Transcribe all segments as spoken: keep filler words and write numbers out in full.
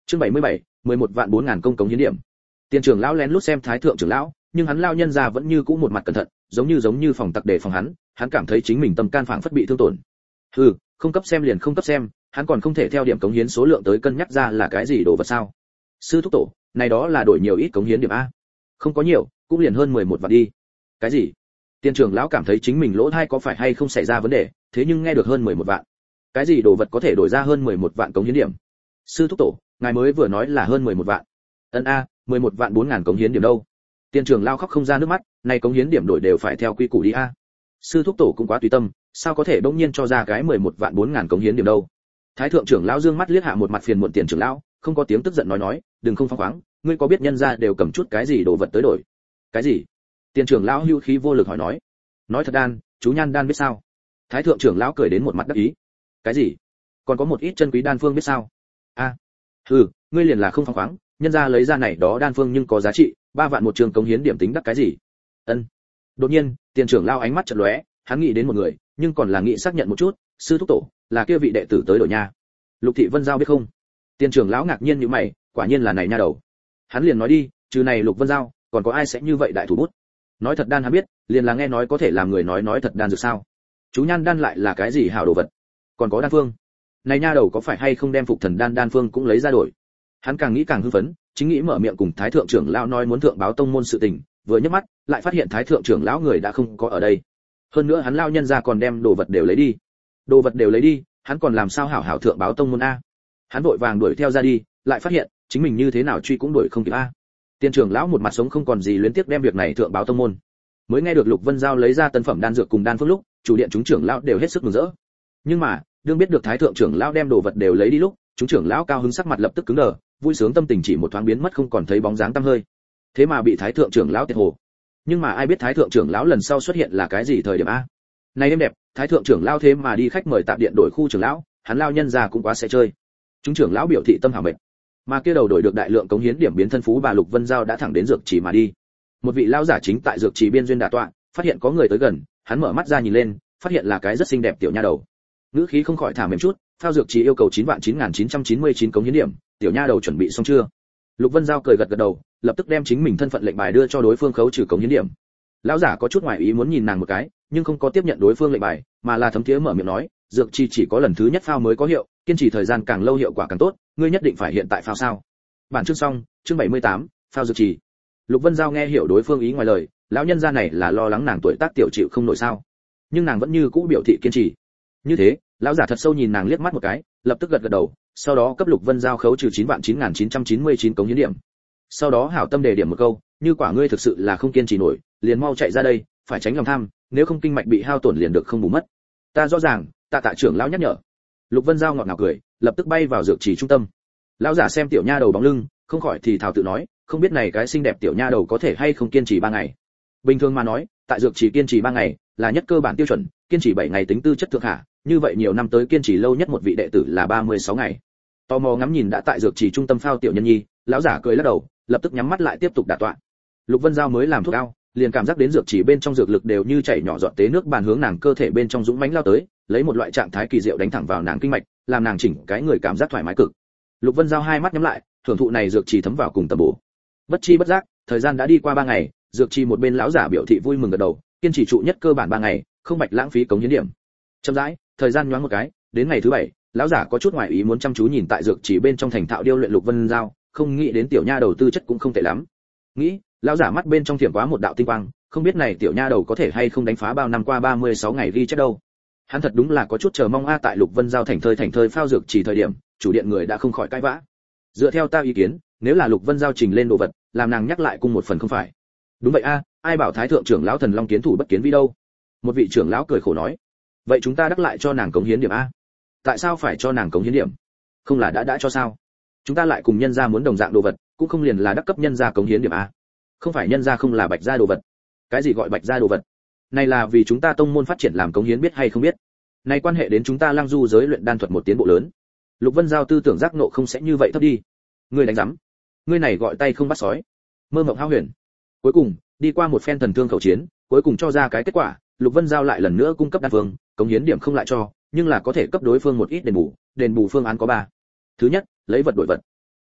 Chương bảy mươi bảy, mười một vạn bốn ngàn công cống hiến điểm. Tiền trưởng lão lén lút xem thái thượng trưởng lão, nhưng hắn lao nhân ra vẫn như cũ một mặt cẩn thận, giống như giống như phòng tặc để phòng hắn, hắn cảm thấy chính mình tâm can phảng phất bị thương tổn. Hừ, không cấp xem liền không cấp xem, hắn còn không thể theo điểm cống hiến số lượng tới cân nhắc ra là cái gì đồ vật sao? Sư thúc tổ, này đó là đổi nhiều ít cống hiến điểm a? Không có nhiều, cũng liền hơn mười một vạn đi. Cái gì? Tiền trưởng lão cảm thấy chính mình lỗ tai có phải hay không xảy ra vấn đề, thế nhưng nghe được hơn mười một vạn. Cái gì đồ vật có thể đổi ra hơn mười một vạn cống hiến điểm? Sư thúc tổ, ngài mới vừa nói là hơn mười một vạn. Ân a, mười một vạn bốn ngàn cống hiến điểm đâu? Tiền trưởng lão khóc không ra nước mắt, này cống hiến điểm đổi đều phải theo quy củ đi a. Sư thúc tổ cũng quá tùy tâm, sao có thể bỗng nhiên cho ra cái mười một vạn bốn ngàn cống hiến điểm đâu? Thái thượng trưởng lão dương mắt liếc hạ một mặt phiền muộn tiền trưởng lão, không có tiếng tức giận nói nói, đừng không phóng khoáng, ngươi có biết nhân gia đều cầm chút cái gì đồ vật tới đổi? Cái gì? Tiền trưởng lão hưu khí vô lực hỏi nói. Nói thật đan, chú nhan đan biết sao? Thái thượng trưởng lão cười đến một mặt đắc ý. Cái gì? Còn có một ít chân quý đan phương biết sao? A, hừ, ngươi liền là không phóng khoáng, nhân gia lấy ra này đó đan phương nhưng có giá trị, ba vạn một trường cống hiến điểm tính đắc cái gì? Ân. Đột nhiên, tiền trưởng lão ánh mắt chợt lóe, hắn nghĩ đến một người, nhưng còn là nghĩ xác nhận một chút, sư thúc tổ, là kia vị đệ tử tới đổi nha. Lục Thị Vân Giao biết không? Tiền trưởng lão ngạc nhiên như mày, quả nhiên là này nha đầu. Hắn liền nói đi, trừ này Lục Vân Giao, còn có ai sẽ như vậy đại thủ bút? Nói thật đan hắn biết, liền là nghe nói có thể làm người nói nói thật đan dược sao? Chú nhan đan lại là cái gì hảo đồ vật? Còn có đan phương. Này nha đầu có phải hay không đem phục thần đan đan phương cũng lấy ra đổi? Hắn càng nghĩ càng hưng phấn, chính nghĩ mở miệng cùng Thái thượng trưởng lão nói muốn thượng báo tông môn sự tình, vừa nhấc mắt, lại phát hiện Thái thượng trưởng lão người đã không có ở đây. Hơn nữa hắn lao nhân ra còn đem đồ vật đều lấy đi. Đồ vật đều lấy đi, hắn còn làm sao hảo hảo thượng báo tông môn a? Hắn vội vàng đuổi theo ra đi, lại phát hiện chính mình như thế nào truy cũng đuổi không kịp a. Tiền trưởng lão một mặt sống không còn gì luyến tiếc đem việc này thượng báo tông môn. Mới nghe được Lục Vân Giao lấy ra tân phẩm đan dược cùng đan phương lúc, chủ điện chúng trưởng lão đều hết sức mừng rỡ. Nhưng mà, đương biết được Thái thượng trưởng lão đem đồ vật đều lấy đi lúc, chúng trưởng lão cao hứng sắc mặt lập tức cứng đờ, vui sướng tâm tình chỉ một thoáng biến mất không còn thấy bóng dáng tăm hơi. Thế mà bị Thái thượng trưởng lão tiệt hồ. Nhưng mà ai biết Thái thượng trưởng lão lần sau xuất hiện là cái gì thời điểm a? Này đêm đẹp, Thái thượng trưởng lão thế mà đi khách mời tạm điện đổi khu trưởng lão, hắn lao nhân già cũng quá sẽ chơi. Chúng trưởng lão biểu thị tâm hảo mệt. Mà kia đầu đổi được đại lượng cống hiến điểm biến thân phú bà Lục Vân Giao đã thẳng đến dược trì mà đi. Một vị lão giả chính tại dược trì biên duyên đả tọa, phát hiện có người tới gần, hắn mở mắt ra nhìn lên, phát hiện là cái rất xinh đẹp tiểu nha đầu. Ngữ khí không khỏi thả mềm chút, phao dược trì yêu cầu chín vạn chín nghìn chín trăm chín mươi chín cống hiến điểm, tiểu nha đầu chuẩn bị xong chưa? Lục Vân Giao cười gật gật đầu, lập tức đem chính mình thân phận lệnh bài đưa cho đối phương khấu trừ cống hiến điểm. Lão giả có chút ngoài ý muốn nhìn nàng một cái, nhưng không có tiếp nhận đối phương lệnh bài, mà là thấm thiế mở miệng nói, dược trì chỉ có lần thứ nhất phao mới có hiệu, kiên trì thời gian càng lâu hiệu quả càng tốt, ngươi nhất định phải hiện tại phao sao? Bản chương xong, chương bảy mươi tám, phao dược trì. Lục Vân Giao nghe hiểu đối phương ý ngoài lời, lão nhân gia này là lo lắng nàng tuổi tác tiểu chịu không nổi sao? Nhưng nàng vẫn như cũ biểu thị kiên trì. Như thế, lão giả thật sâu nhìn nàng liếc mắt một cái, lập tức gật gật đầu, sau đó cấp Lục Vân Giao khấu trừ chín vạn chín nghìn chín trăm chín mươi chín cống hiến điểm. Sau đó hảo tâm đề điểm một câu, như quả ngươi thực sự là không kiên trì nổi, liền mau chạy ra đây, phải tránh lòng tham, nếu không kinh mạch bị hao tổn liền được không bù mất. Ta rõ ràng, tạ tạ trưởng lão nhắc nhở. Lục Vân Giao ngọt ngào cười, lập tức bay vào dược trì trung tâm. Lão giả xem tiểu nha đầu bóng lưng, không khỏi thì thào tự nói, không biết này cái xinh đẹp tiểu nha đầu có thể hay không kiên trì ba ngày. Bình thường mà nói, tại dược trì kiên trì ba ngày là nhất cơ bản tiêu chuẩn, kiên trì bảy ngày tính tư chất thượng hạ, như vậy nhiều năm tới kiên trì lâu nhất một vị đệ tử là ba mươi sáu ngày. Tò mò ngắm nhìn đã tại dược trì trung tâm phao tiểu nhân nhi, lão giả cười lắc đầu, lập tức nhắm mắt lại tiếp tục đả tọa. Lục Vân Giao mới làm thuốc ao, liền cảm giác đến dược trì bên trong dược lực đều như chảy nhỏ giọt tế nước bàn hướng nàng cơ thể bên trong dũng mãnh lao tới, lấy một loại trạng thái kỳ diệu đánh thẳng vào nàng kinh mạch, làm nàng chỉnh cái người cảm giác thoải mái cực. Lục Vân Giao hai mắt nhắm lại, thưởng thụ này dược trì thấm vào cùng tầm bổ. Bất chi bất giác, thời gian đã đi qua ba ngày, dược trì một bên lão giả biểu thị vui mừng gật đầu, kiên trì trụ nhất cơ bản ba ngày, không bạch lãng phí cống hiến điểm. Chậm rãi, thời gian nhoáng một cái, đến ngày thứ bảy, lão giả có chút ngoài ý muốn chăm chú nhìn tại dược trì bên trong thành thạo điêu luyện Lục Vân Giao, không nghĩ đến tiểu nha đầu tư chất cũng không tệ lắm. Nghĩ, lão giả mắt bên trong thiểm quá một đạo tinh quang, không biết này tiểu nha đầu có thể hay không đánh phá bao năm qua ba mươi sáu ngày ghi chép đâu. Hắn thật đúng là có chút chờ mong a. Tại Lục Vân Giao thành thơi thành thơi phao dược trì thời điểm, chủ điện người đã không khỏi cãi vã. Dựa theo ta ý kiến, nếu là Lục Vân Giao trình lên đồ vật, làm nàng nhắc lại cung một phần không phải. Đúng vậy a, ai bảo thái thượng trưởng lão thần long kiến thủ bất kiến vi đâu. Một vị trưởng lão cười khổ nói, vậy chúng ta đắc lại cho nàng cống hiến điểm a. Tại sao phải cho nàng cống hiến điểm? Không là đã đã cho sao? Chúng ta lại cùng nhân gia muốn đồng dạng đồ vật, cũng không liền là đắc cấp nhân gia cống hiến điểm a. Không phải nhân gia không là bạch gia đồ vật. Cái gì gọi bạch gia đồ vật? Này là vì chúng ta tông môn phát triển làm cống hiến biết hay không biết? Này quan hệ đến chúng ta Lăng Du giới luyện đan thuật một tiến bộ lớn. Lục Vân Giao tư tưởng giác nộ không sẽ như vậy thấp đi. Ngươi đánh rắm. Ngươi này gọi tay không bắt sói. Mơ mộng hao huyền. Cuối cùng, đi qua một phen thần thương khẩu chiến, cuối cùng cho ra cái kết quả, Lục Vân Giao lại lần nữa cung cấp đan phương, cống hiến điểm không lại cho, nhưng là có thể cấp đối phương một ít đền bù, đền bù phương án có ba. Thứ nhất, lấy vật đổi vật.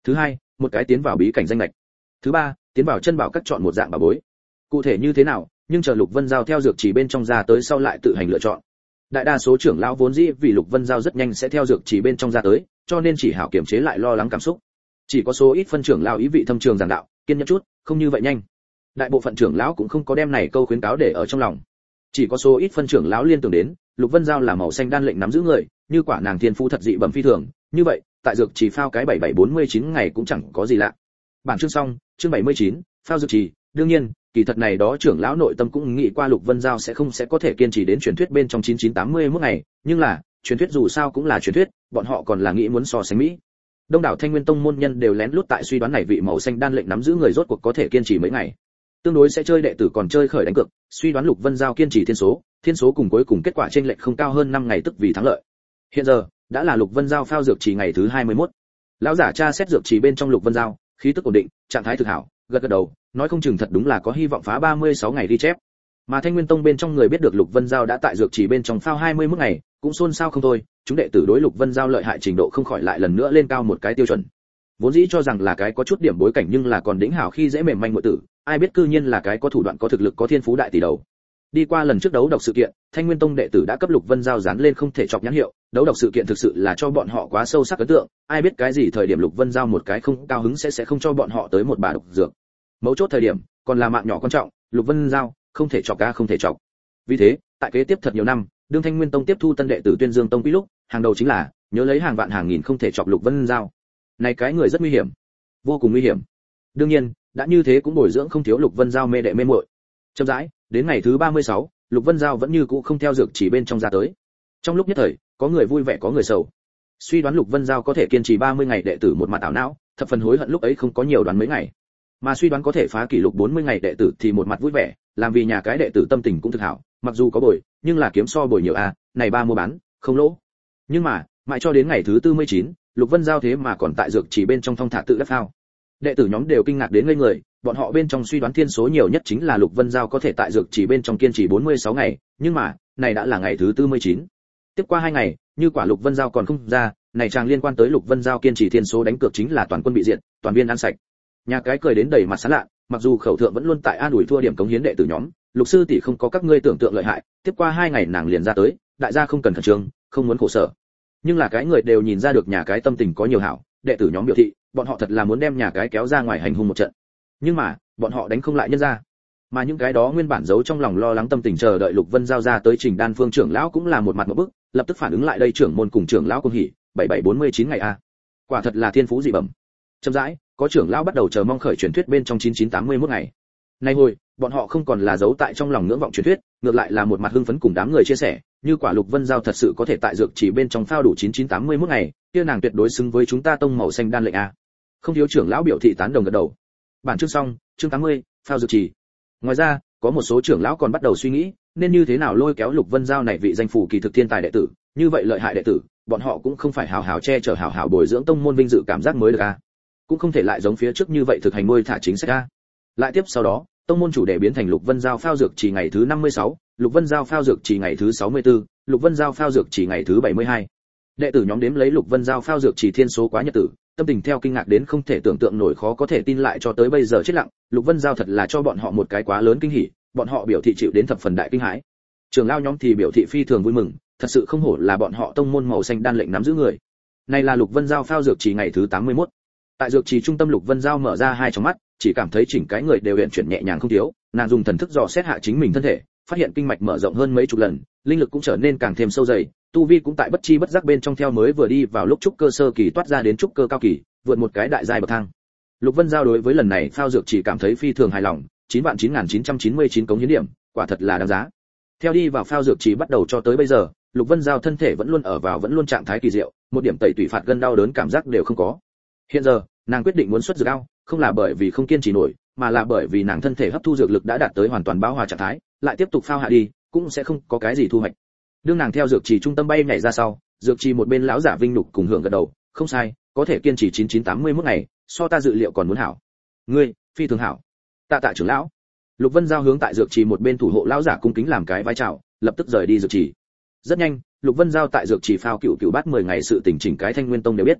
Thứ hai, một cái tiến vào bí cảnh danh lệch. Thứ ba, tiến vào chân bảo các chọn một dạng bảo bối. Cụ thể như thế nào, nhưng chờ Lục Vân Giao theo dược chỉ bên trong ra tới sau lại tự hành lựa chọn. Đại đa số trưởng lão vốn dĩ vì Lục Vân Giao rất nhanh sẽ theo dược chỉ bên trong ra tới, cho nên chỉ hảo kiềm chế lại lo lắng cảm xúc. Chỉ có số ít phân trưởng lão ý vị thâm trường giảng đạo, kiên nhẫn chút, không như vậy nhanh. Đại bộ phận trưởng lão cũng không có đem này câu khuyến cáo để ở trong lòng. Chỉ có số ít phân trưởng lão liên tưởng đến, Lục Vân Giao là màu xanh đan lệnh nắm giữ người, như quả nàng thiên phú thật dị bẩm phi thường, như vậy, tại dược chỉ phao cái bảy bảy bốn mươi chín ngày cũng chẳng có gì lạ. Bản chương xong, chương bảy mươi chín, phao dược chỉ, đương nhiên, kỳ thật này đó trưởng lão nội tâm cũng nghĩ qua Lục Vân Giao sẽ không sẽ có thể kiên trì đến truyền thuyết bên trong chín chín tám mươi mốt ngày, nhưng là, truyền thuyết dù sao cũng là truyền thuyết, bọn họ còn là nghĩ muốn so sánh mỹ. Đông đảo Thanh Nguyên Tông môn nhân đều lén lút tại suy đoán này vị màu xanh đan lệnh nắm giữ người rốt cuộc có thể kiên trì mấy ngày. Tương đối sẽ chơi đệ tử còn chơi khởi đánh cược, suy đoán Lục Vân Giao kiên trì thiên số, thiên số cùng cuối cùng kết quả chênh lệch không cao hơn năm ngày tức vì thắng lợi. Hiện giờ, đã là Lục Vân Giao phao dược chỉ ngày thứ hai mươi mốt. Lão giả tra xét dược chỉ bên trong Lục Vân Giao, khí tức ổn định, trạng thái thực hảo, gật gật đầu, nói không chừng thật đúng là có hy vọng phá ba mươi sáu ngày đi chép. Mà Thanh Nguyên Tông bên trong người biết được Lục Vân Giao đã tại dược chỉ bên trong phao hai mươi mốt ngày, cũng xôn xao không thôi, chúng đệ tử đối Lục Vân Giao lợi hại trình độ không khỏi lại lần nữa lên cao một cái tiêu chuẩn. Vốn dĩ cho rằng là cái có chút điểm bối cảnh nhưng là còn đỉnh hảo khi dễ mềm manh muội tử, ai biết cư nhiên là cái có thủ đoạn có thực lực có thiên phú đại tỷ đầu. Đi qua lần trước đấu độc sự kiện, Thanh Nguyên Tông đệ tử đã cấp Lục Vân Giao dán lên không thể chọc nhãn hiệu, đấu độc sự kiện thực sự là cho bọn họ quá sâu sắc ấn tượng, ai biết cái gì thời điểm Lục Vân Giao một cái không cao hứng sẽ sẽ không cho bọn họ tới một bà độc dược. Mấu chốt thời điểm, còn là mạng nhỏ quan trọng, Lục Vân Giao không thể chọc ca không thể chọc. Vì thế, tại kế tiếp thật nhiều năm, đương Thanh Nguyên Tông tiếp thu tân đệ tử Tuyên Dương Tông quý lúc, hàng đầu chính là nhớ lấy hàng vạn hàng nghìn không thể chọc Lục Vân Giao. Này cái người rất nguy hiểm, vô cùng nguy hiểm. Đương nhiên, đã như thế cũng bồi dưỡng không thiếu Lục Vân Giao mê đệ mê muội. Chậm rãi, đến ngày thứ ba mươi sáu, Lục Vân Giao vẫn như cũ không theo dược chỉ bên trong ra tới. Trong lúc nhất thời, có người vui vẻ có người sầu. Suy đoán Lục Vân Giao có thể kiên trì ba mươi ngày đệ tử một mặt ảo não, thập phần hối hận lúc ấy không có nhiều đoán mấy ngày. Mà suy đoán có thể phá kỷ lục bốn mươi ngày đệ tử thì một mặt vui vẻ, làm vì nhà cái đệ tử tâm tình cũng thực hảo, mặc dù có bồi, nhưng là kiếm so bồi nhiều a, à, này ba mua bán, không lỗ. Nhưng mà, mãi cho đến ngày thứ tư mươi chín, Lục Vân Giao thế mà còn tại dược chỉ bên trong thong thả tự đắc phao. Đệ tử nhóm đều kinh ngạc đến ngây người, bọn họ bên trong suy đoán thiên số nhiều nhất chính là Lục Vân Giao có thể tại dược chỉ bên trong kiên trì bốn mươi sáu ngày, nhưng mà, này đã là ngày thứ tư mươi chín. Tiếp qua hai ngày, như quả Lục Vân Giao còn không ra, này chàng liên quan tới Lục Vân Giao kiên trì thiên số đánh cược chính là toàn quân bị diệt, toàn viên ăn sạch. Nhà cái cười đến đầy mặt sán lạ, mặc dù khẩu thượng vẫn luôn tại an ủi thua điểm cống hiến đệ tử nhóm, Lục sư tỷ không có các ngươi tưởng tượng lợi hại, tiếp qua hai ngày nàng liền ra tới, đại gia không cần khẩn trương, không muốn khổ sở. Nhưng là cái người đều nhìn ra được nhà cái tâm tình có nhiều hảo, đệ tử nhóm biểu thị, bọn họ thật là muốn đem nhà cái kéo ra ngoài hành hung một trận. Nhưng mà, bọn họ đánh không lại nhân ra. Mà những cái đó nguyên bản giấu trong lòng lo lắng tâm tình chờ đợi Lục Vân Giao ra tới Trình Đan Phương trưởng lão cũng là một mặt một bức, lập tức phản ứng lại đây trưởng môn cùng trưởng lão cùng hỉ, bảy bảy bốn mươi chín ngày a. Quả thật là thiên phú dị bẩm. Chậm rãi, có trưởng lão bắt đầu chờ mong khởi truyền thuyết bên trong chín chín tám mươi mốt ngày. Nay hồi, bọn họ không còn là giấu tại trong lòng ngưỡng vọng truyền thuyết, ngược lại là một mặt hưng phấn cùng đám người chia sẻ, như quả Lục Vân Giao thật sự có thể tại dược chỉ bên trong phao đủ chín chín tám mươi mốt ngày, kia nàng tuyệt đối xứng với chúng ta tông màu xanh đan lệnh a. Không thiếu trưởng lão biểu thị tán đồng gật đầu. Bản chương xong, chương tám mươi, phao dược chỉ. Ngoài ra, có một số trưởng lão còn bắt đầu suy nghĩ, nên như thế nào lôi kéo Lục Vân Giao này vị danh phủ kỳ thực thiên tài đệ tử, như vậy lợi hại đệ tử, bọn họ cũng không phải hào hào che chở hào hào bồi dưỡng tông môn vinh dự cảm giác mới được a. Cũng không thể lại giống phía trước như vậy thực hành nuôi thả chính sách a. Lại tiếp sau đó, tông môn chủ đề biến thành Lục Vân Giao phao dược chỉ ngày thứ năm mươi sáu, Lục Vân Giao phao dược chỉ ngày thứ sáu mươi tư, Lục Vân Giao phao dược chỉ ngày thứ bảy mươi hai. Đệ tử nhóm đếm lấy Lục Vân Giao phao dược chỉ thiên số quá nhật tử, tâm tình theo kinh ngạc đến không thể tưởng tượng nổi khó có thể tin lại cho tới bây giờ chết lặng, Lục Vân Giao thật là cho bọn họ một cái quá lớn kinh hỉ, bọn họ biểu thị chịu đến thập phần đại kinh hãi. Trưởng lão nhóm thì biểu thị phi thường vui mừng, thật sự không hổ là bọn họ tông môn màu xanh đan lệnh nắm giữ người. Này là Lục Vân Giao phao dược chỉ ngày thứ tám mươi mốt. Tại dược chỉ trung tâm Lục Vân Giao mở ra hai tròng mắt, chỉ cảm thấy chỉnh cái người đều hiện chuyển nhẹ nhàng không thiếu, nàng dùng thần thức dò xét hạ chính mình thân thể, phát hiện kinh mạch mở rộng hơn mấy chục lần, linh lực cũng trở nên càng thêm sâu dày, tu vi cũng tại bất chi bất giác bên trong theo mới vừa đi vào lúc trúc cơ sơ kỳ toát ra đến trúc cơ cao kỳ, vượt một cái đại giai bậc thang. Lục Vân Giao đối với lần này phao dược chỉ cảm thấy phi thường hài lòng, chín vạn chín nghìn chín trăm chín mươi chín cống hiến điểm, quả thật là đáng giá. Theo đi vào phao dược chỉ bắt đầu cho tới bây giờ, Lục Vân Giao thân thể vẫn luôn ở vào vẫn luôn trạng thái kỳ diệu, một điểm tẩy tủy phạt gân đau đớn cảm giác đều không có. Hiện giờ, nàng quyết định muốn xuất dược ao, không là bởi vì không kiên trì nổi, mà là bởi vì nàng thân thể hấp thu dược lực đã đạt tới hoàn toàn bão hòa trạng thái, lại tiếp tục phao hạ đi, cũng sẽ không có cái gì thu hoạch. Đương nàng theo dược trì trung tâm bay nhảy ra sau, dược trì một bên lão giả Vinh Lục cùng hưởng gật đầu, không sai, có thể kiên trì chín chín tám mươi mốt ngày, so ta dự liệu còn muốn hảo. Ngươi, phi thường hảo. Tạ tạ trưởng lão. Lục Vân Giao hướng tại dược trì một bên thủ hộ lão giả cung kính làm cái vai chào, lập tức rời đi dược trì. Rất nhanh, Lục Vân Giao tại dược trì phao cựu cựu bát mười ngày sự tình chỉnh cái Thanh Nguyên Tông đều biết.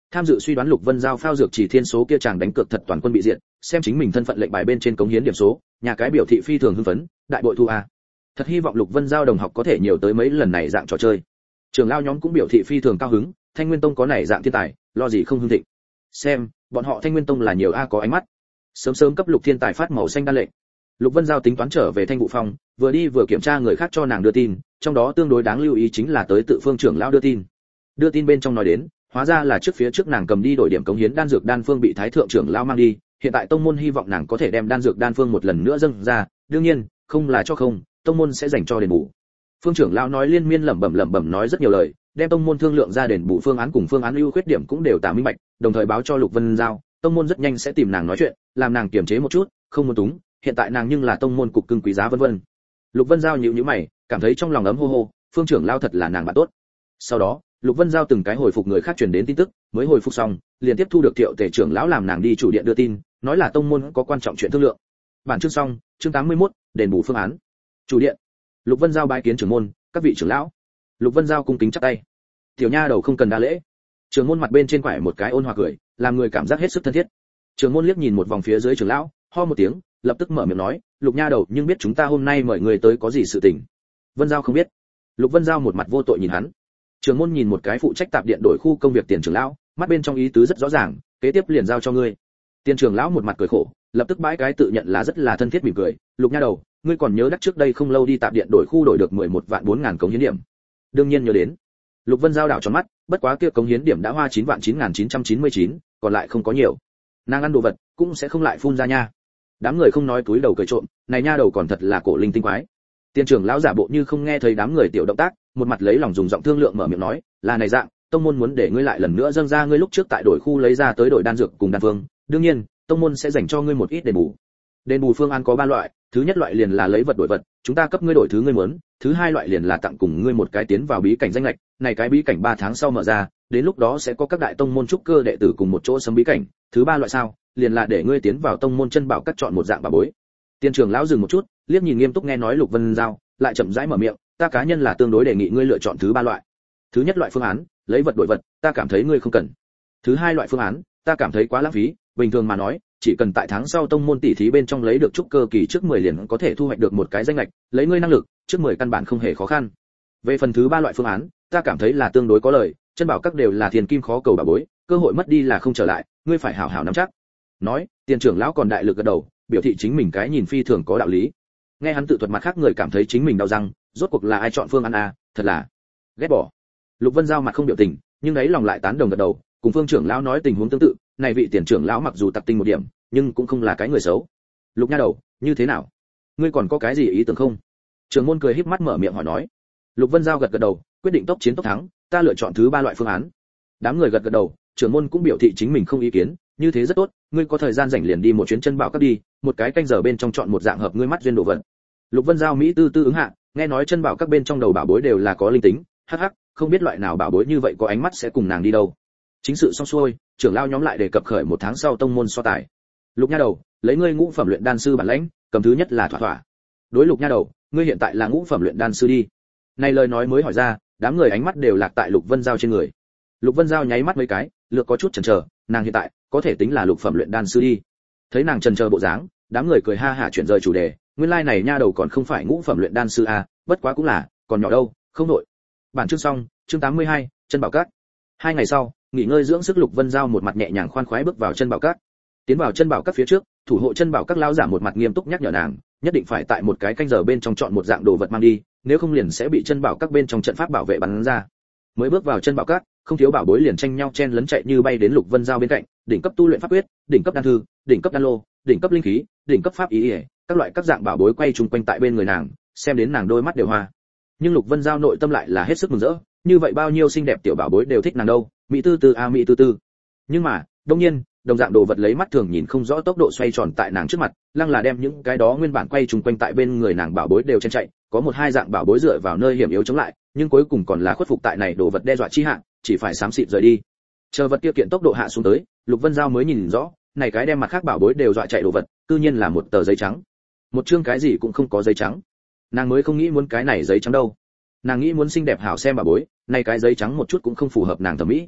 tham dự suy đoán Lục Vân Giao phao dược chỉ thiên số kia chàng đánh cược thật toàn quân bị diệt, xem chính mình thân phận lệnh bài bên trên cống hiến điểm số, nhà cái biểu thị phi thường hưng phấn, đại bội thu a. Thật hy vọng Lục Vân Giao đồng học có thể nhiều tới mấy lần này dạng trò chơi. Trường lao nhóm cũng biểu thị phi thường cao hứng, Thanh Nguyên Tông có này dạng thiên tài, lo gì không hưng thịnh. Xem, bọn họ Thanh Nguyên Tông là nhiều a có ánh mắt. Sớm sớm cấp Lục Thiên Tài phát màu xanh đan lệnh. Lục Vân Giao tính toán trở về Thanh Vũ Phong, vừa đi vừa kiểm tra người khác cho nàng đưa tin, trong đó tương đối đáng lưu ý chính là tới tự Phương trưởng lão đưa tin. Đưa tin bên trong nói đến, hóa ra là trước phía trước nàng cầm đi đổi điểm cống hiến đan dược đan phương bị Thái thượng trưởng lão mang đi, hiện tại tông môn hy vọng nàng có thể đem đan dược đan phương một lần nữa dâng ra, đương nhiên, không là cho không, tông môn sẽ dành cho đền bù. Phương trưởng lão nói liên miên lẩm bẩm lẩm bẩm nói rất nhiều lời, đem tông môn thương lượng ra đền bù phương án cùng phương án ưu khuyết điểm cũng đều tả minh bạch, đồng thời báo cho Lục Vân Giao, tông môn rất nhanh sẽ tìm nàng nói chuyện, làm nàng kiềm chế một chút, không muốn túng, hiện tại nàng nhưng là tông môn cục cưng quý giá vân vân. Lục Vân Giao nhíu nhíu mày, cảm thấy trong lòng ấm hô hô, Phương trưởng lão thật là nàng bạn tốt. Sau đó, Lục Vân Giao từng cái hồi phục người khác truyền đến tin tức, mới hồi phục xong, liền tiếp thu được Thiệu Tể trưởng lão làm nàng đi chủ điện đưa tin, nói là tông môn có quan trọng chuyện thương lượng. Bản chương xong, chương tám mươi mốt, đền bù phương án. Chủ điện. Lục Vân Giao bái kiến trưởng môn, các vị trưởng lão. Lục Vân Giao cung kính chắp tay. Tiểu nha đầu không cần đa lễ. Trưởng môn mặt bên trên quải một cái ôn hòa cười, làm người cảm giác hết sức thân thiết. Trưởng môn liếc nhìn một vòng phía dưới trưởng lão, ho một tiếng, lập tức mở miệng nói, Lục nha đầu, nhưng biết chúng ta hôm nay mời người tới có gì sự tình? Vân Giao không biết. Lục Vân Giao một mặt vô tội nhìn hắn. Trưởng môn nhìn một cái phụ trách tạp điện đổi khu công việc tiền trưởng lão, mắt bên trong ý tứ rất rõ ràng, kế tiếp liền giao cho ngươi. Tiền trưởng lão một mặt cười khổ, lập tức bãi cái tự nhận là rất là thân thiết mỉm cười, Lục nha đầu, ngươi còn nhớ đắc trước đây không lâu đi tạp điện đổi khu đổi được mười một vạn bốn ngàn cống hiến điểm. Đương nhiên nhớ đến. Lục Vân Giao đảo tròn mắt, bất quá kia cống hiến điểm đã hoa chín vạn chín nghìn chín trăm chín mươi chín, còn lại không có nhiều. Nàng ăn đồ vật cũng sẽ không lại phun ra nha. Đám người không nói túi đầu cười trộm, này nha đầu còn thật là cổ linh tinh quái. Tiên trưởng lão giả bộ như không nghe thấy đám người tiểu động tác, một mặt lấy lòng dùng giọng thương lượng mở miệng nói, là này dạng, tông môn muốn để ngươi lại lần nữa dâng ra ngươi lúc trước tại đổi khu lấy ra tới đổi đan dược cùng đan phương, đương nhiên, tông môn sẽ dành cho ngươi một ít đền bù. Đền bù phương án có ba loại, thứ nhất loại liền là lấy vật đổi vật, chúng ta cấp ngươi đổi thứ ngươi muốn, thứ hai loại liền là tặng cùng ngươi một cái tiến vào bí cảnh danh lệch, này cái bí cảnh ba tháng sau mở ra, đến lúc đó sẽ có các đại tông môn trúc cơ đệ tử cùng một chỗ sấm bí cảnh, thứ ba loại sao, liền là để ngươi tiến vào tông môn chân bảo cắt chọn một dạng bà bối. Tiên trưởng lão dừng một chút, liếc nhìn nghiêm túc nghe nói Lục Vân Giao, lại chậm rãi mở miệng, ta cá nhân là tương đối đề nghị ngươi lựa chọn thứ ba loại. Thứ nhất loại phương án, lấy vật đổi vật, ta cảm thấy ngươi không cần. Thứ hai loại phương án, ta cảm thấy quá lãng phí, bình thường mà nói, chỉ cần tại tháng sau tông môn tỷ thí bên trong lấy được trúc cơ kỳ trước mười liền có thể thu hoạch được một cái danh lệch, lấy ngươi năng lực, trước mười căn bản không hề khó khăn. Về phần thứ ba loại phương án, ta cảm thấy là tương đối có lợi, chân bảo các đều là tiền kim khó cầu bà bối, cơ hội mất đi là không trở lại, ngươi phải hảo hảo nắm chắc. Nói, tiền trưởng lão còn đại lực gật đầu, biểu thị chính mình cái nhìn phi thường có đạo lý. Nghe hắn tự thuật mặt khác người cảm thấy chính mình đau răng, rốt cuộc là ai chọn phương án a, thật là ghét bỏ. Lục Vân Giao mặt không biểu tình, nhưng đấy lòng lại tán đồng gật đầu, cùng Phương trưởng lão nói tình huống tương tự, này vị tiền trưởng lão mặc dù tặc tinh một điểm, nhưng cũng không là cái người xấu. Lục nha đầu, như thế nào? Ngươi còn có cái gì ý tưởng không? Trưởng môn cười híp mắt mở miệng hỏi nói. Lục Vân Giao gật gật đầu, quyết định tốc chiến tốc thắng, ta lựa chọn thứ ba loại phương án. Đám người gật gật đầu, trưởng môn cũng biểu thị chính mình không ý kiến, như thế rất tốt, ngươi có thời gian rảnh liền đi một chuyến chân bảo các đi, một cái canh giờ bên trong chọn một dạng hợp ngươi mắt duyên đồ vật. Lục Vân Giao mỹ tư tư ứng hạ, nghe nói chân bảo các bên trong đầu bảo bối đều là có linh tính, hắc hắc, không biết loại nào bảo bối như vậy có ánh mắt sẽ cùng nàng đi đâu. Chính sự xong xuôi, trưởng lão nhóm lại đề cập khởi một tháng sau tông môn so tài. Lục nha đầu, lấy ngươi ngũ phẩm luyện đan sư bản lãnh, cầm thứ nhất là thỏa thỏa. Đối Lục nha đầu, ngươi hiện tại là ngũ phẩm luyện đan sư đi. Này lời nói mới hỏi ra, đám người ánh mắt đều lạc tại Lục Vân Giao trên người. Lục Vân Giao nháy mắt mấy cái, lược có chút chần chờ, nàng hiện tại có thể tính là lục phẩm luyện đan sư đi. Thấy nàng chần chờ bộ dáng, đám người cười ha hả chuyển rời chủ đề, nguyên lai like này nha đầu còn không phải ngũ phẩm luyện đan sư a, bất quá cũng là, còn nhỏ đâu, không nội. Bản chương xong, chương tám mươi hai, chân bảo các. Hai ngày sau, nghỉ ngơi dưỡng sức Lục Vân Giao một mặt nhẹ nhàng khoan khoái bước vào chân bảo các. Tiến vào chân bảo các phía trước, thủ hộ chân bảo các lão giả một mặt nghiêm túc nhắc nhở nàng, nhất định phải tại một cái canh giờ bên trong chọn một dạng đồ vật mang đi, nếu không liền sẽ bị chân bảo các bên trong trận pháp bảo vệ bắn ra. Mới bước vào chân bảo các, không thiếu bảo bối liền tranh nhau chen lấn chạy như bay đến Lục Vân Giao bên cạnh, đỉnh cấp tu luyện pháp quyết, đỉnh cấp đan thư, đỉnh cấp đan lô, đỉnh cấp linh khí, đỉnh cấp pháp ý, ý các loại các dạng bảo bối quay chung quanh tại bên người nàng, xem đến nàng đôi mắt đều hoa. Nhưng Lục Vân Giao nội tâm lại là hết sức mừng rỡ, như vậy bao nhiêu xinh đẹp tiểu bảo bối đều thích nàng đâu, mỹ tư tư a mỹ tư tư. Nhưng mà, đương nhiên, đồng dạng đồ vật lấy mắt thường nhìn không rõ tốc độ xoay tròn tại nàng trước mặt, lăng là đem những cái đó nguyên bản quay chung quanh tại bên người nàng bảo bối đều chen chạy, có một hai dạng bảo bối dựa vào nơi hiểm yếu chống lại, nhưng cuối cùng còn là khuất phục tại này đồ vật đe dọa chi hạng, chỉ phải xám xịt rời đi. Chờ vật kia kiện tốc độ hạ xuống tới, Lục Vân Giao mới nhìn rõ, này cái đem mặt khác bảo bối đều dọa chạy đồ vật, cư nhiên là một tờ giấy trắng. Một chương cái gì cũng không có giấy trắng. Nàng mới không nghĩ muốn cái này giấy trắng đâu. Nàng nghĩ muốn xinh đẹp hảo xem bảo bối, này cái giấy trắng một chút cũng không phù hợp nàng thẩm mỹ.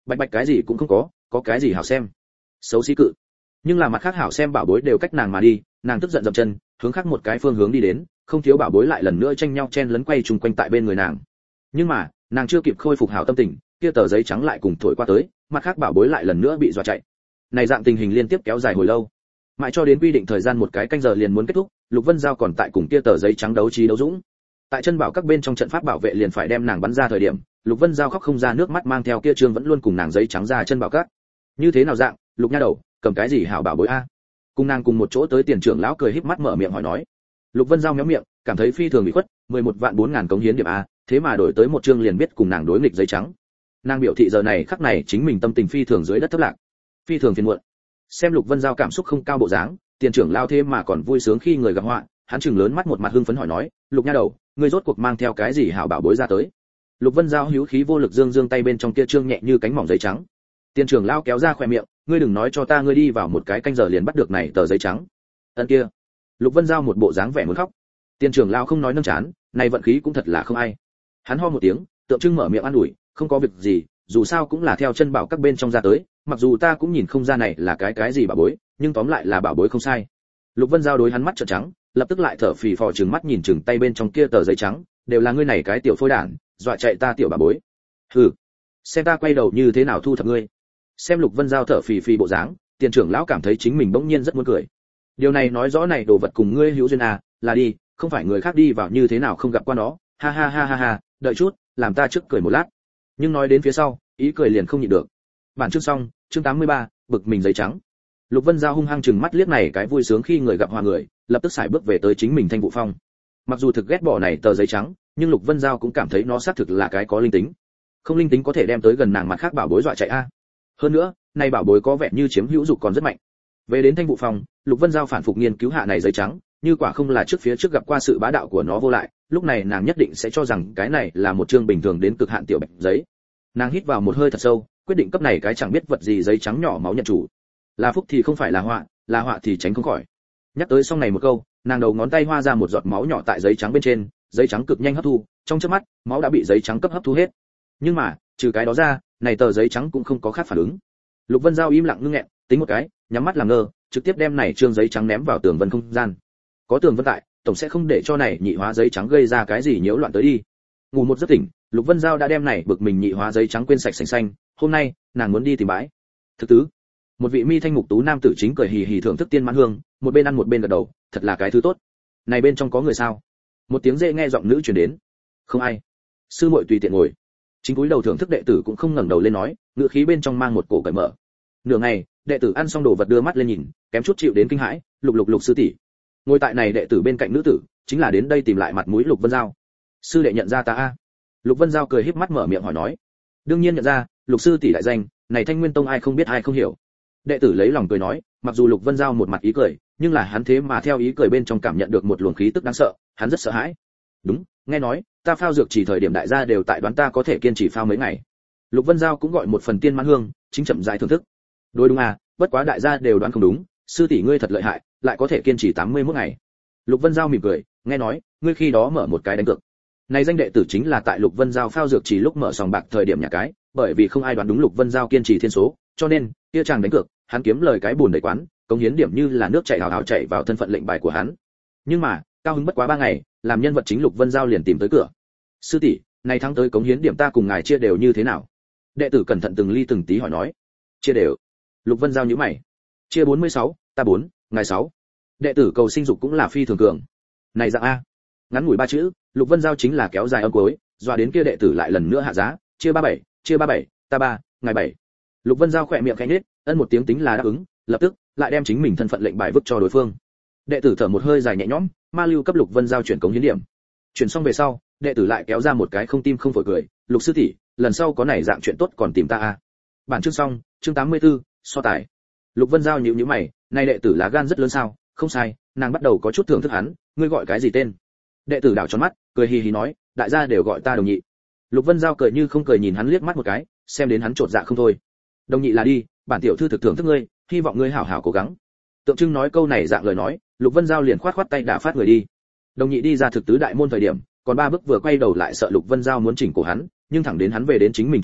bạch bạch cái gì cũng không có, có cái gì hảo xem. Xấu xí cự. Nhưng là mặt khác hảo xem bảo bối đều cách nàng mà đi, nàng tức giận dậm chân, hướng khác một cái phương hướng đi đến, không thiếu bảo bối lại lần nữa tranh nhau chen lấn quay trùng quanh tại bên người nàng. Nhưng mà, nàng chưa kịp khôi phục hảo tâm tình, kia tờ giấy trắng lại cùng thổi qua tới, mặt khác bảo bối lại lần nữa bị dọa chạy. Này dạng tình hình liên tiếp kéo dài hồi lâu, mãi cho đến quy định thời gian một cái canh giờ liền muốn kết thúc, Lục Vân Giao còn tại cùng kia tờ giấy trắng đấu trí đấu dũng. Tại chân bảo các bên trong trận pháp bảo vệ liền phải đem nàng bắn ra thời điểm, Lục Vân Giao khóc không ra nước mắt mang theo kia trương vẫn luôn cùng nàng giấy trắng ra chân bảo các. Như thế nào dạng, Lục nha đầu, cầm cái gì hảo bảo bối a? Cùng nàng cùng một chỗ tới tiền trưởng lão cười híp mắt mở miệng hỏi nói. Lục Vân Giao méo miệng, cảm thấy phi thường bị khuất, mười một vạn bốn ngàn cống hiến điểm a, thế mà đổi tới một trương liền biết cùng nàng đối nghịch giấy trắng. Nàng biểu thị giờ này khắc này chính mình tâm tình phi thường dưới đất thấp lạc, phi thường phiền muộn. Xem Lục Vân Giao cảm xúc không cao bộ dáng, tiền trưởng lão thế mà còn vui sướng khi người gặp họa, hắn trừng lớn mắt một mặt hưng phấn hỏi nói, Lục nha đầu, ngươi rốt cuộc mang theo cái gì hảo bảo bối ra tới? Lục Vân Giao hữu khí vô lực dương dương tay bên trong kia trương nhẹ như cánh mỏng giấy trắng. Tiền trưởng lão kéo ra khóe miệng, ngươi đừng nói cho ta ngươi đi vào một cái canh giờ liền bắt được này tờ giấy trắng. Ân kia. Lục Vân Giao một bộ dáng vẻ muốn khóc. Tiền trưởng lão không nói nâng chán, này vận khí cũng thật là không ai. Hắn ho một tiếng, tượng trưng mở miệng an ủi, không có việc gì, dù sao cũng là theo chân bảo các bên trong ra tới, mặc dù ta cũng nhìn không ra này là cái cái gì bảo bối, nhưng tóm lại là bảo bối không sai. Lục Vân Giao đối hắn mắt trợn trắng, lập tức lại thở phì phò trừng mắt nhìn chừng tay bên trong kia tờ giấy trắng, đều là ngươi này cái tiểu phôi đản, dọa chạy ta tiểu bà bối. Hừ, xem ta quay đầu như thế nào thu thập ngươi. Xem Lục Vân Giao thở phì phì bộ dáng, tiền trưởng lão cảm thấy chính mình bỗng nhiên rất muốn cười. Điều này nói rõ này đồ vật cùng ngươi hữu duyên à, là đi, không phải người khác đi vào như thế nào không gặp qua nó, ha ha ha ha ha, đợi chút, làm ta trước cười một lát. Nhưng nói đến phía sau, ý cười liền không nhịn được. Bản chương xong, chương tám mươi ba, bực mình giấy trắng. Lục Vân Giao hung hăng chừng mắt liếc này cái vui sướng khi người gặp hòa người, lập tức xài bước về tới chính mình Thanh Vũ Phong. Mặc dù thực ghét bỏ này tờ giấy trắng, nhưng Lục Vân Giao cũng cảm thấy nó xác thực là cái có linh tính. Không linh tính có thể đem tới gần nàng mặt khác bảo bối dọa chạy a. Hơn nữa, này bảo bối có vẻ như chiếm hữu dục còn rất mạnh. Về đến Thanh Vũ Phong, Lục Vân Giao phản phục nghiên cứu hạ này giấy trắng, như quả không là trước phía trước gặp qua sự bá đạo của nó vô lại, lúc này nàng nhất định sẽ cho rằng cái này là một chương bình thường đến cực hạn tiểu bạch giấy. Nàng hít vào một hơi thật sâu, quyết định cấp này cái chẳng biết vật gì giấy trắng nhỏ máu nhận chủ. Là phúc thì không phải là họa, là họa thì tránh không khỏi. Nhắc tới xong này một câu, nàng đầu ngón tay hoa ra một giọt máu nhỏ tại giấy trắng bên trên, giấy trắng cực nhanh hấp thu, trong chớp mắt, máu đã bị giấy trắng cấp hấp thu hết. Nhưng mà, trừ cái đó ra, này tờ giấy trắng cũng không có khác phản ứng. Lục Vân Giao im lặng ngưng nghẹn, tính một cái, nhắm mắt làm ngơ, trực tiếp đem này trương giấy trắng ném vào tường vân không gian. Có tường vân tại, tổng sẽ không để cho này nhị hóa giấy trắng gây ra cái gì nhiễu loạn tới đi. Ngủ một giấc tỉnh, Lục Vân Giao đã đem này bực mình nhị hóa giấy trắng quên sạch sành xanh, hôm nay, nàng muốn đi tìm bãi. Thứ tứ, một vị mi thanh mục tú nam tử chính cười hì hì thưởng thức tiên mãn hương, một bên ăn một bên gật đầu, thật là cái thứ tốt. Này bên trong có người sao? Một tiếng dễ nghe giọng nữ truyền đến. Không ai. Sư muội tùy tiện ngồi. Chính cúi đầu thưởng thức đệ tử cũng không ngẩng đầu lên nói, ngựa khí bên trong mang một cổ cởi mở. Nửa ngày, đệ tử ăn xong đồ vật đưa mắt lên nhìn, kém chút chịu đến kinh hãi, Lục Lục Lục sư tỷ. Ngồi tại này đệ tử bên cạnh nữ tử, chính là đến đây tìm lại mặt mũi Lục Vân Giao. Sư đệ nhận ra ta a? Lục Vân Giao cười híp mắt mở miệng hỏi nói. Đương nhiên nhận ra, Lục sư tỷ đại danh, này Thanh Nguyên Tông ai không biết ai không hiểu. Đệ tử lấy lòng cười nói, mặc dù Lục Vân Giao một mặt ý cười, nhưng là hắn thế mà theo ý cười bên trong cảm nhận được một luồng khí tức đáng sợ, hắn rất sợ hãi. Đúng, nghe nói, ta phao dược chỉ thời điểm đại gia đều tại đoán ta có thể kiên trì phao mấy ngày. Lục Vân Giao cũng gọi một phần tiên mãn hương, chính chậm rãi thưởng thức. Đối đúng à, bất quá đại gia đều đoán không đúng, sư tỷ ngươi thật lợi hại, lại có thể kiên trì tám mươi mốt ngày. Lục Vân Giao mỉm cười, nghe nói, ngươi khi đó mở một cái đánh cược. Này danh đệ tử chính là tại Lục Vân Giao phao dược chỉ lúc mở sòng bạc thời điểm nhà cái, bởi vì không ai đoán đúng Lục Vân Giao kiên trì thiên số, cho nên, kia chàng đánh cược, hắn kiếm lời cái buồn đầy quán, cống hiến điểm như là nước chảy hào hào chảy vào thân phận lệnh bài của hắn. Nhưng mà, cao hứng bất quá ba ngày, làm nhân vật chính Lục Vân Giao liền tìm tới cửa. Sư tỷ, này tháng tới cống hiến điểm ta cùng ngài chia đều như thế nào? Đệ tử cẩn thận từng ly từng tí hỏi nói. Chia đều. Lục Vân Giao nhíu mày. Chia bốn mươi sáu, ta bốn, ngài sáu. Đệ tử cầu sinh dục cũng là phi thường cường. Này dạng a. Ngắn ngủi ba chữ, Lục Vân Giao chính là kéo dài âm cuối, dọa đến kia đệ tử lại lần nữa hạ giá, chia ba bảy, chia ba bảy, ta ba, ngài bảy. Lục Vân Giao khẽ miệng khẽ nhếch, ân một tiếng tính là đáp ứng, lập tức lại đem chính mình thân phận lệnh bài vứt cho đối phương. Đệ tử thở một hơi dài nhẹ nhõm, ma lưu cấp Lục Vân Giao chuyển cống hiến điểm. Chuyển xong về sau, đệ tử lại kéo ra một cái không tim không phổi cười, Lục sư tỷ, lần sau có này dạng chuyện tốt còn tìm ta a. Bản chương xong, chương tám mươi tư, so tài. Lục Vân Giao nhíu nhíu mày, này đệ tử lá gan rất lớn sao? Không sai, nàng bắt đầu có chút thưởng thức hắn, ngươi gọi cái gì tên? Đệ tử đảo tròn mắt, cười hì hì nói, đại gia đều gọi ta Đồng Nhị. Lục Vân Giao cười như không cười nhìn hắn liếc mắt một cái, xem đến hắn trột dạ không thôi. Đồng Nhị là đi, bản tiểu thư thực thưởng thức ngươi, hy vọng ngươi hảo hảo cố gắng. Tượng trưng nói câu này dạng lời nói, Lục Vân Giao liền khoát khoát tay đả phát người đi. Đồng Nhị đi ra thực tứ đại môn thời điểm, còn ba bước vừa quay đầu lại sợ Lục Vân Giao muốn chỉnh cổ hắn, nhưng thẳng đến hắn về đến chính mình chỗ ở,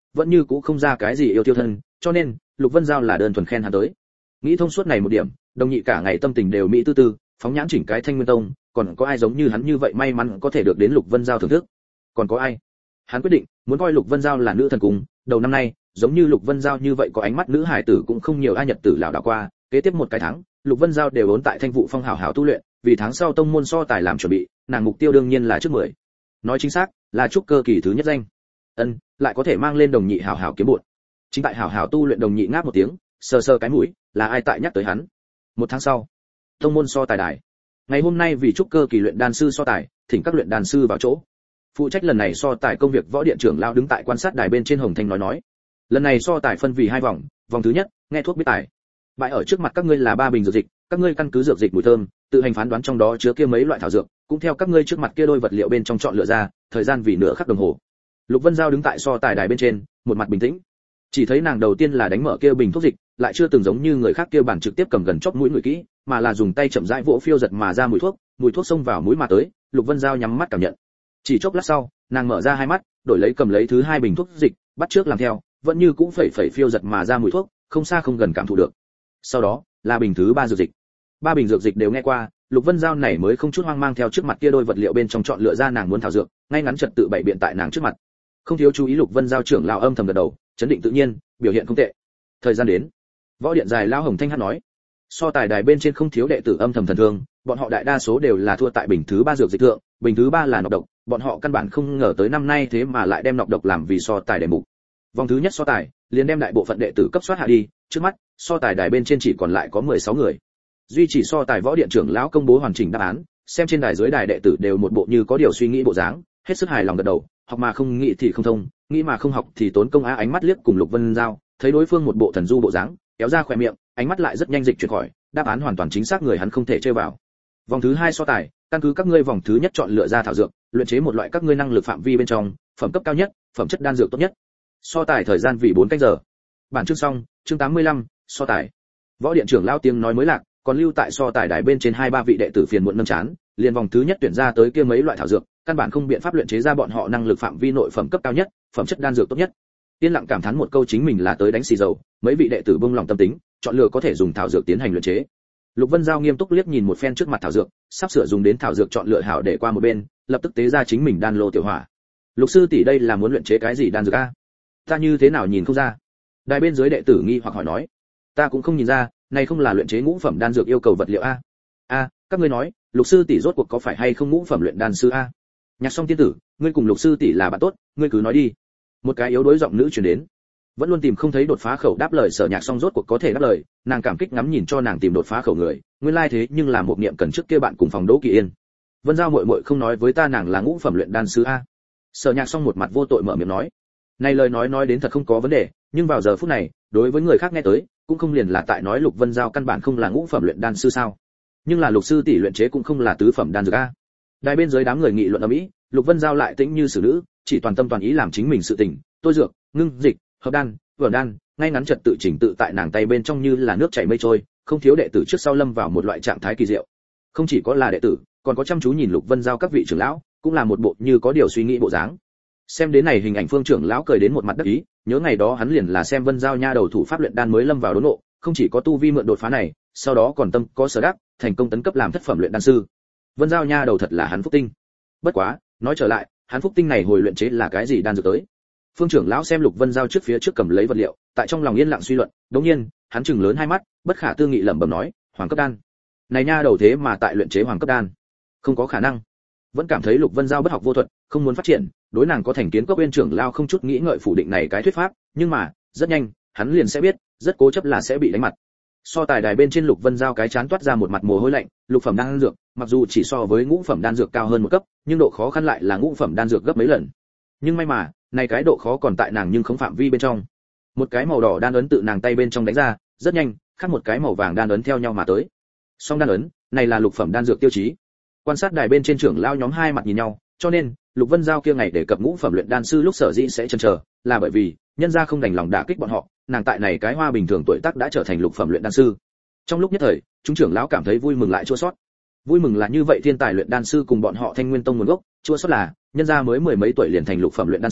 vẫn như cũ không ra cái gì yêu tiêu thân, cho nên Lục Vân Giao là đơn thuần khen hắn tới. Nghĩ thông suốt này một điểm, Đồng Nhị cả ngày tâm tình đều mỹ tư tư, phóng nhãn chỉnh cái Thanh Nguyên Tông, còn có ai giống như hắn như vậy may mắn có thể được đến Lục Vân Giao thưởng thức? Còn có ai? Hắn quyết định muốn coi Lục Vân Giao là nữ thần cung, đầu năm nay, giống như Lục Vân Giao như vậy có ánh mắt nữ hải tử cũng không nhiều ai nhật tử lão đảo qua, kế tiếp một cái tháng, Lục Vân Giao đều ốn tại Thanh Vụ Phong hảo hảo tu luyện, vì tháng sau tông môn so tài làm chuẩn bị, nàng mục tiêu đương nhiên là trước mười. Nói chính xác, là trúc cơ kỳ thứ nhất danh. Ân, lại có thể mang lên Đồng Nhị hảo hảo kiếm bộn. Chính tại hảo hảo tu luyện Đồng Nhị ngáp một tiếng, sờ sờ cái mũi, là ai tại nhắc tới hắn? Một tháng sau, tông môn so tài đài. Ngày hôm nay vì trúc cơ kỳ luyện đan sư so tài, thỉnh các luyện đan sư vào chỗ. Phụ trách lần này so tài công việc võ điện trưởng lão đứng tại quan sát đài bên trên hồng thanh nói nói. Lần này so tài phân vì hai vòng, vòng thứ nhất, nghe thuốc biết tài. Bại ở trước mặt các ngươi là ba bình dược dịch, các ngươi căn cứ dược dịch mùi thơm, tự hành phán đoán trong đó chứa kia mấy loại thảo dược, cũng theo các ngươi trước mặt kia đôi vật liệu bên trong chọn lựa ra, thời gian vì nửa khắc đồng hồ. Lục Vân Giao đứng tại so tài đài bên trên, một mặt bình tĩnh. Chỉ thấy nàng đầu tiên là đánh mở kia bình thuốc dịch, lại chưa từng giống như người khác kia bản trực tiếp cầm gần chóp mũi người kỹ, mà là dùng tay chậm rãi vỗ phiêu giật mà ra mùi thuốc, mùi thuốc xông vào mũi mà tới, Lục Vân Giao nhắm mắt cảm nhận. Chỉ chốc lát sau, nàng mở ra hai mắt, đổi lấy cầm lấy thứ hai bình thuốc dịch, bắt trước làm theo, vẫn như cũng phẩy phẩy phiêu giật mà ra mùi thuốc, không xa không gần cảm thụ được. Sau đó, là bình thứ ba dược dịch. Ba bình dược dịch đều nghe qua, Lục Vân Giao này mới không chút hoang mang theo trước mặt kia đôi vật liệu bên trong chọn lựa ra nàng muốn thảo dược, ngay ngắn trật tự bày biện tại nàng trước mặt. Không thiếu chú ý Lục Vân Giao trưởng lão âm thầm gật đầu, chấn định tự nhiên, biểu hiện không tệ. Thời gian đến. Võ điện dài lão Hồng Thanh hát nói. So tài đài bên trên không thiếu đệ tử âm thầm thần thương, bọn họ đại đa số đều là thua tại bình thứ ba dược dịch thượng, bình thứ ba là nọc độc, bọn họ căn bản không ngờ tới năm nay thế mà lại đem nọc độc làm vì so tài đề mục. Vòng thứ nhất so tài, liền đem đại bộ phận đệ tử cấp soát hạ đi, trước mắt, so tài đài bên trên chỉ còn lại có mười sáu người. Duy chỉ so tài võ điện trưởng lão công bố hoàn chỉnh đáp án, xem trên đài dưới đài đệ tử đều một bộ như có điều suy nghĩ bộ dáng, hết sức hài lòng gật đầu, học mà không nghĩ thì không thông, nghĩ mà không học thì tốn công á. Ánh mắt liếc cùng Lục Vân Giao, thấy đối phương một bộ thần du bộ dáng, kéo ra khóe miệng, ánh mắt lại rất nhanh dịch chuyển khỏi, đáp án hoàn toàn chính xác, người hắn không thể chơi vào. Vòng thứ hai so tài, căn cứ các ngươi vòng thứ nhất chọn lựa ra thảo dược, luyện chế một loại các ngươi năng lực phạm vi bên trong, phẩm cấp cao nhất, phẩm chất đan dược tốt nhất. So tài thời gian vì bốn canh giờ. Bản chương xong, chương tám mươi lăm, so tài. Võ điện trưởng lao tiếng nói mới lạc, còn lưu tại so tài đài bên trên hai ba vị đệ tử phiền muộn nâng chán, liền vòng thứ nhất tuyển ra tới kia mấy loại thảo dược, căn bản không biện pháp luyện chế ra bọn họ năng lực phạm vi nội phẩm cấp cao nhất, phẩm chất đan dược tốt nhất. Tiên lặng cảm thán một câu chính mình là tới đánh xì dầu, mấy vị đệ tử bông lòng tâm tính, chọn lựa có thể dùng thảo dược tiến hành luyện chế. Lục Vân Giao nghiêm túc liếc nhìn một phen trước mặt thảo dược, sắp sửa dùng đến thảo dược chọn lựa hảo để qua một bên, lập tức tế ra chính mình đan lô tiểu hỏa. Lục sư tỷ đây là muốn luyện chế cái gì đan dược a? Ta như thế nào nhìn không ra? Đài bên dưới đệ tử nghi hoặc hỏi nói. Ta cũng không nhìn ra, này không là luyện chế ngũ phẩm đan dược yêu cầu vật liệu a? A, các ngươi nói, Lục sư tỷ rốt cuộc có phải hay không ngũ phẩm luyện đan sư a? Nhạc Song tiên tử, ngươi cùng Lục sư tỷ là bạn tốt, ngươi cứ nói đi. Một cái yếu đuối giọng nữ truyền đến. Vẫn luôn tìm không thấy đột phá khẩu đáp lời Sở Nhạc Song rốt cuộc có thể đáp lời, nàng cảm kích ngắm nhìn cho nàng tìm đột phá khẩu người, nguyên lai thế nhưng là một niệm cần trước kia bạn cùng phòng Đỗ Kỳ Yên. Vân Giao muội muội không nói với ta nàng là ngũ phẩm luyện đan sư a? Sở Nhạc Song một mặt vô tội mở miệng nói. Này lời nói nói đến thật không có vấn đề, nhưng vào giờ phút này, đối với người khác nghe tới, cũng không liền là tại nói Lục Vân Giao căn bản không là ngũ phẩm luyện đan sư sao? Nhưng là Lục sư tỷ luyện chế cũng không là tứ phẩm đan dược a. Đài bên dưới đám người nghị luận ầm ĩ, Lục Vân Giao lại tĩnh như xử nữ, chỉ toàn tâm toàn ý làm chính mình sự tình, tôi dược, ngưng dịch, hợp đan, vẩn đan, ngay ngắn trật tự chỉnh tự tại nàng tay bên trong như là nước chảy mây trôi, không thiếu đệ tử trước sau lâm vào một loại trạng thái kỳ diệu. Không chỉ có là đệ tử, còn có chăm chú nhìn Lục Vân Giao các vị trưởng lão, cũng là một bộ như có điều suy nghĩ bộ dáng. Xem đến này hình ảnh Phương trưởng lão cười đến một mặt đắc ý, nhớ ngày đó hắn liền là xem Vân Giao nha đầu thủ pháp luyện đan mới lâm vào đốn ngộ, không chỉ có tu vi mượn đột phá này, sau đó còn tâm có sở đắc, thành công tấn cấp làm thất phẩm luyện đan sư. Vân Giao nha đầu thật là hắn phúc tinh. Bất quá, nói trở lại, hắn phúc tinh này hồi luyện chế là cái gì đan dược tới? Phương trưởng lão xem Lục Vân Giao trước phía trước cầm lấy vật liệu, tại trong lòng yên lặng suy luận, đống nhiên, hắn trừng lớn hai mắt, bất khả tư nghị lẩm bẩm nói, hoàng cấp đan. Này nha đầu thế mà tại luyện chế hoàng cấp đan, không có khả năng. Vẫn cảm thấy Lục Vân Giao bất học vô thuật, không muốn phát triển, đối nàng có thành kiến Cốc Uyên trưởng lão không chút nghĩ ngợi phủ định này cái thuyết pháp, nhưng mà, rất nhanh, hắn liền sẽ biết, rất cố chấp là sẽ bị đánh mặt. So tài đài bên trên Lục Vân Giao cái chán toát ra một mặt mồ hôi lạnh, lục phẩm đan dược, mặc dù chỉ so với ngũ phẩm đan dược cao hơn một cấp, nhưng độ khó khăn lại là ngũ phẩm đan dược gấp mấy lần. Nhưng may mà, này cái độ khó còn tại nàng nhưng không phạm vi bên trong. Một cái màu đỏ đan ấn tự nàng tay bên trong đánh ra, rất nhanh, khác một cái màu vàng đan ấn theo nhau mà tới. Song đan ấn, này là lục phẩm đan dược tiêu chí. Quan sát đài bên trên trưởng lao nhóm hai mặt nhìn nhau, cho nên, Lục Vân Giao kia ngày để cập ngũ phẩm luyện đan sư lúc sở dĩ sẽ chần chờ, là bởi vì, nhân gia không đành lòng đả kích bọn họ, nàng tại này cái hoa bình thường tuổi tác đã trở thành lục phẩm luyện đan sư. Trong lúc nhất thời, chúng trưởng lão cảm thấy vui mừng lại chua xót. Vui mừng là như vậy thiên tài luyện đan sư cùng bọn họ Thanh Nguyên Tông nguồn gốc, chua xót là, nhân gia mới mười mấy tuổi liền thành lục phẩm luyện đan sư,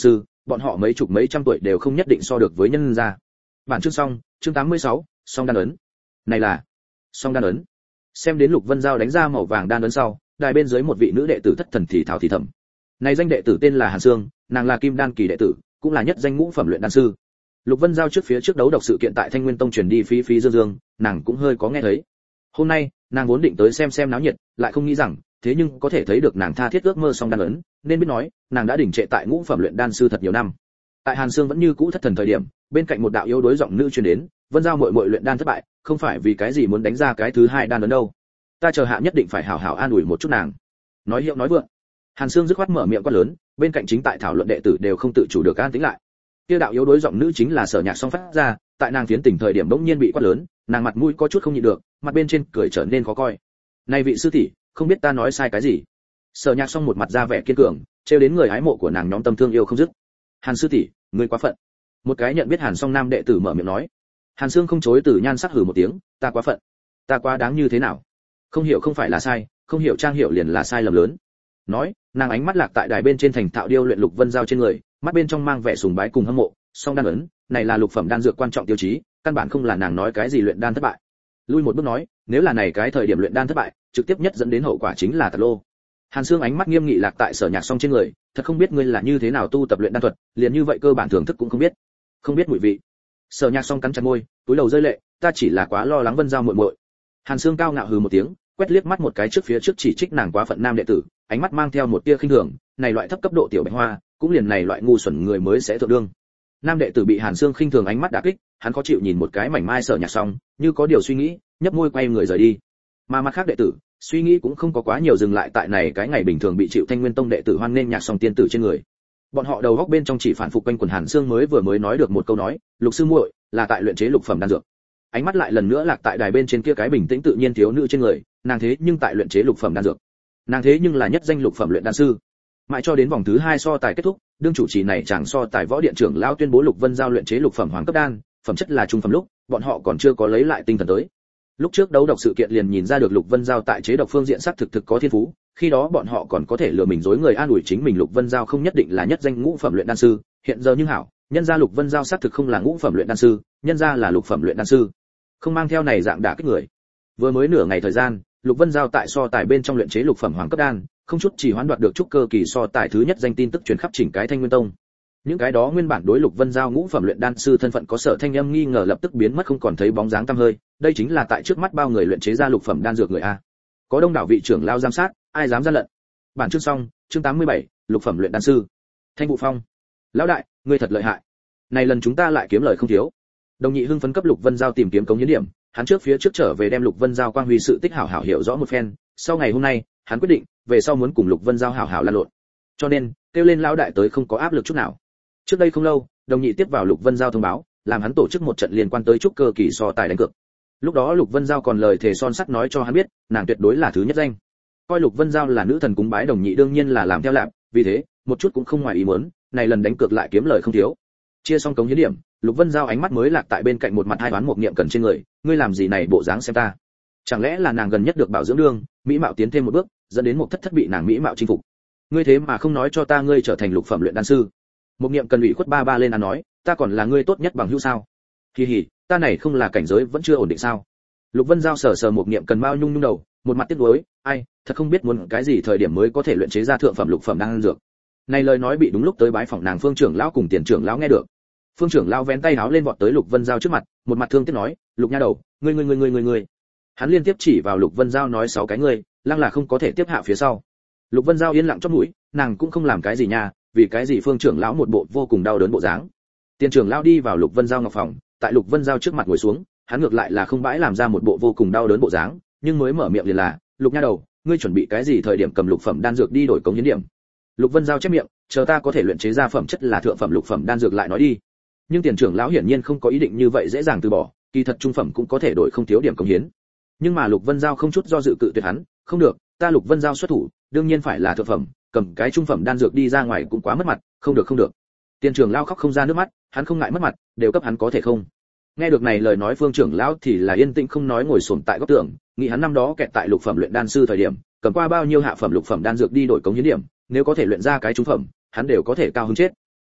bọn họ mấy chục mấy trăm tuổi đều không nhất định so được với nhân gia. Bản chương xong, chương tám mươi sáu, song đan ấn. Này là song đan ấn. Xem đến Lục Vân Giao đánh ra màu vàng đan ấn sau, đài bên dưới một vị nữ đệ tử thất thần thì thào thì thầm. Này danh đệ tử tên là Hàn Sương, nàng là Kim Đan kỳ đệ tử, cũng là nhất danh ngũ phẩm luyện đan sư. Lục Vân Giao trước phía trước đấu độc sự kiện tại Thanh Nguyên Tông truyền đi phí phí dương dương, nàng cũng hơi có nghe thấy. Hôm nay, nàng vốn định tới xem xem náo nhiệt, lại không nghĩ rằng, thế nhưng có thể thấy được nàng tha thiết ước mơ song đan ấn, nên biết nói, nàng đã đỉnh trệ tại ngũ phẩm luyện đan sư thật nhiều năm. Tại Hàn Sương vẫn như cũ thất thần thời điểm, bên cạnh một đạo yếu đối giọng nữ truyền đến, Vân Giao muội muội luyện đan thất bại, không phải vì cái gì muốn đánh ra cái thứ hai đan ấn đâu. Ta chờ hạ nhất định phải hảo hảo an ủi một chút nàng. Nói hiệu nói vượng. Hàn Sương dứt khoát mở miệng quát lớn, bên cạnh chính tại thảo luận đệ tử đều không tự chủ được an tĩnh lại. Kia đạo yếu đối giọng nữ chính là Sở Nhạc Song phát ra, tại nàng phiến tỉnh thời điểm bỗng nhiên bị quát lớn, nàng mặt mũi có chút không nhịn được, mặt bên trên cười trở nên khó coi. Này vị sư tỷ, không biết ta nói sai cái gì? Sở Nhạc Song một mặt ra vẻ kiên cường, trêu đến người hái mộ của nàng nhóm tâm thương yêu không dứt. Hàn sư tỷ, ngươi quá phận. Một cái nhận biết Hàn Song nam đệ tử mở miệng nói. Hàn Sương không chối từ nhan sắc hừ một tiếng, ta quá phận, ta quá đáng như thế nào? Không hiểu không phải là sai, không hiểu trang hiểu liền là sai lầm lớn. Nói, nàng ánh mắt lạc tại đài bên trên thành thạo điêu luyện Lục Vân Giao trên người, mắt bên trong mang vẻ sùng bái cùng hâm mộ. Song đan ấn, này là lục phẩm đan dược quan trọng tiêu chí, căn bản không là nàng nói cái gì luyện đan thất bại. Lui một bước nói, nếu là này cái thời điểm luyện đan thất bại, trực tiếp nhất dẫn đến hậu quả chính là tạt lô. Hàn Sương ánh mắt nghiêm nghị lạc tại Sở Nhạc Song trên người, thật không biết ngươi là như thế nào tu tập luyện đan thuật, liền như vậy cơ bản thưởng thức cũng không biết, không biết mùi vị. Sở Nhạc Song cắn chặt môi, túi đầu rơi lệ, ta chỉ là quá lo lắng Vân Giao muội muội. Hàn Sương cao ngạo hừ một tiếng, quét liếc mắt một cái trước phía trước chỉ trích nàng quá phận nam đệ tử, ánh mắt mang theo một tia khinh thường, này loại thấp cấp độ tiểu bạch hoa, cũng liền này loại ngu xuẩn người mới sẽ thượng đương. Nam đệ tử bị Hàn Sương khinh thường ánh mắt đả kích, hắn khó chịu nhìn một cái mảnh mai Sở Nhạc Song, như có điều suy nghĩ, nhấp môi quay người rời đi. Mà mặt khác đệ tử, suy nghĩ cũng không có quá nhiều dừng lại tại này cái ngày bình thường bị chịu Thanh Nguyên Tông đệ tử hoan nên Nhạc Song tiên tử trên người. Bọn họ đầu góc bên trong chỉ phản phục quanh quần Hàn Sương mới vừa mới nói được một câu nói, Lục sư muội là tại luyện chế lục phẩm đan dược. Ánh mắt lại lần nữa lạc tại đài bên trên kia cái bình tĩnh tự nhiên thiếu nữ trên người, nàng thế nhưng tại luyện chế lục phẩm đan dược. Nàng thế nhưng là nhất danh lục phẩm luyện đan sư. Mãi cho đến vòng thứ hai so tài kết thúc, đương chủ trì này chẳng so tài võ điện trưởng lão tuyên bố Lục Vân Giao luyện chế lục phẩm hoàng cấp đan, phẩm chất là trung phẩm lúc, bọn họ còn chưa có lấy lại tinh thần tới. Lúc trước đấu độc sự kiện liền nhìn ra được Lục Vân Giao tại chế độc phương diện sắc thực thực có thiên phú, khi đó bọn họ còn có thể lừa mình dối người an ủi chính mình Lục Vân Giao không nhất định là nhất danh ngũ phẩm luyện đan sư, hiện giờ nhưng hảo, nhân gia Lục Vân Giao xác thực không là ngũ phẩm luyện đan sư, nhân gia là lục phẩm luyện đan sư. Không mang theo này dạng đả kích người. Vừa mới nửa ngày thời gian, Lục Vân Giao tại so tài bên trong luyện chế lục phẩm hoàng cấp đan, không chút chỉ hoãn đoạt được trúc cơ kỳ so tài thứ nhất danh tin tức truyền khắp chỉnh cái Thanh Nguyên Tông. Những cái đó nguyên bản đối Lục Vân Giao ngũ phẩm luyện đan sư thân phận có sở thanh âm nghi ngờ lập tức biến mất không còn thấy bóng dáng tăm hơi, đây chính là tại trước mắt bao người luyện chế ra lục phẩm đan dược người a. Có đông đảo vị trưởng lao giám sát, ai dám gian lận. Bản chương xong, chương tám mươi bảy, lục phẩm luyện đan sư. Thanh Vũ Phong. Lão đại, ngươi thật lợi hại. Này lần chúng ta lại kiếm lời không thiếu. Đồng nhị hưng phấn cấp Lục Vân Giao tìm kiếm cống hiến điểm, hắn trước phía trước trở về đem Lục Vân Giao quang huy sự tích hảo hảo hiểu rõ một phen, sau ngày hôm nay, hắn quyết định, về sau muốn cùng Lục Vân Giao hảo hảo lan lộn. Cho nên, kêu lên lão đại tới không có áp lực chút nào. Trước đây không lâu, đồng nhị tiếp vào Lục Vân Giao thông báo, làm hắn tổ chức một trận liên quan tới trúc cơ kỳ so tài đánh cược. Lúc đó Lục Vân Giao còn lời thề son sắt nói cho hắn biết, nàng tuyệt đối là thứ nhất danh. Coi Lục Vân Giao là nữ thần cúng bái đồng nhị đương nhiên là làm theo lạp, vì thế, một chút cũng không ngoài ý muốn, này lần đánh cược lại kiếm lời không thiếu. Chia xong cống hiến điểm, Lục Vân Giao ánh mắt mới lạc tại bên cạnh một mặt hai đoán một niệm cần trên người, ngươi làm gì này bộ dáng xem ta? Chẳng lẽ là nàng gần nhất được bảo dưỡng đương, mỹ mạo tiến thêm một bước, dẫn đến một thất thất bị nàng mỹ mạo chinh phục. Ngươi thế mà không nói cho ta ngươi trở thành lục phẩm luyện đan sư. Một niệm cần ủy khuất ba ba lên ăn nói, ta còn là ngươi tốt nhất bằng hữu sao? Kỳ hỉ, ta này không là cảnh giới vẫn chưa ổn định sao? Lục Vân Giao sờ sờ một niệm cần bao nhung nhung đầu, một mặt tiếc nuối, ai, thật không biết muốn cái gì thời điểm mới có thể luyện chế ra thượng phẩm lục phẩm đan dược. Này lời nói bị đúng lúc tới bái phỏng nàng Phương trưởng lão cùng Tiền trưởng lão nghe được. Phương trưởng lão vén tay áo lên vọt tới Lục Vân Giao trước mặt, một mặt thương tiếc nói, Lục nha đầu, ngươi ngươi ngươi ngươi ngươi ngươi. Hắn liên tiếp chỉ vào Lục Vân Giao nói sáu cái ngươi, lăng là không có thể tiếp hạ phía sau. Lục Vân Giao yên lặng chóp mũi, nàng cũng không làm cái gì nha, vì cái gì Phương trưởng lão một bộ vô cùng đau đớn bộ dáng. Tiền trưởng lão đi vào Lục Vân Giao ngọc phòng, tại Lục Vân Giao trước mặt ngồi xuống, hắn ngược lại là không bãi làm ra một bộ vô cùng đau đớn bộ dáng, nhưng mới mở miệng liền là, Lục nha đầu, ngươi chuẩn bị cái gì thời điểm cầm lục phẩm đan dược đi đổi cống hiến điểm. Lục Vân Giao chép miệng, chờ ta có thể luyện chế ra phẩm chất là thượng phẩm lục phẩm đan dược lại nói đi. Nhưng Tiền trưởng lão hiển nhiên không có ý định như vậy dễ dàng từ bỏ, kỳ thật trung phẩm cũng có thể đổi không thiếu điểm cống hiến. Nhưng mà Lục Vân Giao không chút do dự cự tuyệt hắn, không được, ta Lục Vân Giao xuất thủ, đương nhiên phải là thượng phẩm, cầm cái trung phẩm đan dược đi ra ngoài cũng quá mất mặt, không được không được. Tiền trưởng lão khóc không ra nước mắt, hắn không ngại mất mặt, đều cấp hắn có thể không. Nghe được này lời nói Phương trưởng lão thì là yên tĩnh không nói ngồi xổm tại góc tường, nghĩ hắn năm đó kẹt tại lục phẩm luyện đan sư thời điểm, cầm qua bao nhiêu hạ phẩm lục phẩm đan dược đi đổi cống hiến điểm, nếu có thể luyện ra cái trung phẩm, hắn đều có thể cao hứng chết.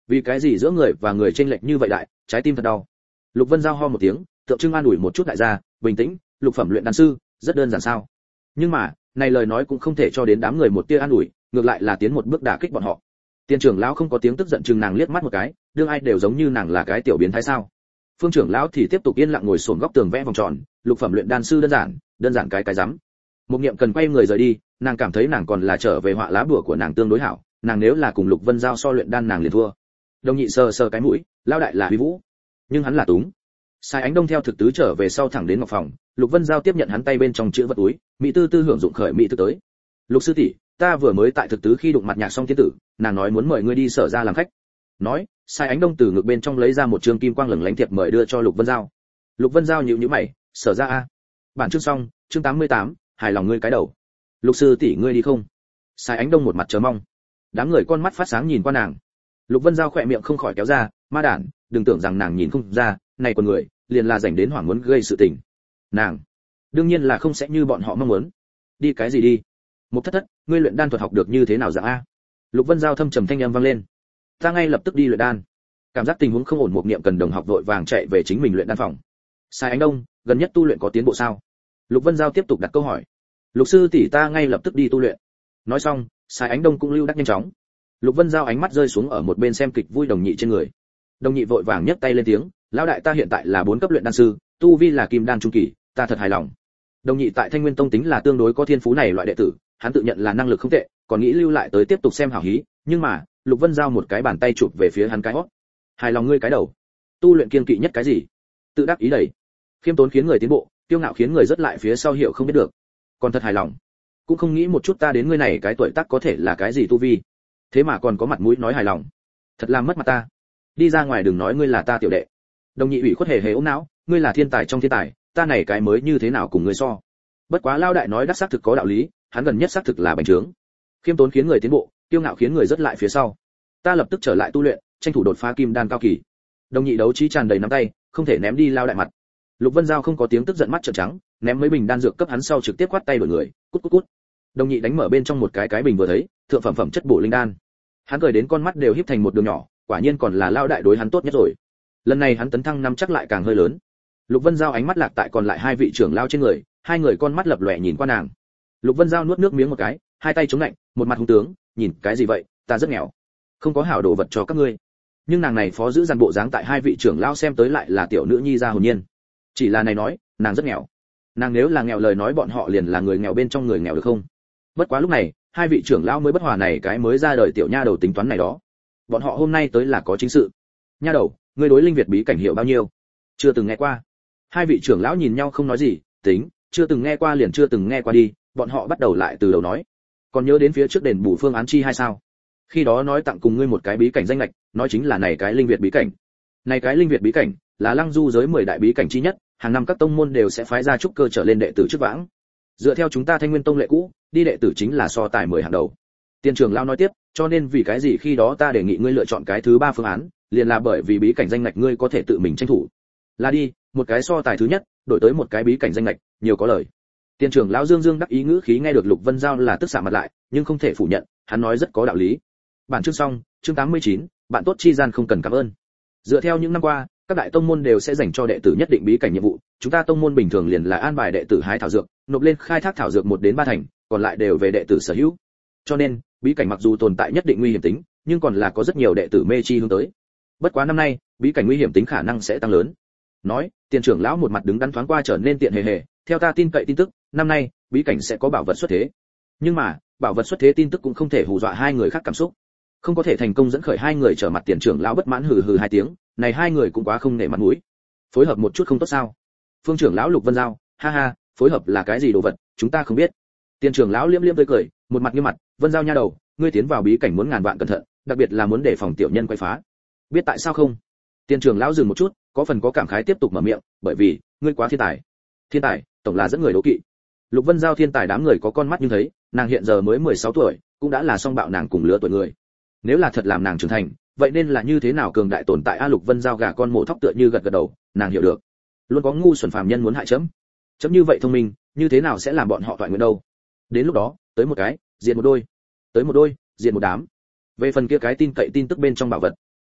Vì cái gì giữa người và người chênh lệch như vậy đại, trái tim thật đau. Lục Vân Giao ho một tiếng, tượng trưng an ủi một chút đại gia, bình tĩnh, lục phẩm luyện đan sư, rất đơn giản sao? Nhưng mà, này lời nói cũng không thể cho đến đám người một tia an ủi, ngược lại là tiến một bước đả kích bọn họ. Tiên trưởng lão không có tiếng tức giận chừng nàng liếc mắt một cái, đương ai đều giống như nàng là cái tiểu biến thái sao? Phương trưởng lão thì tiếp tục yên lặng ngồi xổm góc tường vẽ vòng tròn, lục phẩm luyện đan sư đơn giản, đơn giản cái cái rắm. Một niệm cần quay người rời đi, nàng cảm thấy nàng còn là trở về họa lá bùa của nàng tương đối hảo, nàng nếu là cùng Lục Vân Giao so luyện đan nàng liền thua. Đồng nhị sờ sờ cái mũi, lao đại là Huy Vũ, nhưng hắn là túng. Sai Ánh Đông theo thực tứ trở về sau thẳng đến ngọc phòng, Lục Vân Giao tiếp nhận hắn tay bên trong chữ vật túi, mỹ tư tư hưởng dụng khởi mỹ tư tới. Lục sư tỷ, ta vừa mới tại thực tứ khi đụng mặt nhạc xong tiên tử, nàng nói muốn mời ngươi đi sở ra làm khách. Nói, Sai Ánh Đông từ ngực bên trong lấy ra một trương kim quang lửng lánh thiệp mời đưa cho Lục Vân Giao. Lục Vân Giao nhíu nhíu mày, sở ra a. Bản chương xong, chương tám mươi tám, hài lòng ngươi cái đầu. Lục sư tỷ ngươi đi không? Sai Ánh Đông một mặt chờ mong. Đám người con mắt phát sáng nhìn qua nàng. Lục Vân Giao khỏe miệng không khỏi kéo ra, ma đản, đừng tưởng rằng nàng nhìn không ra, này con người, liền là rảnh đến hoảng muốn gây sự tình. Nàng, đương nhiên là không sẽ như bọn họ mong muốn. Đi cái gì đi? Một thất thất, ngươi luyện đan thuật học được như thế nào dạng a? Lục Vân Giao thâm trầm thanh âm vang lên. Ta ngay lập tức đi luyện đan. Cảm giác tình huống không ổn, một niệm cần đồng học vội vàng chạy về chính mình luyện đan phòng. Sai Ánh Đông, gần nhất tu luyện có tiến bộ sao? Lục Vân Giao tiếp tục đặt câu hỏi. Lục sư tỷ ta ngay lập tức đi tu luyện. Nói xong, Sai Ánh Đông cũng lưu đắc nhanh chóng. Lục Vân Giao ánh mắt rơi xuống ở một bên xem kịch vui Đồng Nhị trên người. Đồng Nhị vội vàng nhấc tay lên tiếng, lão đại ta hiện tại là bốn cấp luyện đan sư, tu vi là kim đan trung kỳ, ta thật hài lòng. Đồng Nhị tại Thanh Nguyên Tông tính là tương đối có thiên phú này loại đệ tử, hắn tự nhận là năng lực không tệ, còn nghĩ lưu lại tới tiếp tục xem hảo hí, nhưng mà, Lục Vân Giao một cái bàn tay chụp về phía hắn cái hót. Hài lòng ngươi cái đầu. Tu luyện kiên kỵ nhất cái gì? Tự đắc ý đầy. Khiêm tốn khiến người tiến bộ, kiêu ngạo khiến người rất lại phía sau hiểu không biết được. Còn thật hài lòng. Cũng không nghĩ một chút ta đến ngươi này cái tuổi tác có thể là cái gì tu vi. Thế mà còn có mặt mũi nói hài lòng. Thật là mất mặt ta. Đi ra ngoài đừng nói ngươi là ta tiểu đệ. Đồng Nhị ủy khuất hề hề ốm não, ngươi là thiên tài trong thiên tài, ta này cái mới như thế nào cùng ngươi so. Bất quá lao đại nói đắc xác thực có đạo lý, hắn gần nhất xác thực là bành trướng. Khiêm tốn khiến người tiến bộ, kiêu ngạo khiến người rất lại phía sau. Ta lập tức trở lại tu luyện, tranh thủ đột phá kim đan cao kỳ. Đồng Nhị đấu trí tràn đầy nắm tay, không thể ném đi lao đại mặt. Lục Vân Giao không có tiếng tức giận mắt trợn trắng, ném mấy bình đan dược cấp hắn sau trực tiếp quát tay đổi người, cút cút cút. Đồng Nhị đánh mở bên trong một cái cái bình vừa thấy, thượng phẩm phẩm chất bổ linh đan. Hắn cười đến con mắt đều híp thành một đường nhỏ, quả nhiên còn là lao đại đối hắn tốt nhất rồi. Lần này hắn tấn thăng năm chắc lại càng hơi lớn. Lục Vân Giao ánh mắt lạc tại còn lại hai vị trưởng lao trên người, hai người con mắt lập lòe nhìn qua nàng. Lục Vân Giao nuốt nước miếng một cái, hai tay chống lạnh, một mặt hung tướng, nhìn cái gì vậy, ta rất nghèo, không có hảo đồ vật cho các ngươi. Nhưng nàng này phó giữ dàn bộ dáng tại hai vị trưởng lao xem tới lại là tiểu nữ nhi ra hồn nhiên. Chỉ là này nói, nàng rất nghèo. Nàng nếu là nghèo lời nói bọn họ liền là người nghèo bên trong người nghèo được không? Bất quá lúc này, hai vị trưởng lão mới bất hòa này cái mới ra đời tiểu nha đầu tính toán này đó. Bọn họ hôm nay tới là có chính sự. Nha đầu, ngươi đối linh Việt bí cảnh hiểu bao nhiêu? Chưa từng nghe qua. Hai vị trưởng lão nhìn nhau không nói gì, tính, chưa từng nghe qua liền chưa từng nghe qua đi, bọn họ bắt đầu lại từ đầu nói. Còn nhớ đến phía trước đền bù phương án chi hay sao? Khi đó nói tặng cùng ngươi một cái bí cảnh danh lệch, nói chính là này cái linh Việt bí cảnh. Này cái linh Việt bí cảnh là Lăng Du giới mười đại bí cảnh chi nhất, hàng năm các tông môn đều sẽ phái ra trúc cơ trở lên đệ tử trước vãng. Dựa theo chúng ta Thanh Nguyên Tông lệ cũ, đi đệ tử chính là so tài mười hàng đầu. Tiên trưởng lão nói tiếp, cho nên vì cái gì khi đó ta đề nghị ngươi lựa chọn cái thứ ba phương án, liền là bởi vì bí cảnh danh ngạch ngươi có thể tự mình tranh thủ. Là đi, một cái so tài thứ nhất, đổi tới một cái bí cảnh danh ngạch, nhiều có lời. Tiên trưởng lão Dương Dương đắc ý ngữ khí nghe được Lục Vân Giao là tức xạ mặt lại, nhưng không thể phủ nhận, hắn nói rất có đạo lý. Bản chương xong, chương tám mươi chín, bạn tốt chi gian không cần cảm ơn. Dựa theo những năm qua, các đại tông môn đều sẽ dành cho đệ tử nhất định bí cảnh nhiệm vụ, chúng ta tông môn bình thường liền là an bài đệ tử hái thảo dược, nộp lên khai thác thảo dược một đến ba thành, còn lại đều về đệ tử sở hữu. Cho nên, bí cảnh mặc dù tồn tại nhất định nguy hiểm tính, nhưng còn là có rất nhiều đệ tử mê chi hướng tới. Bất quá năm nay, bí cảnh nguy hiểm tính khả năng sẽ tăng lớn. Nói, tiền trưởng lão một mặt đứng đắn thoáng qua trở nên tiện hề hề, theo ta tin cậy tin tức, năm nay, bí cảnh sẽ có bảo vật xuất thế. Nhưng mà, bảo vật xuất thế tin tức cũng không thể hù dọa hai người khác cảm xúc. Không có thể thành công dẫn khởi hai người trở mặt tiền trưởng lão bất mãn hừ hừ hai tiếng, này hai người cũng quá không nể mặt mũi. Phối hợp một chút không tốt sao? Phương trưởng lão Lục Vân Giao, ha ha, phối hợp là cái gì đồ vật, chúng ta không biết. Tiền trưởng lão liêm liêm tươi cười, một mặt nghiêm mặt, Vân Giao nha đầu, ngươi tiến vào bí cảnh muốn ngàn vạn cẩn thận, đặc biệt là muốn đề phòng tiểu nhân quay phá. Biết tại sao không? Tiền trưởng lão dừng một chút, có phần có cảm khái tiếp tục mở miệng, bởi vì, ngươi quá thiên tài. Thiên tài, tổng là dẫn người đố kỵ. Lục Vân Giao thiên tài đám người có con mắt như thấy, nàng hiện giờ mới mười sáu tuổi, cũng đã là song bạo nàng cùng lứa tuổi người. Nếu là thật làm nàng trưởng thành, vậy nên là như thế nào cường đại tồn tại a? Lục Vân Giao gà con mổ thóc tựa như gật gật đầu, nàng hiểu được. Luôn có ngu xuẩn phàm nhân muốn hại chấm. Chấm như vậy thông minh, như thế nào sẽ làm bọn họ toại nguyện đâu? Đến lúc đó, tới một cái, diệt một đôi. Tới một đôi, diệt một đám. Về phần kia cái tin cậy tin tức bên trong bảo vật,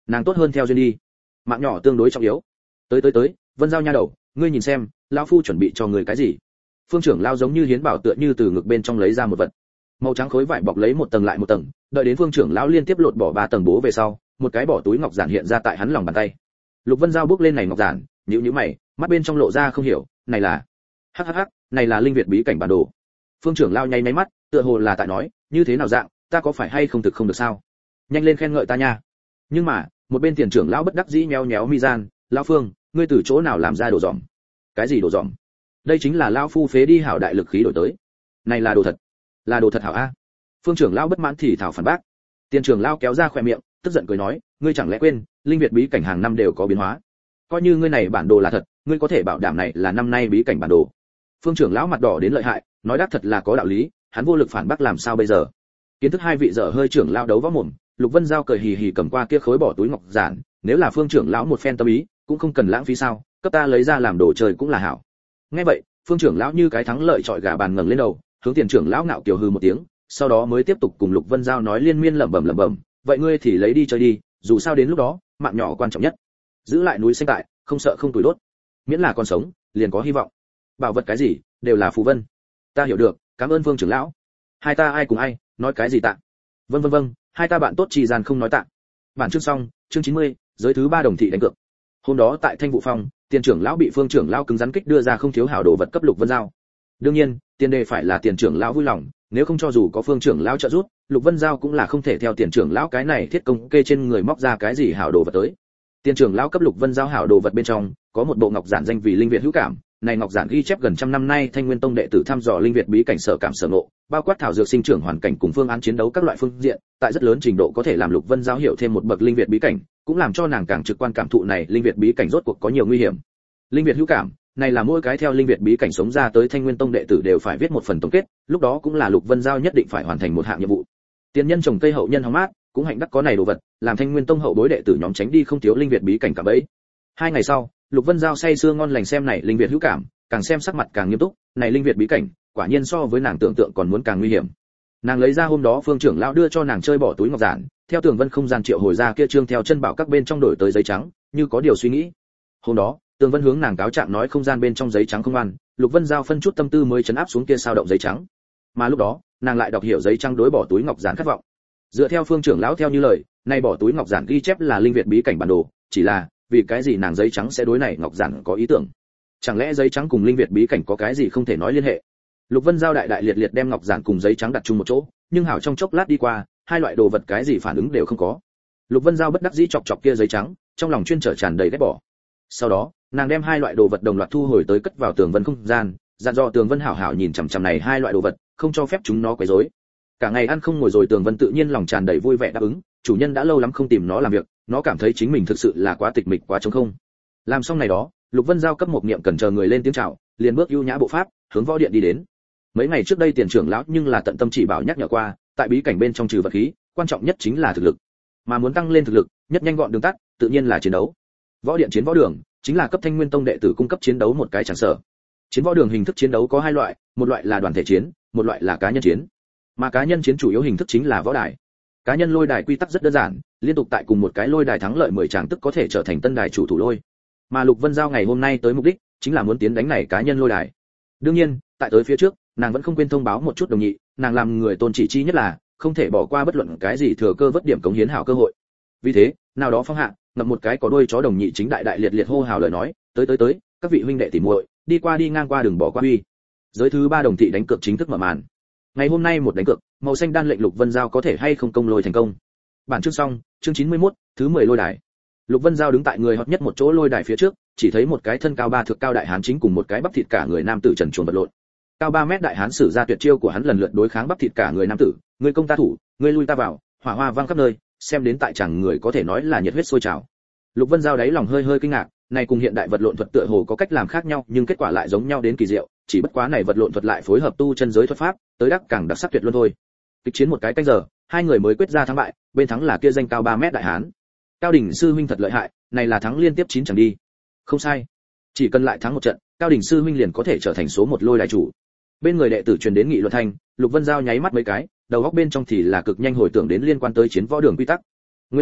nàng tốt hơn theo duyên đi, mạng nhỏ tương đối trọng yếu. Tới tới tới, Vân Giao nha đầu, ngươi nhìn xem, lão phu chuẩn bị cho ngươi cái gì? Phương trưởng lão giống như hiến bảo tựa như từ ngực bên trong lấy ra một vật. Màu trắng khối vải bọc lấy một tầng lại một tầng, đợi đến Phương trưởng lão liên tiếp lột bỏ ba tầng bố về sau, một cái bỏ túi ngọc giản hiện ra tại hắn lòng bàn tay. Lục Vân Giao bước lên này ngọc giản, nhíu nhíu mày, mắt bên trong lộ ra không hiểu, này là? Hắc hắc hắc, này là linh việt bí cảnh bản đồ. Phương trưởng lão nháy nháy mắt, tựa hồ là tại nói, như thế nào dạng, ta có phải hay không thực không được sao? Nhanh lên khen ngợi ta nha. Nhưng mà, một bên tiền trưởng lão bất đắc dĩ nhéo nhéo mi gian, lão Phương, ngươi từ chỗ nào làm ra đồ dỏm? Cái gì đồ dỏm? Đây chính là lão phu phế đi hảo đại lực khí đổi tới. Này là đồ thật, là đồ thật hảo a. Phương trưởng lão bất mãn thì thảo phản bác. Tiền trưởng lão kéo ra khóe miệng, tức giận cười nói, ngươi chẳng lẽ quên, linh việt bí cảnh hàng năm đều có biến hóa. Coi như ngươi này bản đồ là thật, ngươi có thể bảo đảm này là năm nay bí cảnh bản đồ. Phương trưởng lão mặt đỏ đến lợi hại, nói đáp thật là có đạo lý, hắn vô lực phản bác làm sao bây giờ. Kiến thức hai vị dở hơi trưởng lão đấu võ mồm, Lục Vân Giao cười hì hì cầm qua kia khối bỏ túi ngọc giản, nếu là Phương trưởng lão một phen tâm ý, cũng không cần lãng phí sao, cấp ta lấy ra làm đồ chơi cũng là hảo. Nghe vậy, Phương trưởng lão như cái thắng lợi chọi gà bàn ngẩng lên đầu, hướng tiền trưởng lão ngạo kiều hừ một tiếng, sau đó mới tiếp tục cùng Lục Vân Giao nói liên miên lẩm bẩm lẩm bẩm, vậy ngươi thì lấy đi chơi đi, dù sao đến lúc đó, mạng nhỏ quan trọng nhất. Giữ lại núi xanh tại, không sợ không tuổi đốt. Miễn là còn sống, liền có hy vọng. Bảo vật cái gì, đều là phù vân. Ta hiểu được, cảm ơn Phương trưởng lão. Hai ta ai cùng ai, nói cái gì tạ? Vâng vâng vâng, hai ta bạn tốt trì gian không nói tạ. Bản chương xong, chương chín mươi, giới thứ ba đồng thị đánh cược. Hôm đó tại Thanh Vũ Phong, tiền trưởng lão bị Phương trưởng lão cứng rắn kích đưa ra không thiếu hảo đồ vật cấp Lục Vân Giao. Đương nhiên, tiền đề phải là tiền trưởng lão vui lòng, nếu không cho dù có Phương trưởng lão trợ giúp, Lục Vân Giao cũng là không thể theo tiền trưởng lão cái này thiết công kê trên người móc ra cái gì hảo đồ vật tới. Tiền trưởng lão cấp Lục Vân Giao hảo đồ vật bên trong, có một bộ ngọc giản danh vì linh việt hữu cảm, này ngọc giản ghi chép gần trăm năm nay Thanh Nguyên Tông đệ tử thăm dò linh việt bí cảnh sở cảm sở ngộ, bao quát thảo dược sinh trưởng hoàn cảnh cùng phương án chiến đấu các loại phương diện, tại rất lớn trình độ có thể làm Lục Vân Giao hiểu thêm một bậc linh việt bí cảnh, cũng làm cho nàng càng trực quan cảm thụ này linh việt bí cảnh rốt cuộc có nhiều nguy hiểm. Linh việt hữu cảm, này là mỗi cái theo linh việt bí cảnh sống ra tới Thanh Nguyên Tông đệ tử đều phải viết một phần tổng kết, lúc đó cũng là Lục Vân Giao nhất định phải hoàn thành một hạng nhiệm vụ. Tiền nhân trồng cây hậu nhân hóng mát, cũng hạnh đắc có này đồ vật, làm Thanh Nguyên Tông hậu bối đệ tử nhóm tránh đi không thiếu linh việt bí cảnh cả bấy. Hai ngày sau, Lục Vân Giao say sưa ngon lành xem này linh việt hữu cảm, càng xem sắc mặt càng nghiêm túc, này linh việt bí cảnh, quả nhiên so với nàng tưởng tượng còn muốn càng nguy hiểm. Nàng lấy ra hôm đó Phương trưởng lão đưa cho nàng chơi bỏ túi ngọc giản, theo tường vân không gian triệu hồi ra kia trương theo chân bảo các bên trong đổi tới giấy trắng, như có điều suy nghĩ. Hôm đó, tường vân hướng nàng cáo trạng nói không gian bên trong giấy trắng không ăn, Lục Vân Giao phân chút tâm tư mới trấn áp xuống kia sao động giấy trắng. Mà lúc đó, nàng lại đọc hiểu giấy trắng đối bỏ túi ngọc giản khát vọng. Dựa theo Phương trưởng lão theo như lời, này bỏ túi ngọc giản ghi chép là linh việt bí cảnh bản đồ, chỉ là vì cái gì nàng giấy trắng sẽ đối này ngọc giản có ý tưởng? Chẳng lẽ giấy trắng cùng linh việt bí cảnh có cái gì không thể nói liên hệ? Lục Vân Giao đại đại liệt liệt đem ngọc giản cùng giấy trắng đặt chung một chỗ, nhưng hảo trong chốc lát đi qua, hai loại đồ vật cái gì phản ứng đều không có. Lục Vân Giao bất đắc dĩ chọc chọc kia giấy trắng, trong lòng chuyên trở tràn đầy ghét bỏ. Sau đó, nàng đem hai loại đồ vật đồng loạt thu hồi tới cất vào tường vân không gian, dặn dò tường vân hảo hảo nhìn chằm chằm này hai loại đồ vật, không cho phép chúng nó quấy rối. Cả ngày ăn không ngồi rồi tường vân tự nhiên lòng tràn đầy vui vẻ đáp ứng, chủ nhân đã lâu lắm không tìm nó làm việc, nó cảm thấy chính mình thực sự là quá tịch mịch quá trống không. Làm xong này đó, Lục Vân Giao cấp một niệm cần chờ người lên tiếng chào, liền bước ưu nhã bộ pháp, hướng võ điện đi đến. Mấy ngày trước đây tiền trưởng lão nhưng là tận tâm chỉ bảo nhắc nhở qua, tại bí cảnh bên trong trừ vật khí, quan trọng nhất chính là thực lực. Mà muốn tăng lên thực lực, nhất nhanh gọn đường tắt, tự nhiên là chiến đấu. Võ điện chiến võ đường, chính là cấp Thanh Nguyên Tông đệ tử cung cấp chiến đấu một cái chẳng sở. Chiến võ đường hình thức chiến đấu có hai loại, một loại là đoàn thể chiến, một loại là cá nhân chiến. Mà cá nhân chiến chủ yếu hình thức chính là võ đài. Cá nhân lôi đài quy tắc rất đơn giản, liên tục tại cùng một cái lôi đài thắng lợi mười tràng tức có thể trở thành tân đài chủ thủ lôi. Mà Lục Vân Giao ngày hôm nay tới mục đích chính là muốn tiến đánh này cá nhân lôi đài. Đương nhiên, tại tới phía trước, nàng vẫn không quên thông báo một chút đồng nhị, nàng làm người tôn chỉ chi nhất là không thể bỏ qua bất luận cái gì thừa cơ vất điểm cống hiến hảo cơ hội. Vì thế, nào đó phong hạ, ngậm một cái có đuôi chó đồng nhị chính đại đại liệt liệt hô hào lời nói, tới tới tới, các vị huynh đệ tỉ muội, đi qua đi ngang qua đừng bỏ qua uy. Giới thứ ba đồng thị đánh cược chính thức mở màn. Ngày hôm nay một đánh cược, màu xanh đan lệnh Lục Vân Giao có thể hay không công lôi thành công. Bản chương xong, chương chín mươi mốt, thứ mười lôi đài. Lục Vân Giao đứng tại người hot nhất một chỗ lôi đài phía trước, chỉ thấy một cái thân cao ba thước cao đại hán chính cùng một cái bắp thịt cả người nam tử trần truồng vật lộn. Cao ba mét đại hán sử ra tuyệt chiêu của hắn lần lượt đối kháng bắp thịt cả người nam tử, người công ta thủ, người lui ta vào, hỏa hoa vang khắp nơi, xem đến tại chẳng người có thể nói là nhiệt huyết sôi trào. Lục Vân Giao đáy lòng hơi hơi kinh ngạc, này cùng hiện đại vật lộn thuật tựa hồ có cách làm khác nhau, nhưng kết quả lại giống nhau đến kỳ diệu, chỉ bất quá này vật lộn thuật lại phối hợp tu chân giới thuật pháp, tới đắc càng đặc sắc tuyệt luân thôi. Kịch chiến một cái canh giờ, hai người mới quyết ra thắng bại, bên thắng là kia danh cao ba mét đại hán. Cao đỉnh sư huynh thật lợi hại, này là thắng liên tiếp chín chẳng đi. Không sai, chỉ cần lại thắng một trận, Cao đỉnh sư huynh liền có thể trở thành số một lôi đài chủ. Bên người đệ tử truyền đến nghị luận thanh, Lục Vân Giao nháy mắt mấy cái, đầu óc bên trong thì là cực nhanh hồi tưởng đến liên quan tới chiến võ đường quy tắc. Nguyên lai, like,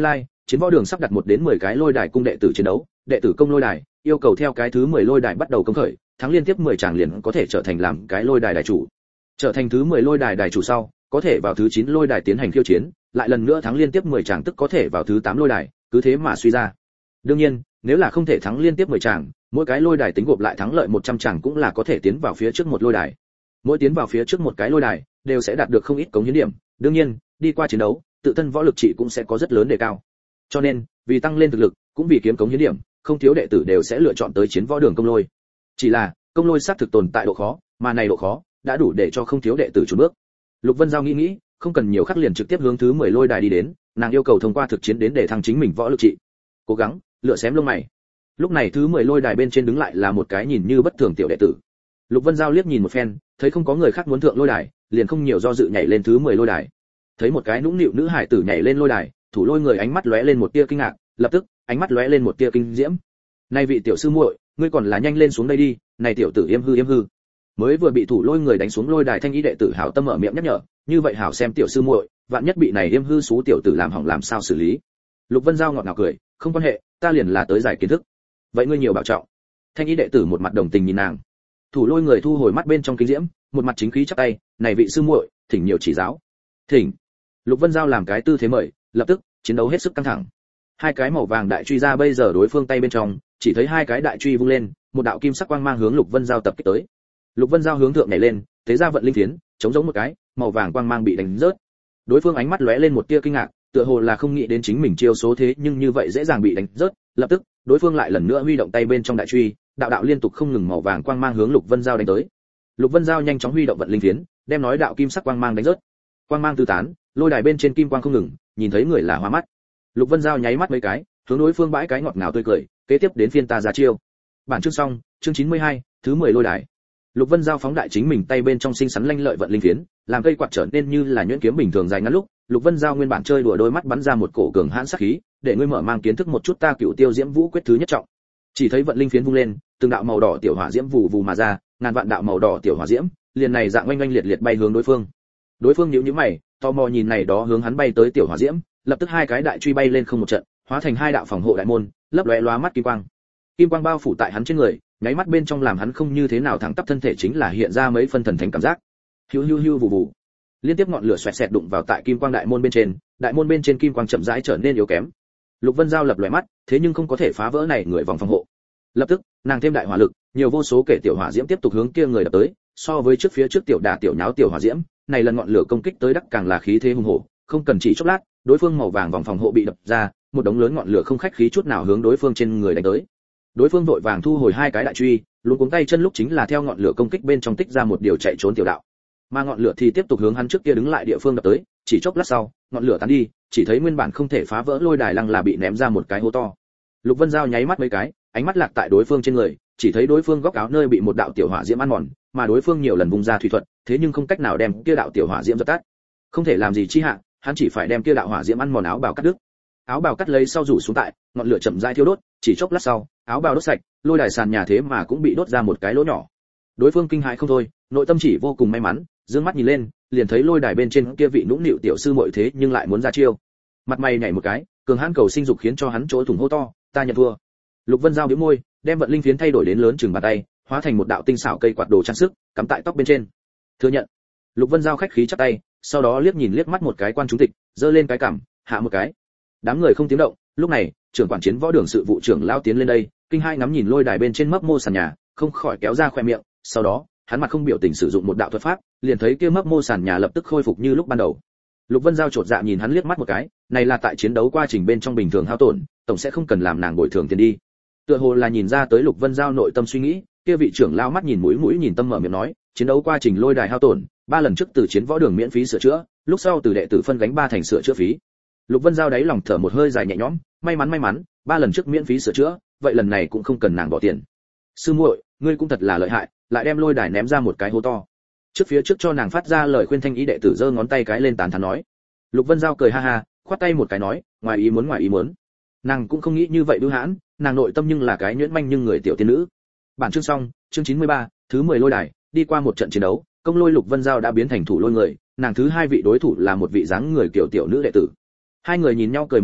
chiến võ đường sắp đặt một đến mười cái lôi đài cung đệ tử chiến đấu, đệ tử công lôi đài, yêu cầu theo cái thứ mười lôi đài bắt đầu công khởi, thắng liên tiếp mười tràng liền có thể trở thành làm cái lôi đài đài chủ. Trở thành thứ mười lôi đài đài chủ sau, có thể vào thứ chín lôi đài tiến hành khiêu chiến, lại lần nữa thắng liên tiếp mười tràng tức có thể vào thứ tám lôi đài, cứ thế mà suy ra. Đương nhiên, nếu là không thể thắng liên tiếp mười tràng, mỗi cái lôi đài tính gộp lại thắng lợi một trăm tràng cũng là có thể tiến vào phía trước một lôi đài. Mỗi tiến vào phía trước một cái lôi đài, đều sẽ đạt được không ít cống hiến điểm, đương nhiên, đi qua chiến đấu, tự thân võ lực trị cũng sẽ có rất lớn đề cao. Cho nên, vì tăng lên thực lực, cũng vì kiếm cống hiến điểm, không thiếu đệ tử đều sẽ lựa chọn tới chiến võ đường công lôi. Chỉ là, công lôi xác thực tồn tại độ khó, mà này độ khó đã đủ để cho không thiếu đệ tử chùn bước. Lục Vân Giao nghĩ nghĩ, không cần nhiều khắc liền trực tiếp hướng thứ mười lôi đài đi đến, nàng yêu cầu thông qua thực chiến đến để thăng chính mình võ lực trị. Cố gắng, lựa xém lông mày. Lúc này thứ mười lôi đài bên trên đứng lại là một cái nhìn như bất thường tiểu đệ tử. Lục Vân Giao liếc nhìn một phen, thấy không có người khác muốn thượng lôi đài, liền không nhiều do dự nhảy lên thứ mười lôi đài. Thấy một cái nũng nịu nữ hải tử nhảy lên lôi đài, thủ lôi người ánh mắt lóe lên một tia kinh ngạc, lập tức, ánh mắt lóe lên một tia kinh diễm. "Này vị tiểu sư muội, ngươi còn là nhanh lên xuống đây đi, này tiểu tử yêm hư yêm hư." Mới vừa bị thủ lôi người đánh xuống lôi đài thanh ý đệ tử hảo tâm mở miệng nhắc nhở, như vậy hảo xem tiểu sư muội, vạn nhất bị này yêm hư xú tiểu tử làm hỏng làm sao xử lý. Lục Vân Giao ngọt ngào cười, "Không quan hệ, ta liền là tới giải kiến thức. Vậy ngươi nhiều bảo trọng." Thanh ý đệ tử một mặt đồng tình nhìn nàng. Thủ lôi người thu hồi mắt bên trong kinh diễm, một mặt chính khí chắp tay, "Này vị sư muội, thỉnh nhiều chỉ giáo." "Thỉnh." Lục Vân Giao làm cái tư thế mời, lập tức, chiến đấu hết sức căng thẳng. Hai cái màu vàng đại truy ra bây giờ đối phương tay bên trong, chỉ thấy hai cái đại truy vung lên, một đạo kim sắc quang mang hướng Lục Vân Giao tập kích tới. Lục Vân Giao hướng thượng nhảy lên, thế ra vận linh phiến, chống giống một cái, màu vàng quang mang bị đánh rớt. Đối phương ánh mắt lóe lên một tia kinh ngạc, tựa hồ là không nghĩ đến chính mình chiêu số thế nhưng như vậy dễ dàng bị đánh rớt, lập tức, đối phương lại lần nữa huy động tay bên trong đại truy, đạo đạo liên tục không ngừng màu vàng quang mang hướng Lục Vân Giao đánh tới. Lục Vân Giao nhanh chóng huy động vận linh phiến, đem nói đạo kim sắc quang mang đánh rớt. Quang mang tứ tán, lôi đài bên trên kim quang không ngừng, nhìn thấy người là hoa mắt. Lục Vân Giao nháy mắt mấy cái, hướng đối phương bãi cái ngọt ngào tươi cười, kế tiếp đến phiên ta ra chiêu. Bản chương xong, chương chín mươi hai, thứ mười lôi đài. Lục Vân Giao phóng đại chính mình tay bên trong xinh xắn lanh lợi vận linh phiến, làm cây quạt trở nên như là nhuyễn kiếm bình thường dài ngắn lúc, Lục Vân Giao nguyên bản chơi đùa đôi mắt bắn ra một cổ cường hãn sát khí, để ngươi mở mang kiến thức một chút ta Cửu Tiêu Diễm Vũ quyết thứ nhất trọng. Chỉ thấy vận linh phiến vung lên, từng đạo màu đỏ tiểu hỏa diễm vù vù mà ra, ngàn vạn đạo màu đỏ tiểu hỏa diễm, liền này dạng oanh oanh liệt liệt bay hướng đối phương. Đối phương nhíu nhíu mày, tò mò nhìn này đó hướng hắn bay tới tiểu hỏa diễm, lập tức hai cái đại truy bay lên không một trận, hóa thành hai đạo phòng hộ đại môn, lấp lóe lóa mắt kim quang. Kim quang bao phủ tại hắn trên người, nháy mắt bên trong làm hắn không như thế nào thẳng tắp thân thể chính là hiện ra mấy phân thần thánh cảm giác. Hiu hiu hiu vù vù. Liên tiếp ngọn lửa xoẹt xẹt đụng vào tại kim quang đại môn bên trên, đại môn bên trên kim quang chậm rãi trở nên yếu kém. Lục Vân Giao lập lóe mắt, thế nhưng không có thể phá vỡ này người vòng phòng hộ. Lập tức, nàng thêm đại hỏa lực, nhiều vô số kể tiểu hỏa diễm tiếp tục hướng kia người đập tới, so với trước phía trước tiểu đả tiểu nháo tiểu hỏa diễm, này lần ngọn lửa công kích tới đắc càng là khí thế hùng hổ, không cần chỉ chốc lát, đối phương màu vàng vòng phòng hộ bị đập ra, một đống lớn ngọn lửa không khách khí chút nào hướng đối phương trên người đánh tới. Đối phương vội vàng thu hồi hai cái đại truy, luống cuống tay chân lúc chính là theo ngọn lửa công kích bên trong tích ra một điều chạy trốn tiểu đạo. Mà ngọn lửa thì tiếp tục hướng hắn trước kia đứng lại địa phương đập tới, chỉ chốc lát sau, ngọn lửa tán đi, chỉ thấy nguyên bản không thể phá vỡ lôi đài lăng là bị ném ra một cái hố to. Lục Vân Giao nháy mắt mấy cái, ánh mắt lạc tại đối phương trên người, chỉ thấy đối phương góc áo nơi bị một đạo tiểu hỏa diễm ăn mòn, mà đối phương nhiều lần vùng ra thủy thuật, thế nhưng không cách nào đem kia đạo tiểu hỏa diễm dập tắt. Không thể làm gì chi hạ, hắn chỉ phải đem kia đạo hỏa diễm ăn mòn áo bào cắt đứt. Áo bào cắt lấy sau rủ xuống tại, ngọn lửa chậm rãi thiêu đốt, chỉ chốc lát sau, áo bào đốt sạch, lôi đài sàn nhà thế mà cũng bị đốt ra một cái lỗ nhỏ. Đối phương kinh hãi không thôi, nội tâm chỉ vô cùng may mắn, dương mắt nhìn lên, liền thấy lôi đài bên trên kia vị nũng nịu tiểu sư muội thế nhưng lại muốn ra chiêu. Mặt mày nhảy một cái, cường hãn cầu sinh dục khiến cho hắn chỗ thủng hô to, ta nhận thua. Lục Vân Giao bĩu môi, đem vận linh phiến thay đổi đến lớn chừng bàn tay, hóa thành một đạo tinh xảo cây quạt đồ trang sức, cắm tại tóc bên trên. Thừa nhận. Lục Vân Giao khách khí chắp tay, sau đó liếc nhìn liếc mắt một cái quan chúng tịch, giơ lên cái cằm, hạ một cái. Đám người không tiếng động, lúc này, trưởng quản chiến võ đường sự vụ trưởng lao tiến lên đây, kinh hai ngắm nhìn lôi đài bên trên mấp mô sàn nhà, không khỏi kéo ra khoe miệng, sau đó, hắn mặt không biểu tình sử dụng một đạo thuật pháp, liền thấy kia mấp mô sàn nhà lập tức khôi phục như lúc ban đầu. Lục Vân Giao chột dạ nhìn hắn liếc mắt một cái, này là tại chiến đấu quá trình bên trong bình thường hao tổn, tổng sẽ không cần làm nàng bồi thường tiền đi. Tựa hồ là nhìn ra tới Lục Vân Giao nội tâm suy nghĩ, kia vị trưởng lao mắt nhìn mũi mũi nhìn tâm mở miệng nói, chiến đấu quá trình lôi đài hao tổn, ba lần trước từ chiến võ đường miễn phí sửa chữa, lúc sau từ đệ tử phân gánh ba thành sửa chữa phí. Lục Vân Giao đáy lòng thở một hơi dài nhẹ nhõm, may mắn may mắn, ba lần trước miễn phí sửa chữa, vậy lần này cũng không cần nàng bỏ tiền. Sư muội, ngươi cũng thật là lợi hại, lại đem lôi đài ném ra một cái hố to. Trước phía trước cho nàng phát ra lời khuyên thanh ý đệ tử giơ ngón tay cái lên tán thán nói. Lục Vân Giao cười ha ha, khoát tay một cái nói, ngoài ý muốn ngoài ý muốn. Nàng cũng không nghĩ như vậy đưu hãn, nàng nội tâm nhưng là cái nhuyễn manh nhưng người tiểu tiên nữ. Bản chương xong, chương chín mươi ba, thứ mười lôi đài, đi qua một trận chiến đấu, công lôi Lục Vân Giao đã biến thành thủ lôi người, nàng thứ hai vị đối thủ là một vị dáng người kiểu tiểu nữ đệ tử. Hai người nhìn nhau cười một tiếng,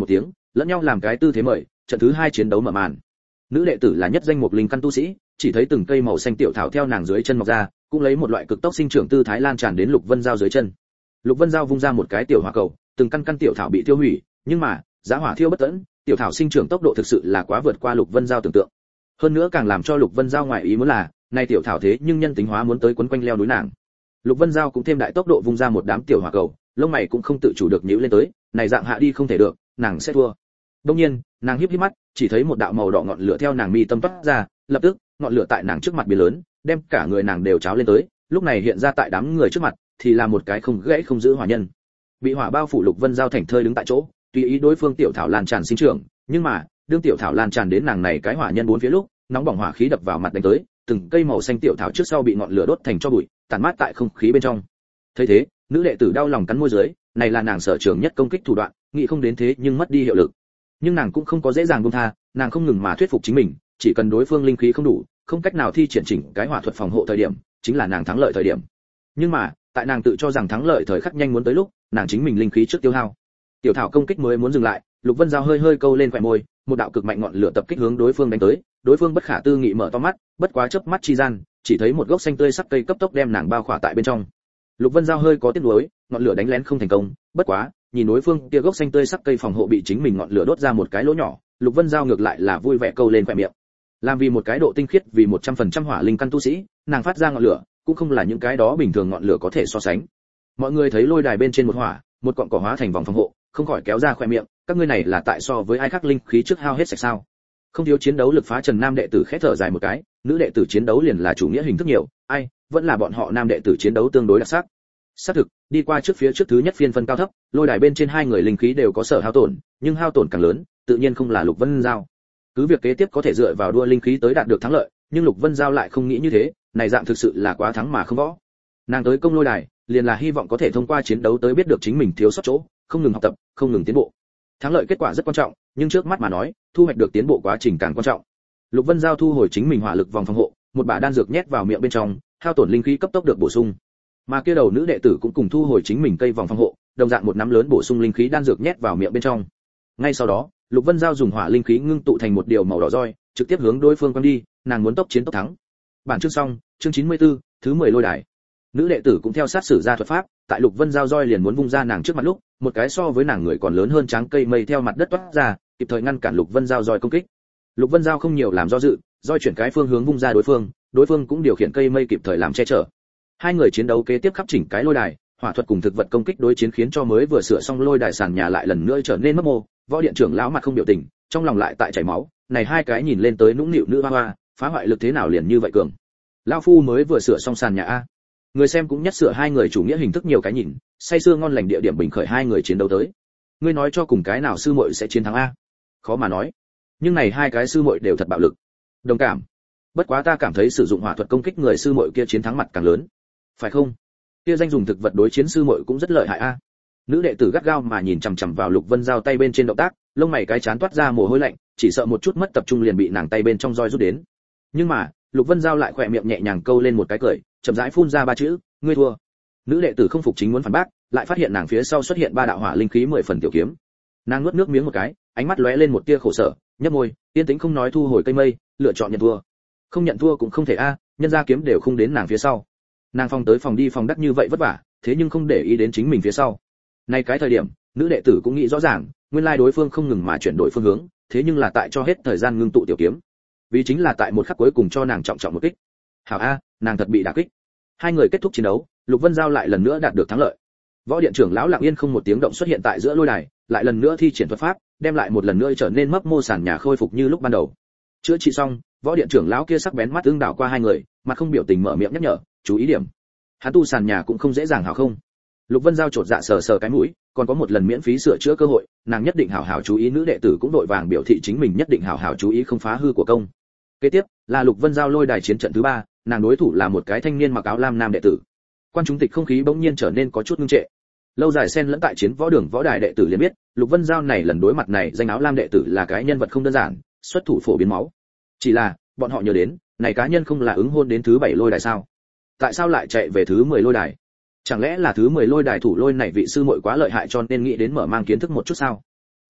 lẫn nhau làm cái tư thế mời, trận thứ hai chiến đấu mở màn. Nữ đệ tử là nhất danh mục linh căn tu sĩ, chỉ thấy từng cây màu xanh tiểu thảo theo nàng dưới chân mọc ra, cũng lấy một loại cực tốc sinh trưởng tư thái lan tràn đến Lục Vân Giao dưới chân. Lục Vân Giao vung ra một cái tiểu hỏa cầu, từng căn căn tiểu thảo bị tiêu hủy, nhưng mà, giá hỏa thiêu bất tận, tiểu thảo sinh trưởng tốc độ thực sự là quá vượt qua Lục Vân Giao tưởng tượng. Hơn nữa càng làm cho Lục Vân Giao ngoại ý muốn là, này tiểu thảo thế nhưng nhân tính hóa muốn tới quấn quanh leo núi nàng. Lục Vân Giao cũng thêm đại tốc độ vung ra một đám tiểu hỏa cầu, lông mày cũng không tự chủ được nhíu lên tới, này dạng hạ đi không thể được, nàng sẽ thua. Đương nhiên, nàng híp híp mắt, chỉ thấy một đạo màu đỏ ngọn lửa theo nàng mi tâm toát ra, lập tức, ngọn lửa tại nàng trước mặt biến lớn, đem cả người nàng đều cháo lên tới, lúc này hiện ra tại đám người trước mặt, thì là một cái không gãy không giữ hỏa nhân. Bị hỏa bao phủ Lục Vân Giao thành thơi đứng tại chỗ, tùy ý đối phương tiểu thảo lan tràn sinh trưởng, nhưng mà, đương tiểu thảo lan tràn đến nàng này cái hỏa nhân bốn phía lúc, nóng bỏng hỏa khí đập vào mặt đánh tới, từng cây màu xanh tiểu thảo trước sau bị ngọn lửa đốt thành tro bụi, tàn mát tại không khí bên trong. Thấy thế, nữ đệ tử đau lòng cắn môi dưới, này là nàng sở trường nhất công kích thủ đoạn, nghĩ không đến thế nhưng mất đi hiệu lực. Nhưng nàng cũng không có dễ dàng buông tha, nàng không ngừng mà thuyết phục chính mình, chỉ cần đối phương linh khí không đủ, không cách nào thi triển chỉnh cái hỏa thuật phòng hộ thời điểm, chính là nàng thắng lợi thời điểm. Nhưng mà, tại nàng tự cho rằng thắng lợi thời khắc nhanh muốn tới lúc, nàng chính mình linh khí trước tiêu hao. Tiểu thảo công kích mới muốn dừng lại, Lục Vân Giao hơi hơi câu lên khóe môi, một đạo cực mạnh ngọn lửa tập kích hướng đối phương đánh tới, đối phương bất khả tư nghị mở to mắt, bất quá chớp mắt chi gian, chỉ thấy một gốc xanh tươi sắc cây cấp tốc đem nàng bao khỏa tại bên trong. Lục Vân Giao hơi có tiếc nuối, ngọn lửa đánh lén không thành công, bất quá, nhìn đối phương kia gốc xanh tươi sắc cây phòng hộ bị chính mình ngọn lửa đốt ra một cái lỗ nhỏ, Lục Vân Giao ngược lại là vui vẻ câu lên khóe miệng. Làm vì một cái độ tinh khiết vì một trăm phần trăm hỏa linh căn tu sĩ, nàng phát ra ngọn lửa, cũng không là những cái đó bình thường ngọn lửa có thể so sánh. Mọi người thấy lôi đài bên trên một hỏa, một cọng cỏ hóa thành vòng phòng hộ, không khỏi kéo ra khóe miệng, các ngươi này là tại so với ai khác linh khí trước hao hết sạch sao? Không thiếu chiến đấu lực phá trần nam đệ tử khẽ thở dài một cái, nữ đệ tử chiến đấu liền là chủ nghĩa hình thức nhiều, ai, vẫn là bọn họ nam đệ tử chiến đấu tương đối đặc sắc. Xác thực, đi qua trước phía trước thứ nhất phiên phân cao thấp, lôi đài bên trên hai người linh khí đều có sở hao tổn, nhưng hao tổn càng lớn, tự nhiên không là Lục Vân Giao. Cứ việc kế tiếp có thể dựa vào đua linh khí tới đạt được thắng lợi, nhưng Lục Vân Giao lại không nghĩ như thế, này dạng thực sự là quá thắng mà không võ. Nàng tới công lôi đài, liền là hy vọng có thể thông qua chiến đấu tới biết được chính mình thiếu sót chỗ, không ngừng học tập, không ngừng tiến bộ. Thắng lợi kết quả rất quan trọng, nhưng trước mắt mà nói, thu hoạch được tiến bộ quá trình càng quan trọng. Lục Vân Giao thu hồi chính mình hỏa lực vòng phòng hộ, một bả đan dược nhét vào miệng bên trong, hao tổn linh khí cấp tốc được bổ sung. Mà kia đầu nữ đệ tử cũng cùng thu hồi chính mình cây vòng phòng hộ, đồng dạng một nắm lớn bổ sung linh khí đan dược nhét vào miệng bên trong. Ngay sau đó, Lục Vân Giao dùng hỏa linh khí ngưng tụ thành một điều màu đỏ roi, trực tiếp hướng đối phương quăng đi, nàng muốn tốc chiến tốc thắng. Bản chương xong, chương chín mươi tư, thứ mười lôi đài. Nữ đệ tử cũng theo sát sử ra thuật pháp, tại Lục Vân Giao roi liền muốn vung ra nàng trước mặt lúc, một cái so với nàng người còn lớn hơn tráng cây mây theo mặt đất toát ra, kịp thời ngăn cản Lục Vân Giao roi công kích. Lục Vân Giao không nhiều làm do dự, roi chuyển cái phương hướng vung ra đối phương, đối phương cũng điều khiển cây mây kịp thời làm che chở. Hai người chiến đấu kế tiếp khắp chỉnh cái lôi đài, hỏa thuật cùng thực vật công kích đối chiến khiến cho mới vừa sửa xong lôi đài sàn nhà lại lần nữa trở nên mấp mô, võ điện trưởng lão mặt không biểu tình, trong lòng lại tại chảy máu, này hai cái nhìn lên tới nũng nịu nữ hoa hoa, phá hoại lực thế nào liền như vậy cường. Lão phu mới vừa sửa xong sàn nhà a. Người xem cũng nhất sửa hai người chủ nghĩa hình thức nhiều cái nhìn, say sưa ngon lành địa điểm bình khởi hai người chiến đấu tới. Ngươi nói cho cùng cái nào sư muội sẽ chiến thắng a? Khó mà nói. Nhưng này hai cái sư muội đều thật bạo lực. Đồng cảm. Bất quá ta cảm thấy sử dụng hỏa thuật công kích người sư muội kia chiến thắng mặt càng lớn. Phải không? Kia danh dùng thực vật đối chiến sư muội cũng rất lợi hại a. Nữ đệ tử gắt gao mà nhìn chằm chằm vào Lục Vân Giao tay bên trên động tác, lông mày cái chán toát ra mồ hôi lạnh, chỉ sợ một chút mất tập trung liền bị nàng tay bên trong roi rút đến. Nhưng mà, Lục Vân Giao lại khỏe miệng nhẹ nhàng câu lên một cái cười, chậm rãi phun ra ba chữ, ngươi thua. Nữ đệ tử không phục chính muốn phản bác, lại phát hiện nàng phía sau xuất hiện ba đạo hỏa linh khí mười phần tiểu kiếm. Nàng nuốt nước miếng một cái, ánh mắt lóe lên một tia khổ sở, nhếch môi, yên tĩnh không nói thu hồi cây mây, lựa chọn nhận thua. Không nhận thua cũng không thể a, nhân gia kiếm đều không đến nàng phía sau. Nàng phong tới phòng đi phòng đắc như vậy vất vả, thế nhưng không để ý đến chính mình phía sau. Nay cái thời điểm, nữ đệ tử cũng nghĩ rõ ràng, nguyên lai đối phương không ngừng mà chuyển đổi phương hướng, thế nhưng là tại cho hết thời gian ngưng tụ tiểu kiếm. Vì chính là tại một khắc cuối cùng cho nàng trọng trọng một kích. Hảo a, nàng thật bị đả kích. Hai người kết thúc chiến đấu, Lục Vân Giao lại lần nữa đạt được thắng lợi. Võ điện trưởng lão lặng yên không một tiếng động xuất hiện tại giữa lôi đài, lại lần nữa thi triển thuật pháp, đem lại một lần nữa trở nên mấp mô sàn nhà khôi phục như lúc ban đầu. Chữa trị xong, võ điện trưởng lão kia sắc bén mắt ưng đảo qua hai người, mặt không biểu tình mở miệng nhắc nhở, chú ý điểm. Hắn tu sàn nhà cũng không dễ dàng hảo không? Lục Vân Giao chột dạ sờ sờ cái mũi, còn có một lần miễn phí sửa chữa cơ hội, nàng nhất định hảo hảo chú ý, nữ đệ tử cũng đội vàng biểu thị chính mình nhất định hảo hảo chú ý không phá hư của công. Kế tiếp là Lục Vân Giao lôi đài chiến trận thứ ba, nàng đối thủ là một cái thanh niên mặc áo lam nam đệ tử. Quan chúng tịch không khí bỗng nhiên trở nên có chút ngưng trệ. Lâu dài xen lẫn tại chiến võ đường võ đài đệ tử liền biết, Lục Vân Giao này lần đối mặt này danh áo lam đệ tử là cái nhân vật không đơn giản, xuất thủ phổ biến máu. Chỉ là, bọn họ nhớ đến, này cá nhân không là ứng hôn đến thứ bảy lôi đài sao? Tại sao lại chạy về thứ mười lôi đài? Chẳng lẽ là thứ mười lôi đài thủ lôi này vị sư muội quá lợi hại cho nên nghĩ đến mở mang kiến thức một chút sao?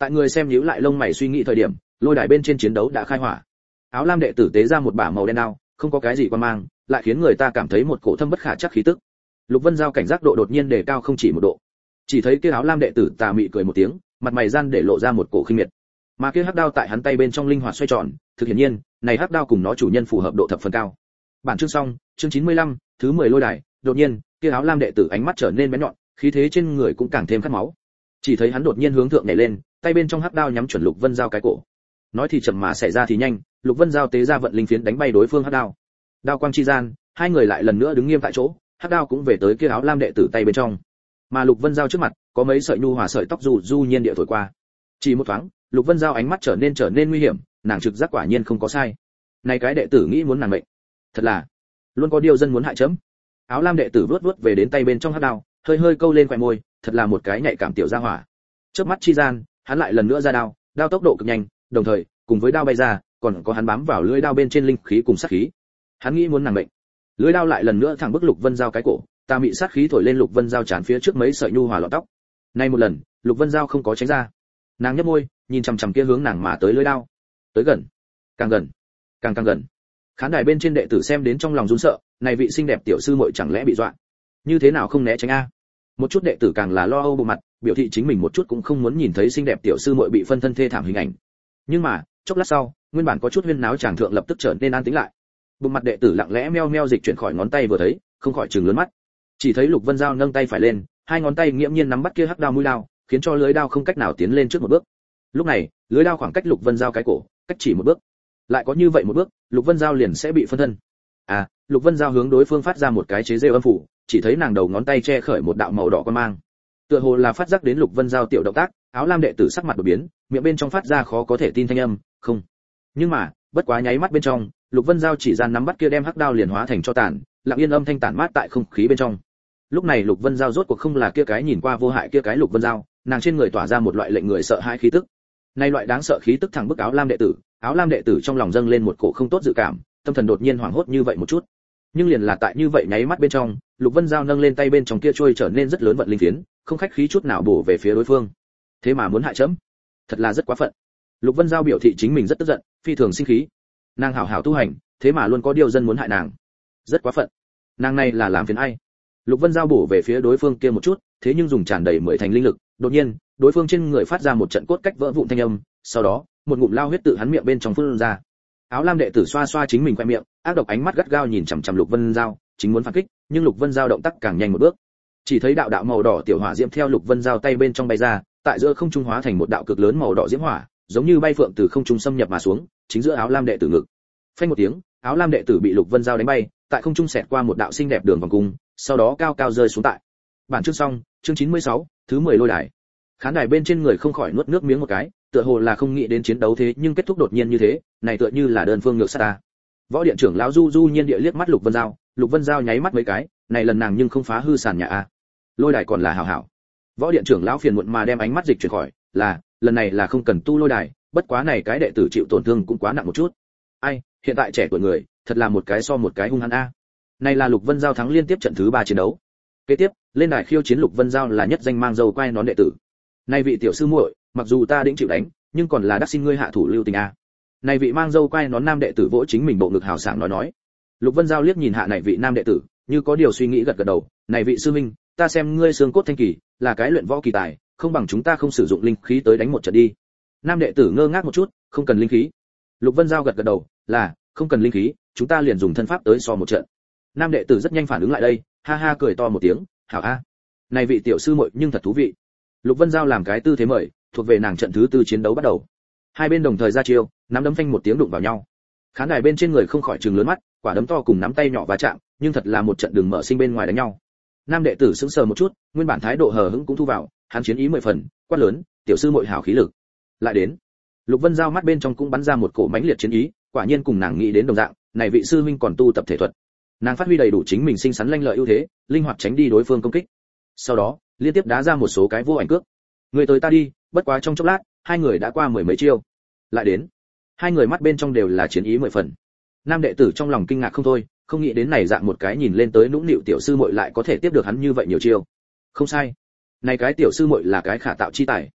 Tại người xem nhíu lại lông mày suy nghĩ thời điểm, lôi đài bên trên chiến đấu đã khai hỏa. Áo lam đệ tử tế ra một bả màu đen đao, không có cái gì quan mang, lại khiến người ta cảm thấy một cổ thâm bất khả trắc khí tức. Lục Vân Giao cảnh giác độ đột nhiên đề cao không chỉ một độ. Chỉ thấy kia áo lam đệ tử tà mị cười một tiếng, mặt mày gian để lộ ra một cổ khinh miệt. Mà kia hắc đao tại hắn tay bên trong linh hoạt xoay tròn, thực hiển nhiên, này hắc đao cùng nó chủ nhân phù hợp độ thập phần cao. Bản chương xong, chương chín mươi lăm, thứ mười lôi đài, đột nhiên, kia áo lam đệ tử ánh mắt trở nên bén nhọn, khí thế trên người cũng càng thêm khát máu. Chỉ thấy hắn đột nhiên hướng thượng nhảy lên, tay bên trong hắc đao nhắm chuẩn Lục Vân Giao cái cổ. Nói thì chậm mà xảy ra thì nhanh, Lục Vân Giao tế ra vận linh phiến đánh bay đối phương hắc đao. Đao quang chi gian, hai người lại lần nữa đứng nghiêm tại chỗ, hắc đao cũng về tới kia áo lam đệ tử tay bên trong. Mà Lục Vân Giao trước mặt, có mấy sợi nhu hòa sợi tóc du du nhiên địa thổi qua. Chỉ một thoáng, Lục Vân Giao ánh mắt trở nên trở nên nguy hiểm, nàng trực giác quả nhiên không có sai. Này cái đệ tử nghĩ muốn nàng mệnh, thật là luôn có điều dân muốn hại chấm. Áo lam đệ tử vuốt vuốt về đến tay bên trong hắc đao, hơi hơi câu lên khóe môi, thật là một cái nhạy cảm tiểu gia hỏa. Chớp mắt chi gian, hắn lại lần nữa ra đao, đao tốc độ cực nhanh, đồng thời, cùng với đao bay ra, còn có hắn bám vào lưỡi đao bên trên linh khí cùng sát khí. Hắn nghĩ muốn nàng mệnh. Lưỡi đao lại lần nữa thẳng bức Lục Vân Giao cái cổ, ta mị sát khí thổi lên Lục Vân Giao trán phía trước mấy sợi nhu hòa lọn tóc. Nay một lần, Lục Vân Giao không có tránh ra. Nàng nhếch môi, nhìn chằm chằm kia hướng nàng mà tới lưỡi đao. Tới gần, càng gần, càng càng gần. Khán đài bên trên đệ tử xem đến trong lòng run sợ, này vị xinh đẹp tiểu sư muội chẳng lẽ bị dọa? Như thế nào không né tránh a? Một chút đệ tử càng là lo âu bộ mặt, biểu thị chính mình một chút cũng không muốn nhìn thấy xinh đẹp tiểu sư muội bị phân thân thê thảm hình ảnh. Nhưng mà, chốc lát sau, nguyên bản có chút huyên náo chàng thượng lập tức trở nên an tĩnh lại. Bụng mặt đệ tử lặng lẽ meo meo dịch chuyển khỏi ngón tay vừa thấy, không khỏi trừng lớn mắt. Chỉ thấy Lục Vân Giao nâng tay phải lên, hai ngón tay nghiễm nhiên nắm bắt kia hắc đao mũi đao, khiến cho lưới đao không cách nào tiến lên trước một bước. Lúc này, lưới đao khoảng cách Lục Vân Giao cái cổ, cách chỉ một bước. Lại có như vậy một bước, Lục Vân Giao liền sẽ bị phân thân. À, Lục Vân Giao hướng đối phương phát ra một cái chế giễu âm phủ, chỉ thấy nàng đầu ngón tay che khởi một đạo màu đỏ quan mang. Tựa hồ là phát giác đến Lục Vân Giao tiểu động tác, áo lam đệ tử sắc mặt đổi biến, miệng bên trong phát ra khó có thể tin thanh âm, "Không." Nhưng mà, bất quá nháy mắt bên trong, Lục Vân Giao chỉ gian nắm bắt kia đem hắc đao liền hóa thành cho tàn, lặng yên âm thanh tản mát tại không khí bên trong. Lúc này Lục Vân Giao rốt cuộc không là kia cái nhìn qua vô hại kia cái Lục Vân Giao, nàng trên người tỏa ra một loại lệnh người sợ hãi khí tức. Nay loại đáng sợ khí tức thẳng bức áo lam đệ tử, áo lam đệ tử trong lòng dâng lên một cổ không tốt dự cảm, tâm thần đột nhiên hoảng hốt như vậy một chút. Nhưng liền là tại như vậy nháy mắt bên trong, Lục Vân Giao nâng lên tay bên trong kia trôi trở nên rất lớn vận linh phiến, không khách khí chút nào bổ về phía đối phương. Thế mà muốn hại chấm, thật là rất quá phận. Lục Vân Giao biểu thị chính mình rất tức giận, phi thường sinh khí. Nàng hảo hảo tu hành, thế mà luôn có điều dân muốn hại nàng, rất quá phận. Nàng này là làm phiền ai? Lục Vân Giao bổ về phía đối phương kia một chút, thế nhưng dùng tràn đầy mười thành linh lực, đột nhiên, đối phương trên người phát ra một trận cốt cách vỡ vụn thanh âm, sau đó, một ngụm lao huyết tự hắn miệng bên trong phun ra. Áo lam đệ tử xoa xoa chính mình quẹt miệng, ác độc ánh mắt gắt gao nhìn chằm chằm Lục Vân Giao, chính muốn phản kích, nhưng Lục Vân Giao động tác càng nhanh một bước. Chỉ thấy đạo đạo màu đỏ tiểu hỏa diễm theo Lục Vân Giao tay bên trong bay ra, tại giữa không trung hóa thành một đạo cực lớn màu đỏ diễm hỏa, giống như bay phượng từ không trung xâm nhập mà xuống, chính giữa áo lam đệ tử ngực. Phanh một tiếng, áo lam đệ tử bị Lục Vân Giao đánh bay, tại không trung xẹt qua một đạo xinh đẹp đường vòng cung, sau đó cao cao rơi xuống tại. Bản chương xong, chương chín mươi sáu, thứ mười lôi đài. Khán đài bên trên người không khỏi nuốt nước miếng một cái, tựa hồ là không nghĩ đến chiến đấu thế nhưng kết thúc đột nhiên như thế, này tựa như là đơn phương ngược sát ta. Võ điện trưởng lão Du Du nhiên địa liếc mắt Lục Vân Giao, Lục Vân Giao nháy mắt mấy cái, này lần nàng nhưng không phá hư sàn nhà a. Lôi đài còn là hảo hảo. Võ điện trưởng lão phiền muộn mà đem ánh mắt dịch chuyển khỏi, là, lần này là không cần tu lôi đài, bất quá này cái đệ tử chịu tổn thương cũng quá nặng một chút. Ai, hiện tại trẻ tuổi người, thật là một cái so một cái hung hăng a. Này là Lục Vân Giao thắng liên tiếp trận thứ ba chiến đấu. Kế tiếp, lên đài khiêu chiến Lục Vân Giao là nhất danh mang dâu quai nón đệ tử. Này vị tiểu sư muội, mặc dù ta đĩnh chịu đánh, nhưng còn là đắc xin ngươi hạ thủ lưu tình a. Này vị mang dâu quai nón nam đệ tử vỗ chính mình bộ ngực hào sảng nói nói. Lục Vân Giao liếc nhìn hạ này vị nam đệ tử, như có điều suy nghĩ gật gật đầu, này vị sư minh, ta xem ngươi xương cốt thanh kỳ, là cái luyện võ kỳ tài, không bằng chúng ta không sử dụng linh khí tới đánh một trận đi. Nam đệ tử ngơ ngác một chút, không cần linh khí. Lục Vân Giao gật gật đầu, là, không cần linh khí, chúng ta liền dùng thân pháp tới so một trận. Nam đệ tử rất nhanh phản ứng lại đây, ha ha cười to một tiếng, hảo a. Này vị tiểu sư muội nhưng thật thú vị. Lục Vân Giao làm cái tư thế mời, thuộc về nàng trận thứ tư chiến đấu bắt đầu. Hai bên đồng thời ra chiêu, nắm đấm phanh một tiếng đụng vào nhau. Khán đài bên trên người không khỏi trừng lớn mắt, quả đấm to cùng nắm tay nhỏ va chạm, nhưng thật là một trận đường mở sinh bên ngoài đánh nhau. Nam đệ tử sững sờ một chút, nguyên bản thái độ hờ hững cũng thu vào, hắn chiến ý mười phần, quát lớn, tiểu sư muội hảo khí lực. Lại đến. Lục Vân Giao mắt bên trong cũng bắn ra một cổ mãnh liệt chiến ý, quả nhiên cùng nàng nghĩ đến đồng dạng, này vị sư huynh còn tu tập thể thuật. Nàng phát huy đầy đủ chính mình xinh xắn lanh lợi ưu thế, linh hoạt tránh đi đối phương công kích. Sau đó, liên tiếp đá ra một số cái vô ảnh cước. Người tới ta đi, bất quá trong chốc lát, hai người đã qua mười mấy chiêu. Lại đến. Hai người mắt bên trong đều là chiến ý mười phần. Nam đệ tử trong lòng kinh ngạc không thôi, không nghĩ đến này dạng một cái nhìn lên tới nũng nịu tiểu sư muội lại có thể tiếp được hắn như vậy nhiều chiêu. Không sai. Này cái tiểu sư muội là cái khả tạo chi tài.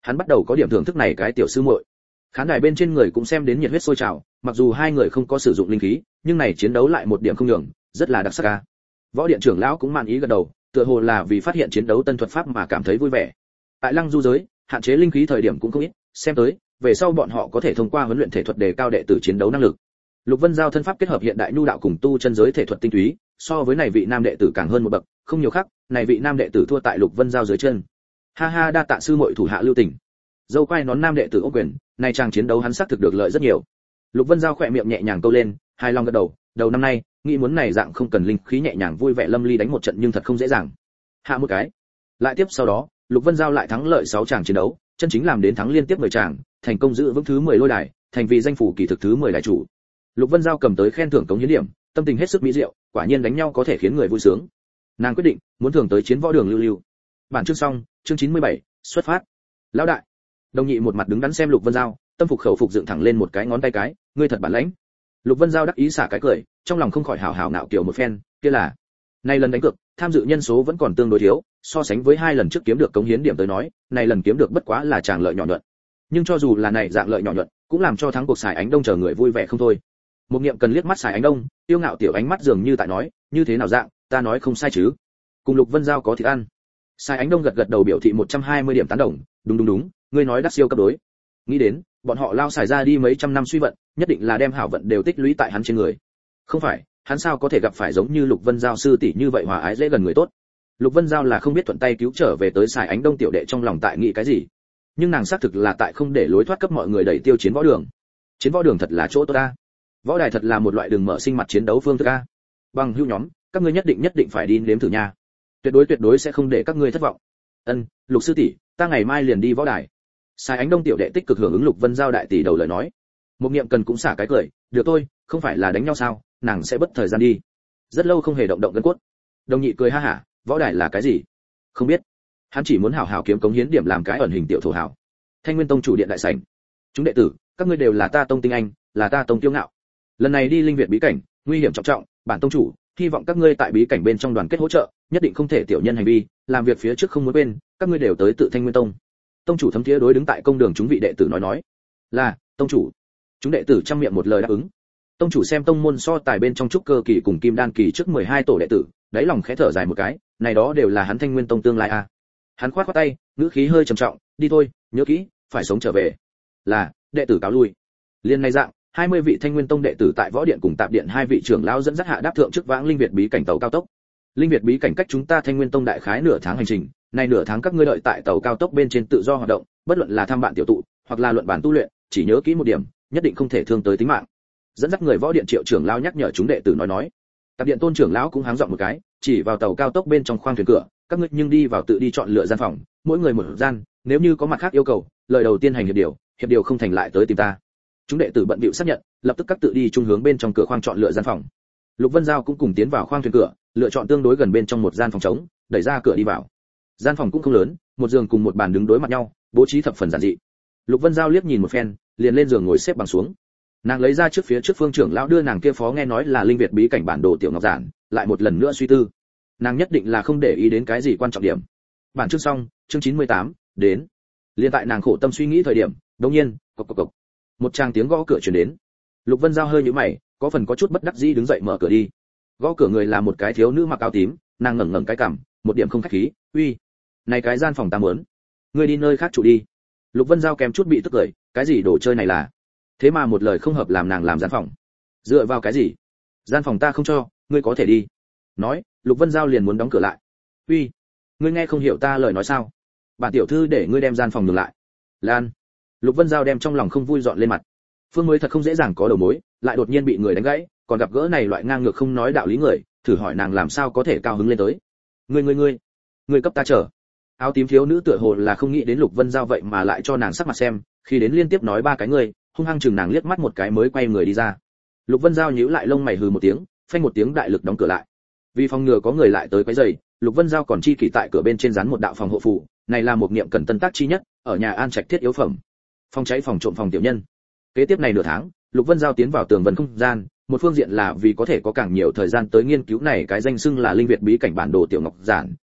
Hắn bắt đầu có điểm thưởng thức này cái tiểu sư muội. Khán đài bên trên người cũng xem đến nhiệt huyết sôi trào, mặc dù hai người không có sử dụng linh khí, nhưng này chiến đấu lại một điểm không nhường, rất là đặc sắc a. Võ điện trưởng lão cũng mạn ý gật đầu, tựa hồ là vì phát hiện chiến đấu tân thuật pháp mà cảm thấy vui vẻ. Tại Lăng Du giới, hạn chế linh khí thời điểm cũng không ít, xem tới, về sau bọn họ có thể thông qua huấn luyện thể thuật đề cao đệ tử chiến đấu năng lực. Lục Vân Giao thân pháp kết hợp hiện đại nhu đạo cùng tu chân giới thể thuật tinh túy, so với này vị nam đệ tử càng hơn một bậc, không nhiều khác, này vị nam đệ tử thua tại Lục Vân Giao dưới chân. Ha ha, đa tạ sư muội thủ hạ lưu tình. Dâu quay nón nam đệ tử ô quyền, này chàng chiến đấu hắn xác thực được lợi rất nhiều. Lục Vân Giao khỏe miệng nhẹ nhàng câu lên, hài lòng gật đầu, đầu năm nay, nghĩ muốn này dạng không cần linh khí nhẹ nhàng vui vẻ lâm ly đánh một trận nhưng thật không dễ dàng. Hạ một cái. Lại tiếp sau đó, Lục Vân Giao lại thắng lợi sáu chàng chiến đấu, chân chính làm đến thắng liên tiếp mười chàng, thành công giữ vững thứ mười lôi đài, thành vị danh phủ kỳ thực thứ mười đại chủ. Lục Vân Giao cầm tới khen thưởng cống hiến điểm, tâm tình hết sức mỹ diệu, quả nhiên đánh nhau có thể khiến người vui sướng. Nàng quyết định muốn thường tới chiến võ đường lưu lưu. Bản chương xong, chương chín mươi bảy, xuất phát. Lão đại. Đồng nhị một mặt đứng đắn xem Lục Vân Giao, tâm phục khẩu phục dựng thẳng lên một cái ngón tay cái, ngươi thật bản lãnh. Lục Vân Giao đắc ý xả cái cười, trong lòng không khỏi hào hào nạo kiểu một phen, kia là, này lần đánh cược, tham dự nhân số vẫn còn tương đối thiếu, so sánh với hai lần trước kiếm được cống hiến điểm tới nói, này lần kiếm được bất quá là tràng lợi nhỏ nhuận. Nhưng cho dù là này dạng lợi nhỏ nhuận, cũng làm cho thắng cuộc xài ánh đông chờ người vui vẻ không thôi. Một niệm cần liếc mắt xài ánh đông, tiêu ngạo tiểu ánh mắt dường như tại nói, như thế nào dạng, ta nói không sai chứ? Cùng Lục Vân Giao có thịt ăn. Xài ánh đông gật gật đầu biểu thị một trăm hai mươi điểm tán đồng, đúng đúng đúng, ngươi nói đắt siêu cấp đối. Nghĩ đến, bọn họ lao xài ra đi mấy trăm năm suy vận, nhất định là đem hảo vận đều tích lũy tại hắn trên người. Không phải, hắn sao có thể gặp phải giống như Lục Vân Giao sư tỷ như vậy hòa ái dễ gần người tốt. Lục Vân Giao là không biết thuận tay cứu trở về tới xài ánh đông tiểu đệ trong lòng tại nghĩ cái gì, nhưng nàng xác thực là tại không để lối thoát cấp mọi người đẩy tiêu chiến võ đường. Chiến võ đường thật là chỗ tốt ta. Võ đài thật là một loại đường mở sinh mặt chiến đấu phương thức a. Bằng hữu nhóm, các ngươi nhất định nhất định phải đi nếm thử nha. Tuyệt đối tuyệt đối sẽ không để các ngươi thất vọng. Ân, Lục sư tỷ, ta ngày mai liền đi võ đài. Sai ánh đông tiểu đệ tích cực hưởng ứng Lục Vân Giao đại tỷ đầu lời nói. Một niệm cần cũng xả cái cười, được thôi, không phải là đánh nhau sao, nàng sẽ bất thời gian đi. Rất lâu không hề động động gân cốt. Đồng nhị cười ha hả, võ đài là cái gì? Không biết. Hắn chỉ muốn hảo hảo kiếm cống hiến điểm làm cái ẩn hình tiểu thổ hảo. Thanh Nguyên tông chủ điện đại sảnh. Chúng đệ tử, các ngươi đều là ta tông tinh anh, là ta tông tiêu ngạo. Lần này đi linh việt bí cảnh, nguy hiểm trọng trọng, bản tông chủ, hy vọng các ngươi tại bí cảnh bên trong đoàn kết hỗ trợ, nhất định không thể tiểu nhân hành vi, làm việc phía trước không muốn quên, các ngươi đều tới tự Thanh Nguyên tông. Tông chủ thấm thiế đối đứng tại công đường chúng vị đệ tử nói nói, là tông chủ. Chúng đệ tử trăm miệng một lời đáp ứng. Tông chủ xem tông môn so tài bên trong trúc cơ kỳ cùng kim đan kỳ trước mười hai tổ đệ tử, đáy lòng khẽ thở dài một cái, này đó đều là hắn Thanh Nguyên tông tương lai a. À. Hắn khoát khoát tay, ngữ khí hơi trầm trọng, đi thôi, nhớ kỹ, phải sống trở về. Là, đệ tử cáo lui. Liên này dạng, hai mươi vị Thanh Nguyên tông đệ tử tại võ điện cùng tạp điện hai vị trưởng lão dẫn dắt hạ đáp thượng trước vãng linh việt bí cảnh tàu cao tốc. Linh việt bí cảnh cách chúng ta Thanh Nguyên tông đại khái nửa tháng hành trình, này nửa tháng các ngươi đợi tại tàu cao tốc bên trên tự do hoạt động, bất luận là thăm bạn tiểu tụ, hoặc là luận bàn tu luyện, chỉ nhớ kỹ một điểm, nhất định không thể thương tới tính mạng. Dẫn dắt người võ điện triệu trưởng lão nhắc nhở chúng đệ tử nói nói. Tạp điện tôn trưởng lão cũng háng giọng một cái, chỉ vào tàu cao tốc bên trong khoang thuyền cửa, các ngươi nhưng đi vào tự đi chọn lựa gian phòng, mỗi người một gian, nếu như có mặt khác yêu cầu, lời đầu tiên hành hiệp điều, hiệp điều không thành lại tới tìm ta. Chúng đệ tử bận bịu xác nhận, lập tức các tự đi trung hướng bên trong cửa khoang chọn lựa gian phòng. Lục Vân Giao cũng cùng tiến vào khoang thuyền cửa, lựa chọn tương đối gần bên trong một gian phòng trống, đẩy ra cửa đi vào. Gian phòng cũng không lớn, một giường cùng một bàn đứng đối mặt nhau, bố trí thập phần giản dị. Lục Vân Giao liếc nhìn một phen, liền lên giường ngồi xếp bằng xuống. Nàng lấy ra trước phía trước phương trưởng lão đưa nàng kia phó nghe nói là linh việt bí cảnh bản đồ tiểu ngọc giản, lại một lần nữa suy tư. Nàng nhất định là không để ý đến cái gì quan trọng điểm. Bản chương xong, chương chín mươi tám, đến. Liên tại nàng khổ tâm suy nghĩ thời điểm, đột nhiên, cộc cộc cộc. Một tràng tiếng gõ cửa truyền đến. Lục Vân Giao hơi nhíu mày, có phần có chút bất đắc dĩ đứng dậy mở cửa đi. Gõ cửa người là một cái thiếu nữ mặc áo tím, nàng ngẩng ngẩng cái cằm, một điểm không khách khí, "Uy, này cái gian phòng ta muốn, ngươi đi nơi khác trụ đi." Lục Vân Giao kèm chút bị tức cười, cái gì đồ chơi này là? Thế mà một lời không hợp làm nàng làm gian phòng. Dựa vào cái gì? Gian phòng ta không cho, ngươi có thể đi. Nói, Lục Vân Giao liền muốn đóng cửa lại. "Uy, ngươi nghe không hiểu ta lời nói sao? Bản tiểu thư để ngươi đem gian phòng nhường lại." Lan. Lục Vân Giao đem trong lòng không vui dọn lên mặt. Phương mới thật không dễ dàng có đầu mối, lại đột nhiên bị người đánh gãy, còn gặp gỡ này loại ngang ngược không nói đạo lý người, thử hỏi nàng làm sao có thể cao hứng lên tới. "Ngươi ngươi ngươi, ngươi cấp ta chờ." Áo tím thiếu nữ tựa hồ là không nghĩ đến Lục Vân Giao vậy mà lại cho nàng sắc mặt xem, khi đến liên tiếp nói ba cái người, hung hăng chừng nàng liếc mắt một cái mới quay người đi ra. Lục Vân Giao nhíu lại lông mày hừ một tiếng, phanh một tiếng đại lực đóng cửa lại. Vì phòng ngừa có người lại tới quấy rầy, Lục Vân Giao còn chi kỷ tại cửa bên trên dán một đạo phòng hộ phù, này là một niệm cần tân tác chi nhất, ở nhà an trạch thiết yếu phẩm. Phòng cháy phòng trộm phòng tiểu nhân. Kế tiếp này nửa tháng, Lục Vân Giao tiến vào tường vân không gian, một phương diện là vì có thể có càng nhiều thời gian tới nghiên cứu này cái danh xưng là linh việt bí cảnh bản đồ tiểu ngọc giản,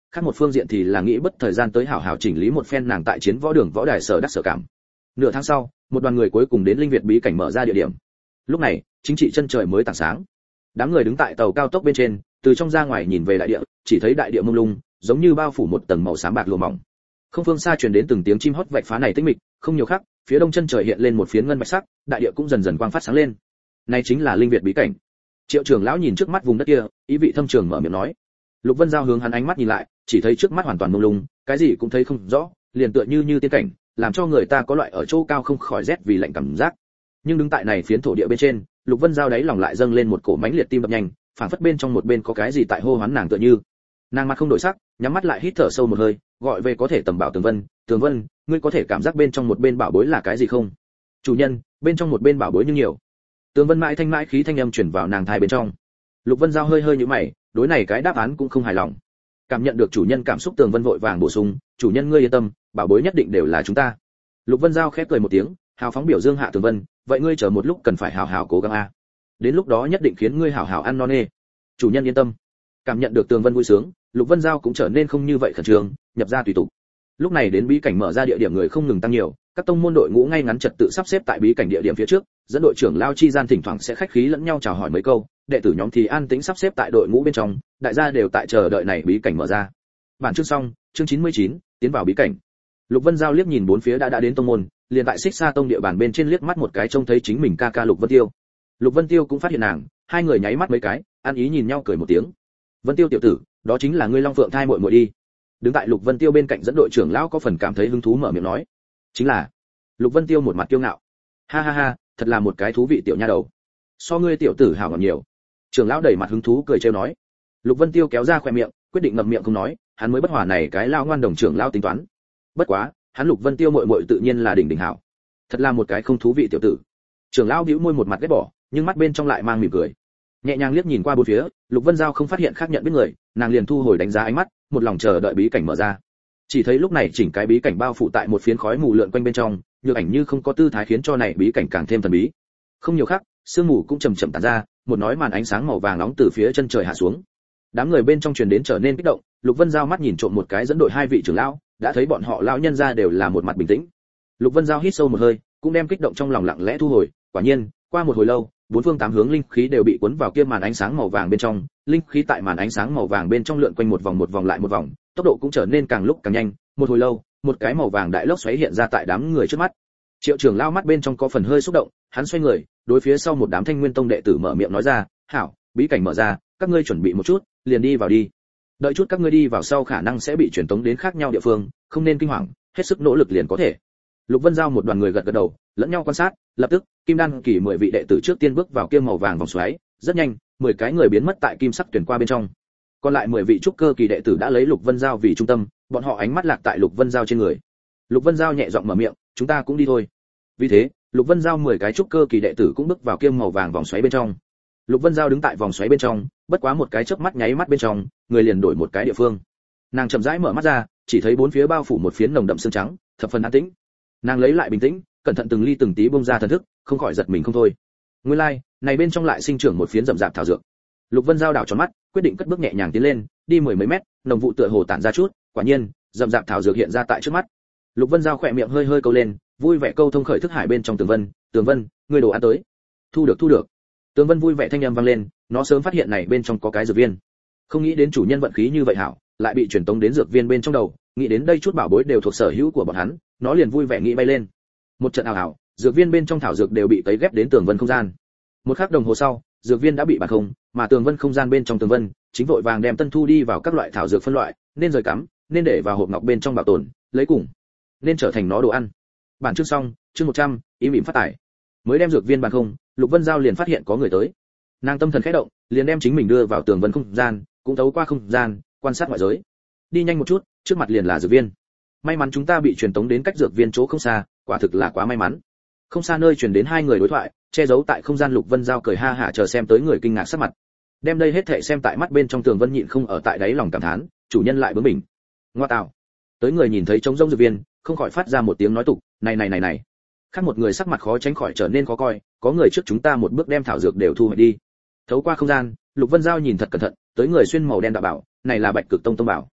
khác một phương diện thì là nghĩ bất thời gian tới hảo hảo chỉnh lý một phen nàng tại chiến võ đường võ đài sở đắc sở cảm. Nửa tháng sau, một đoàn người cuối cùng đến linh Việt bí cảnh mở ra địa điểm. Lúc này, chính trị chân trời mới tảng sáng. Đám người đứng tại tàu cao tốc bên trên, từ trong ra ngoài nhìn về đại địa, chỉ thấy đại địa mông lung, giống như bao phủ một tầng màu xám bạc lụa mỏng. Không phương xa truyền đến từng tiếng chim hót vạch phá này tĩnh mịch, không nhiều khác, phía đông chân trời hiện lên một phiến ngân bạch sắc, đại địa cũng dần dần quang phát sáng lên. Này chính là linh Việt bí cảnh. Triệu trưởng lão nhìn trước mắt vùng đất kia, ý vị thâm trường mở miệng nói. Lục Vân Giao hướng hắn ánh mắt nhìn lại, chỉ thấy trước mắt hoàn toàn mông lung, cái gì cũng thấy không rõ, liền tựa như như tiên cảnh, làm cho người ta có loại ở chỗ cao không khỏi rét vì lạnh cảm giác. Nhưng đứng tại này phiến thổ địa bên trên, Lục Vân Giao đáy lòng lại dâng lên một cổ mãnh liệt tim đập nhanh, phảng phất bên trong một bên có cái gì tại hô hoán nàng tựa như. Nàng mặt không đổi sắc, nhắm mắt lại hít thở sâu một hơi, gọi về có thể tầm bảo Tường Vân, "Tường Vân, ngươi có thể cảm giác bên trong một bên bảo bối là cái gì không?" "Chủ nhân, bên trong một bên bảo bối như nhiều." Tường Vân mãi thanh mãi khí thanh âm truyền vào nàng tai bên trong. Lục Vân Giao hơi hơi nhíu mày, đối này cái đáp án cũng không hài lòng. Cảm nhận được chủ nhân cảm xúc, Tường Vân vội vàng bổ sung, "Chủ nhân ngươi yên tâm, bảo bối nhất định đều là chúng ta." Lục Vân Giao khẽ cười một tiếng, hào phóng biểu dương hạ Tường Vân, "Vậy ngươi chờ một lúc cần phải hào hào cố gắng a. Đến lúc đó nhất định khiến ngươi hào hào ăn no nê." "Chủ nhân yên tâm." Cảm nhận được Tường Vân vui sướng, Lục Vân Giao cũng trở nên không như vậy khẩn trương, nhập ra tùy tục. Lúc này đến bí cảnh mở ra địa điểm người không ngừng tăng nhiều, các tông môn đội ngũ ngay ngắn trật tự sắp xếp tại bí cảnh địa điểm phía trước, dẫn đội trưởng lao chi gian thỉnh thoảng sẽ khách khí lẫn nhau chào hỏi mấy câu, đệ tử nhóm thì an tĩnh sắp xếp tại đội ngũ bên trong, đại gia đều tại chờ đợi này bí cảnh mở ra. Bản chương xong, chương chín mươi chín, tiến vào bí cảnh. Lục Vân Giao liếc nhìn bốn phía đã đã đến tông môn, liền tại Xích Sa tông địa bàn bên trên liếc mắt một cái trông thấy chính mình ca ca Lục Vân Tiêu. Lục Vân Tiêu cũng phát hiện nàng, hai người nháy mắt mấy cái, ăn ý nhìn nhau cười một tiếng. "Vân Tiêu tiểu tử, đó chính là ngươi Long Phượng thai muội muội đi." Đứng tại Lục Vân Tiêu bên cạnh dẫn đội trưởng lão có phần cảm thấy hứng thú mở miệng nói. "Chính là." Lục Vân Tiêu một mặt kiêu ngạo. "Ha ha ha, thật là một cái thú vị tiểu nha đầu. So ngươi tiểu tử hảo ngọt nhiều." Trưởng lão đầy mặt hứng thú cười trêu nói. Lục Vân Tiêu kéo ra khóe miệng, quyết định ngậm miệng không nói, hắn mới bất hòa này cái lão ngoan đồng trưởng lão tính toán. Bất quá, hắn Lục Vân Tiêu muội muội tự nhiên là đỉnh đỉnh hảo. Thật là một cái không thú vị tiểu tử. Trưởng lão bĩu môi một mặt ghét bỏ, nhưng mắt bên trong lại mang mỉm cười. Nhẹ nhàng liếc nhìn qua bốn phía, Lục Vân Giao không phát hiện khác nhận biết người, nàng liền thu hồi đánh giá ánh mắt, một lòng chờ đợi bí cảnh mở ra. Chỉ thấy lúc này chỉnh cái bí cảnh bao phủ tại một phiến khói mù lượn quanh bên trong, nhược ảnh như không có tư thái khiến cho này bí cảnh càng thêm thần bí. Không nhiều khác, sương mù cũng chậm chậm tản ra, một nói màn ánh sáng màu vàng nóng từ phía chân trời hạ xuống. Đám người bên trong truyền đến trở nên kích động, Lục Vân Giao mắt nhìn trộm một cái dẫn đội hai vị trưởng lão, đã thấy bọn họ lão nhân ra đều là một mặt bình tĩnh. Lục Vân Giao hít sâu một hơi, cũng đem kích động trong lòng lặng lẽ thu hồi, quả nhiên, qua một hồi lâu, bốn phương tám hướng linh khí đều bị cuốn vào kia màn ánh sáng màu vàng bên trong, linh khí tại màn ánh sáng màu vàng bên trong lượn quanh một vòng một vòng lại một vòng, tốc độ cũng trở nên càng lúc càng nhanh, một hồi lâu, một cái màu vàng đại lốc xoáy hiện ra tại đám người trước mắt. Triệu trưởng lao mắt bên trong có phần hơi xúc động, hắn xoay người, đối phía sau một đám Thanh Nguyên Tông đệ tử mở miệng nói ra, "Hảo, bí cảnh mở ra, các ngươi chuẩn bị một chút, liền đi vào đi. Đợi chút các ngươi đi vào sau khả năng sẽ bị truyền tống đến khác nhau địa phương, không nên kinh hoàng, hết sức nỗ lực liền có thể." Lục Vân Giao một đoàn người gật gật đầu, lẫn nhau quan sát, lập tức, Kim Đan kỳ mười vị đệ tử trước tiên bước vào kia màu vàng vòng xoáy, rất nhanh, mười cái người biến mất tại kim sắc tuyển qua bên trong. Còn lại mười vị trúc cơ kỳ đệ tử đã lấy Lục Vân Giao vì trung tâm, bọn họ ánh mắt lạc tại Lục Vân Giao trên người. Lục Vân Giao nhẹ giọng mở miệng, "Chúng ta cũng đi thôi." Vì thế, Lục Vân Giao mười cái trúc cơ kỳ đệ tử cũng bước vào kia màu vàng vòng xoáy bên trong. Lục Vân Giao đứng tại vòng xoáy bên trong, bất quá một cái chớp mắt nháy mắt bên trong, người liền đổi một cái địa phương. Nàng chậm rãi mở mắt ra, chỉ thấy bốn phía bao phủ một phiến nồng đậm sương trắng, thập phần an tĩnh. Nàng lấy lại bình tĩnh, cẩn thận từng ly từng tí bung ra thần thức, không khỏi giật mình không thôi. Nguyên lai, like, này bên trong lại sinh trưởng một phiến rậm rạp thảo dược. Lục Vân Giao đảo tròn mắt, quyết định cất bước nhẹ nhàng tiến lên, đi mười mấy mét, nồng vụ tựa hồ tản ra chút, quả nhiên, rậm rạp thảo dược hiện ra tại trước mắt. Lục Vân Giao khỏe miệng hơi hơi câu lên, vui vẻ câu thông khởi thức hải bên trong Tường Vân, "Tường Vân, ngươi đồ ăn tới." "Thu được thu được." Tường Vân vui vẻ thanh âm vang lên, nó sớm phát hiện này bên trong có cái dược viên. Không nghĩ đến chủ nhân vận khí như vậy hảo, lại bị truyền tống đến dược viên bên trong đầu, nghĩ đến đây chút bảo bối đều thuộc sở hữu của bọn hắn, nó liền vui vẻ nghĩ bay lên. Một trận ảo ảo, dược viên bên trong thảo dược đều bị tấy ghép đến Tường Vân không gian. Một khắc đồng hồ sau, dược viên đã bị bạt không, mà Tường Vân không gian bên trong Tường Vân chính vội vàng đem tân thu đi vào các loại thảo dược phân loại, nên rời cắm, nên để vào hộp ngọc bên trong bảo tồn, lấy cùng, nên trở thành nó đồ ăn. Bản chương xong, chương một trăm, ý mỉm phát tải. Mới đem dược viên bàn không, Lục Vân Giao liền phát hiện có người tới. Nàng tâm thần khẽ động, liền đem chính mình đưa vào Tường Vân không gian, cũng thấu qua không gian, quan sát ngoại giới. Đi nhanh một chút, trước mặt liền là dược viên. May mắn chúng ta bị truyền tống đến cách dược viên chỗ không xa, quả thực là quá may mắn. Không xa nơi truyền đến hai người đối thoại, che giấu tại không gian Lục Vân Giao cười ha hả chờ xem tới người kinh ngạc sắc mặt. Đem đây hết thảy xem tại mắt bên trong Tường Vân nhịn không ở tại đáy lòng cảm thán, chủ nhân lại bướng bỉnh. Ngoa tạo. Tới người nhìn thấy trống rỗng dược viên, không khỏi phát ra một tiếng nói tục, này này này này. Khác một người sắc mặt khó tránh khỏi trở nên khó coi, có người trước chúng ta một bước đem thảo dược đều thu hồi đi. Thấu qua không gian, Lục Vân Giao nhìn thật cẩn thận, tới người xuyên màu đen đạo bảo, này là Bạch Cực Tông tông bảo.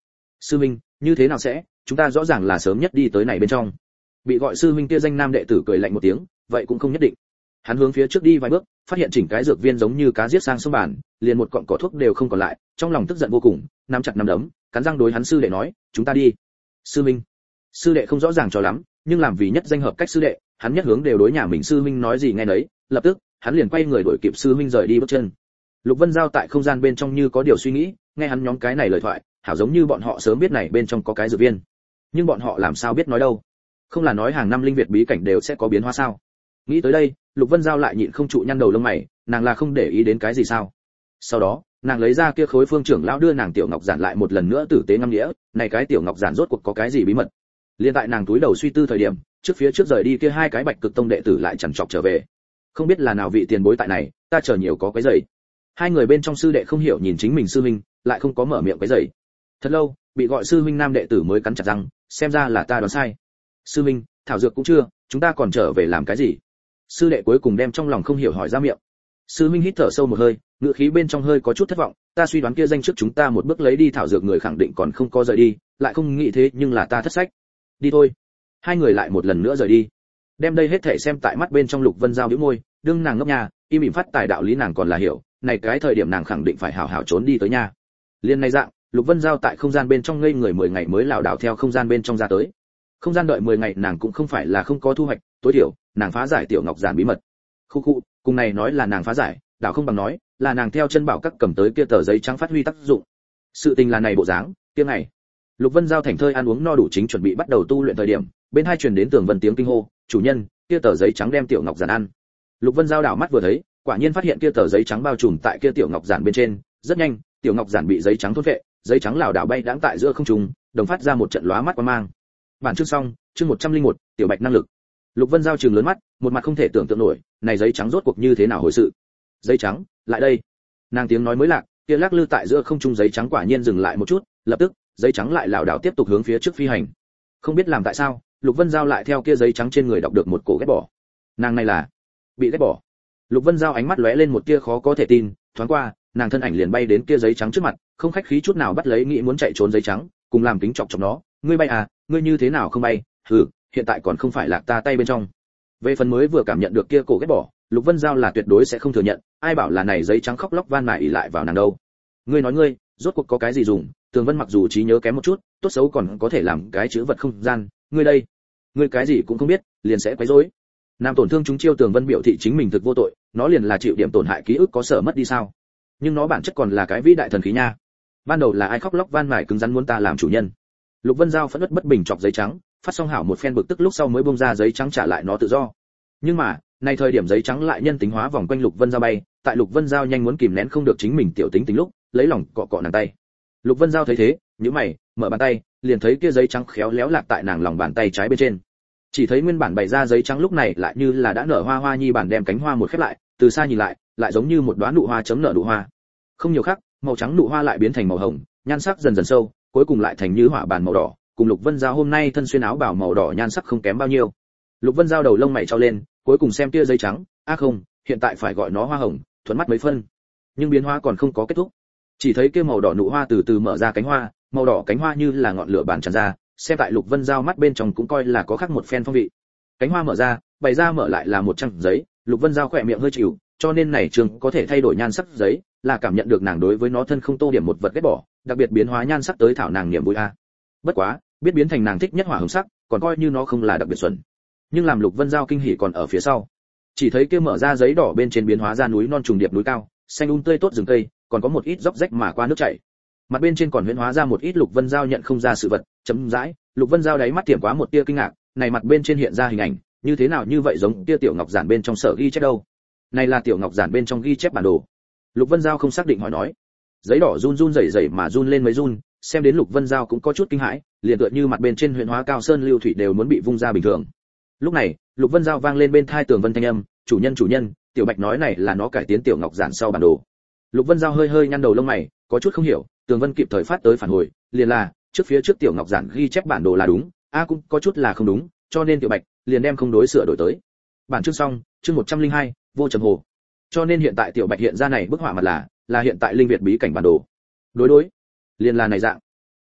Sư minh, như thế nào sẽ, chúng ta rõ ràng là sớm nhất đi tới này bên trong. Bị gọi sư minh kia danh nam đệ tử cười lạnh một tiếng, vậy cũng không nhất định. Hắn hướng phía trước đi vài bước, phát hiện chỉnh cái dược viên giống như cá giết sang sông bàn, liền một cọng cỏ thuốc đều không còn lại, trong lòng tức giận vô cùng, nắm chặt nắm đấm, cắn răng đối hắn sư đệ nói, chúng ta đi. Sư minh. Sư đệ không rõ ràng cho lắm, nhưng làm vì nhất danh hợp cách sư đệ, hắn nhất hướng đều đối nhà mình sư minh nói gì nghe nấy, lập tức, hắn liền quay người đuổi kịp sư minh rời đi bước chân. Lục Vân Giao tại không gian bên trong như có điều suy nghĩ, nghe hắn nhóm cái này lời thoại, hảo giống như bọn họ sớm biết này bên trong có cái dược viên. Nhưng bọn họ làm sao biết nói đâu? Không là nói hàng năm linh việt bí cảnh đều sẽ có biến hóa sao? Nghĩ tới đây, Lục Vân Giao lại nhịn không trụ nhăn đầu lông mày, nàng là không để ý đến cái gì sao? Sau đó, nàng lấy ra kia khối phương trưởng lão đưa nàng tiểu ngọc giản lại một lần nữa tử tế ngâm nghĩa, này cái tiểu ngọc giản rốt cuộc có cái gì bí mật? Liên tại nàng túi đầu suy tư thời điểm, trước phía trước rời đi kia hai cái Bạch Cực Tông đệ tử lại chằn chọc trở về. Không biết là nào vị tiền bối tại này, ta chờ nhiều có cái gì. Hai người bên trong sư đệ không hiểu nhìn chính mình sư huynh, lại không có mở miệng cái gì. Thật lâu, bị gọi sư huynh nam đệ tử mới cắn chặt răng, xem ra là ta đoán sai. Sư huynh, thảo dược cũng chưa, chúng ta còn trở về làm cái gì? Sư đệ cuối cùng đem trong lòng không hiểu hỏi ra miệng. Sư huynh hít thở sâu một hơi, ngữ khí bên trong hơi có chút thất vọng, ta suy đoán kia danh trước chúng ta một bước lấy đi thảo dược người khẳng định còn không có rời đi, lại không nghĩ thế nhưng là ta thất sách. Đi thôi. Hai người lại một lần nữa rời đi. Đem đây hết thảy xem tại mắt bên trong Lục Vân Giao nhếch môi, đương nàng ngốc nhà, im ỉm phát tài đạo lý nàng còn là hiểu, này cái thời điểm nàng khẳng định phải hảo hảo trốn đi tới nhà. Liên này dạng, Lục Vân Giao tại không gian bên trong ngây người mười ngày mới lảo đảo theo không gian bên trong ra tới. Không gian đợi mười ngày nàng cũng không phải là không có thu hoạch, tối thiểu, nàng phá giải tiểu ngọc giản bí mật. Khu khu, cùng này nói là nàng phá giải, đảo không bằng nói, là nàng theo chân bảo các cầm tới kia tờ giấy trắng phát huy tác dụng. Sự tình là này bộ dáng, tiếng này. Lục Vân Giao thành thơi ăn uống no đủ chính chuẩn bị bắt đầu tu luyện thời điểm, bên hai truyền đến Tường Vân tiếng kinh hô, "Chủ nhân, kia tờ giấy trắng đem tiểu ngọc giản ăn." Lục Vân Giao đảo mắt vừa thấy, quả nhiên phát hiện kia tờ giấy trắng bao trùm tại kia tiểu ngọc giản bên trên, rất nhanh, tiểu ngọc giản bị giấy trắng thôn phệ, giấy trắng lảo đảo bay đãng tại giữa không trung, đồng phát ra một trận lóa mắt quang mang. Bản chương xong, chương một trăm lẻ một, tiểu bạch năng lực. Lục Vân Giao trừng lớn mắt, một mặt không thể tưởng tượng nổi, này giấy trắng rốt cuộc như thế nào hồi sự? Giấy trắng, lại đây. Nàng tiếng nói mới lạc, kia lắc lư tại giữa không trung giấy trắng quả nhiên dừng lại một chút, lập tức, giấy trắng lại lảo đảo tiếp tục hướng phía trước phi hành. Không biết làm tại sao, Lục Vân Giao lại theo kia giấy trắng trên người đọc được một cổ ghét bỏ. Nàng này là bị ghét bỏ. Lục Vân Giao ánh mắt lóe lên một tia khó có thể tin, thoáng qua, nàng thân ảnh liền bay đến kia giấy trắng trước mặt, không khách khí chút nào bắt lấy nghĩ muốn chạy trốn giấy trắng, cùng làm kính chọc chọc nó, ngươi bay à, ngươi như thế nào không bay? Hừ, hiện tại còn không phải lạc ta tay bên trong. Về phần mới vừa cảm nhận được kia cổ ghét bỏ, Lục Vân Giao là tuyệt đối sẽ không thừa nhận, ai bảo là này giấy trắng khóc lóc van nài ỉ lại vào nàng đâu. Ngươi nói ngươi, rốt cuộc có cái gì dùng? Tường Vân mặc dù trí nhớ kém một chút, tốt xấu còn có thể làm cái chữ vật không gian, ngươi đây, ngươi cái gì cũng không biết, liền sẽ quấy rối. Nam tổn thương chúng chiêu Tường Vân biểu thị chính mình thực vô tội, nó liền là chịu điểm tổn hại ký ức có sở mất đi sao? Nhưng nó bản chất còn là cái vĩ đại thần khí nha. Ban đầu là ai khóc lóc van nài cứng rắn muốn ta làm chủ nhân? Lục Vân Giao phẫn nộ bất bình chọc giấy trắng, phát xong hảo một phen bực tức lúc sau mới bung ra giấy trắng trả lại nó tự do. Nhưng mà, này thời điểm giấy trắng lại nhân tính hóa vòng quanh Lục Vân Giao bay, tại Lục Vân Giao nhanh muốn kìm nén không được chính mình tiểu tính tính lúc, lấy lòng cọ cọ nàng tay. Lục Vân Giao thấy thế, nhíu mày, mở bàn tay, liền thấy kia giấy trắng khéo léo lạc tại nàng lòng bàn tay trái bên trên. Chỉ thấy nguyên bản bày ra giấy trắng lúc này lại như là đã nở hoa hoa nhi bản đem cánh hoa một khép lại, từ xa nhìn lại, lại giống như một đóa nụ hoa chấm nở nụ hoa. Không nhiều khác, màu trắng nụ hoa lại biến thành màu hồng, nhan sắc dần dần sâu, cuối cùng lại thành như hỏa bàn màu đỏ, cùng Lục Vân Giao hôm nay thân xuyên áo bào màu đỏ nhan sắc không kém bao nhiêu. Lục Vân Giao đầu lông mày trao lên, cuối cùng xem kia giấy trắng, a à không, hiện tại phải gọi nó hoa hồng, thuận mắt mấy phân. Nhưng biến hóa còn không có kết thúc. Chỉ thấy kia màu đỏ nụ hoa từ từ mở ra cánh hoa, màu đỏ cánh hoa như là ngọn lửa bàn tràn ra, xem tại Lục Vân Giao mắt bên trong cũng coi là có khác một phen phong vị. Cánh hoa mở ra, bày ra mở lại là một trang giấy, Lục Vân Giao khỏe miệng hơi chịu, cho nên này trường có thể thay đổi nhan sắc giấy, là cảm nhận được nàng đối với nó thân không tô điểm một vật ghét bỏ, đặc biệt biến hóa nhan sắc tới thảo nàng niềm vui a. Bất quá, biết biến thành nàng thích nhất hỏa hồng sắc, còn coi như nó không là đặc biệt xuẩn. Nhưng làm Lục Vân Giao kinh hỉ còn ở phía sau. Chỉ thấy kia mở ra giấy đỏ bên trên biến hóa ra núi non trùng điệp núi cao, xanh um tươi tốt rừng cây, còn có một ít dốc rách mà qua nước chảy. Mặt bên trên còn huyễn hóa ra một ít Lục Vân Giao nhận không ra sự vật, chấm dãi, Lục Vân Giao đáy mắt tiệm quá một tia kinh ngạc, này mặt bên trên hiện ra hình ảnh, như thế nào như vậy giống tia tiểu ngọc giản bên trong sở ghi chép đâu? Này là tiểu ngọc giản bên trong ghi chép bản đồ. Lục Vân Giao không xác định hỏi nói. Giấy đỏ run run rẩy rẩy mà run lên mấy run, xem đến Lục Vân Giao cũng có chút kinh hãi, liền tựa như mặt bên trên huyễn hóa cao sơn lưu thủy đều muốn bị vung ra bình thường. Lúc này, Lục Vân Giao vang lên bên tai Tường Vân thanh âm, "Chủ nhân chủ nhân, tiểu bạch nói này là nó cải tiến tiểu ngọc giản sau bản đồ." Lục Vân Giao hơi hơi nhăn đầu lông mày, có chút không hiểu, Tường Vân kịp thời phát tới phản hồi, liền là, trước phía trước tiểu ngọc giản ghi chép bản đồ là đúng, a cũng có chút là không đúng, cho nên tiểu bạch liền đem không đối sửa đổi tới. Bản chương xong, chương một trăm lẻ hai, vô trầm hồ. Cho nên hiện tại tiểu bạch hiện ra này bức họa mặt là là hiện tại linh việt bí cảnh bản đồ. Đối đối, liền là này dạng.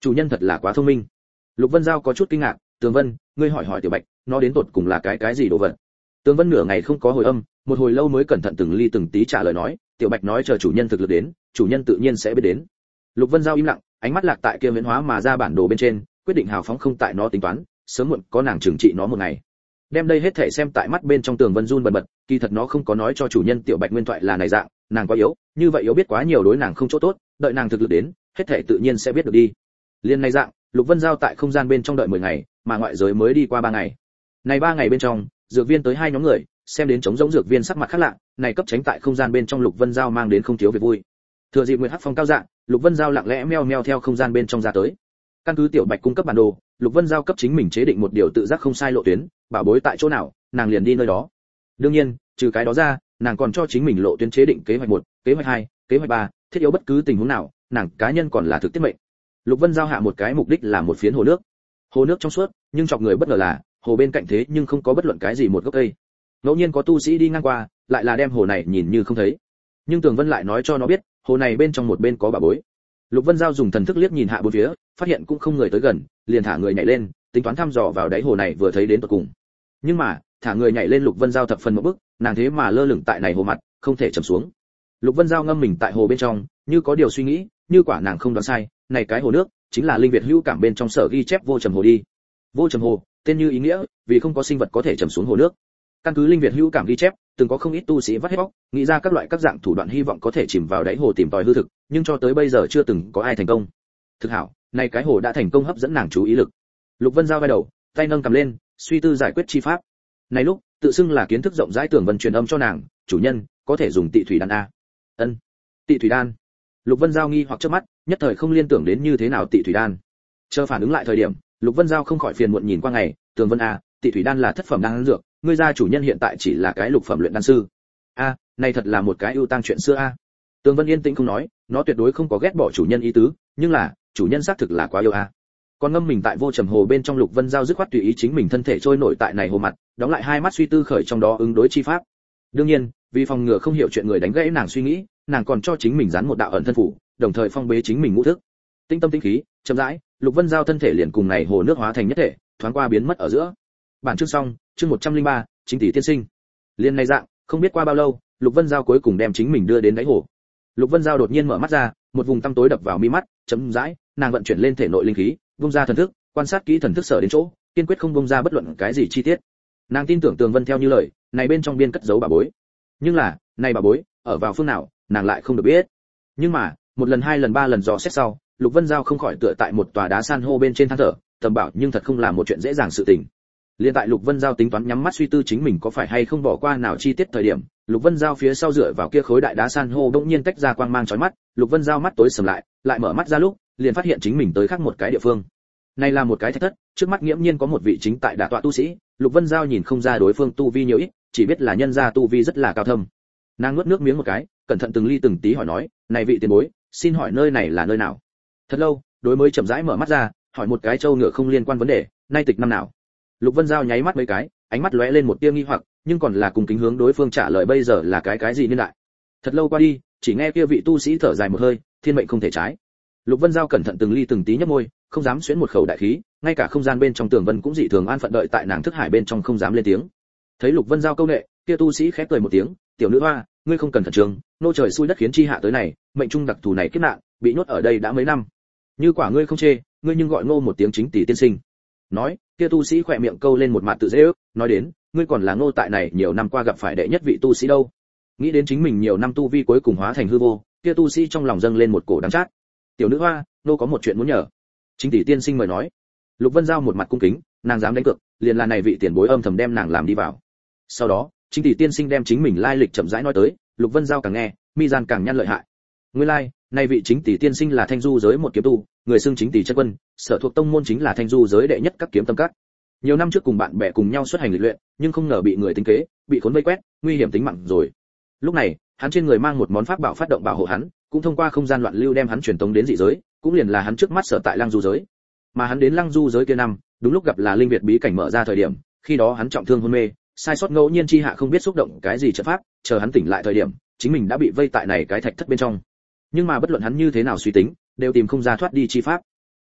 chủ nhân thật là quá thông minh. Lục Vân Giao có chút kinh ngạc, Tường Vân, ngươi hỏi hỏi Tiểu Bạch, nó đến tột cùng là cái cái gì đồ vật? Tường Vân nửa ngày không có hồi âm, một hồi lâu mới cẩn thận từng ly từng tí trả lời nói, Tiểu Bạch nói chờ chủ nhân thực lực đến, chủ nhân tự nhiên sẽ biết đến. Lục Vân Giao im lặng, ánh mắt lạc tại kia huyễn hóa mà ra bản đồ bên trên, quyết định hào phóng không tại nó tính toán, sớm muộn có nàng trừng trị nó một ngày. Đem đây hết thể xem tại mắt bên trong Tường Vân run bần bật, kỳ thật nó không có nói cho chủ nhân Tiểu Bạch nguyên thoại là này dạng, nàng quá yếu, như vậy yếu biết quá nhiều đối nàng không chỗ tốt, đợi nàng thực lực đến, hết thể tự nhiên sẽ biết được đi. Liên này dạng, Lục Vân Giao tại không gian bên trong đợi mười ngày, mà ngoại giới mới đi qua ba ngày. Này ba ngày bên trong, dược viên tới hai nhóm người, xem đến trống rỗng dược viên sắc mặt khác lạ, này cấp tránh tại không gian bên trong Lục Vân Giao mang đến không thiếu việc vui. Thừa dịp Nguyệt Hắc Phong cao dạng, Lục Vân Giao lặng lẽ meo meo theo không gian bên trong ra tới. Căn cứ Tiểu Bạch cung cấp bản đồ, Lục Vân Giao cấp chính mình chế định một điều tự giác không sai lộ tuyến, bảo bối tại chỗ nào, nàng liền đi nơi đó. Đương nhiên, trừ cái đó ra, nàng còn cho chính mình lộ tuyến chế định kế hoạch một, kế hoạch hai, kế hoạch ba, thiết yếu bất cứ tình huống nào, nàng cá nhân còn là thực tiết mệnh. Lục Vân Giao hạ một cái mục đích là một phiến hồ nước. Hồ nước trong suốt, nhưng chọc người bất ngờ là, hồ bên cạnh thế nhưng không có bất luận cái gì một gốc cây. Ngẫu nhiên có tu sĩ đi ngang qua, lại là đem hồ này nhìn như không thấy. Nhưng Tường Vân lại nói cho nó biết, hồ này bên trong một bên có bà bối. Lục Vân Giao dùng thần thức liếc nhìn hạ bốn phía, phát hiện cũng không người tới gần, liền thả người nhảy lên, tính toán thăm dò vào đáy hồ này vừa thấy đến tận cùng. Nhưng mà, thả người nhảy lên Lục Vân Giao thập phần một bước, nàng thế mà lơ lửng tại này hồ mặt, không thể chầm xuống. Lục Vân Giao ngâm mình tại hồ bên trong, như có điều suy nghĩ, như quả nàng không đoán sai, này cái hồ nước chính là linh việt hữu cảm bên trong sở ghi chép vô trầm hồ đi. Vô trầm hồ, tên như ý nghĩa, vì không có sinh vật có thể trầm xuống hồ nước. Căn cứ linh việt hữu cảm ghi chép, từng có không ít tu sĩ vắt hết bóc, nghĩ ra các loại các dạng thủ đoạn hy vọng có thể chìm vào đáy hồ tìm tòi hư thực, nhưng cho tới bây giờ chưa từng có ai thành công. Thực hảo, này cái hồ đã thành công hấp dẫn nàng chú ý lực. Lục Vân Giao vai đầu, tay nâng cầm lên, suy tư giải quyết chi pháp. Này lúc, tự xưng là kiến thức rộng rãi Tưởng Vân truyền âm cho nàng, chủ nhân, có thể dùng tị thủy đan a. Ân, tị thủy đan. Lục Vân Giao nghi hoặc chớp mắt, nhất thời không liên tưởng đến như thế nào tị thủy đan. Chờ phản ứng lại thời điểm, Lục Vân Giao không khỏi phiền muộn nhìn qua ngày, Tường Vân a, tị thủy đan là thất phẩm đan dược, ngươi gia chủ nhân hiện tại chỉ là cái lục phẩm luyện đan sư. A, này thật là một cái ưu tang chuyện xưa a. Tường Vân yên tĩnh không nói, nó tuyệt đối không có ghét bỏ chủ nhân ý tứ, nhưng là, chủ nhân xác thực là quá yêu a. Còn ngâm mình tại vô trầm hồ bên trong Lục Vân Giao dứt khoát tùy ý chính mình thân thể trôi nổi tại này hồ mặt, đóng lại hai mắt suy tư khởi trong đó ứng đối chi pháp. Đương nhiên, vì phòng ngừa không hiểu chuyện người đánh gãy nàng suy nghĩ, nàng còn cho chính mình dán một đạo ẩn thân phủ, đồng thời phong bế chính mình ngũ thức. Tinh tâm tinh khí, chậm rãi, Lục Vân Giao thân thể liền cùng này hồ nước hóa thành nhất thể, thoáng qua biến mất ở giữa. Bản chương xong, chương một trăm lẻ ba, chính tỷ tiên sinh. Liên này dạng, không biết qua bao lâu, Lục Vân Giao cuối cùng đem chính mình đưa đến đáy hồ. Lục Vân Giao đột nhiên mở mắt ra, một vùng tăm tối đập vào mi mắt, chậm rãi, nàng vận chuyển lên thể nội linh khí, vung ra thần thức, quan sát kỹ thần thức sở đến chỗ, kiên quyết không bung ra bất luận cái gì chi tiết. Nàng tin tưởng Tường Vân theo như lời, này bên trong biên cất giấu bà bối. Nhưng là, này bà bối, ở vào phương nào, nàng lại không được biết. Nhưng mà, một lần hai lần ba lần dò xét sau, Lục Vân Giao không khỏi tựa tại một tòa đá san hô bên trên than thở, tầm bảo nhưng thật không là một chuyện dễ dàng sự tình. Liên tại Lục Vân Giao tính toán nhắm mắt suy tư chính mình có phải hay không bỏ qua nào chi tiết thời điểm, Lục Vân Giao phía sau dựa vào kia khối đại đá san hô đột nhiên tách ra quang mang chói mắt, Lục Vân Giao mắt tối sầm lại, lại mở mắt ra lúc, liền phát hiện chính mình tới khác một cái địa phương. Này là một cái thạch thất, trước mắt nghiễm nhiên có một vị chính tại đả tọa tu sĩ, Lục Vân Giao nhìn không ra đối phương tu vi nhiều ít, chỉ biết là nhân gia tu vi rất là cao thâm. Nàng nuốt nước miếng một cái, cẩn thận từng ly từng tí hỏi nói, "Này vị tiền bối, xin hỏi nơi này là nơi nào?" Thật lâu, đối mới chậm rãi mở mắt ra, hỏi một cái châu ngựa không liên quan vấn đề, "Nay tịch năm nào?" Lục Vân Giao nháy mắt mấy cái, ánh mắt lóe lên một tia nghi hoặc, nhưng còn là cùng kính hướng đối phương trả lời bây giờ là cái cái gì niên đại. Thật lâu qua đi, chỉ nghe kia vị tu sĩ thở dài một hơi, "Thiên mệnh không thể trái." Lục Vân Giao cẩn thận từng ly từng tí nhấp môi, không dám xuyến một khẩu đại khí, ngay cả không gian bên trong Tường Vân cũng dị thường an phận đợi tại nàng thức hải bên trong không dám lên tiếng. Thấy Lục Vân Giao câu nệ, kia tu sĩ khẽ cười một tiếng, "Tiểu nữ hoa, ngươi không cần khẩn trương, nô trời xui đất khiến chi hạ tới này, mệnh trung đặc thù này kiếp nạn, bị nhốt ở đây đã mấy năm. Như quả ngươi không chê, ngươi nhưng gọi Ngô một tiếng chính tỷ tiên sinh." Nói, kia tu sĩ khỏe miệng câu lên một mặt tự dễ ước, nói đến, "Ngươi còn là Ngô tại này nhiều năm qua gặp phải đệ nhất vị tu sĩ đâu." Nghĩ đến chính mình nhiều năm tu vi cuối cùng hóa thành hư vô, kia tu sĩ trong lòng dâng lên một cổ đắng chát. "Tiểu nữ hoa, nô có một chuyện muốn nhờ." Chính tỷ tiên sinh mời nói. Lục Vân Giao một mặt cung kính, nàng dám đánh cược, liền là này vị tiền bối âm thầm đem nàng làm đi vào. Sau đó, chính tỷ tiên sinh đem chính mình lai lịch chậm rãi nói tới, Lục Vân Giao càng nghe, mi gian càng nhăn lợi hại. Nguyên lai, này vị chính tỷ tiên sinh là Thanh Du giới một kiếm tu, người xưng chính tỷ chân quân, sở thuộc tông môn chính là Thanh Du giới đệ nhất các kiếm tâm các. Nhiều năm trước cùng bạn bè cùng nhau xuất hành lịch luyện, nhưng không ngờ bị người tính kế, bị khốn vây quét, nguy hiểm tính mạng rồi. Lúc này, hắn trên người mang một món pháp bảo phát động bảo hộ hắn, cũng thông qua không gian loạn lưu đem hắn truyền tống đến dị giới, cũng liền là hắn trước mắt sở tại Lăng Du giới. Mà hắn đến Lăng Du giới kia năm, đúng lúc gặp là linh việt bí cảnh mở ra thời điểm, khi đó hắn trọng thương hôn mê, sai sót ngẫu nhiên chi hạ không biết xúc động cái gì trận pháp, chờ hắn tỉnh lại thời điểm, chính mình đã bị vây tại này cái thạch thất bên trong. Nhưng mà bất luận hắn như thế nào suy tính, đều tìm không ra thoát đi chi pháp.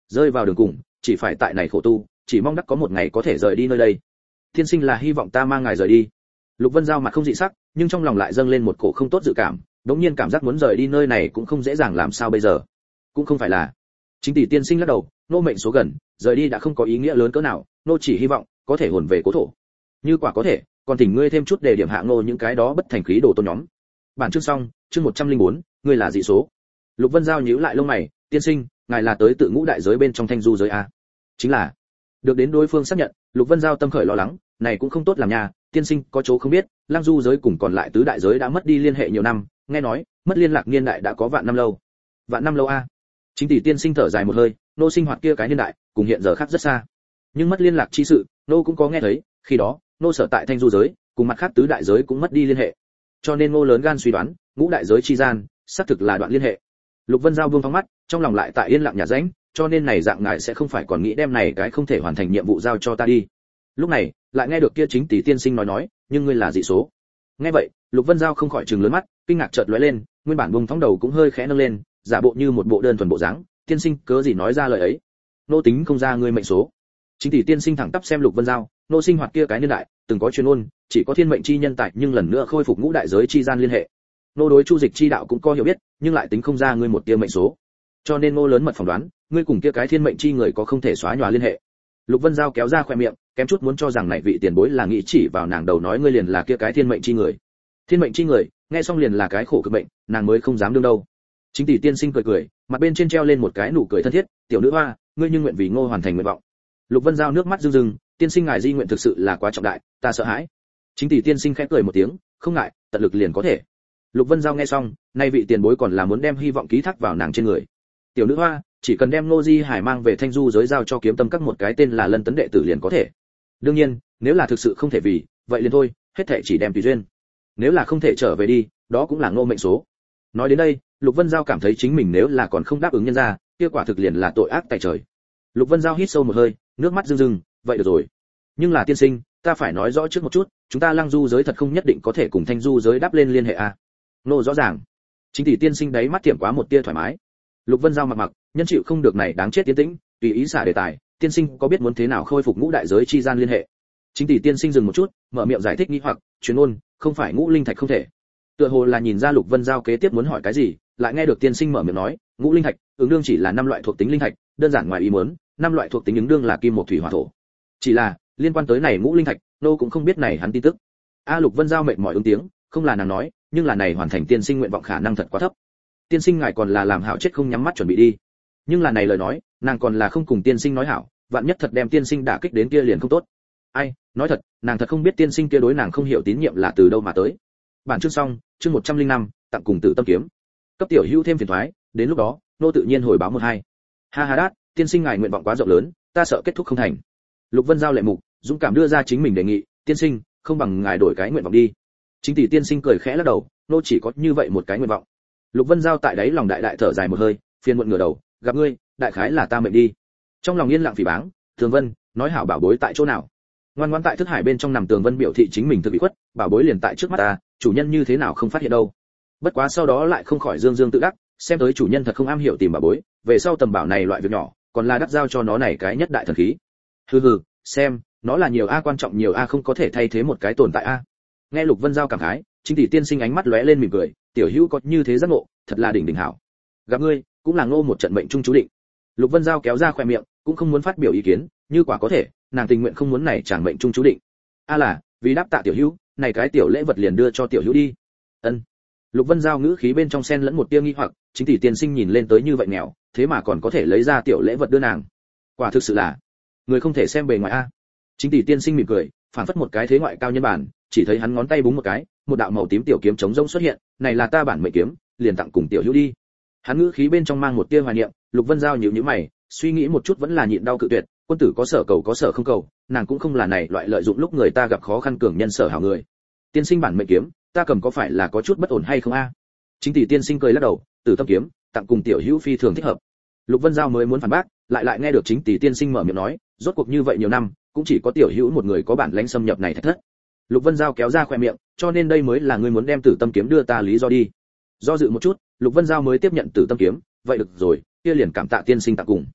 rơi vào đường cùng, chỉ phải tại này khổ tu, chỉ mong đắc có một ngày có thể rời đi nơi đây. Tiên sinh là hy vọng ta mang ngài rời đi. Lục Vân Giao mặt không dị sắc, nhưng trong lòng lại dâng lên một cổ không tốt dự cảm, đống nhiên cảm giác muốn rời đi nơi này cũng không dễ dàng, làm sao bây giờ? Cũng không phải là. Chính tỷ tiên sinh lắc đầu, nô mệnh số gần, rời đi đã không có ý nghĩa lớn cỡ nào, nô chỉ hy vọng có thể hồn về cố thổ. Như quả có thể, còn thỉnh ngươi thêm chút đề điểm hạ nô những cái đó bất thành khí đồ tôn nhóm. Bản chương xong, chương một trăm linh bốn, ngươi là dị số. Lục Vân Giao nhíu lại lông mày, tiên sinh, ngài là tới tự ngũ đại giới bên trong thanh du giới a? Chính là. Được đến đối phương xác nhận, Lục Vân Giao tâm khởi lo lắng, này cũng không tốt làm nha, tiên sinh có chỗ không biết, Lăng Du giới cùng còn lại tứ đại giới đã mất đi liên hệ nhiều năm, nghe nói, mất liên lạc niên đại đã có vạn năm lâu. Vạn năm lâu a? Chính tỷ tiên sinh thở dài một hơi, nô sinh hoạt kia cái niên đại, cùng hiện giờ khác rất xa. Nhưng mất liên lạc chi sự, nô cũng có nghe thấy, khi đó, nô sở tại thanh du giới, cùng mặt khác tứ đại giới cũng mất đi liên hệ. Cho nên nô lớn gan suy đoán, ngũ đại giới chi gian, xác thực là đoạn liên hệ. Lục Vân Giao buông phóng mắt, trong lòng lại tại yên lặng nhà rãnh, cho nên này dạng ngài sẽ không phải còn nghĩ đem này cái không thể hoàn thành nhiệm vụ giao cho ta đi. Lúc này, lại nghe được kia chính tỷ tiên sinh nói nói, nhưng ngươi là dị số. Nghe vậy, Lục Vân Giao không khỏi trừng lớn mắt, kinh ngạc chợt lóe lên, nguyên bản buông phóng đầu cũng hơi khẽ nâng lên, giả bộ như một bộ đơn thuần bộ dáng, tiên sinh cớ gì nói ra lời ấy? Nô tính không ra ngươi mệnh số. Chính tỷ tiên sinh thẳng tắp xem Lục Vân Giao, nô sinh hoạt kia cái niên đại, từng có chuyên ôn, chỉ có thiên mệnh chi nhân tại, nhưng lần nữa khôi phục ngũ đại giới chi gian liên hệ. Nô đối chu dịch chi đạo cũng có hiểu biết, nhưng lại tính không ra ngươi một tia mệnh số. Cho nên nô lớn mật phỏng đoán, ngươi cùng kia cái thiên mệnh chi người có không thể xóa nhòa liên hệ. Lục Vân Giao kéo ra khóe miệng, kém chút muốn cho rằng này vị tiền bối là nghĩ chỉ vào nàng đầu nói ngươi liền là kia cái thiên mệnh chi người. Thiên mệnh chi người, nghe xong liền là cái khổ cực mệnh, nàng mới không dám đương đâu. Chính tỷ tiên sinh cười cười, mặt bên trên treo lên một cái nụ cười thân thiết, tiểu nữ hoa, ngươi nhưng nguyện vì Ngô hoàn thành nguyện vọng. Lục Vân Giao nước mắt rưng rưng, tiên sinh ngài di nguyện thực sự là quá trọng đại, ta sợ hãi. Chính tỷ tiên sinh khẽ cười một tiếng, không ngại, tận lực liền có thể. Lục Vân Giao nghe xong, nay vị tiền bối còn là muốn đem hy vọng ký thác vào nàng trên người. Tiểu nữ hoa, chỉ cần đem Ngô Di Hải mang về Thanh Du giới giao cho kiếm tâm các một cái tên là Lân Tấn đệ tử liền có thể. Đương nhiên, nếu là thực sự không thể vì, vậy liền thôi, hết thảy chỉ đem tùy duyên. Nếu là không thể trở về đi, đó cũng là Ngô mệnh số. Nói đến đây, Lục Vân Giao cảm thấy chính mình nếu là còn không đáp ứng nhân ra, kia quả thực liền là tội ác tại trời. Lục Vân Giao hít sâu một hơi, nước mắt rưng rưng, vậy được rồi. Nhưng là tiên sinh, ta phải nói rõ trước một chút, chúng ta Lăng Du giới thật không nhất định có thể cùng Thanh Du giới đáp lên liên hệ a. À? Nô rõ ràng. Chính tỷ tiên sinh đấy mắt tiệm quá một tia thoải mái. Lục Vân Giao mặc mặc, nhân chịu không được này đáng chết tiến tĩnh, tùy ý xả đề tài, tiên sinh có biết muốn thế nào khôi phục ngũ đại giới chi gian liên hệ? Chính tỷ tiên sinh dừng một chút, mở miệng giải thích nghi hoặc, truyền ôn, không phải ngũ linh thạch không thể. Tựa hồ là nhìn ra Lục Vân Giao kế tiếp muốn hỏi cái gì, lại nghe được tiên sinh mở miệng nói, ngũ linh thạch, ứng đương chỉ là năm loại thuộc tính linh thạch, đơn giản ngoài ý muốn, năm loại thuộc tính ứng đương là kim một thủy hỏa thổ. Chỉ là, liên quan tới này ngũ linh thạch, nô cũng không biết này hắn tin tức. A Lục Vân Giao mệt mỏi ứng tiếng, không là nàng nói, nhưng là này hoàn thành tiên sinh nguyện vọng khả năng thật quá thấp. Tiên sinh ngài còn là làm hảo chết không nhắm mắt chuẩn bị đi. Nhưng là này lời nói, nàng còn là không cùng tiên sinh nói hảo, vạn nhất thật đem tiên sinh đả kích đến kia liền không tốt. Ai, nói thật, nàng thật không biết tiên sinh kia đối nàng không hiểu tín nhiệm là từ đâu mà tới. Bản chương xong, chương một trăm linh năm, tặng cùng Tử Tâm kiếm. Cấp tiểu hữu thêm phiền toái, đến lúc đó, nô tự nhiên hồi báo một hai. Ha ha đát, tiên sinh ngài nguyện vọng quá rộng lớn, ta sợ kết thúc không thành. Lục Vân Giao lệ mục, dũng cảm đưa ra chính mình đề nghị, tiên sinh, không bằng ngài đổi cái nguyện vọng đi. Chính tỷ tiên sinh cười khẽ lắc đầu, nô chỉ có như vậy một cái nguyện vọng. Lục Vân Giao tại đấy lòng đại đại thở dài một hơi, phiền muộn ngửa đầu, gặp ngươi, đại khái là ta mệnh đi. Trong lòng yên lặng phỉ báng, Tường Vân, nói hảo bảo bối tại chỗ nào? Ngoan ngoãn tại thức hải bên trong nằm Tường Vân biểu thị chính mình thực bị khuất, bảo bối liền tại trước mắt ta, chủ nhân như thế nào không phát hiện đâu. Bất quá sau đó lại không khỏi dương dương tự đắc, xem tới chủ nhân thật không am hiểu tìm bảo bối, về sau tầm bảo này loại việc nhỏ, còn là đắc giao cho nó này cái nhất đại thần khí. Hừ hừ, xem, nó là nhiều a quan trọng nhiều a không có thể thay thế một cái tồn tại a. Nghe Lục Vân Giao cảm khái, chính tỷ tiên sinh ánh mắt lóe lên mỉm cười, tiểu hữu có như thế giác ngộ, thật là đỉnh đỉnh hảo. Gặp ngươi, cũng là Ngô một trận mệnh trung chú định. Lục Vân Giao kéo ra khóe miệng, cũng không muốn phát biểu ý kiến, như quả có thể, nàng tình nguyện không muốn này chẳng mệnh trung chú định. A là, vì đáp tạ tiểu hữu, này cái tiểu lễ vật liền đưa cho tiểu hữu đi. Ân. Lục Vân Giao ngữ khí bên trong xen lẫn một tia nghi hoặc, chính tỷ tiên sinh nhìn lên tới như vậy nghèo, thế mà còn có thể lấy ra tiểu lễ vật đưa nàng. Quả thực sự là, người không thể xem bề ngoài a. Chính tỷ tiên sinh mỉm cười, phản phất một cái thế ngoại cao nhân bản, chỉ thấy hắn ngón tay búng một cái, một đạo màu tím tiểu kiếm chống rông xuất hiện, này là ta bản mệnh kiếm, liền tặng cùng tiểu hữu đi. Hắn ngữ khí bên trong mang một tia hoài niệm, Lục Vân Giao nhíu nhíu mày, suy nghĩ một chút vẫn là nhịn đau cự tuyệt, quân tử có sở cầu có sở không cầu, nàng cũng không là này loại lợi dụng lúc người ta gặp khó khăn cường nhân sở hảo người. Tiên sinh bản mệnh kiếm, ta cầm có phải là có chút bất ổn hay không a? Chính tỷ tiên sinh cười lắc đầu, Tử Tâm kiếm, tặng cùng tiểu hữu phi thường thích hợp. Lục Vân Giao mới muốn phản bác, lại lại nghe được chính tỷ tiên sinh mở miệng nói, rốt cuộc như vậy nhiều năm, cũng chỉ có tiểu hữu một người có bản lãnh xâm nhập này thạch thất. Lục Vân Giao kéo ra khóe miệng, cho nên đây mới là ngươi muốn đem Tử Tâm kiếm đưa ta lý do đi. Do dự một chút, Lục Vân Giao mới tiếp nhận Tử Tâm kiếm, vậy được rồi, kia liền cảm tạ tiên sinh tặng cùng.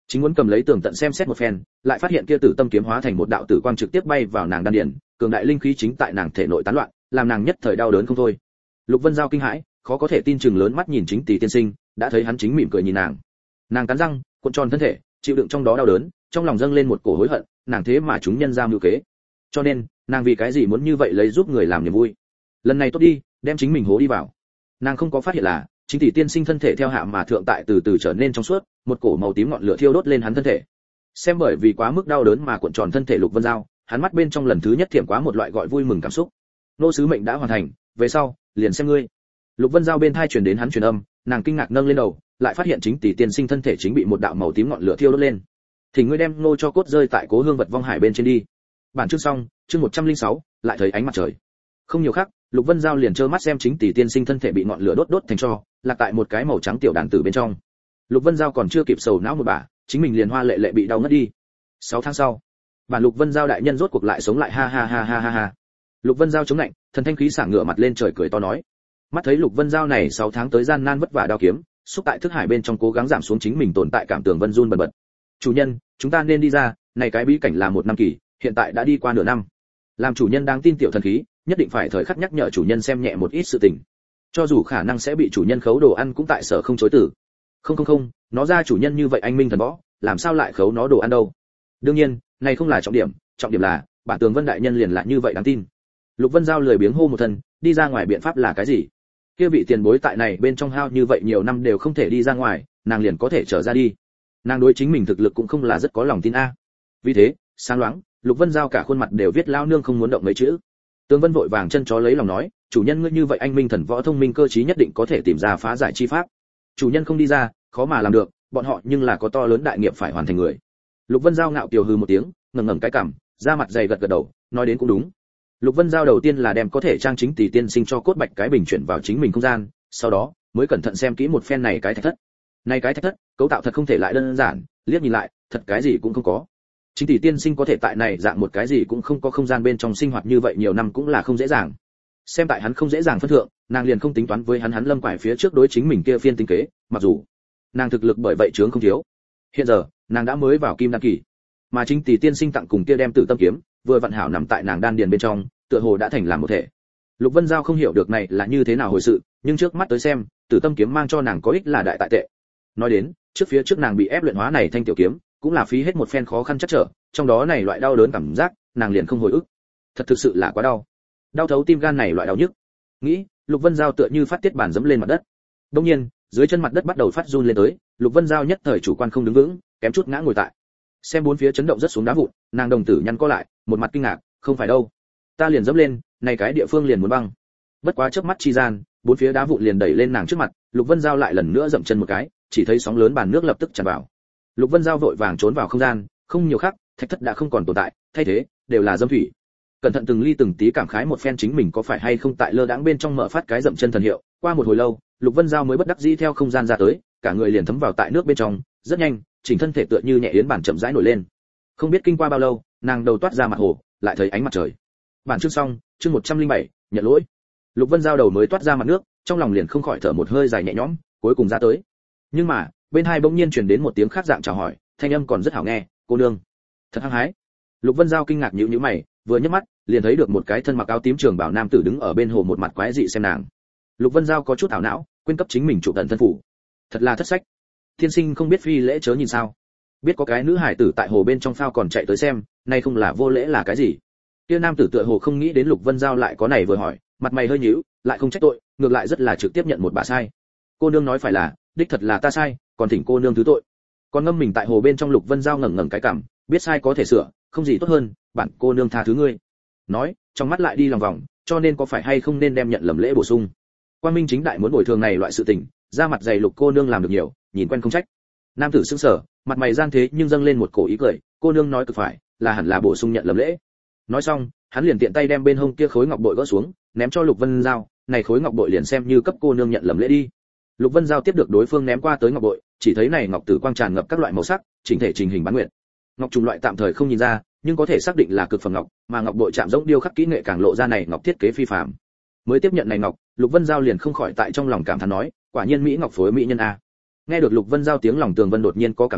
chính muốn cầm lấy tường tận xem xét một phen, lại phát hiện kia tử tâm kiếm hóa thành một đạo tử quang trực tiếp bay vào nàng đan điền, cường đại linh khí chính tại nàng thể nội tán loạn, làm nàng nhất thời đau đớn không thôi. Lục Vân Giao kinh hãi, khó có thể tin chừng lớn mắt nhìn Chính Tỷ tiên sinh, đã thấy hắn chính mỉm cười nhìn nàng. Nàng cắn răng, cuộn tròn thân thể, chịu đựng trong đó đau đớn, trong lòng dâng lên một cổ hối hận, nàng thế mà chúng nhân ra mưu kế. Cho nên, nàng vì cái gì muốn như vậy lấy giúp người làm niềm vui. Lần này tốt đi, đem chính mình hố đi vào. Nàng không có phát hiện là, Chính Tỷ tiên sinh thân thể theo hạ mà thượng tại từ từ trở nên trong suốt, một cổ màu tím ngọn lửa thiêu đốt lên hắn thân thể. Xem bởi vì quá mức đau đớn mà cuộn tròn thân thể Lục Vân Giao, hắn mắt bên trong lần thứ nhất thiểm quá một loại gọi vui mừng cảm xúc. Nô sứ mệnh đã hoàn thành, về sau, liền xem ngươi. Lục Vân Giao bên tai truyền đến hắn truyền âm, nàng kinh ngạc nâng lên đầu, lại phát hiện Chính Tỷ tiên sinh thân thể chính bị một đạo màu tím ngọn lửa thiêu đốt lên. Thì ngươi đem nô cho cốt rơi tại cố hương vật vong hải bên trên đi. Bản chương xong, chương một trăm lẻ sáu, lại thấy ánh mặt trời. Không nhiều khắc, Lục Vân Giao liền trơ mắt xem Chính Tỷ tiên sinh thân thể bị ngọn lửa đốt đốt thành tro, lạc tại một cái màu trắng tiểu đàn tử bên trong. Lục Vân Giao còn chưa kịp sầu não một bả, chính mình liền hoa lệ lệ bị đau ngất đi. Sáu tháng sau, bản Lục Vân Giao đại nhân rốt cuộc lại sống lại, ha ha ha ha ha ha. Lục Vân Giao chống lạnh, thần thanh khí sảng ngửa mặt lên trời cười to nói. Mắt thấy Lục Vân Giao này sáu tháng tới gian nan vất vả đao kiếm, xúc tại thức hải bên trong cố gắng giảm xuống chính mình tồn tại cảm tưởng Vân run bần bật. Chủ nhân, chúng ta nên đi ra, này cái bí cảnh là một năm kỳ, hiện tại đã đi qua nửa năm. Làm chủ nhân đáng tin tiểu thần khí, nhất định phải thời khắc nhắc nhở chủ nhân xem nhẹ một ít sự tình. Cho dù khả năng sẽ bị chủ nhân khấu đồ ăn cũng tại sở không chối từ. Không không không, nó ra chủ nhân như vậy anh minh thần võ, làm sao lại khấu nó đồ ăn đâu? Đương nhiên, này không là trọng điểm, trọng điểm là, bản Tường Vân đại nhân liền lại như vậy đáng tin. Lục Vân Giao lười biếng hô một thân, đi ra ngoài biện pháp là cái gì? Kia vị tiền bối tại này bên trong hao như vậy nhiều năm đều không thể đi ra ngoài, nàng liền có thể trở ra đi. Nàng đối chính mình thực lực cũng không là rất có lòng tin a. Vì thế, sáng loáng, Lục Vân Giao cả khuôn mặt đều viết lao nương không muốn động mấy chữ. Tường Vân vội vàng chân chó lấy lòng nói, chủ nhân ngươi như vậy anh minh thần võ thông minh cơ trí nhất định có thể tìm ra phá giải chi pháp. Chủ nhân không đi ra, khó mà làm được, bọn họ nhưng là có to lớn đại nghiệp phải hoàn thành người. Lục Vân Giao ngạo kiều hừ một tiếng, ngẩng ngẩng cái cằm, da mặt dày gật gật đầu, nói đến cũng đúng. Lục Vân Giao đầu tiên là đem có thể trang Chính Tỷ tiên sinh cho cốt bạch cái bình chuyển vào chính mình không gian, sau đó mới cẩn thận xem kỹ một phen này cái thạch thất. Này cái thạch thất, cấu tạo thật không thể lại đơn giản, liếc nhìn lại, thật cái gì cũng không có. Chính Tỷ tiên sinh có thể tại này dạng một cái gì cũng không có không gian bên trong sinh hoạt như vậy nhiều năm cũng là không dễ dàng. Xem tại hắn không dễ dàng phân thượng, nàng liền không tính toán với hắn hắn lâm quải phía trước đối chính mình kia phiên tính kế, mặc dù nàng thực lực bởi vậy chướng không thiếu. Hiện giờ, nàng đã mới vào kim đan kỳ, mà Chính Tỷ tiên sinh tặng cùng kia đem tử tâm kiếm, vừa vận hảo nằm tại nàng đan điền bên trong, tựa hồ đã thành làm một thể. Lục Vân Giao không hiểu được này là như thế nào hồi sự, nhưng trước mắt tới xem, tử tâm kiếm mang cho nàng có ích là đại tại tệ. Nói đến, trước phía trước nàng bị ép luyện hóa này thanh tiểu kiếm, cũng là phí hết một phen khó khăn chắc trở, trong đó này loại đau đớn cảm giác, nàng liền không hồi ức. Thật thực sự là quá đau. Đau thấu tim gan này loại đau nhức. Nghĩ, Lục Vân Giao tựa như phát tiết bản dẫm lên mặt đất. Đương nhiên, dưới chân mặt đất bắt đầu phát run lên tới, Lục Vân Giao nhất thời chủ quan không đứng vững, kém chút ngã ngồi tại. Xem bốn phía chấn động rất xuống đá vụn, nàng đồng tử nhăn co lại, một mặt kinh ngạc, không phải đâu, ta liền dẫm lên, này cái địa phương liền muốn băng. Bất quá chớp mắt chi gian, bốn phía đá vụn liền đẩy lên nàng trước mặt, Lục Vân Giao lại lần nữa dậm chân một cái, chỉ thấy sóng lớn bàn nước lập tức tràn vào. Lục Vân Giao vội vàng trốn vào không gian, không nhiều khắc, thạch thất đã không còn tồn tại, thay thế đều là dâm thủy. Cẩn thận từng ly từng tí cảm khái một phen chính mình có phải hay không tại lơ đãng bên trong mở phát cái dậm chân thần hiệu. Qua một hồi lâu, Lục Vân Giao mới bất đắc dĩ theo không gian ra tới, cả người liền thấm vào tại nước bên trong, rất nhanh, chỉnh thân thể tựa như nhẹ yến bản chậm rãi nổi lên. Không biết kinh qua bao lâu, nàng đầu toát ra mặt hồ, lại thấy ánh mặt trời. Bản chương xong, chương một trăm lẻ bảy, nhận lỗi. Lục Vân Giao đầu mới toát ra mặt nước, trong lòng liền không khỏi thở một hơi dài nhẹ nhõm, cuối cùng ra tới. Nhưng mà, bên hai bỗng nhiên truyền đến một tiếng khác dạng chào hỏi, thanh âm còn rất hảo nghe, cô nương. Thật hăng hái. Lục Vân Giao kinh ngạc nhíu nhíu mày, vừa nhấc mắt, liền thấy được một cái thân mặc áo tím trường bảo nam tử đứng ở bên hồ một mặt quái dị xem nàng. Lục Vân Giao có chút ảo não, quên cấp chính mình chủ tận thân phủ. Thật là thất sách. Thiên sinh không biết phi lễ chớ nhìn sao. Biết có cái nữ hải tử tại hồ bên trong phao còn chạy tới xem, nay không là vô lễ là cái gì? Kia nam tử tựa hồ không nghĩ đến Lục Vân Giao lại có này vừa hỏi, mặt mày hơi nhíu, lại không trách tội, ngược lại rất là trực tiếp nhận một bà sai. Cô nương nói phải là, đích thật là ta sai, còn thỉnh cô nương thứ tội. Còn ngâm mình tại hồ bên trong Lục Vân Giao ngẩng ngẩng cái cằm, biết sai có thể sửa, không gì tốt hơn, bản cô nương tha thứ ngươi. Nói, trong mắt lại đi lòng vòng, cho nên có phải hay không nên đem nhận lầm lễ bổ sung. Quan Minh chính đại muốn bồi thường này loại sự tình, ra mặt dày Lục cô nương làm được nhiều, nhìn quen không trách. Nam tử sững sờ, mặt mày gian thế nhưng dâng lên một cổ ý cười, cô nương nói cực phải, là hẳn là bổ sung nhận lầm lễ. Nói xong, hắn liền tiện tay đem bên hông kia khối ngọc bội gỡ xuống, ném cho Lục Vân Giao, này khối ngọc bội liền xem như cấp cô nương nhận lầm lễ đi. Lục Vân Giao tiếp được đối phương ném qua tới ngọc bội, chỉ thấy này ngọc tử quang tràn ngập các loại màu sắc, chỉnh thể trình hình bán nguyện. Ngọc trùng loại tạm thời không nhìn ra, nhưng có thể xác định là cực phẩm ngọc, mà ngọc bội chạm giống điêu khắc kỹ nghệ càng lộ ra này ngọc thiết kế phi phàm. Mới tiếp nhận này ngọc, Lục Vân Giao liền không khỏi tại trong lòng cảm thán nói, quả nhiên mỹ ngọc phối mỹ nhân a. Nghe được Lục Vân Giao tiếng lòng Tường Vân đột nhiên có cảm giác,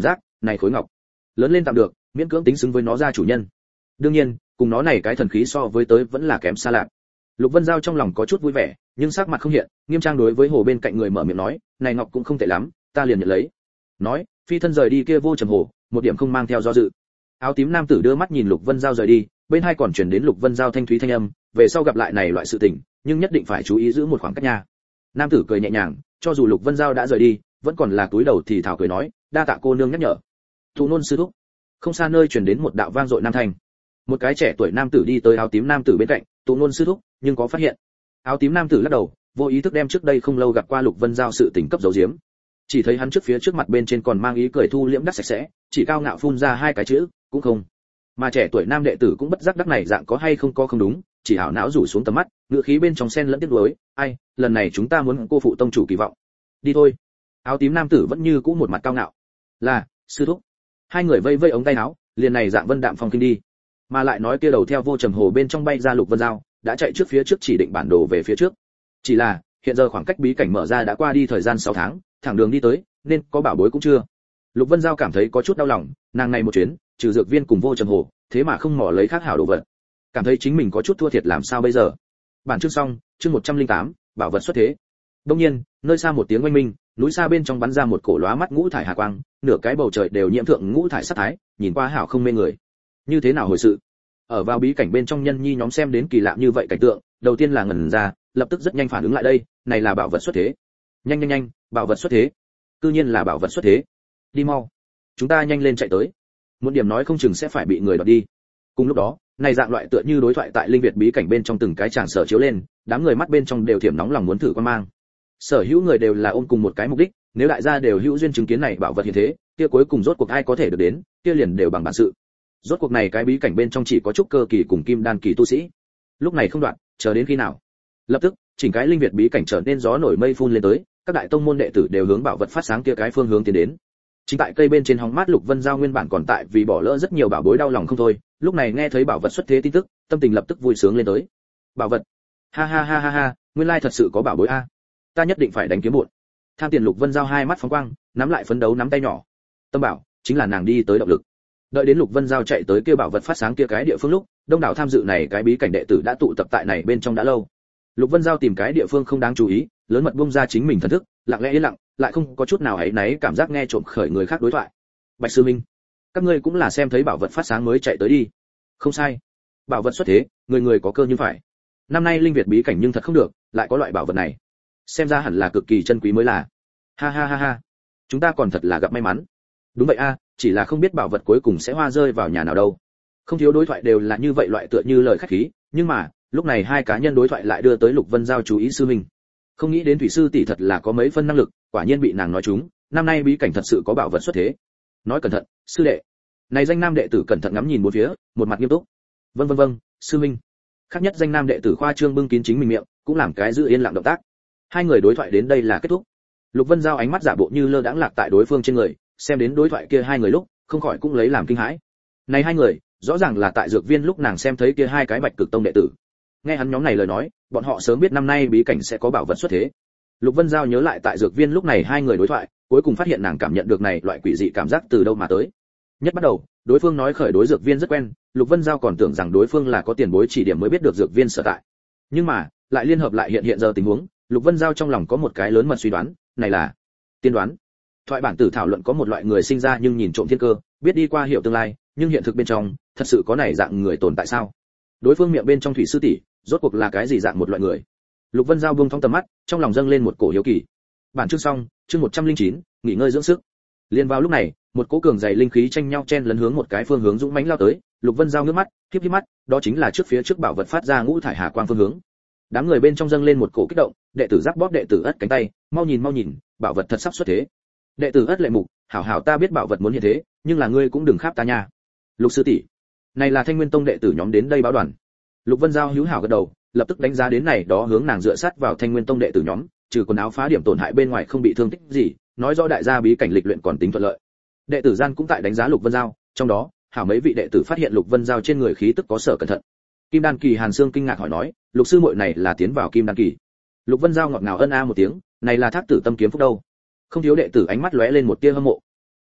này khối ngọc lớn lên tạm được, miễn cưỡng tính xứng với nó ra chủ nhân. Đương nhiên, cùng nó này cái thần khí so với tới vẫn là kém xa lạ. Lục Vân Giao trong lòng có chút vui vẻ, nhưng sắc mặt không hiện, nghiêm trang đối với hồ bên cạnh người mở miệng nói, này ngọc cũng không tệ lắm, ta liền nhận lấy. Nói, phi thân rời đi kia vô trầm hồ, một điểm không mang theo do dự. Áo tím nam tử đưa mắt nhìn Lục Vân Giao rời đi, bên hai còn truyền đến Lục Vân Giao thanh thúy thanh âm, về sau gặp lại này loại sự tình, nhưng nhất định phải chú ý giữ một khoảng cách nha. Nam tử cười nhẹ nhàng, cho dù Lục Vân Giao đã rời đi, vẫn còn là túi đầu thì thảo cười nói, đa tạ cô nương nhắc nhở. Thụ nôn sư thúc. Không xa nơi truyền đến một đạo vang dội nam thanh. Một cái trẻ tuổi nam tử đi tới áo tím nam tử bên cạnh, tụ nôn sư thúc, nhưng có phát hiện. Áo tím nam tử lắc đầu, vô ý thức đem trước đây không lâu gặp qua Lục Vân Giao sự tình cấp giấu giếm. Chỉ thấy hắn trước phía trước mặt bên trên còn mang ý cười thu liễm đắc sạch sẽ, chỉ cao ngạo phun ra hai cái chữ, cũng không. Mà trẻ tuổi nam đệ tử cũng bất giác đắc này dạng có hay không có không đúng, chỉ hảo não rủ xuống tầm mắt, ngựa khí bên trong xen lẫn tiếc nuối, ai, lần này chúng ta muốn cô phụ tông chủ kỳ vọng. Đi thôi. Áo tím nam tử vẫn như cũ một mặt cao ngạo. Là, sư thúc. Hai người vây vây ống tay áo, liền này dạng vân đạm phong kinh đi. Mà lại nói kia đầu theo vô trầm hồ bên trong bay ra Lục Vân Giao, đã chạy trước phía trước chỉ định bản đồ về phía trước. Chỉ là, hiện giờ khoảng cách bí cảnh mở ra đã qua đi thời gian sáu tháng, thẳng đường đi tới, nên có bảo bối cũng chưa. Lục Vân Giao cảm thấy có chút đau lòng, nàng này một chuyến, trừ dược viên cùng vô trầm hồ, thế mà không mò lấy khác hảo đồ vật. Cảm thấy chính mình có chút thua thiệt làm sao bây giờ. Bản chương xong, chương một trăm lẻ tám, bảo vật xuất thế. Đương nhiên, nơi xa một tiếng oanh minh, núi xa bên trong bắn ra một cổ lóa mắt ngũ thải hà quang, nửa cái bầu trời đều nhiễm thượng ngũ thải sắc thái, nhìn qua hảo không mê người. Như thế nào hồi sự? Ở vào bí cảnh bên trong nhân nhi nhóm xem đến kỳ lạ như vậy cảnh tượng, đầu tiên là ngẩn ra, lập tức rất nhanh phản ứng lại đây, này là bảo vật xuất thế. Nhanh nhanh nhanh, bảo vật xuất thế. Cư nhiên là bảo vật xuất thế. Đi mau. Chúng ta nhanh lên chạy tới. Một điểm nói không chừng sẽ phải bị người đoạt đi. Cùng lúc đó, này dạng loại tựa như đối thoại tại linh việt bí cảnh bên trong từng cái tràng sở chiếu lên, đám người mắt bên trong đều thiểm nóng lòng muốn thử quan mang. Sở hữu người đều là ôm cùng một cái mục đích, nếu đại gia đều hữu duyên chứng kiến này bảo vật hiện thế, kia cuối cùng rốt cuộc ai có thể được đến, kia liền đều bằng bản sự. Rốt cuộc này cái bí cảnh bên trong chỉ có trúc cơ kỳ cùng kim đan kỳ tu sĩ. Lúc này không đoạn, chờ đến khi nào? Lập tức, chỉnh cái linh việt bí cảnh trở nên gió nổi mây phun lên tới, các đại tông môn đệ tử đều hướng bảo vật phát sáng kia cái phương hướng tiến đến. Chính tại cây bên trên hóng mát Lục Vân Giao nguyên bản còn tại vì bỏ lỡ rất nhiều bảo bối đau lòng không thôi, lúc này nghe thấy bảo vật xuất thế tin tức, tâm tình lập tức vui sướng lên tới. Bảo vật? Ha ha ha ha ha, nguyên lai thật sự có bảo bối a. Ta nhất định phải đánh kiếm muộn. Tham tiền Lục Vân Giao hai mắt phóng quang, nắm lại phấn đấu nắm tay nhỏ. Tâm bảo, chính là nàng đi tới động lực. Đợi đến Lục Vân Giao chạy tới kia bảo vật phát sáng kia cái địa phương lúc, đông đảo tham dự này cái bí cảnh đệ tử đã tụ tập tại này bên trong đã lâu. Lục Vân Giao tìm cái địa phương không đáng chú ý, lớn mật bung ra chính mình thần thức, lặng lẽ yên lặng, lại không có chút nào ấy náy cảm giác nghe trộm khởi người khác đối thoại. Bạch sư minh, các ngươi cũng là xem thấy bảo vật phát sáng mới chạy tới đi. Không sai, bảo vật xuất thế, người người có cơ như phải. Năm nay linh việt bí cảnh nhưng thật không được, lại có loại bảo vật này, xem ra hẳn là cực kỳ chân quý mới là. Ha ha ha ha, chúng ta còn thật là gặp may mắn. Đúng vậy a, chỉ là không biết bảo vật cuối cùng sẽ hoa rơi vào nhà nào đâu. Không thiếu đối thoại đều là như vậy loại tựa như lời khách khí, nhưng mà lúc này hai cá nhân đối thoại lại đưa tới Lục Vân Giao chú ý sư minh. Không nghĩ đến thủy sư tỷ thật là có mấy phân năng lực, quả nhiên bị nàng nói trúng, năm nay bí cảnh thật sự có bảo vật xuất thế. Nói cẩn thận, sư đệ. Này danh nam đệ tử cẩn thận ngắm nhìn bốn phía, một mặt nghiêm túc. Vâng vâng vâng, sư minh. Khác nhất danh nam đệ tử khoa trương bưng kín chính mình miệng, cũng làm cái giữ yên lặng động tác. Hai người đối thoại đến đây là kết thúc. Lục Vân Giao ánh mắt giả bộ như lơ đãng lạc tại đối phương trên người, xem đến đối thoại kia hai người lúc, không khỏi cũng lấy làm kinh hãi. Này hai người, rõ ràng là tại dược viên lúc nàng xem thấy kia hai cái Bạch Cực Tông đệ tử. Nghe hắn nhóm này lời nói, bọn họ sớm biết năm nay bí cảnh sẽ có bảo vật xuất thế. Lục Vân Giao nhớ lại tại dược viên lúc này hai người đối thoại, cuối cùng phát hiện nàng cảm nhận được này loại quỷ dị cảm giác từ đâu mà tới. Nhất bắt đầu, đối phương nói khởi đối dược viên rất quen, Lục Vân Giao còn tưởng rằng đối phương là có tiền bối chỉ điểm mới biết được dược viên sở tại. Nhưng mà, lại liên hợp lại hiện hiện giờ tình huống, Lục Vân Giao trong lòng có một cái lớn mật suy đoán, này là tiên đoán. Thoại bản tử thảo luận có một loại người sinh ra nhưng nhìn trộm thiên cơ, biết đi qua hiểu tương lai, nhưng hiện thực bên trong, thật sự có này dạng người tồn tại sao? Đối phương miệng bên trong thủy sư tỷ, rốt cuộc là cái gì dạng một loại người? Lục Vân Giao buông thong tầm mắt, trong lòng dâng lên một cổ hiếu kỳ. Bản chương xong, chương một trăm lẻ chín, nghỉ ngơi dưỡng sức. Liên vào lúc này, một cỗ cường dày linh khí tranh nhau chen lấn hướng một cái phương hướng dũng mãnh lao tới, Lục Vân Giao ngước mắt, khép híp mắt, đó chính là trước phía trước bảo vật phát ra ngũ thải hà quang phương hướng. Đám người bên trong dâng lên một cổ kích động, đệ tử giáp bóp đệ tử ất cánh tay, mau nhìn mau nhìn, bảo vật thật sắp xuất thế. Đệ tử ất lệ mục, hảo hảo ta biết bảo vật muốn như thế, nhưng là ngươi cũng đừng kháp ta nha. Lục sư tỷ, này là Thanh Nguyên Tông đệ tử nhóm đến đây báo đoàn. Lục Vân Giao hữu hảo gật đầu, lập tức đánh giá đến này đó hướng nàng dựa sát vào Thanh Nguyên Tông đệ tử nhóm, trừ quần áo phá điểm tổn hại bên ngoài không bị thương tích gì, nói rõ đại gia bí cảnh lịch luyện còn tính thuận lợi. Đệ tử gian cũng tại đánh giá Lục Vân Giao, trong đó, hảo mấy vị đệ tử phát hiện Lục Vân Giao trên người khí tức có sở cẩn thận. Kim Đan kỳ Hàn Sương kinh ngạc hỏi nói, Lục sư muội này là tiến vào Kim Đan kỳ. Lục Vân Giao ngọt ngào ân a một tiếng, này là Thác Tử Tâm kiếm phúc đâu. Không thiếu đệ tử ánh mắt lóe lên một tia hâm mộ.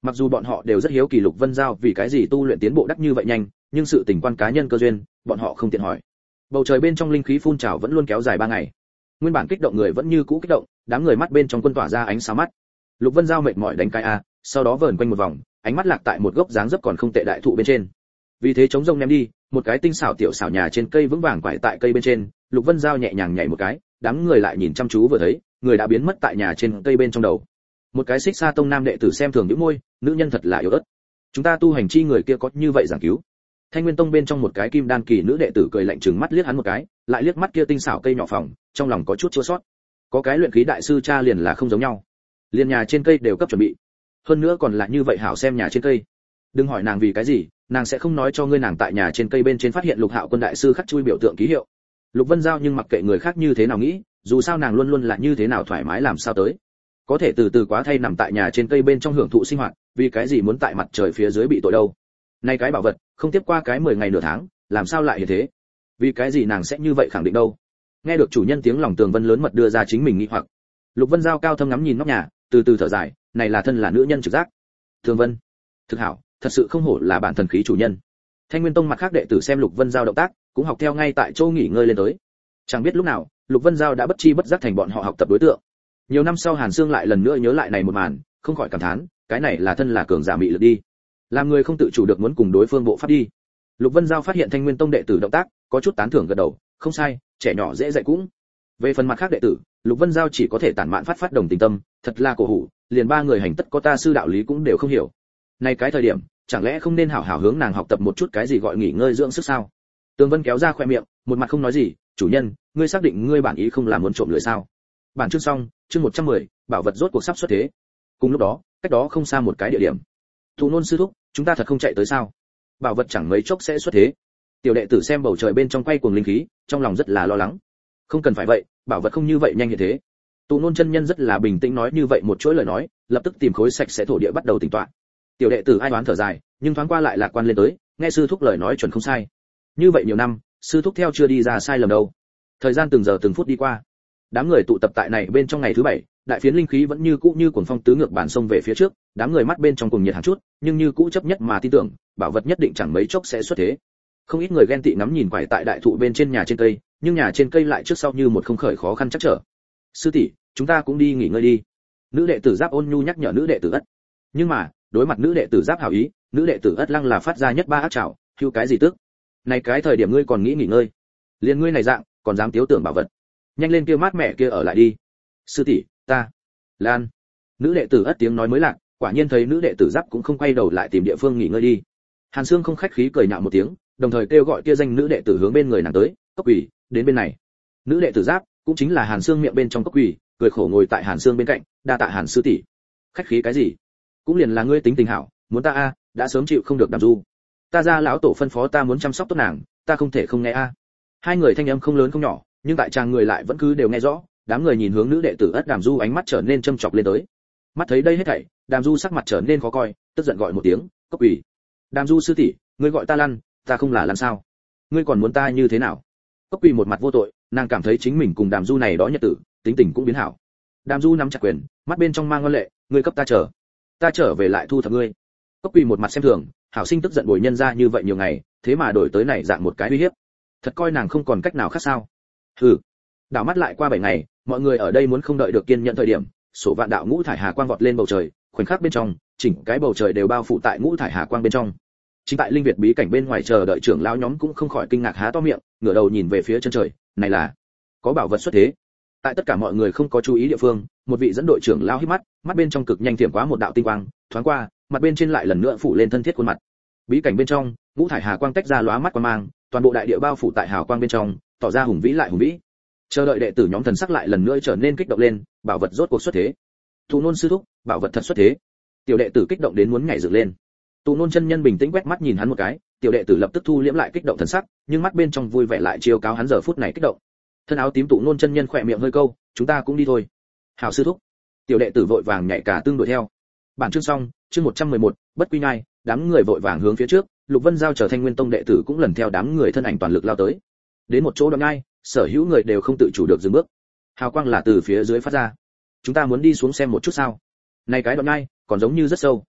Mặc dù bọn họ đều rất hiếu kỳ Lục Vân Giao vì cái gì tu luyện tiến bộ đắc như vậy nhanh, nhưng sự tình quan cá nhân cơ duyên, bọn họ không tiện hỏi. Bầu trời bên trong linh khí phun trào vẫn luôn kéo dài ba ngày. Nguyên bản kích động người vẫn như cũ kích động, đám người mắt bên trong quân tỏa ra ánh sáng mắt. Lục Vân Giao mệt mỏi đánh cái a, sau đó vờn quanh một vòng, ánh mắt lạc tại một gốc dáng dấp còn không tệ đại thụ bên trên. Vì thế chống rông ném đi, một cái tinh xảo tiểu xảo nhà trên cây vững vàng quải tại cây bên trên, Lục Vân Giao nhẹ nhàng nhảy một cái, đám người lại nhìn chăm chú vừa thấy, người đã biến mất tại nhà trên cây bên trong đầu. Một cái Xích Sa Tông nam đệ tử xem thường nhíu môi, nữ nhân thật là yếu ớt. Chúng ta tu hành chi người kia có như vậy giảng cứu. Thanh Nguyên Tông bên trong một cái kim đan kỳ nữ đệ tử cười lạnh trừng mắt liếc hắn một cái, lại liếc mắt kia tinh xảo cây nhỏ phòng, trong lòng có chút chua xót. Có cái luyện khí đại sư cha liền là không giống nhau. Liên nhà trên cây đều cấp chuẩn bị. Hơn nữa còn là như vậy hảo xem nhà trên cây. Đừng hỏi nàng vì cái gì, nàng sẽ không nói cho ngươi nàng tại nhà trên cây bên trên phát hiện Lục Hạo Quân đại sư khắc chui biểu tượng ký hiệu. Lục Vân Giao nhưng mặc kệ người khác như thế nào nghĩ, dù sao nàng luôn luôn là như thế nào thoải mái làm sao tới. Có thể từ từ quá thay nằm tại nhà trên cây bên trong hưởng thụ sinh hoạt, vì cái gì muốn tại mặt trời phía dưới bị tội đâu. Nay cái bảo vật, không tiếp qua cái mười ngày nửa tháng, làm sao lại như thế? Vì cái gì nàng sẽ như vậy khẳng định đâu? Nghe được chủ nhân tiếng lòng Tường Vân lớn mật đưa ra chính mình nghi hoặc. Lục Vân Giao cao thâm ngắm nhìn nóc nhà, từ từ thở dài, này là thân là nữ nhân trực giác. Tường Vân, thực hảo, thật sự không hổ là bản thần khí chủ nhân. Thanh Nguyên Tông mặt khác đệ tử xem Lục Vân Giao động tác, cũng học theo ngay tại chỗ nghỉ ngơi lên tới. Chẳng biết lúc nào, Lục Vân Giao đã bất chi bất giác thành bọn họ học tập đối tượng. Nhiều năm sau Hàn Sương lại lần nữa nhớ lại này một màn, không khỏi cảm thán, cái này là thân là cường giả mị lực đi. Làm người không tự chủ được muốn cùng đối phương bộ pháp đi. Lục Vân Giao phát hiện Thanh Nguyên Tông đệ tử động tác, có chút tán thưởng gật đầu, không sai, trẻ nhỏ dễ dạy cũng. Về phần mặt khác đệ tử, Lục Vân Giao chỉ có thể tản mạn phát phát đồng tình tâm, thật là cổ hủ, liền ba người hành tất có ta sư đạo lý cũng đều không hiểu. Này cái thời điểm, chẳng lẽ không nên hảo hảo hướng nàng học tập một chút cái gì gọi nghỉ ngơi dưỡng sức sao? Tường Vân kéo ra khoe miệng, một mặt không nói gì, chủ nhân, ngươi xác định ngươi bản ý không làm muốn trộm lưỡi sao? Bản chương xong, chương một trăm mười, bảo vật rốt cuộc sắp xuất thế. Cùng lúc đó, cách đó không xa một cái địa điểm. Thủ Nôn sư thúc, chúng ta thật không chạy tới sao? Bảo vật chẳng mấy chốc sẽ xuất thế. Tiểu đệ tử xem bầu trời bên trong quay cuồng linh khí, trong lòng rất là lo lắng. Không cần phải vậy, bảo vật không như vậy nhanh như thế. Tụ Nôn chân nhân rất là bình tĩnh nói như vậy một chuỗi lời nói, lập tức tìm khối sạch sẽ thổ địa bắt đầu tính toán. Tiểu đệ tử ai đoán thở dài, nhưng thoáng qua lại lạc quan lên tới, nghe sư thúc lời nói chuẩn không sai. Như vậy nhiều năm, sư thúc theo chưa đi ra sai lầm đâu. Thời gian từng giờ từng phút đi qua. Đám người tụ tập tại này bên trong ngày thứ bảy, đại phiến linh khí vẫn như cũ như cuồng phong tứ ngược bản sông về phía trước, đám người mắt bên trong cùng nhiệt hàng chút, nhưng như cũ chấp nhất mà tin tưởng, bảo vật nhất định chẳng mấy chốc sẽ xuất thế. Không ít người ghen tị ngắm nhìn quải tại đại thụ bên trên nhà trên cây, nhưng nhà trên cây lại trước sau như một không khởi khó khăn chắc trở. Sư tỷ, chúng ta cũng đi nghỉ ngơi đi. Nữ đệ tử Giáp ôn nhu nhắc nhở nữ đệ tử Ất. Nhưng mà, đối mặt nữ đệ tử Giáp hảo ý, nữ đệ tử Ất lăng là phát ra nhất ba ác trảo, hưu cái gì tức? Này cái thời điểm ngươi còn nghĩ nghỉ ngơi? Liên ngươi này dạng, còn dám tiếu tưởng bảo vật? Nhanh lên kia mát mẹ kia ở lại đi. Sư tỷ, ta. Lan. Nữ đệ tử Ất tiếng nói mới lạc, quả nhiên thấy nữ đệ tử Giáp cũng không quay đầu lại tìm địa phương nghỉ ngơi đi. Hàn Sương không khách khí cười nhạo một tiếng, đồng thời kêu gọi kia danh nữ đệ tử hướng bên người nàng tới, Cốc Quỷ, đến bên này. Nữ đệ tử Giáp, cũng chính là Hàn Sương miệng bên trong Cốc Quỷ, cười khổ ngồi tại Hàn Sương bên cạnh, đa tạ Hàn sư tỷ. Khách khí cái gì? Cũng liền là ngươi tính tình hảo, muốn ta a, đã sớm chịu không được Đàm Du. Ta ra lão tổ phân phó ta muốn chăm sóc tốt nàng, ta không thể không nghe a. Hai người thanh âm không lớn không nhỏ, nhưng tại chàng người lại vẫn cứ đều nghe rõ, đám người nhìn hướng nữ đệ tử Ất Đàm Du ánh mắt trở nên châm chọc lên tới. Mắt thấy đây hết thảy, Đàm Du sắc mặt trở nên khó coi, tức giận gọi một tiếng, Cốc Quỷ. Đàm Du sư tỷ, ngươi gọi ta lăn, ta không là lăn sao? Ngươi còn muốn ta như thế nào? Cốc Quỷ một mặt vô tội, nàng cảm thấy chính mình cùng Đàm Du này đó nhật tử, tính tình cũng biến hảo. Đàm Du nắm chặt quyền, mắt bên trong mang ngon lệ, ngươi cấp ta chờ, ta trở về lại thu thập ngươi. Cốc Quỷ một mặt xem thường, hảo sinh tức giận bồi nhân ra như vậy nhiều ngày, thế mà đổi tới này dạng một cái uy hiếp, thật coi nàng không còn cách nào khác sao? Hừ. Đảo mắt lại qua bảy ngày, mọi người ở đây muốn không đợi được kiên nhẫn thời điểm, sổ vạn đạo ngũ thải hà quang vọt lên bầu trời, khoảnh khắc bên trong, chỉnh cái bầu trời đều bao phủ tại ngũ thải hà quang bên trong. Chính tại linh việt bí cảnh bên ngoài chờ đợi trưởng lão nhóm cũng không khỏi kinh ngạc há to miệng, ngửa đầu nhìn về phía chân trời, này là có bảo vật xuất thế. Tại tất cả mọi người không có chú ý địa phương, một vị dẫn đội trưởng lão híp mắt, mắt bên trong cực nhanh thiểm quá một đạo tinh quang, thoáng qua, mặt bên trên lại lần nữa phủ lên thân thiết khuôn mặt. Bí cảnh bên trong, ngũ thải hà quang tách ra lóa mắt quang mang, toàn bộ đại địa bao phủ tại hào quang bên trong, tỏ ra hùng vĩ lại hùng vĩ. Chờ đợi đệ tử nhóm thần sắc lại lần nữa trở nên kích động lên, bảo vật rốt cuộc xuất thế. Tụ Nôn sư thúc, bảo vật thật xuất thế. Tiểu đệ tử kích động đến muốn nhảy dựng lên. Tụ Nôn chân nhân bình tĩnh quét mắt nhìn hắn một cái, tiểu đệ tử lập tức thu liễm lại kích động thần sắc, nhưng mắt bên trong vui vẻ lại chiếu cáo hắn giờ phút này kích động. Thân áo tím Tụ Nôn chân nhân khỏe miệng hơi câu, chúng ta cũng đi thôi. Hảo sư thúc. Tiểu đệ tử vội vàng nhảy cả tương đuổi theo. Bản chương xong, chương một trăm mười một, bất quy nhai, đám người vội vàng hướng phía trước, Lục Vân Giao trở Thanh Nguyên Tông đệ tử cũng lần theo đám người thân ảnh toàn lực lao tới. Đến một chỗ đoạn nhai, sở hữu người đều không tự chủ được dừng bước. Hào quang là từ phía dưới phát ra. Chúng ta muốn đi xuống xem một chút sao? Này cái đoạn nhai, còn giống như rất sâu.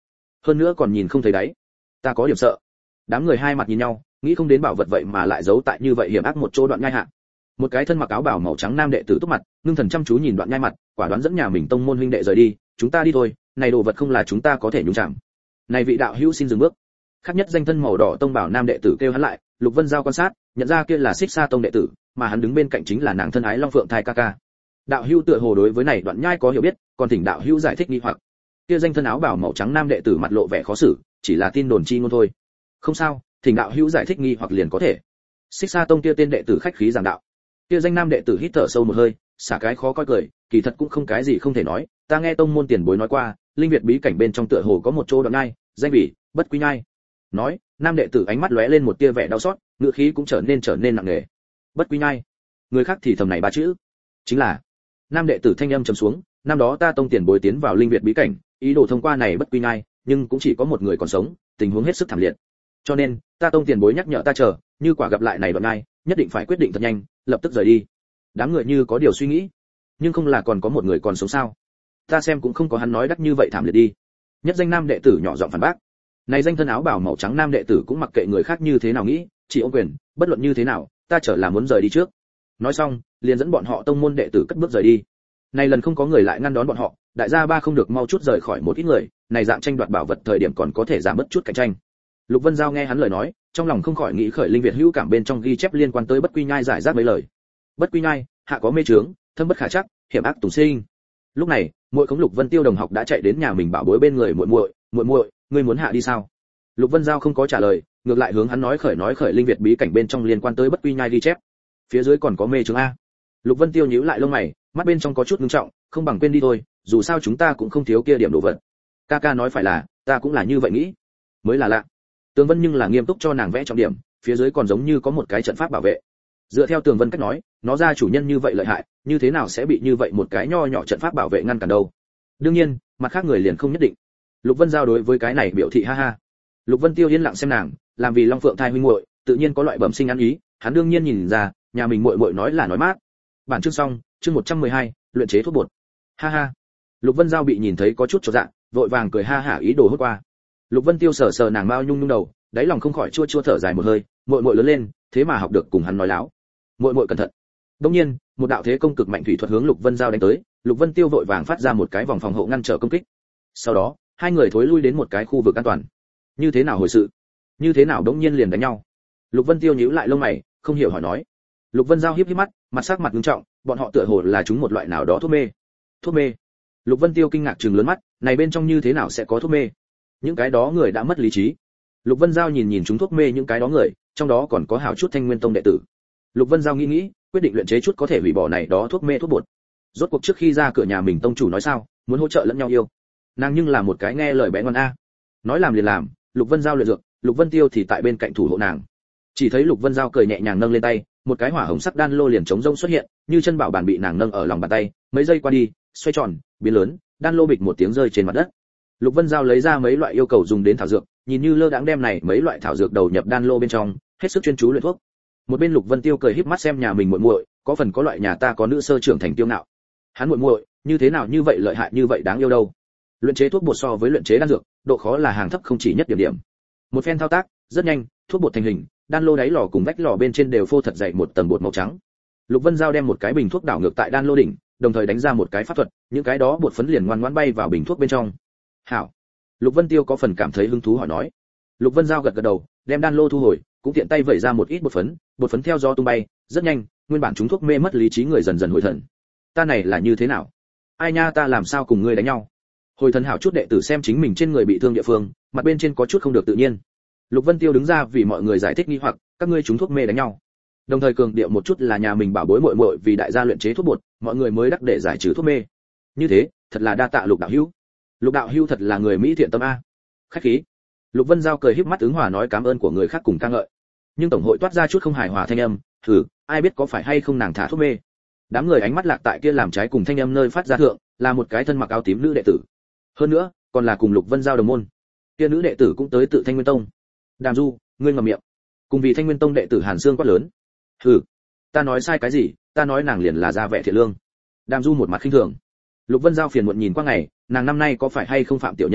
hơn nữa còn nhìn không thấy đáy. Ta có điểm sợ. Đám người hai mặt nhìn nhau, nghĩ không đến bảo vật vậy mà lại giấu tại như vậy hiểm ác một chỗ đoạn nhai hạ. Một cái thân mặc áo bào màu trắng nam đệ tử túc mặt, ngưng thần chăm chú nhìn đoạn nhai mặt, quả đoán dẫn nhà mình tông môn huynh đệ rời đi, chúng ta đi thôi, này đồ vật không là chúng ta có thể nhúng chạm. Này vị đạo hữu xin dừng bước. Khác nhất danh thân màu đỏ tông bảo nam đệ tử kêu hắn lại, Lục Vân Giao quan sát, nhận ra kia là Xích Sa tông đệ tử, mà hắn đứng bên cạnh chính là nàng thân ái Long Phượng Thai ca ca. Đạo hữu tựa hồ đối với này đoạn nhai có hiểu biết, còn thỉnh đạo hữu giải thích nghi hoặc. Kia danh thân áo bảo màu trắng nam đệ tử mặt lộ vẻ khó xử, chỉ là tin đồn chi ngôn thôi. Không sao, thỉnh đạo hữu giải thích nghi hoặc liền có thể. Xích Sa tông kia tên đệ tử khách khí giảng đạo. Kia danh nam đệ tử hít thở sâu một hơi, xả cái khó coi cười, kỳ thật cũng không cái gì không thể nói, ta nghe tông môn tiền bối nói qua, linh việt bí cảnh bên trong tựa hồ có một chỗ đoạn nhai, danh vị Bất Quy Nhai. Nói, nam đệ tử ánh mắt lóe lên một tia vẻ đau xót, ngữ khí cũng trở nên trở nên nặng nề. Bất Quy Nhai. Người khác thì thầm này ba chữ, chính là. Nam đệ tử thanh âm trầm xuống, năm đó ta tông tiền bối tiến vào linh việt bí cảnh, ý đồ thông qua này Bất Quy Nhai, nhưng cũng chỉ có một người còn sống, tình huống hết sức thảm liệt. Cho nên, ta tông tiền bối nhắc nhở ta chờ, như quả gặp lại này đoạn nhai, nhất định phải quyết định thật nhanh, lập tức rời đi. Đám người như có điều suy nghĩ, nhưng không là còn có một người còn sống sao? Ta xem cũng không có hắn nói đắc như vậy thảm liệt đi. Nhất danh nam đệ tử nhỏ giọng phản bác. Này danh thân áo bảo màu trắng nam đệ tử cũng mặc kệ người khác như thế nào nghĩ, chỉ ôm quyền, bất luận như thế nào, ta trở là muốn rời đi trước. Nói xong, liền dẫn bọn họ tông môn đệ tử cất bước rời đi. Này lần không có người lại ngăn đón bọn họ, đại gia ba không được mau chút rời khỏi một ít người, này dạng tranh đoạt bảo vật thời điểm còn có thể giảm bớt chút cạnh tranh. Lục Vân Giao nghe hắn lời nói, trong lòng không khỏi nghĩ khởi linh việt hữu cảm bên trong ghi chép liên quan tới Bất Quy Nhai giải rác mấy lời. Bất Quy Nhai, hạ có mê trướng, thâm bất khả trắc, hiểm ác tùng sinh. Lúc này, muội khống Lục Vân Tiêu đồng học đã chạy đến nhà mình bảo bối bên người muội muội, muội muội, ngươi muốn hạ đi sao? Lục Vân Giao không có trả lời, ngược lại hướng hắn nói khởi nói khởi linh việt bí cảnh bên trong liên quan tới Bất Quy Nhai ghi chép. Phía dưới còn có mê trướng a. Lục Vân Tiêu nhíu lại lông mày, mắt bên trong có chút ngưng trọng, không bằng quên đi thôi, dù sao chúng ta cũng không thiếu kia điểm đồ vật. Ca ca nói phải là, ta cũng là như vậy nghĩ. Mới là lạ. Tường Vân nhưng là nghiêm túc cho nàng vẽ trọng điểm, phía dưới còn giống như có một cái trận pháp bảo vệ. Dựa theo Tường Vân cách nói, nó ra chủ nhân như vậy lợi hại, như thế nào sẽ bị như vậy một cái nho nhỏ trận pháp bảo vệ ngăn cản đâu? Đương nhiên, mặt khác người liền không nhất định. Lục Vân Giao đối với cái này biểu thị ha ha. Lục Vân Tiêu yên lặng xem nàng, làm vì Long Phượng Thai huynh muội, tự nhiên có loại bẩm sinh ăn ý, hắn đương nhiên nhìn ra, nhà mình muội muội nói là nói mát. Bản chương xong, chương một trăm mười hai, luyện chế thuốc bột. Ha ha. Lục Vân Giao bị nhìn thấy có chút chột dạ, vội vàng cười ha hả ý đồ hốt qua. Lục Vân Tiêu sờ sờ nàng mao nhung nhung đầu, đáy lòng không khỏi chua chua thở dài một hơi, muội muội lớn lên, thế mà học được cùng hắn nói láo. Muội muội cẩn thận. Đương nhiên, một đạo thế công cực mạnh thủy thuật hướng Lục Vân Giao đánh tới, Lục Vân Tiêu vội vàng phát ra một cái vòng phòng hộ ngăn trở công kích. Sau đó, hai người thối lui đến một cái khu vực an toàn. Như thế nào hồi sự? Như thế nào đống nhiên liền đánh nhau? Lục Vân Tiêu nhíu lại lông mày, không hiểu hỏi nói. Lục Vân Giao híp híp mắt, mặt sắc mặt nghiêm trọng, bọn họ tựa hồ là chúng một loại nào đó thuốc mê. Thuốc mê? Lục Vân Tiêu kinh ngạc trừng lớn mắt, này bên trong như thế nào sẽ có thuốc mê? Những cái đó người đã mất lý trí. Lục Vân Giao nhìn nhìn chúng thuốc mê những cái đó người, trong đó còn có hảo chút Thanh Nguyên Tông đệ tử. Lục Vân Giao nghĩ nghĩ, quyết định luyện chế chút có thể hủy bỏ này đó thuốc mê thuốc bột. Rốt cuộc trước khi ra cửa nhà mình tông chủ nói sao, muốn hỗ trợ lẫn nhau yêu. Nàng nhưng là một cái nghe lời bé ngoan a. Nói làm liền làm, Lục Vân Giao luyện dược, Lục Vân Tiêu thì tại bên cạnh thủ hộ nàng. Chỉ thấy Lục Vân Giao cười nhẹ nhàng nâng lên tay, một cái hỏa hồng sắc đan lô liền chống rông xuất hiện, như chân bảo bản bị nàng nâng ở lòng bàn tay, mấy giây qua đi, xoay tròn, biến lớn, đan lô bịch một tiếng rơi trên mặt đất. Lục Vân Giao lấy ra mấy loại yêu cầu dùng đến thảo dược, nhìn như lơ đãng đem này mấy loại thảo dược đầu nhập đan lô bên trong, hết sức chuyên chú luyện thuốc. Một bên Lục Vân Tiêu cười híp mắt xem nhà mình muội muội, có phần có loại nhà ta có nữ sơ trưởng thành tiêu ngạo. Hắn muội muội, như thế nào như vậy lợi hại như vậy đáng yêu đâu? Luyện chế thuốc bột so với luyện chế đan dược, độ khó là hàng thấp không chỉ nhất điểm điểm. Một phen thao tác, rất nhanh, thuốc bột thành hình, đan lô đáy lò cùng vách lò bên trên đều phô thật dày một tầng bột màu trắng. Lục Vân Giao đem một cái bình thuốc đảo ngược tại đan lô đỉnh, đồng thời đánh ra một cái pháp thuật, những cái đó bột phấn liền ngoan ngoãn bay vào bình thuốc bên trong. Hảo. Lục Vân Tiêu có phần cảm thấy hứng thú hỏi nói. Lục Vân Giao gật gật đầu, đem đan lô thu hồi, cũng tiện tay vẩy ra một ít bột phấn, bột phấn theo gió tung bay, rất nhanh, nguyên bản chúng thuốc mê mất lý trí người dần dần hồi thần. Ta này là như thế nào? Ai nha, ta làm sao cùng ngươi đánh nhau? Hồi thần hảo chút đệ tử xem chính mình trên người bị thương địa phương, mặt bên trên có chút không được tự nhiên. Lục Vân Tiêu đứng ra vì mọi người giải thích nghi hoặc, các ngươi chúng thuốc mê đánh nhau. Đồng thời cường điệu một chút là nhà mình bảo bối muội muội vì đại gia luyện chế thuốc bột, mọi người mới đắc để giải trừ thuốc mê. Như thế, thật là đa tạ Lục đạo hữu. Lục đạo hữu thật là người mỹ thiện tâm a. Khách khí. Lục Vân Giao cười híp mắt ứng hòa nói cảm ơn của người khác cùng ca ngợi. Nhưng tổng hội toát ra chút không hài hòa thanh âm, thử, ai biết có phải hay không nàng thả thuốc mê. Đám người ánh mắt lạc tại kia làm trái cùng thanh âm nơi phát ra thượng, là một cái thân mặc áo tím nữ đệ tử. Hơn nữa, còn là cùng Lục Vân Giao đồng môn. Kia nữ đệ tử cũng tới tự Thanh Nguyên Tông. Đàm Du, ngươi ngậm miệng. Cùng vì Thanh Nguyên Tông đệ tử Hàn Xương quát lớn. Hừ, ta nói sai cái gì, ta nói nàng liền là ra vẻ thiện lương. Đàm Du một mặt khinh thường. Lục Vân Giao phiền muộn nhìn qua ngày, nàng năm nay có phải hay không phạm tiểu nhân a,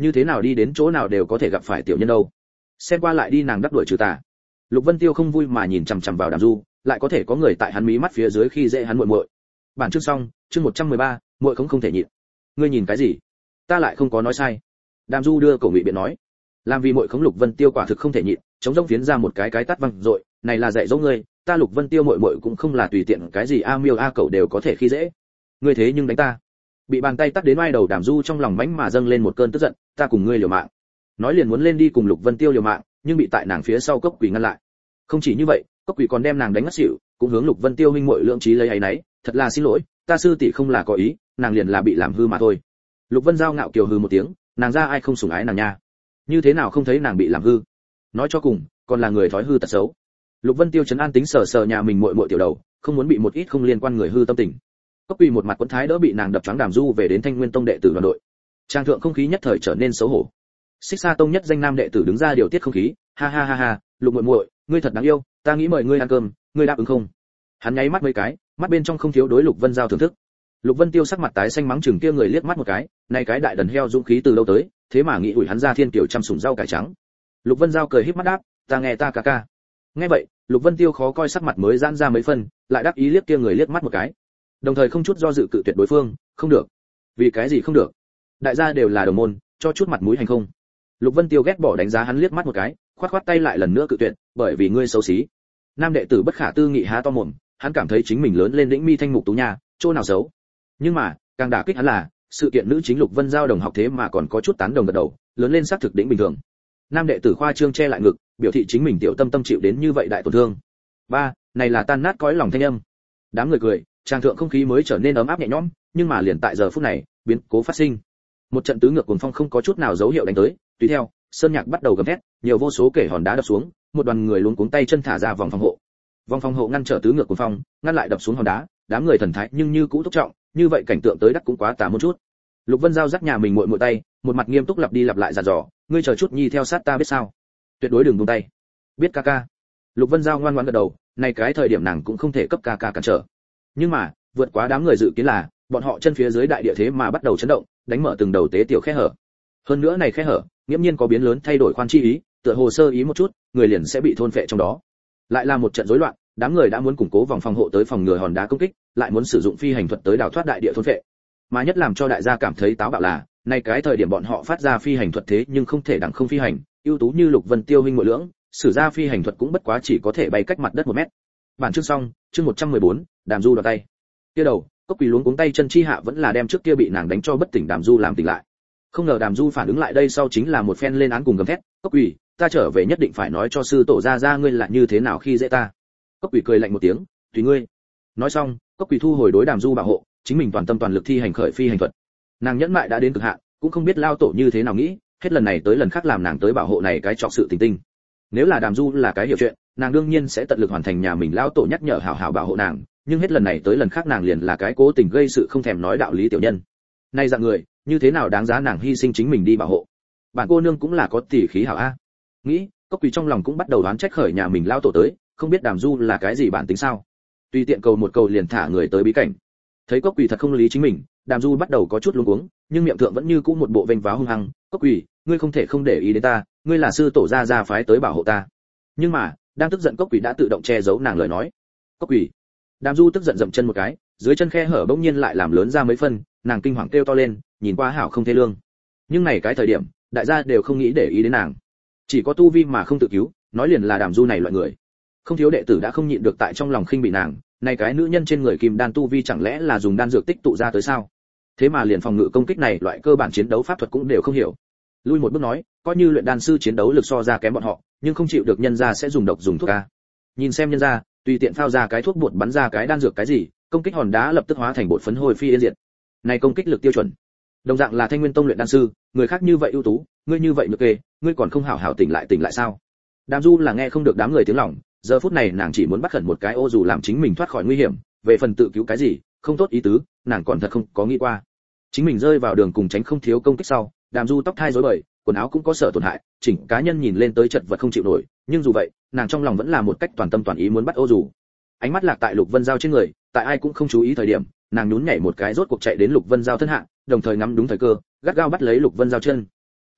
như thế nào đi đến chỗ nào đều có thể gặp phải tiểu nhân đâu. Xem qua lại đi nàng đắc đuổi trừ tà. Lục Vân Tiêu không vui mà nhìn chằm chằm vào Đàm Du, lại có thể có người tại hắn mí mắt phía dưới khi dễ hắn muội muội. Bản chương xong, chương một trăm mười ba, muội không không thể nhịn. Ngươi nhìn cái gì? Ta lại không có nói sai. Đàm Du đưa cổ ngụy biện nói, làm vì muội khống Lục Vân Tiêu quả thực không thể nhịn, chống rông phiến ra một cái cái tát văng rồi, này là dạy dỗ ngươi, ta Lục Vân Tiêu muội muội cũng không là tùy tiện cái gì a miêu a cẩu đều có thể khi dễ. Ngươi thế nhưng đánh ta. Bị bàn tay tát đến oai đầu Đàm Du trong lòng mãnh mà dâng lên một cơn tức giận, ta cùng ngươi liều mạng. Nói liền muốn lên đi cùng Lục Vân Tiêu liều mạng, nhưng bị tại nàng phía sau Cốc Quỷ ngăn lại. Không chỉ như vậy, Cốc Quỷ còn đem nàng đánh ngất xỉu, cũng hướng Lục Vân Tiêu huynh muội lượng trí lấy ấy nấy, thật là xin lỗi, ta sư tỷ không là có ý, nàng liền là bị làm hư mà thôi. Lục Vân Giao ngạo kiều hư một tiếng, nàng ra ai không sủng ái nàng nha, như thế nào không thấy nàng bị làm hư, nói cho cùng còn là người thói hư tật xấu. Lục Vân Tiêu trấn an tính sờ sờ nhà mình muội muội tiểu đầu, không muốn bị một ít không liên quan người hư tâm tình. Cốc Quỷ một mặt quẫn thái đỡ bị nàng đập choáng Đàm Du về đến Thanh Nguyên Tông đệ tử đoàn đội. Trang thượng không khí nhất thời trở nên xấu hổ. Xích Sa Tông nhất danh nam đệ tử đứng ra điều tiết không khí, ha ha ha ha, Lục muội muội, ngươi thật đáng yêu, ta nghĩ mời ngươi ăn cơm, ngươi đáp ứng không? Hắn nháy mắt mấy cái, mắt bên trong không thiếu đối Lục Vân Giao thưởng thức. Lục Vân Tiêu sắc mặt tái xanh mắng chừng kia người liếc mắt một cái, này cái đại đần heo dũng khí từ đâu tới, thế mà nghĩ ủi hắn ra thiên tiểu trăm sủng rau cải trắng. Lục Vân Giao cười híp mắt đáp, ta nghe ta ca ca. Nghe vậy, Lục Vân Tiêu khó coi sắc mặt mới giãn ra mấy phân, lại đáp ý liếc kia người liếc mắt một cái. Đồng thời không chút do dự cự tuyệt đối phương, không được. Vì cái gì không được? Đại gia đều là đồng môn, cho chút mặt mũi hành không? Lục Vân Tiêu ghét bỏ đánh giá hắn liếc mắt một cái, khoát khoát tay lại lần nữa cự tuyệt, bởi vì ngươi xấu xí. Nam đệ tử bất khả tư nghị há to mồm, hắn cảm thấy chính mình lớn lên đĩnh mi thanh mục tú nha, chỗ nào xấu. Nhưng mà, càng đả kích hắn là, sự kiện nữ chính Lục Vân Giao đồng học thế mà còn có chút tán đồng gật đầu, lớn lên xác thực đỉnh bình thường. Nam đệ tử khoa trương che lại ngực, biểu thị chính mình tiểu tâm tâm chịu đến như vậy đại tổn thương. Ba, này là tan nát cõi lòng thanh âm. Đám người cười, trang thượng không khí mới trở nên ấm áp nhẹ nhõm, nhưng mà liền tại giờ phút này, biến cố phát sinh. Một trận tứ ngược cuồng phong không có chút nào dấu hiệu đánh tới, tùy theo, sơn nhạc bắt đầu gầm thét, nhiều vô số kể hòn đá đập xuống, một đoàn người luống cuống tay chân thả ra vòng phòng hộ. Vòng phòng hộ ngăn trở tứ ngược cuồng phong, ngăn lại đập xuống hòn đá, đám người thần thái nhưng như cũ tốc trọng, như vậy cảnh tượng tới đắc cũng quá tà một chút. Lục Vân Giao dắt nhà mình muội muội tay, một mặt nghiêm túc lặp đi lặp lại dặn dò, ngươi chờ chút nhi theo sát ta biết sao? Tuyệt đối đừng buông tay. Biết ca ca. Lục Vân Giao ngoan ngoãn gật đầu, này cái thời điểm nàng cũng không thể cấp ca ca cản trở. Nhưng mà, vượt quá đám người dự kiến là, bọn họ chân phía dưới đại địa thế mà bắt đầu chấn động, đánh mở từng đầu tế tiểu khe hở. Hơn nữa này khe hở, nghiễm nhiên có biến lớn thay đổi khoan chi ý, tựa hồ sơ ý một chút, người liền sẽ bị thôn phệ trong đó. Lại là một trận rối loạn, đám người đã muốn củng cố vòng phòng hộ tới phòng ngừa hòn đá công kích, lại muốn sử dụng phi hành thuật tới đào thoát đại địa thôn phệ. Mà nhất làm cho đại gia cảm thấy táo bạo là, này cái thời điểm bọn họ phát ra phi hành thuật thế nhưng không thể đẳng không phi hành, ưu tú như Lục Vân Tiêu huynh muội lưỡng, sử ra phi hành thuật cũng bất quá chỉ có thể bay cách mặt đất một mét. Bản chương xong, chương một trăm mười bốn, Đàm Du đoạt tay. Kia đầu, Cốc Quỳ luống cuống tay chân chi hạ vẫn là đem trước kia bị nàng đánh cho bất tỉnh Đàm Du làm tỉnh lại. Không ngờ Đàm Du phản ứng lại đây sau chính là một phen lên án cùng gầm thét, Cốc Quỳ, ta trở về nhất định phải nói cho sư tổ gia gia ngươi là như thế nào khi dễ ta. Cốc Quỳ cười lạnh một tiếng, tùy ngươi. Nói xong, Cốc Quỳ thu hồi đối Đàm Du bảo hộ, chính mình toàn tâm toàn lực thi hành khởi phi hành thuật. Nàng nhẫn mại đã đến cực hạn, cũng không biết lao tổ như thế nào nghĩ, hết lần này tới lần khác làm nàng tới bảo hộ này cái trọc sự tình tinh. Nếu là Đàm Du là cái hiểu chuyện, nàng đương nhiên sẽ tận lực hoàn thành nhà mình lao tổ nhắc nhở hảo hảo bảo hộ nàng, nhưng hết lần này tới lần khác nàng liền là cái cố tình gây sự không thèm nói đạo lý tiểu nhân. Nay dạng người, như thế nào đáng giá nàng hy sinh chính mình đi bảo hộ. Bản cô nương cũng là có tỷ khí hảo a. Nghĩ, Cốc Quỳ trong lòng cũng bắt đầu đoán trách khởi nhà mình lao tổ tới, không biết Đàm Du là cái gì bản tính sao. Tùy tiện cầu một cầu liền thả người tới bí cảnh. Thấy Cốc Quỳ thật không lý chính mình, Đàm Du bắt đầu có chút luống cuống, nhưng miệng thượng vẫn như cũ một bộ vênh váo hung hăng, Cốc Quỳ, ngươi không thể không để ý đến ta, ngươi là sư tổ gia gia phái tới bảo hộ ta. Nhưng mà, đang tức giận Cốc Quỳ đã tự động che giấu nàng lời nói. Cốc Quỳ. Đàm Du tức giận dậm chân một cái, dưới chân khe hở bỗng nhiên lại làm lớn ra mấy phân, nàng kinh hoàng kêu to lên, nhìn qua hảo không thê lương. Nhưng này cái thời điểm, đại gia đều không nghĩ để ý đến nàng. Chỉ có tu vi mà không tự cứu, nói liền là Đàm Du này loại người. Không thiếu đệ tử đã không nhịn được tại trong lòng khinh bị nàng, này cái nữ nhân trên người kim đan tu vi chẳng lẽ là dùng đan dược tích tụ ra tới sao? Thế mà liền phòng ngự công kích này loại cơ bản chiến đấu pháp thuật cũng đều không hiểu. Lui một bước nói, coi như luyện đan sư chiến đấu lực so ra kém bọn họ, nhưng không chịu được nhân gia sẽ dùng độc dùng thuốc a. Nhìn xem nhân gia, tùy tiện phao ra cái thuốc bột bắn ra cái đan dược cái gì, công kích hòn đá lập tức hóa thành bột phấn hồi phi yên diệt. Này công kích lực tiêu chuẩn. Đồng dạng là Thanh Nguyên Tông luyện đan sư, người khác như vậy ưu tú, ngươi như vậy nhược kê, ngươi còn không hảo hảo tỉnh lại tỉnh lại sao? Đàm Du là nghe không được đám người tiếng lòng, giờ phút này nàng chỉ muốn bắt khẩn một cái ô dù làm chính mình thoát khỏi nguy hiểm, về phần tự cứu cái gì, không tốt ý tứ, nàng còn thật không có nghĩ qua. Chính mình rơi vào đường cùng tránh không thiếu công kích sau, Đàm Du tóc thai rối bời, quần áo cũng có sở tổn hại, chỉnh cá nhân nhìn lên tới chật vật không chịu nổi, nhưng dù vậy, nàng trong lòng vẫn là một cách toàn tâm toàn ý muốn bắt ô dù. Ánh mắt lạc tại Lục Vân Giao trên người, tại ai cũng không chú ý thời điểm, nàng nhún nhảy một cái rốt cuộc chạy đến Lục Vân Giao thân hạ, đồng thời ngắm đúng thời cơ, gắt gao bắt lấy Lục Vân Giao chân.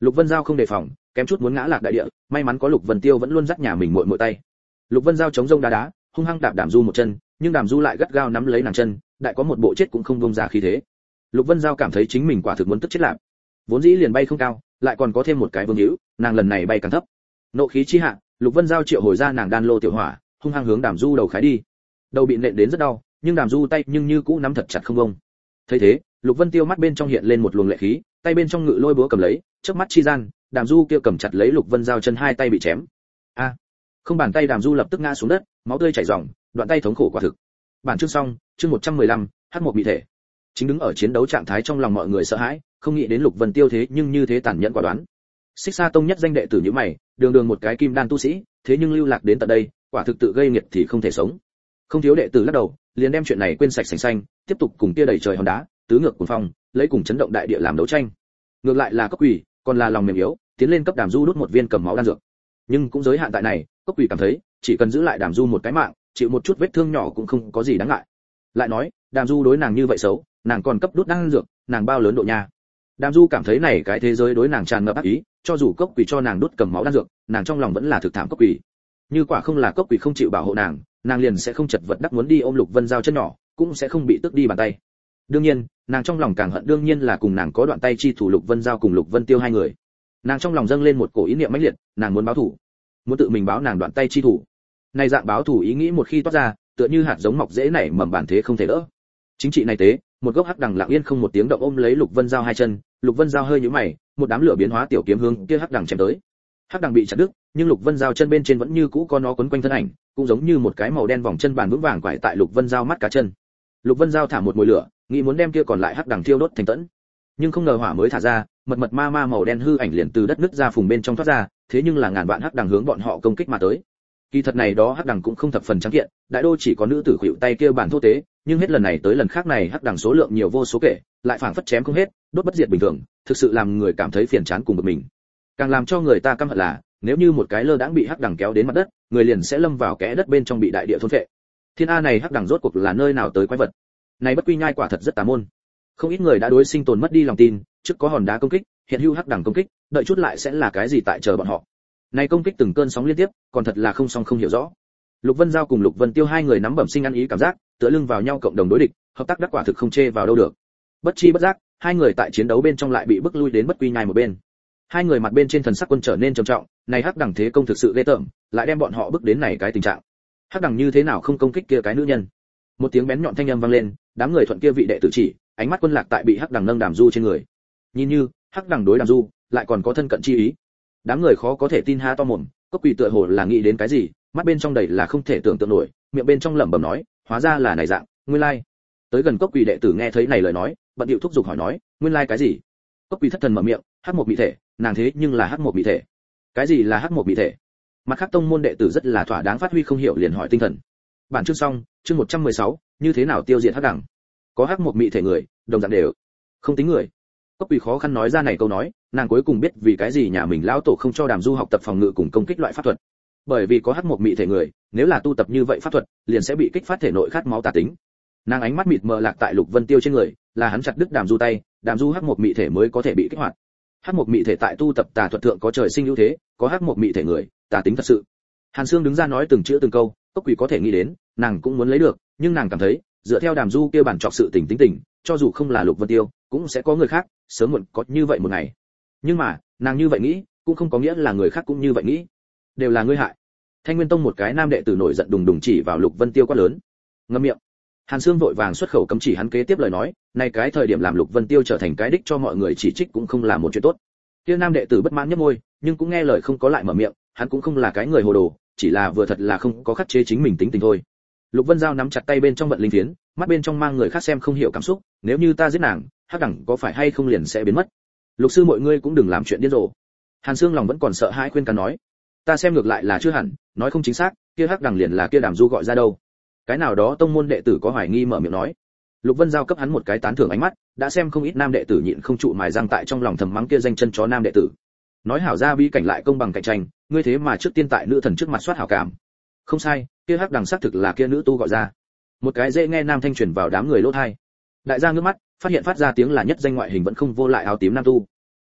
Lục Vân Giao không đề phòng, kém chút muốn ngã lạc đại địa, may mắn có Lục Vân Tiêu vẫn luôn dắt nhà mình muội muội tay. Lục Vân Giao chống rông đá đá, hung hăng đạp Đàm Du một chân, nhưng Đàm Du lại gắt gao nắm lấy nàng chân, đại có một bộ chết cũng không buông ra khí thế. Lục Vân Giao cảm thấy chính mình quả thực muốn tức chết lạc. Vốn dĩ liền bay không cao, lại còn có thêm một cái vương hữu, nàng lần này bay càng thấp. Nộ khí chi hạ, Lục Vân Giao triệu hồi ra nàng đan lô tiểu hỏa, hung hăng hướng Đàm Du đầu khái đi. Đầu bị nện đến rất đau, nhưng Đàm Du tay nhưng như cũ nắm thật chặt không bông. Thấy thế, Lục Vân Tiêu mắt bên trong hiện lên một luồng lệ khí, tay bên trong ngự lôi búa cầm lấy, chớp mắt chi gian, Đàm Du kia cầm chặt lấy Lục Vân Giao chân hai tay bị chém. A! Không bàn tay Đàm Du lập tức ngã xuống đất, máu tươi chảy ròng, đoạn tay thống khổ quả thực. Bản chương xong, chương một trăm mười lăm, hắc một bị thể. Chính đứng ở chiến đấu trạng thái trong lòng mọi người sợ hãi, không nghĩ đến Lục Vân Tiêu thế nhưng như thế tàn nhẫn quả đoán. Xích Sa tông nhất danh đệ tử như mày, đường đường một cái kim đan tu sĩ, thế nhưng lưu lạc đến tận đây, quả thực tự gây nghiệt thì không thể sống. Không thiếu đệ tử lắc đầu, liền đem chuyện này quên sạch sành xanh, tiếp tục cùng kia đẩy trời hòn đá, tứ ngược cuồng phong, lấy cùng chấn động đại địa làm đấu tranh. Ngược lại là Cốc Quỷ, còn là lòng mềm yếu, tiến lên cấp Đàm Du đút một viên cầm máu đan dược. Nhưng cũng giới hạn tại này, Cốc Quỷ cảm thấy, chỉ cần giữ lại Đàm Du một cái mạng, chịu một chút vết thương nhỏ cũng không có gì đáng ngại. Lại nói, Đàm Du đối nàng như vậy xấu, nàng còn cấp đút đan dược, nàng bao lớn độ nha. Đàm Du cảm thấy này cái thế giới đối nàng tràn ngập ác ý, cho dù Cốc Quỷ cho nàng đút cầm máu đan dược, nàng trong lòng vẫn là thực thảm Cốc Quỷ. Như quả không là Cốc Quỷ không chịu bảo hộ nàng, nàng liền sẽ không chật vật đắc muốn đi ôm Lục Vân Giao chân nhỏ, cũng sẽ không bị tước đi bàn tay. Đương nhiên, nàng trong lòng càng hận đương nhiên là cùng nàng có đoạn tay chi thủ Lục Vân Giao cùng Lục Vân Tiêu hai người. Nàng trong lòng dâng lên một cổ ý niệm mãnh liệt, nàng muốn báo thù, muốn tự mình báo nàng đoạn tay chi thủ. Này dạng báo thù ý nghĩ một khi toát ra, tựa như hạt giống mọc dễ nảy mầm bản thế không thể đỡ. Chính trị này tế, một gốc hắc đằng lặng yên không một tiếng động ôm lấy Lục Vân Giao hai chân, Lục Vân Giao hơi nhíu mày, một đám lửa biến hóa tiểu kiếm hướng kia hắc đằng chém tới. Hắc đằng bị chặt đứt, nhưng Lục Vân Giao chân bên trên vẫn như cũ có nó quấn quanh thân ảnh, cũng giống như một cái màu đen vòng chân bàn vững vàng quải tại Lục Vân Giao mắt cá chân. Lục Vân Giao thả một mùi lửa, nghĩ muốn đem kia còn lại hắc đằng thiêu đốt thành tẫn, nhưng không ngờ hỏa mới thả ra, mật mật ma ma màu đen hư ảnh liền từ đất nứt ra phùng bên trong thoát ra, thế nhưng là ngàn vạn hắc đằng hướng bọn họ công kích mà tới. Kỳ thật này đó hắc đằng cũng không thập phần trắng kiện, đại đô chỉ có nữ tử khuỵu tay kia bản thô tế, nhưng hết lần này tới lần khác này hắc đằng số lượng nhiều vô số kể, lại phảng phất chém không hết, đốt bất diệt bình thường, thực sự làm người cảm thấy phiền chán cùng bực mình. Càng làm cho người ta căm hận là, nếu như một cái lơ đãng bị hắc đằng kéo đến mặt đất, người liền sẽ lâm vào kẽ đất bên trong bị đại địa thôn phệ. Thiên a này hắc đằng rốt cuộc là nơi nào tới quái vật? Này bất quy nhai quả thật rất tà môn. Không ít người đã đối sinh tồn mất đi lòng tin, trước có hòn đá công kích, hiện hữu hắc đằng công kích, đợi chút lại sẽ là cái gì tại chờ bọn họ. Này công kích từng cơn sóng liên tiếp, còn thật là không song không hiểu rõ. Lục Vân Giao cùng Lục Vân Tiêu hai người nắm bẩm sinh ăn ý cảm giác, tựa lưng vào nhau cộng đồng đối địch, hợp tác đắc quả thực không chê vào đâu được. Bất chi bất giác, hai người tại chiến đấu bên trong lại bị bức lui đến bất quy nhai một bên. Hai người mặt bên trên thần sắc quân trở nên trầm trọng, này hắc đằng thế công thực sự ghê tởm, lại đem bọn họ bức đến này cái tình trạng. Hắc đằng như thế nào không công kích kia cái nữ nhân? Một tiếng bén nhọn thanh âm vang lên, đám người thuận kia vị đệ tử chỉ, ánh mắt quân lạc tại bị hắc đằng nâng Đàm Du trên người. Nhìn như, hắc đằng đối Đàm Du, lại còn có thân cận chi ý. Đám người khó có thể tin ha to mồm, Cốc Quỷ tựa hồ là nghĩ đến cái gì, mắt bên trong đầy là không thể tưởng tượng nổi, miệng bên trong lẩm bẩm nói, hóa ra là này dạng, nguyên lai. Like. Tới gần Cốc Quỷ đệ tử nghe thấy này lời nói, bận điệu thúc giục hỏi nói, nguyên lai like cái gì? Cốc Quỷ thất thần mở miệng, hắc một bị thể, nàng thế nhưng là hắc một bị thể. Cái gì là hắc một bị thể? Mặt khác tông môn đệ tử rất là thỏa đáng phát huy không hiểu liền hỏi tinh thần. Bản chương xong, chương một trăm mười sáu, như thế nào tiêu diệt hắc đẳng? Có hắc một mị thể người, đồng dạng đều không tính người. Cốc Quỷ khó khăn nói ra này câu nói, nàng cuối cùng biết vì cái gì nhà mình lão tổ không cho Đàm Du học tập phòng ngự cùng công kích loại pháp thuật. Bởi vì có hắc một mị thể người, nếu là tu tập như vậy pháp thuật, liền sẽ bị kích phát thể nội khát máu tà tính. Nàng ánh mắt mịt mờ lạc tại Lục Vân Tiêu trên người, là hắn chặt đứt Đàm Du tay, Đàm Du hắc một mị thể mới có thể bị kích hoạt. Hắc một mị thể tại tu tập tà thuật thượng có trời sinh ưu thế, có hắc một mị thể người, tà tính thật sự. Hàn Sương đứng ra nói từng chữ từng câu, Cốc Quỷ có thể nghĩ đến, nàng cũng muốn lấy được, nhưng nàng cảm thấy, dựa theo Đàm Du kia bản trọc sự tình tính tình, cho dù không là Lục Vân Tiêu, cũng sẽ có người khác, sớm muộn có như vậy một ngày. Nhưng mà, nàng như vậy nghĩ, cũng không có nghĩa là người khác cũng như vậy nghĩ. Đều là ngươi hại. Thanh Nguyên Tông một cái nam đệ tử nổi giận đùng đùng chỉ vào Lục Vân Tiêu quát lớn. Ngậm miệng. Hàn Sương vội vàng xuất khẩu cấm chỉ hắn kế tiếp lời nói, này cái thời điểm làm Lục Vân Tiêu trở thành cái đích cho mọi người chỉ trích cũng không là một chuyện tốt. Tiêu nam đệ tử bất mãn nhếch môi, nhưng cũng nghe lời không có lại mở miệng, hắn cũng không là cái người hồ đồ, chỉ là vừa thật là không có khắc chế chính mình tính tình thôi. Lục Vân Giao nắm chặt tay bên trong vận linh phiến, mắt bên trong mang người khác xem không hiểu cảm xúc, nếu như ta giết nàng, hắc đẳng có phải hay không liền sẽ biến mất. Lục sư mọi ngươi cũng đừng làm chuyện điên rồ. Hàn Sương lòng vẫn còn sợ hãi khuyên can nói, ta xem ngược lại là chưa hẳn, nói không chính xác, kia hắc đẳng liền là kia Đàm Du gọi ra đâu. Cái nào đó tông môn đệ tử có hoài nghi mở miệng nói. Lục Vân Giao cấp hắn một cái tán thưởng ánh mắt, đã xem không ít nam đệ tử nhịn không trụ mài răng tại trong lòng thầm mắng kia danh chân chó nam đệ tử. Nói hảo ra bi cảnh lại công bằng cạnh tranh, ngươi thế mà trước tiên tại nữ thần trước mặt soát hảo cảm. Không sai, kia hắc đằng xác thực là kia nữ tu gọi ra. Một cái dễ nghe nam thanh truyền vào đám người lỗ tai. Đại gia ngước mắt, phát hiện phát ra tiếng là nhất danh ngoại hình vẫn không vô lại áo tím nam tu.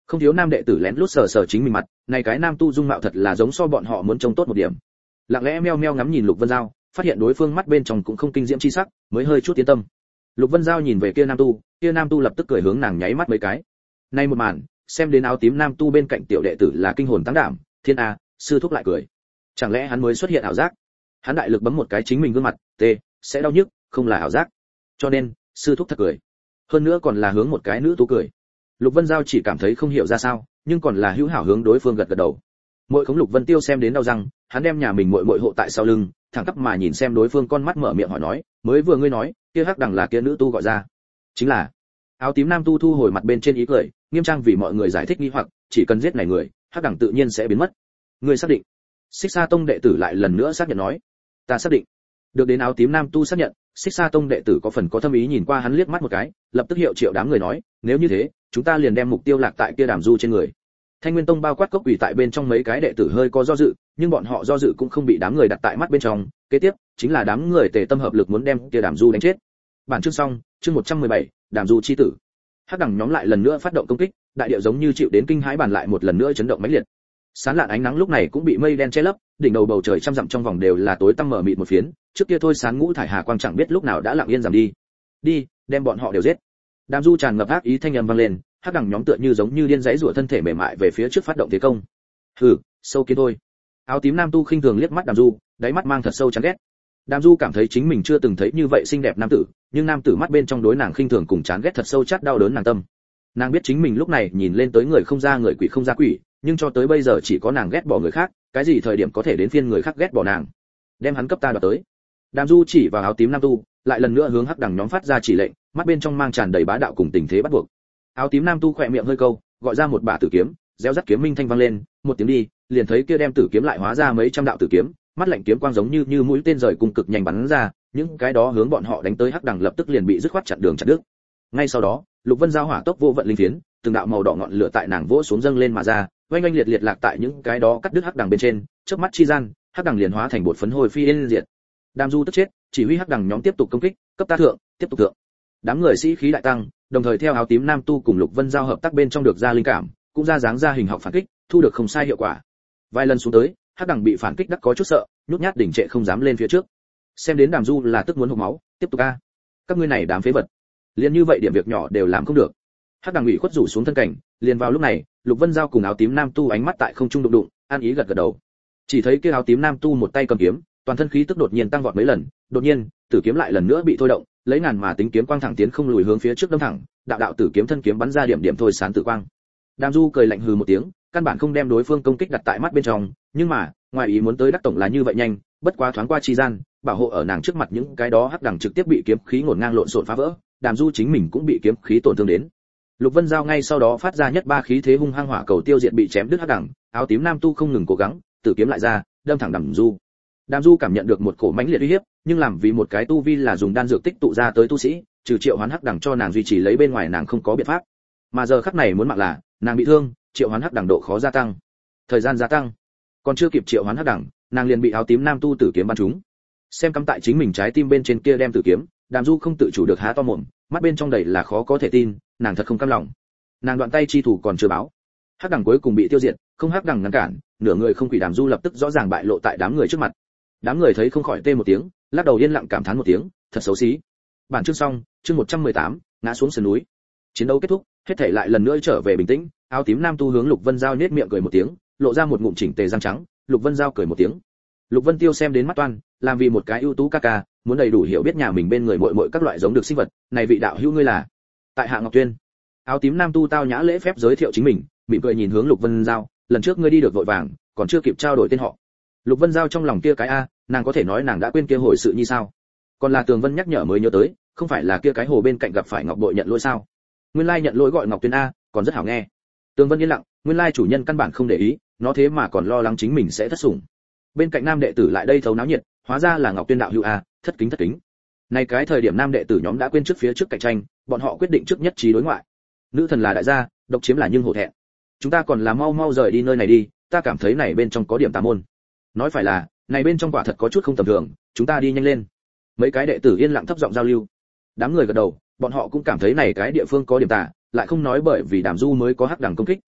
Không thiếu nam đệ tử lén lút sờ sờ chính mình mặt, này cái nam tu dung mạo thật là giống so bọn họ muốn trông tốt một điểm. Lặng lẽ meo meo ngắm nhìn Lục Vân Giao, phát hiện đối phương mắt bên trong cũng không kinh diễm chi sắc, mới hơi chút yên tâm. Lục Vân Giao nhìn về kia nam tu, kia nam tu lập tức cười hướng nàng nháy mắt mấy cái. Nay một màn, xem đến áo tím nam tu bên cạnh tiểu đệ tử là kinh hồn tăng đảm, thiên a, sư thúc lại cười. Chẳng lẽ hắn mới xuất hiện ảo giác? Hắn đại lực bấm một cái chính mình gương mặt, tê, sẽ đau nhức, không là ảo giác. Cho nên, sư thúc thật cười. Hơn nữa còn là hướng một cái nữ tu cười. Lục Vân Giao chỉ cảm thấy không hiểu ra sao, nhưng còn là hữu hảo hướng đối phương gật gật đầu. Muội Khống Lục Vân Tiêu xem đến đau răng, hắn đem nhà mình muội muội hộ tại sau lưng, thẳng tắp mà nhìn xem đối phương con mắt mở miệng hỏi nói, mới vừa ngươi nói, kia hắc đằng là kia nữ tu gọi ra. Chính là. Áo tím nam tu thu hồi mặt bên trên ý cười, nghiêm trang vì mọi người giải thích nghi hoặc, chỉ cần giết này người, hắc đằng tự nhiên sẽ biến mất. Ngươi xác định? Xích Sa Tông đệ tử lại lần nữa xác nhận nói, ta xác định. Được đến áo tím nam tu xác nhận, Xích Sa Tông đệ tử có phần có thâm ý nhìn qua hắn liếc mắt một cái, lập tức hiệu triệu đám người nói, nếu như thế, chúng ta liền đem mục tiêu lạc tại kia đàm du trên người. Thanh Nguyên Tông bao quát cốc ủy tại bên trong mấy cái đệ tử hơi có do dự, nhưng bọn họ do dự cũng không bị đám người đặt tại mắt bên trong, kế tiếp chính là đám người tề tâm hợp lực muốn đem kia đàm du đánh chết. Bản chương xong, chương một trăm mười bảy, đàm du chi tử. Hắc đẳng nhóm lại lần nữa phát động công kích, đại điệu giống như chịu đến kinh hãi bản lại một lần nữa chấn động mãnh liệt. Sáng lạn ánh nắng lúc này cũng bị mây đen che lấp, đỉnh đầu bầu trời trăm dặm trong vòng đều là tối tăm mờ mịt một phiến, trước kia thôi sáng ngũ thải hà quang chẳng biết lúc nào đã lặng yên giảm đi. Đi, đem bọn họ đều giết. Đàm du tràn ngập ác ý thanh âm vang lên, hắc đẳng nhóm tựa như giống như điên giãy rủa thân thể mềm mại về phía trước phát động thế công. Hừ, sâu kiến thôi. Áo tím nam tu khinh thường liếc mắt đàm du, đáy mắt mang thật sâu chán ghét. Đàm du cảm thấy chính mình chưa từng thấy như vậy xinh đẹp nam tử, nhưng nam tử mắt bên trong đối nàng khinh thường cùng chán ghét thật sâu chát đau đớn nàng tâm. Nàng biết chính mình lúc này nhìn lên tới người không ra người quỷ không ra quỷ, nhưng cho tới bây giờ chỉ có nàng ghét bỏ người khác, cái gì thời điểm có thể đến phiên người khác ghét bỏ nàng. Đem hắn cấp ta đoạt tới. Đàm du chỉ vào áo tím nam tu, lại lần nữa hướng hắc đẳng nhóm phát ra chỉ lệnh, mắt bên trong mang tràn đầy bá đạo cùng tình thế bắt buộc. Áo tím nam tu khỏe miệng hơi câu, gọi ra một bả tử kiếm, réo rắt kiếm minh thanh vang lên, một tiếng đi, liền thấy kia đem tử kiếm lại hóa ra mấy trăm đạo tử kiếm, mắt lạnh kiếm quang giống như như mũi tên rời cùng cực nhanh bắn ra, những cái đó hướng bọn họ đánh tới hắc đẳng lập tức liền bị dứt khoát chặn đường chặn đứt. Ngay sau đó, Lục Vân Giao hỏa tốc vô vận linh phiến, từng đạo màu đỏ ngọn lửa tại nàng vỗ xuống dâng lên mà ra, oanh oanh liệt liệt lạc tại những cái đó cắt đứt hắc đẳng bên trên, chớp mắt chi gian, hắc đẳng liền hóa thành bột phấn hồi phi yên diệt. Đàm du tức chết, chỉ huy hắc đẳng nhóm tiếp tục công kích, cấp ta thượng, tiếp tục thượng. Đám người sĩ khí đại tăng, đồng thời theo áo tím nam tu cùng Lục Vân Giao hợp tác bên trong được ra linh cảm, cũng ra dáng ra hình học phản kích, thu được không sai hiệu quả. Vài lần xuống tới, hắc đẳng bị phản kích đắc có chút sợ, nhút nhát đỉnh trệ không dám lên phía trước. Xem đến đàm du là tức muốn hộc máu, tiếp tục a. Các ngươi này đám phế vật, liền như vậy điểm việc nhỏ đều làm không được. Hắc đẳng ủy khuất rủ xuống thân cảnh, liền vào lúc này, Lục Vân Giao cùng áo tím nam tu ánh mắt tại không trung đụng đụng, an ý gật gật đầu. Chỉ thấy kia áo tím nam tu một tay cầm kiếm, toàn thân khí tức đột nhiên tăng vọt mấy lần, đột nhiên, tử kiếm lại lần nữa bị thôi động, lấy ngàn mà tính kiếm quang thẳng tiến không lùi hướng phía trước đâm thẳng, đạo đạo tử kiếm thân kiếm bắn ra điểm điểm thôi sán tử quang. Đàm du cười lạnh hừ một tiếng, căn bản không đem đối phương công kích đặt tại mắt bên trong, nhưng mà, ngoài ý muốn tới đắc tổng là như vậy nhanh, bất quá thoáng qua chi gian, bảo hộ ở nàng trước mặt những cái đó hắc đẳng trực tiếp bị kiếm khí ngổn ngang lộn xộn phá vỡ, Đàm du chính mình cũng bị kiếm khí tổn thương đến. Lục Vân Giao ngay sau đó phát ra nhất ba khí thế hung hăng hỏa cầu tiêu diệt bị chém đứt hắc đẳng, áo tím nam tu không ngừng cố gắng, tử kiếm lại ra, đâm thẳng Đàm du. Đàm du cảm nhận được một cổ mãnh liệt uy hiếp, nhưng làm vì một cái tu vi là dùng đan dược tích tụ ra tới tu sĩ, trừ triệu hoán hắc đẳng cho nàng duy trì lấy bên ngoài nàng không có biện pháp. Mà giờ khắc này muốn mạng là, nàng bị thương, triệu hoán hắc đẳng độ khó gia tăng, thời gian gia tăng, còn chưa kịp triệu hoán hắc đẳng, nàng liền bị áo tím nam tu tử kiếm bắn trúng. Xem cắm tại chính mình trái tim bên trên kia đem tử kiếm, Đàm du không tự chủ được há to mồm, mắt bên trong đầy là khó có thể tin, nàng thật không cam lòng. Nàng đoạn tay chi thủ còn chưa báo, hắc đẳng cuối cùng bị tiêu diệt, không hắc đẳng ngăn cản, nửa người không quỷ Đàm du lập tức rõ ràng bại lộ tại đám người trước mặt. Đám người thấy không khỏi tê một tiếng, lắc đầu yên lặng cảm thán một tiếng, thật xấu xí. Bản chương xong, chương một trăm mười tám, ngã xuống sườn núi. Chiến đấu kết thúc, hết thảy lại lần nữa trở về bình tĩnh, áo tím nam tu hướng Lục Vân Giao nhếch miệng cười một tiếng, lộ ra một ngụm chỉnh tề răng trắng, Lục Vân Giao cười một tiếng. Lục Vân Tiêu xem đến mắt toan, làm vì một cái ưu tú ca ca, muốn đầy đủ hiểu biết nhà mình bên người muội muội các loại giống được sinh vật, này vị đạo hữu ngươi là? Tại Hạ Ngọc Tuyên. Áo tím nam tu tao nhã lễ phép giới thiệu chính mình, mỉm cười nhìn hướng Lục Vân Giao, lần trước ngươi đi được vội vàng, còn chưa kịp trao đổi tên họ. Lục Vân Giao trong lòng kia cái a, nàng có thể nói nàng đã quên kia hồi sự như sao? Còn là Tường Vân nhắc nhở mới nhớ tới, không phải là kia cái hồ bên cạnh gặp phải Ngọc Bội nhận lỗi sao? Nguyên lai nhận lỗi gọi Ngọc Tuyên a, còn rất hảo nghe. Tường Vân yên lặng, nguyên lai chủ nhân căn bản không để ý, nó thế mà còn lo lắng chính mình sẽ thất sủng. Bên cạnh nam đệ tử lại đây thấu náo nhiệt, hóa ra là Ngọc Tuyên đạo hữu a, thất kính thất kính. Này cái thời điểm nam đệ tử nhóm đã quên trước phía trước cạnh tranh, bọn họ quyết định trước nhất trí đối ngoại. Nữ thần là đại gia, độc chiếm là nhưng hổ thẹn. Chúng ta còn là mau mau rời đi nơi này đi, ta cảm thấy này bên trong có điểm tà môn. Nói phải là, này bên trong quả thật có chút không tầm thường, chúng ta đi nhanh lên. Mấy cái đệ tử yên lặng thấp giọng giao lưu. Đám người gật đầu, bọn họ cũng cảm thấy này cái địa phương có điểm tà, lại không nói bởi vì Đàm du mới có hắc đẳng công kích,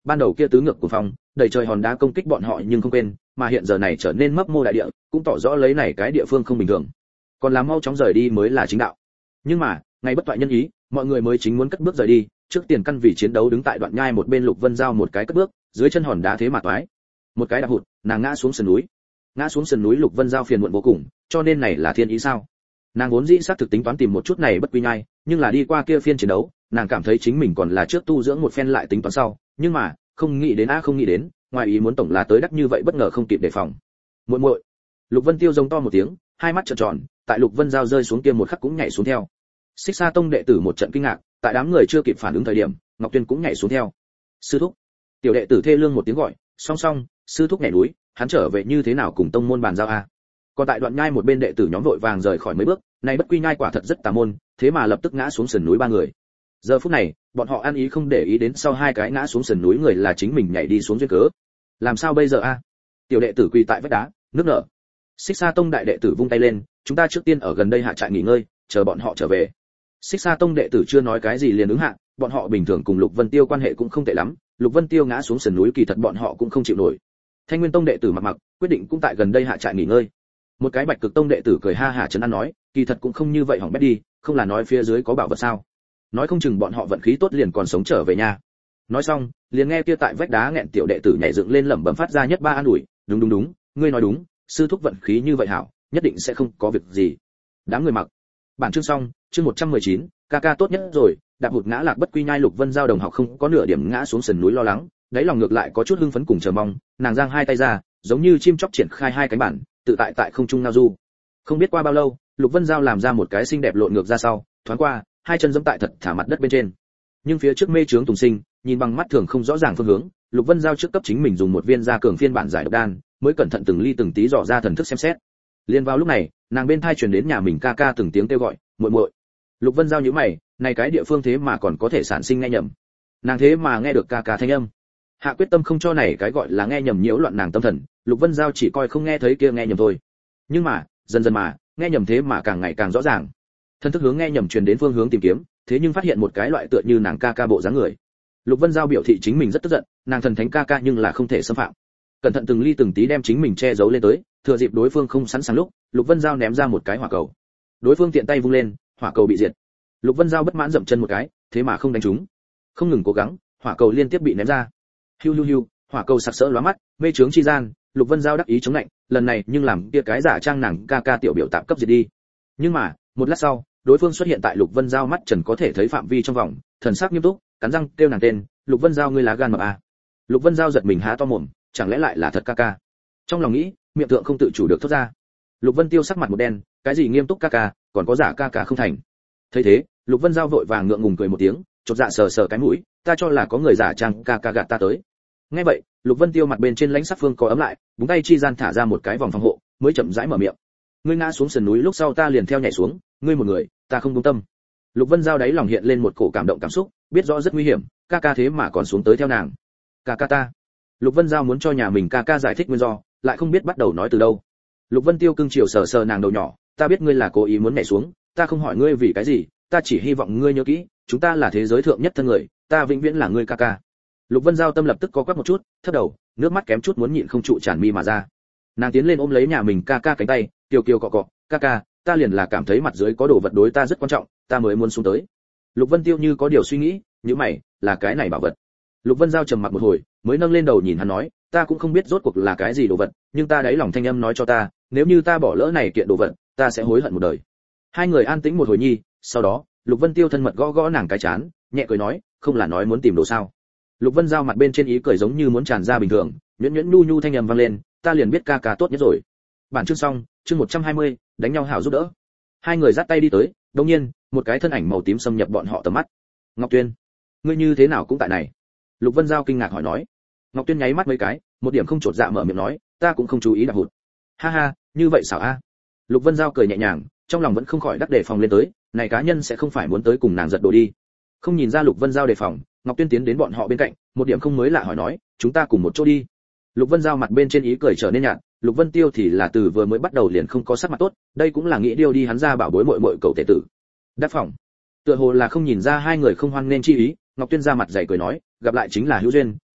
ban đầu kia tứ ngược của phòng đầy trời hòn đá công kích bọn họ nhưng không quên, mà hiện giờ này trở nên mấp mô đại địa, cũng tỏ rõ lấy này cái địa phương không bình thường. Còn làm mau chóng rời đi mới là chính đạo. Nhưng mà, ngày bất toại nhân ý, mọi người mới chính muốn cất bước rời đi, trước tiền căn vì chiến đấu đứng tại đoạn nhai một bên Lục Vân Giao một cái cất bước, dưới chân hòn đá thế mà toái. Một cái đạp hụt, nàng ngã xuống sườn núi. Ngã xuống sườn núi Lục Vân Giao phiền muộn vô cùng, cho nên này là thiên ý sao? Nàng vốn dĩ xác thực tính toán tìm một chút này bất quy nhai, nhưng là đi qua kia phiên chiến đấu, nàng cảm thấy chính mình còn là trước tu dưỡng một phen lại tính toán sau, nhưng mà, không nghĩ đến a không nghĩ đến, ngoài ý muốn tổng là tới đắc như vậy bất ngờ không kịp đề phòng. Muội muội. Lục Vân Tiêu giống to một tiếng, hai mắt trợn tròn, tại Lục Vân Giao rơi xuống kia một khắc cũng nhảy xuống theo. Xích Sa Tông đệ tử một trận kinh ngạc, tại đám người chưa kịp phản ứng thời điểm, Ngọc Tuyên cũng nhảy xuống theo. Sư thúc. Tiểu đệ tử thê lương một tiếng gọi, song song, sư thúc nhảy núi, hắn trở về như thế nào cùng tông môn bàn giao a? Còn tại đoạn nhai một bên đệ tử nhóm vội vàng rời khỏi mấy bước, này bất quy nhai quả thật rất tà môn, thế mà lập tức ngã xuống sườn núi ba người. Giờ phút này, bọn họ ăn ý không để ý đến sau hai cái ngã xuống sườn núi người là chính mình nhảy đi xuống duyên cớ. Làm sao bây giờ a? Tiểu đệ tử quỳ tại vách đá, nước nở. Xích Sa Tông đại đệ tử vung tay lên, chúng ta trước tiên ở gần đây hạ trại nghỉ ngơi, chờ bọn họ trở về. Xích Sa Tông đệ tử chưa nói cái gì liền ứng hạ, bọn họ bình thường cùng Lục Vân Tiêu quan hệ cũng không tệ lắm, Lục Vân Tiêu ngã xuống sườn núi kỳ thật bọn họ cũng không chịu nổi. Thanh Nguyên Tông đệ tử mặc mặc, quyết định cũng tại gần đây hạ trại nghỉ ngơi. Một cái Bạch Cực Tông đệ tử cười ha hả trấn an nói, kỳ thật cũng không như vậy hỏng bét đi, không là nói phía dưới có bảo vật sao? Nói không chừng bọn họ vận khí tốt liền còn sống trở về nhà. Nói xong, liền nghe kia tại vách đá nghẹn tiểu đệ tử nhảy dựng lên lẩm bẩm phát ra nhất ba an ủi, đúng đúng đúng, ngươi nói đúng, sư thúc vận khí như vậy hảo, nhất định sẽ không có việc gì. Đám người mặc. Bản chương xong, chương một trăm mười chín, ca ca tốt nhất rồi, đạp hụt ngã lạc bất quy nhai Lục Vân Giao đồng học không có nửa điểm ngã xuống sườn núi lo lắng, đáy lòng ngược lại có chút hưng phấn cùng chờ mong, nàng giang hai tay ra, giống như chim chóc triển khai hai cánh bản, tự tại tại không trung ngao du. Không biết qua bao lâu, Lục Vân Giao làm ra một cái xinh đẹp lộn ngược ra sau, thoáng qua, hai chân giẫm tại thật thả mặt đất bên trên. Nhưng phía trước mê trướng tùng sinh, nhìn bằng mắt thường không rõ ràng phương hướng, Lục Vân Giao trước cấp chính mình dùng một viên gia cường phiên bản giải độc đan, mới cẩn thận từng ly từng tí dò ra thần thức xem xét. Liên vào lúc này, nàng bên thai truyền đến nhà mình ca ca từng tiếng kêu gọi, muội muội. Lục Vân Giao nhíu mày, này cái địa phương thế mà còn có thể sản sinh nghe nhầm. Nàng thế mà nghe được ca ca thanh âm. Hạ quyết tâm không cho này cái gọi là nghe nhầm nhiễu loạn nàng tâm thần, Lục Vân Giao chỉ coi không nghe thấy kia nghe nhầm thôi. Nhưng mà, dần dần mà, nghe nhầm thế mà càng ngày càng rõ ràng. Thân thức hướng nghe nhầm truyền đến phương hướng tìm kiếm, thế nhưng phát hiện một cái loại tựa như nàng ca ca bộ dáng người. Lục Vân Giao biểu thị chính mình rất tức giận, nàng thần thánh ca ca nhưng là không thể xâm phạm. Cẩn thận từng ly từng tí đem chính mình che giấu lên tới, thừa dịp đối phương không sẵn sàng lúc, Lục Vân Giao ném ra một cái hỏa cầu. Đối phương tiện tay vung lên, hỏa cầu bị diệt. Lục Vân Giao bất mãn dậm chân một cái, thế mà không đánh trúng. Không ngừng cố gắng, hỏa cầu liên tiếp bị ném ra. Hiu hiu hiu, hỏa cầu sặc sỡ lóa mắt, mê trướng chi gian, Lục Vân Giao đắc ý chống lạnh, lần này nhưng làm kia cái giả trang nàng ca ca tiểu biểu tạm cấp diệt đi. Nhưng mà, một lát sau, đối phương xuất hiện tại Lục Vân Giao mắt trần có thể thấy phạm vi trong vòng, thần sắc nghiêm túc, cắn răng kêu nàng tên, Lục Vân Giao ngươi lá gan mập à. Lục Vân Giao giật mình há to mồm, chẳng lẽ lại là thật ca ca? Trong lòng nghĩ, miệng thượng không tự chủ được thốt ra. Lục Vân Tiêu sắc mặt một đen, cái gì nghiêm túc ca ca, còn có giả ca ca không thành. Thấy thế, Lục Vân Giao vội vàng ngượng ngùng cười một tiếng, chột dạ sờ sờ cái mũi, ta cho là có người giả trang ca ca gạt ta tới. Nghe vậy, Lục Vân Tiêu mặt bên trên lãnh sắc phương có ấm lại, búng tay chi gian thả ra một cái vòng phòng hộ, mới chậm rãi mở miệng. Ngươi ngã xuống sườn núi lúc sau ta liền theo nhảy xuống, ngươi một người, ta không buông tâm. Lục Vân Giao đáy lòng hiện lên một cổ cảm động cảm xúc, biết rõ rất nguy hiểm, ca ca thế mà còn xuống tới theo nàng. Ca ca ta. Lục Vân Giao muốn cho nhà mình ca ca giải thích nguyên do, lại không biết bắt đầu nói từ đâu. Lục Vân Tiêu cưng chiều sờ sờ nàng đầu nhỏ, ta biết ngươi là cố ý muốn nhảy xuống, ta không hỏi ngươi vì cái gì, ta chỉ hy vọng ngươi nhớ kỹ, chúng ta là thế giới thượng nhất thân người, ta vĩnh viễn là ngươi ca ca. Lục Vân Giao tâm lập tức có quắc một chút, thấp đầu, nước mắt kém chút muốn nhịn không trụ tràn mi mà ra. Nàng tiến lên ôm lấy nhà mình ca ca cánh tay, kiều kiều cọ cọ, ca ca, ta liền là cảm thấy mặt dưới có đồ vật đối ta rất quan trọng, ta mới muốn xuống tới. Lục Vân Tiêu như có điều suy nghĩ, như mày, là cái này bảo vật. Lục Vân Giao trầm mặc một hồi, mới nâng lên đầu nhìn hắn nói, ta cũng không biết rốt cuộc là cái gì đồ vật, nhưng ta đáy lòng thanh âm nói cho ta, nếu như ta bỏ lỡ này kiện đồ vật, ta sẽ hối hận một đời. Hai người an tĩnh một hồi nhi, sau đó, Lục Vân Tiêu thân mật gõ gõ nàng cái chán, nhẹ cười nói, không là nói muốn tìm đồ sao? Lục Vân Giao mặt bên trên ý cười giống như muốn tràn ra bình thường, nhuyễn nhuyễn nhu nhu thanh âm vang lên, ta liền biết ca ca tốt nhất rồi. Bản chương xong, chương một trăm hai mươi, đánh nhau hảo giúp đỡ. Hai người giắt tay đi tới, đột nhiên, một cái thân ảnh màu tím xâm nhập bọn họ tầm mắt. Ngọc Tuyên, ngươi như thế nào cũng tại này? Lục Vân Giao kinh ngạc hỏi nói. Ngọc Tuyên nháy mắt mấy cái, một điểm không chột dạ mở miệng nói, ta cũng không chú ý đạp hụt. Ha ha, như vậy xảo a. Lục Vân Giao cười nhẹ nhàng, trong lòng vẫn không khỏi đắc đề phòng lên tới, này cá nhân sẽ không phải muốn tới cùng nàng giật đồ đi. Không nhìn ra Lục Vân Giao đề phòng, Ngọc Tuyên tiến đến bọn họ bên cạnh, một điểm không mới lạ hỏi nói, chúng ta cùng một chỗ đi. Lục Vân Giao mặt bên trên ý cười trở nên nhạt, Lục Vân Tiêu thì là từ vừa mới bắt đầu liền không có sắc mặt tốt, đây cũng là nghĩ điêu đi hắn ra bảo bối muội muội cậu tể tử. Đáp phòng. Tựa hồ là không nhìn ra hai người không hoan nên chi ý, Ngọc Tuyên ra mặt dày cười nói, gặp lại chính là hữu duyên,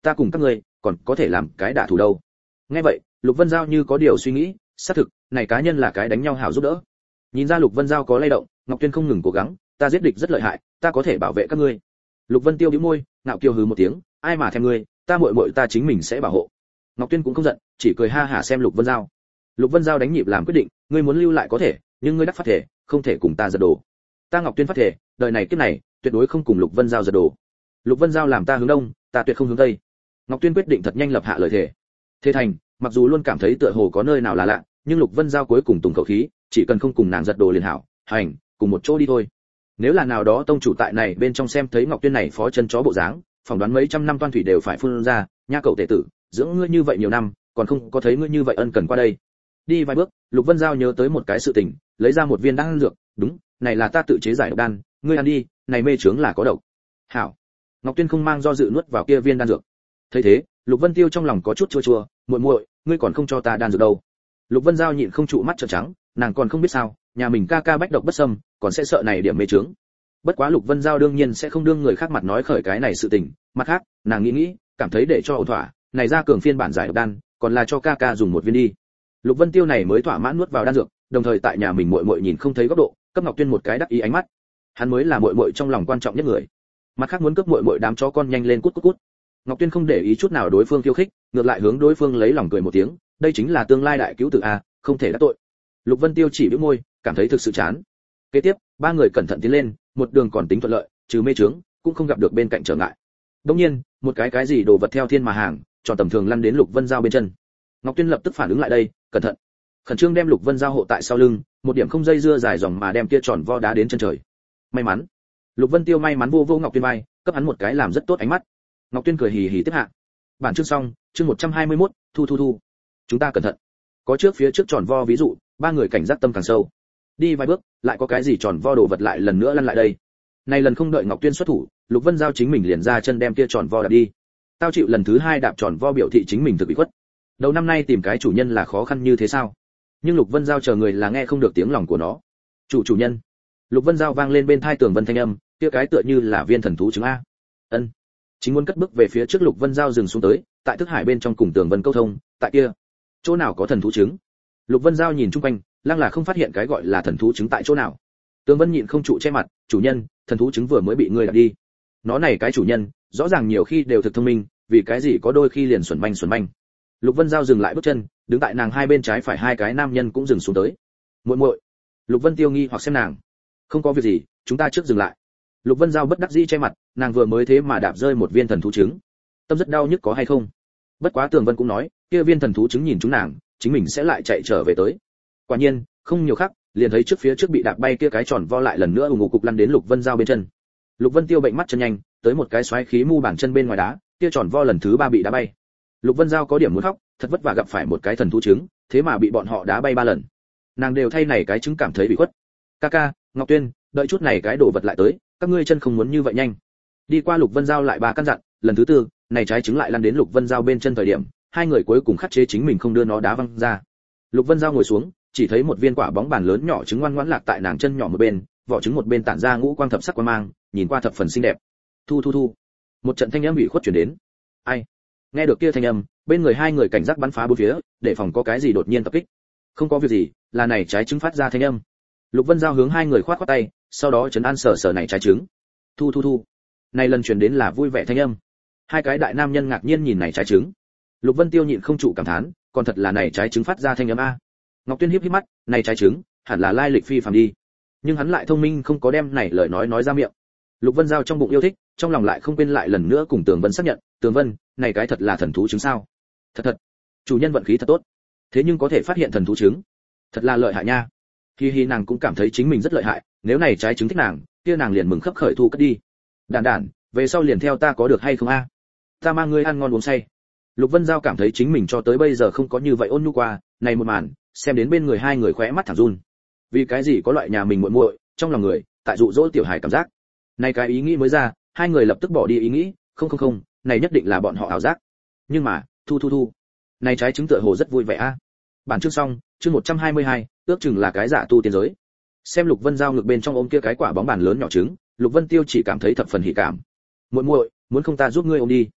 ta cùng các ngươi còn có thể làm cái đả thủ đâu. Nghe vậy, Lục Vân Giao như có điều suy nghĩ, xác thực, này cá nhân là cái đánh nhau hảo giúp đỡ. Nhìn ra Lục Vân Giao có lay động, Ngọc Tuyên không ngừng cố gắng, ta giết địch rất lợi hại, ta có thể bảo vệ các ngươi. Lục Vân Tiêu bĩu môi, ngạo kiều hừ một tiếng, ai mà thèm ngươi, ta muội muội ta chính mình sẽ bảo hộ. Ngọc Tuyên cũng không giận, chỉ cười ha hả xem Lục Vân Giao. Lục Vân Giao đánh nhịp làm quyết định, ngươi muốn lưu lại có thể, nhưng ngươi đắc phát thể, không thể cùng ta giật đồ. Ta Ngọc Tuyên phát thể, đời này kiếp này, tuyệt đối không cùng Lục Vân Giao giật đồ. Lục Vân Giao làm ta hướng đông, ta tuyệt không hướng tây. Ngọc Tuyên quyết định thật nhanh lập hạ lời thề. Thế thành, mặc dù luôn cảm thấy tựa hồ có nơi nào là lạ, nhưng Lục Vân Giao cuối cùng tùng khẩu khí, chỉ cần không cùng nàng giật đồ liền hảo, hành, cùng một chỗ đi thôi. Nếu là nào đó tông chủ tại này bên trong xem thấy Ngọc Tuyên này phó chân chó bộ dáng, phỏng đoán mấy trăm năm toan thủy đều phải phun ra, nha cậu tể tử, dưỡng ngươi như vậy nhiều năm, còn không có thấy ngươi như vậy ân cần qua đây. Đi vài bước, Lục Vân Giao nhớ tới một cái sự tình, lấy ra một viên đan dược, đúng, này là ta tự chế giải độc đan, ngươi ăn đi, này mê chướng là có độc. Hảo. Ngọc Tuyên không mang do dự nuốt vào kia viên đan dược. Thấy thế, Lục Vân Tiêu trong lòng có chút chua chua, muội muội, ngươi còn không cho ta đan dược đâu. Lục Vân Giao nhịn không trụ mắt trợn trắng, nàng còn không biết sao, nhà mình ca ca bách độc bất xâm, còn sẽ sợ này điểm mê chướng. Bất quá Lục Vân Giao đương nhiên sẽ không đương người khác mặt nói khởi cái này sự tình, mặt khác, nàng nghĩ nghĩ, cảm thấy để cho ổn thỏa, này ra cường phiên bản giải độc đan, còn là cho ca ca dùng một viên đi. Lục Vân Tiêu này mới thỏa mãn nuốt vào đan dược, đồng thời tại nhà mình muội muội nhìn không thấy góc độ, cấp Ngọc Tuyên một cái đắc ý ánh mắt. Hắn mới là muội muội trong lòng quan trọng nhất người. Mặt khác muốn cấp muội muội đám chó con nhanh lên cút cút cút. Ngọc Tuyên không để ý chút nào đối phương khiêu khích, ngược lại hướng đối phương lấy lòng cười một tiếng, đây chính là tương lai đại cứu tử a, không thể đắc tội. Lục Vân Tiêu chỉ bĩu môi, cảm thấy thực sự chán. Kế tiếp, ba người cẩn thận tiến lên, một đường còn tính thuận lợi, trừ mê chướng, cũng không gặp được bên cạnh trở ngại. Đương nhiên, một cái cái gì đồ vật theo thiên mà hàng, tròn tầm thường lăn đến Lục Vân Giao bên chân. Ngọc Tuyên lập tức phản ứng lại đây, cẩn thận. Khẩn trương đem Lục Vân Giao hộ tại sau lưng, một điểm không dây dưa dài dòng mà đem kia tròn vo đá đến chân trời. May mắn. Lục Vân Tiêu may mắn vô vô Ngọc Tuyên vai, cấp hắn một cái làm rất tốt ánh mắt. Ngọc Tuyên cười hì hì tiếp hạ. Bản chương xong, chương một trăm hai mươi mốt, thu thu thu. Chúng ta cẩn thận. Có trước phía trước tròn vo ví dụ, ba người cảnh giác tâm càng sâu. Đi vài bước, lại có cái gì tròn vo đồ vật lại lần nữa lăn lại đây. Này lần không đợi Ngọc Tuyên xuất thủ, Lục Vân Giao chính mình liền ra chân đem kia tròn vo đạp đi. Tao chịu lần thứ hai đạp tròn vo biểu thị chính mình thực bị khuất. Đầu năm nay tìm cái chủ nhân là khó khăn như thế sao? Nhưng Lục Vân Giao chờ người là nghe không được tiếng lòng của nó. Chủ chủ nhân. Lục Vân Giao vang lên bên tai Tường Vân thanh âm, kia cái tựa như là viên thần thú trứng a. Ân. Chính muốn cất bước về phía trước Lục Vân Giao dừng xuống tới, tại thức hải bên trong cùng Tường Vân câu thông, tại kia, chỗ nào có thần thú trứng? Lục Vân Giao nhìn chung quanh, lăng là không phát hiện cái gọi là thần thú trứng tại chỗ nào. Tường Vân nhịn không trụ che mặt, chủ nhân, thần thú trứng vừa mới bị ngươi đạp đi. Nó này cái chủ nhân, rõ ràng nhiều khi đều thực thông minh, vì cái gì có đôi khi liền xuẩn manh xuẩn manh. Lục Vân Giao dừng lại bước chân, đứng tại nàng hai bên trái phải hai cái nam nhân cũng dừng xuống tới. Muội muội. Lục Vân Tiêu nghi hoặc xem nàng. Không có việc gì, chúng ta trước dừng lại. Lục Vân Giao bất đắc dĩ che mặt, nàng vừa mới thế mà đạp rơi một viên thần thú trứng. Tâm rất đau nhức có hay không? Bất quá Tường Vân cũng nói, kia viên thần thú trứng nhìn chúng nàng, chính mình sẽ lại chạy trở về tới. Quả nhiên, không nhiều khắc, liền thấy trước phía trước bị đạp bay kia cái tròn vo lại lần nữa ù ngục cục lăn đến Lục Vân Giao bên chân. Lục Vân Tiêu bệnh mắt chân nhanh, tới một cái xoáy khí mu bàn chân bên ngoài đá, kia tròn vo lần thứ ba bị đá bay. Lục Vân Giao có điểm muốn khóc, thật vất vả gặp phải một cái thần thú trứng, thế mà bị bọn họ đá bay ba lần. Nàng đều thay này cái trứng cảm thấy bị khuất. Ca ca, Ngọc Tuyên, đợi chút này cái đồ vật lại tới, các ngươi chân không muốn như vậy nhanh. Đi qua Lục Vân Giao lại ba căn dặn, lần thứ tư, này trái trứng lại lăn đến Lục Vân Giao bên chân thời điểm, hai người cuối cùng khắc chế chính mình không đưa nó đá văng ra. Lục Vân Giao ngồi xuống, chỉ thấy một viên quả bóng bàn lớn nhỏ trứng ngoan ngoãn lạc tại nàng chân nhỏ một bên, vỏ trứng một bên tản ra ngũ quang thập sắc quang mang, nhìn qua thập phần xinh đẹp. Thu thu thu. Một trận thanh âm bị khuất truyền đến. Ai? Nghe được kia thanh âm, bên người hai người cảnh giác bắn phá bốn phía, để phòng có cái gì đột nhiên tập kích. Không có việc gì, là này trái trứng phát ra thanh âm. Lục Vân Giao hướng hai người khoát khoát tay, sau đó trấn an sờ sờ này trái trứng. Thu thu thu. Này lần truyền đến là vui vẻ thanh âm. Hai cái đại nam nhân ngạc nhiên nhìn này trái trứng. Lục Vân Tiêu nhịn không trụ cảm thán, còn thật là này trái trứng phát ra thanh âm a. Ngọc Tuyên híp híp mắt, này trái trứng, hẳn là lai lịch phi phàm đi. Nhưng hắn lại thông minh không có đem này lời nói nói ra miệng. Lục Vân Giao trong bụng yêu thích, trong lòng lại không quên lại lần nữa cùng Tường Vân xác nhận, Tường Vân, này cái thật là thần thú trứng sao? Thật thật. Chủ nhân vận khí thật tốt. Thế nhưng có thể phát hiện thần thú trứng, thật là lợi hại nha. Hi hi nàng cũng cảm thấy chính mình rất lợi hại, nếu này trái trứng thích nàng, kia nàng liền mừng khấp khởi thu cất đi. Đàn đàn, về sau liền theo ta có được hay không a? Ta mang ngươi ăn ngon uống say. Lục Vân Giao cảm thấy chính mình cho tới bây giờ không có như vậy ôn nhu qua, này một màn, xem đến bên người hai người khóe mắt thẳng run. Vì cái gì có loại nhà mình muội muội, trong lòng người, tại dụ dỗ tiểu hài cảm giác. Này cái ý nghĩ mới ra, hai người lập tức bỏ đi ý nghĩ, không không không, này nhất định là bọn họ ảo giác. Nhưng mà, thu thu thu, này trái trứng tựa hồ rất vui vẻ a. Bản chương xong, chương một trăm hai mươi hai, ước chừng là cái giả tu tiên giới. Xem Lục Vân Giao ngực bên trong ôm kia cái quả bóng bàn lớn nhỏ trứng, Lục Vân Tiêu chỉ cảm thấy thập phần hỉ cảm. Muội muội, muốn không ta giúp ngươi ôm đi?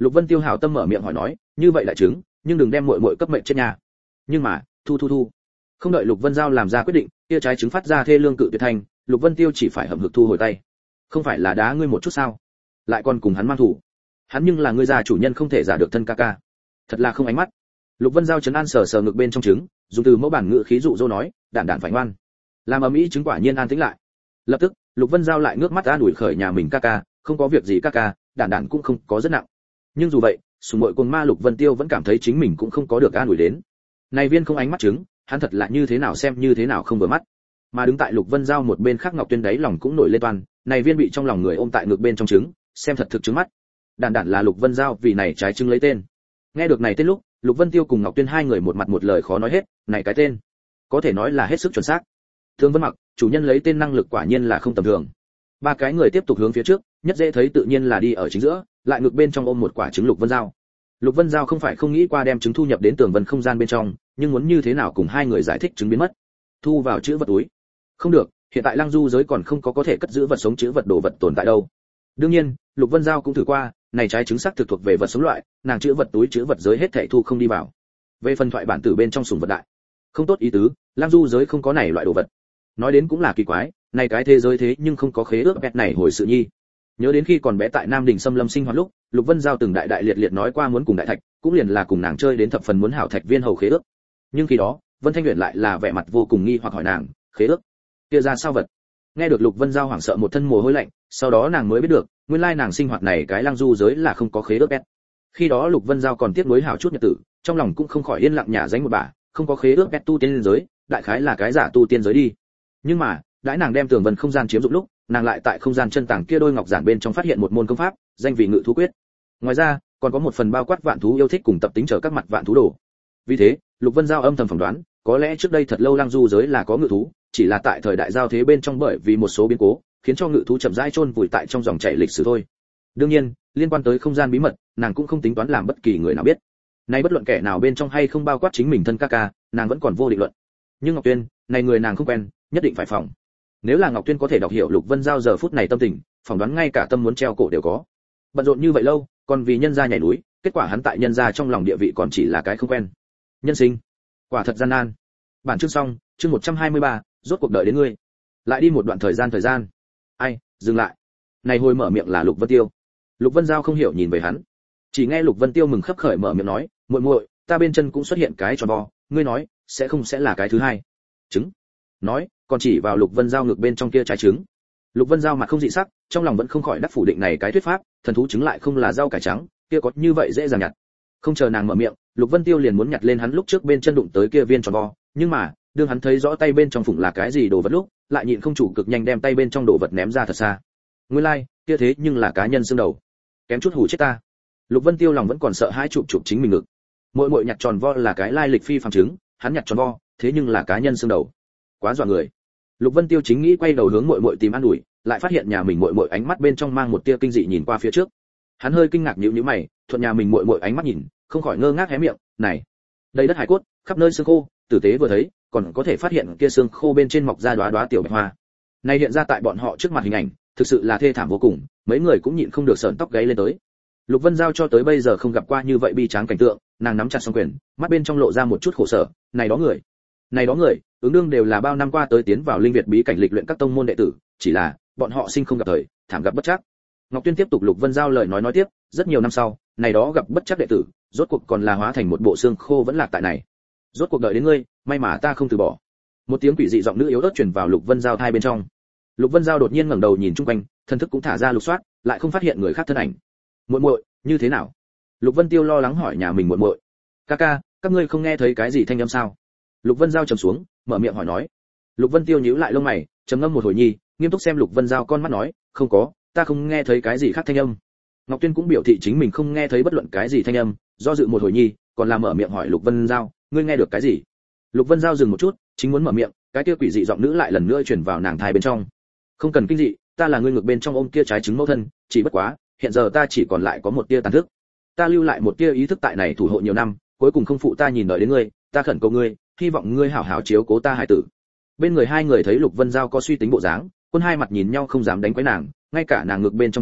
Lục Vân Tiêu hảo tâm mở miệng hỏi nói, như vậy lại trứng, nhưng đừng đem muội muội cấp mệnh chết nhà. Nhưng mà, thu thu thu. Không đợi Lục Vân Giao làm ra quyết định, kia trái trứng phát ra thê lương cự tuyệt thành, Lục Vân Tiêu chỉ phải hậm hực thu hồi tay. Không phải là đá ngươi một chút sao? Lại còn cùng hắn mang thủ. Hắn nhưng là ngươi già chủ nhân không thể giả được thân ca ca. Thật là không ánh mắt. Lục Vân Giao trấn an sờ sờ ngực bên trong trứng, dùng từ mẫu bản ngữ khí dụ dỗ nói, đản đản phải ngoan. Làm ầm ĩ trứng quả nhiên an tĩnh lại. Lập tức, Lục Vân Giao lại ngước mắt an ủi khởi nhà mình ca ca, không có việc gì ca ca, đản đản cũng không có rất nặng. Nhưng dù vậy, sùng muội cuồng ma Lục Vân Tiêu vẫn cảm thấy chính mình cũng không có được an ủi đến. Này viên không ánh mắt trứng, hắn thật là như thế nào xem như thế nào không vừa mắt. Mà đứng tại Lục Vân Giao một bên khác Ngọc Tuyên đấy lòng cũng nổi lên toàn, này viên bị trong lòng người ôm tại ngực bên trong trứng, xem thật thực trứng mắt. Đản đản là Lục Vân Giao vì này trái trứng lấy tên. Nghe được này tên lúc, Lục Vân Tiêu cùng Ngọc Tuyên hai người một mặt một lời khó nói hết, này cái tên, có thể nói là hết sức chuẩn xác. Thương Vân Mặc, chủ nhân lấy tên năng lực quả nhiên là không tầm thường. Ba cái người tiếp tục hướng phía trước, nhất dễ thấy tự nhiên là đi ở chính giữa, lại ngược bên trong ôm một quả trứng Lục Vân Giao. Lục Vân Giao không phải không nghĩ qua đem trứng thu nhập đến tường vân không gian bên trong, nhưng muốn như thế nào cùng hai người giải thích trứng biến mất. Thu vào chữ vật túi. Không được, hiện tại Lăng Du giới còn không có có thể cất giữ vật sống chữ vật đồ vật tồn tại đâu. Đương nhiên, Lục Vân Giao cũng thử qua, này trái trứng sắc thực thuộc về vật sống loại, nàng chữ vật túi chữ vật giới hết thảy thu không đi vào. Về phần thoại bản tử bên trong sủng vật đại, không tốt ý tứ, Lăng Du giới không có này loại đồ vật. Nói đến cũng là kỳ quái, này cái thế giới thế nhưng không có khế ước pet này hồi sự nhi. Nhớ đến khi còn bé tại Nam Đình Sâm Lâm sinh hoạt lúc, Lục Vân Giao từng đại đại liệt liệt nói qua muốn cùng Đại Thạch, cũng liền là cùng nàng chơi đến thập phần muốn hảo thạch viên hầu khế ước. Nhưng khi đó, Vân Thanh Uyển lại là vẻ mặt vô cùng nghi hoặc hỏi nàng, khế ước kia ra sao vật? Nghe được Lục Vân Giao hoảng sợ một thân mồ hôi lạnh, sau đó nàng mới biết được, nguyên lai nàng sinh hoạt này cái Lăng Du giới là không có khế ước pet. Khi đó Lục Vân Giao còn tiếc nuối hảo chút nhật tử, trong lòng cũng không khỏi yên lặng nhả danh một bà, không có khế ước pet tu tiên giới, đại khái là cái giả tu tiên giới đi. Nhưng mà, đãi nàng đem tường vân không gian chiếm dụng lúc, nàng lại tại không gian chân tàng kia đôi ngọc giản bên trong phát hiện một môn công pháp, danh vị ngự thú quyết. Ngoài ra, còn có một phần bao quát vạn thú yêu thích cùng tập tính trở các mặt vạn thú đồ. Vì thế, Lục Vân Giao âm thầm phỏng đoán, có lẽ trước đây thật lâu Lăng Du giới là có ngự thú, chỉ là tại thời đại giao thế bên trong bởi vì một số biến cố, khiến cho ngự thú chậm rãi chôn vùi tại trong dòng chảy lịch sử thôi. Đương nhiên, liên quan tới không gian bí mật, nàng cũng không tính toán làm bất kỳ người nào biết. Nay bất luận kẻ nào bên trong hay không bao quát chính mình thân ca ca, nàng vẫn còn vô định luận. Nhưng Ngọc Tuyên, này người nàng không quen, nhất định phải phòng. Nếu là Ngọc Tuyên có thể đọc hiểu Lục Vân Giao giờ phút này tâm tình, phỏng đoán ngay cả tâm muốn treo cổ đều có. Bận rộn như vậy lâu, còn vì nhân gia nhảy núi, kết quả hắn tại nhân gia trong lòng địa vị còn chỉ là cái không quen. Nhân sinh, quả thật gian nan. Bản chương xong, chương một trăm hai mươi ba, rốt cuộc đợi đến ngươi. Lại đi một đoạn thời gian thời gian. Ai, dừng lại. Này hồi mở miệng là Lục Vân Tiêu. Lục Vân Giao không hiểu nhìn về hắn. Chỉ nghe Lục Vân Tiêu mừng khấp khởi mở miệng nói, muội muội, ta bên chân cũng xuất hiện cái tròn vo, ngươi nói, sẽ không sẽ là cái thứ hai. Trứng. Nói, còn chỉ vào Lục Vân Giao ngực bên trong kia trái trứng. Lục Vân Giao mặt không dị sắc, trong lòng vẫn không khỏi đắc phủ định này cái thuyết pháp, thần thú trứng lại không là rau cải trắng, kia có như vậy dễ dàng nhặt. Không chờ nàng mở miệng, Lục Vân Tiêu liền muốn nhặt lên hắn lúc trước bên chân đụng tới kia viên tròn vo, nhưng mà, đương hắn thấy rõ tay bên trong phụng là cái gì đồ vật lúc, lại nhịn không chủ cực nhanh đem tay bên trong đồ vật ném ra thật xa. Nguyên lai, like, kia thế nhưng là cá nhân xương đầu. Kém chút hù chết ta. Lục Vân Tiêu lòng vẫn còn sợ hãi chụp chụp chính mình ngực. Muội muội nhặt tròn vo là cái lai lịch phi phàm trứng, hắn nhặt tròn vo, thế nhưng là cá nhân xương đầu. Quá dọa người. Lục Vân Tiêu chính nghĩ quay đầu hướng muội muội tìm an ủi, lại phát hiện nhà mình muội muội ánh mắt bên trong mang một tia kinh dị nhìn qua phía trước. Hắn hơi kinh ngạc nhíu nhíu mày, thuận nhà mình muội muội ánh mắt nhìn, không khỏi ngơ ngác hé miệng, này, đây đất hải cốt, khắp nơi xương khô, tử tế vừa thấy, còn có thể phát hiện kia xương khô bên trên mọc ra đóa đóa tiểu bạch hoa. Này hiện ra tại bọn họ trước mặt hình ảnh, thực sự là thê thảm vô cùng, mấy người cũng nhịn không được sởn tóc gáy lên tới. Lục Vân Giao cho tới bây giờ không gặp qua như vậy bi tráng cảnh tượng, nàng nắm chặt song quyền, mắt bên trong lộ ra một chút khổ sở, này đó người, này đó người, ứng đương đều là bao năm qua tới tiến vào linh việt bí cảnh lịch luyện các tông môn đệ tử, chỉ là bọn họ sinh không gặp thời, thảm gặp bất trắc. Ngọc Tuyên tiếp tục Lục Vân Giao lời nói nói tiếp, rất nhiều năm sau, này đó gặp bất trắc đệ tử, rốt cuộc còn là hóa thành một bộ xương khô vẫn lạc tại này. Rốt cuộc đợi đến ngươi, may mà ta không từ bỏ. Một tiếng quỷ dị giọng nữ yếu ớt truyền vào Lục Vân Giao tai bên trong. Lục Vân Giao đột nhiên ngẩng đầu nhìn chung quanh, thần thức cũng thả ra lục soát, lại không phát hiện người khác thân ảnh. Muội muội, như thế nào? Lục Vân Tiêu lo lắng hỏi nhà mình muội muội. Ca ca, các ngươi không nghe thấy cái gì thanh âm sao? Lục Vân Giao trầm xuống, mở miệng hỏi nói. Lục Vân Tiêu nhíu lại lông mày, trầm ngâm một hồi nhi, nghiêm túc xem Lục Vân Giao con mắt nói, không có, ta không nghe thấy cái gì khác thanh âm. Ngọc Tuyên cũng biểu thị chính mình không nghe thấy bất luận cái gì thanh âm, do dự một hồi nhi, còn làm mở miệng hỏi Lục Vân Giao, ngươi nghe được cái gì? Lục Vân Giao dừng một chút, chính muốn mở miệng, cái kia quỷ dị giọng nữ lại lần nữa truyền vào nàng thai bên trong. Không cần kinh dị, ta là ngươi ngược bên trong ôm kia trái trứng mẫu thân, chỉ bất quá, hiện giờ ta chỉ còn lại có một tia tàn thức. Ta lưu lại một tia ý thức tại này thủ hộ nhiều năm, cuối cùng không phụ ta nhìn đợi đến ngươi, ta khẩn cầu ngươi, hy vọng ngươi hảo hảo chiếu cố ta hải tử. Bên người hai người thấy Lục Vân Giao có suy tính bộ dáng, quân hai mặt nhìn nhau không dám đánh quấy nàng, ngay cả nàng ngược bên trong trứng,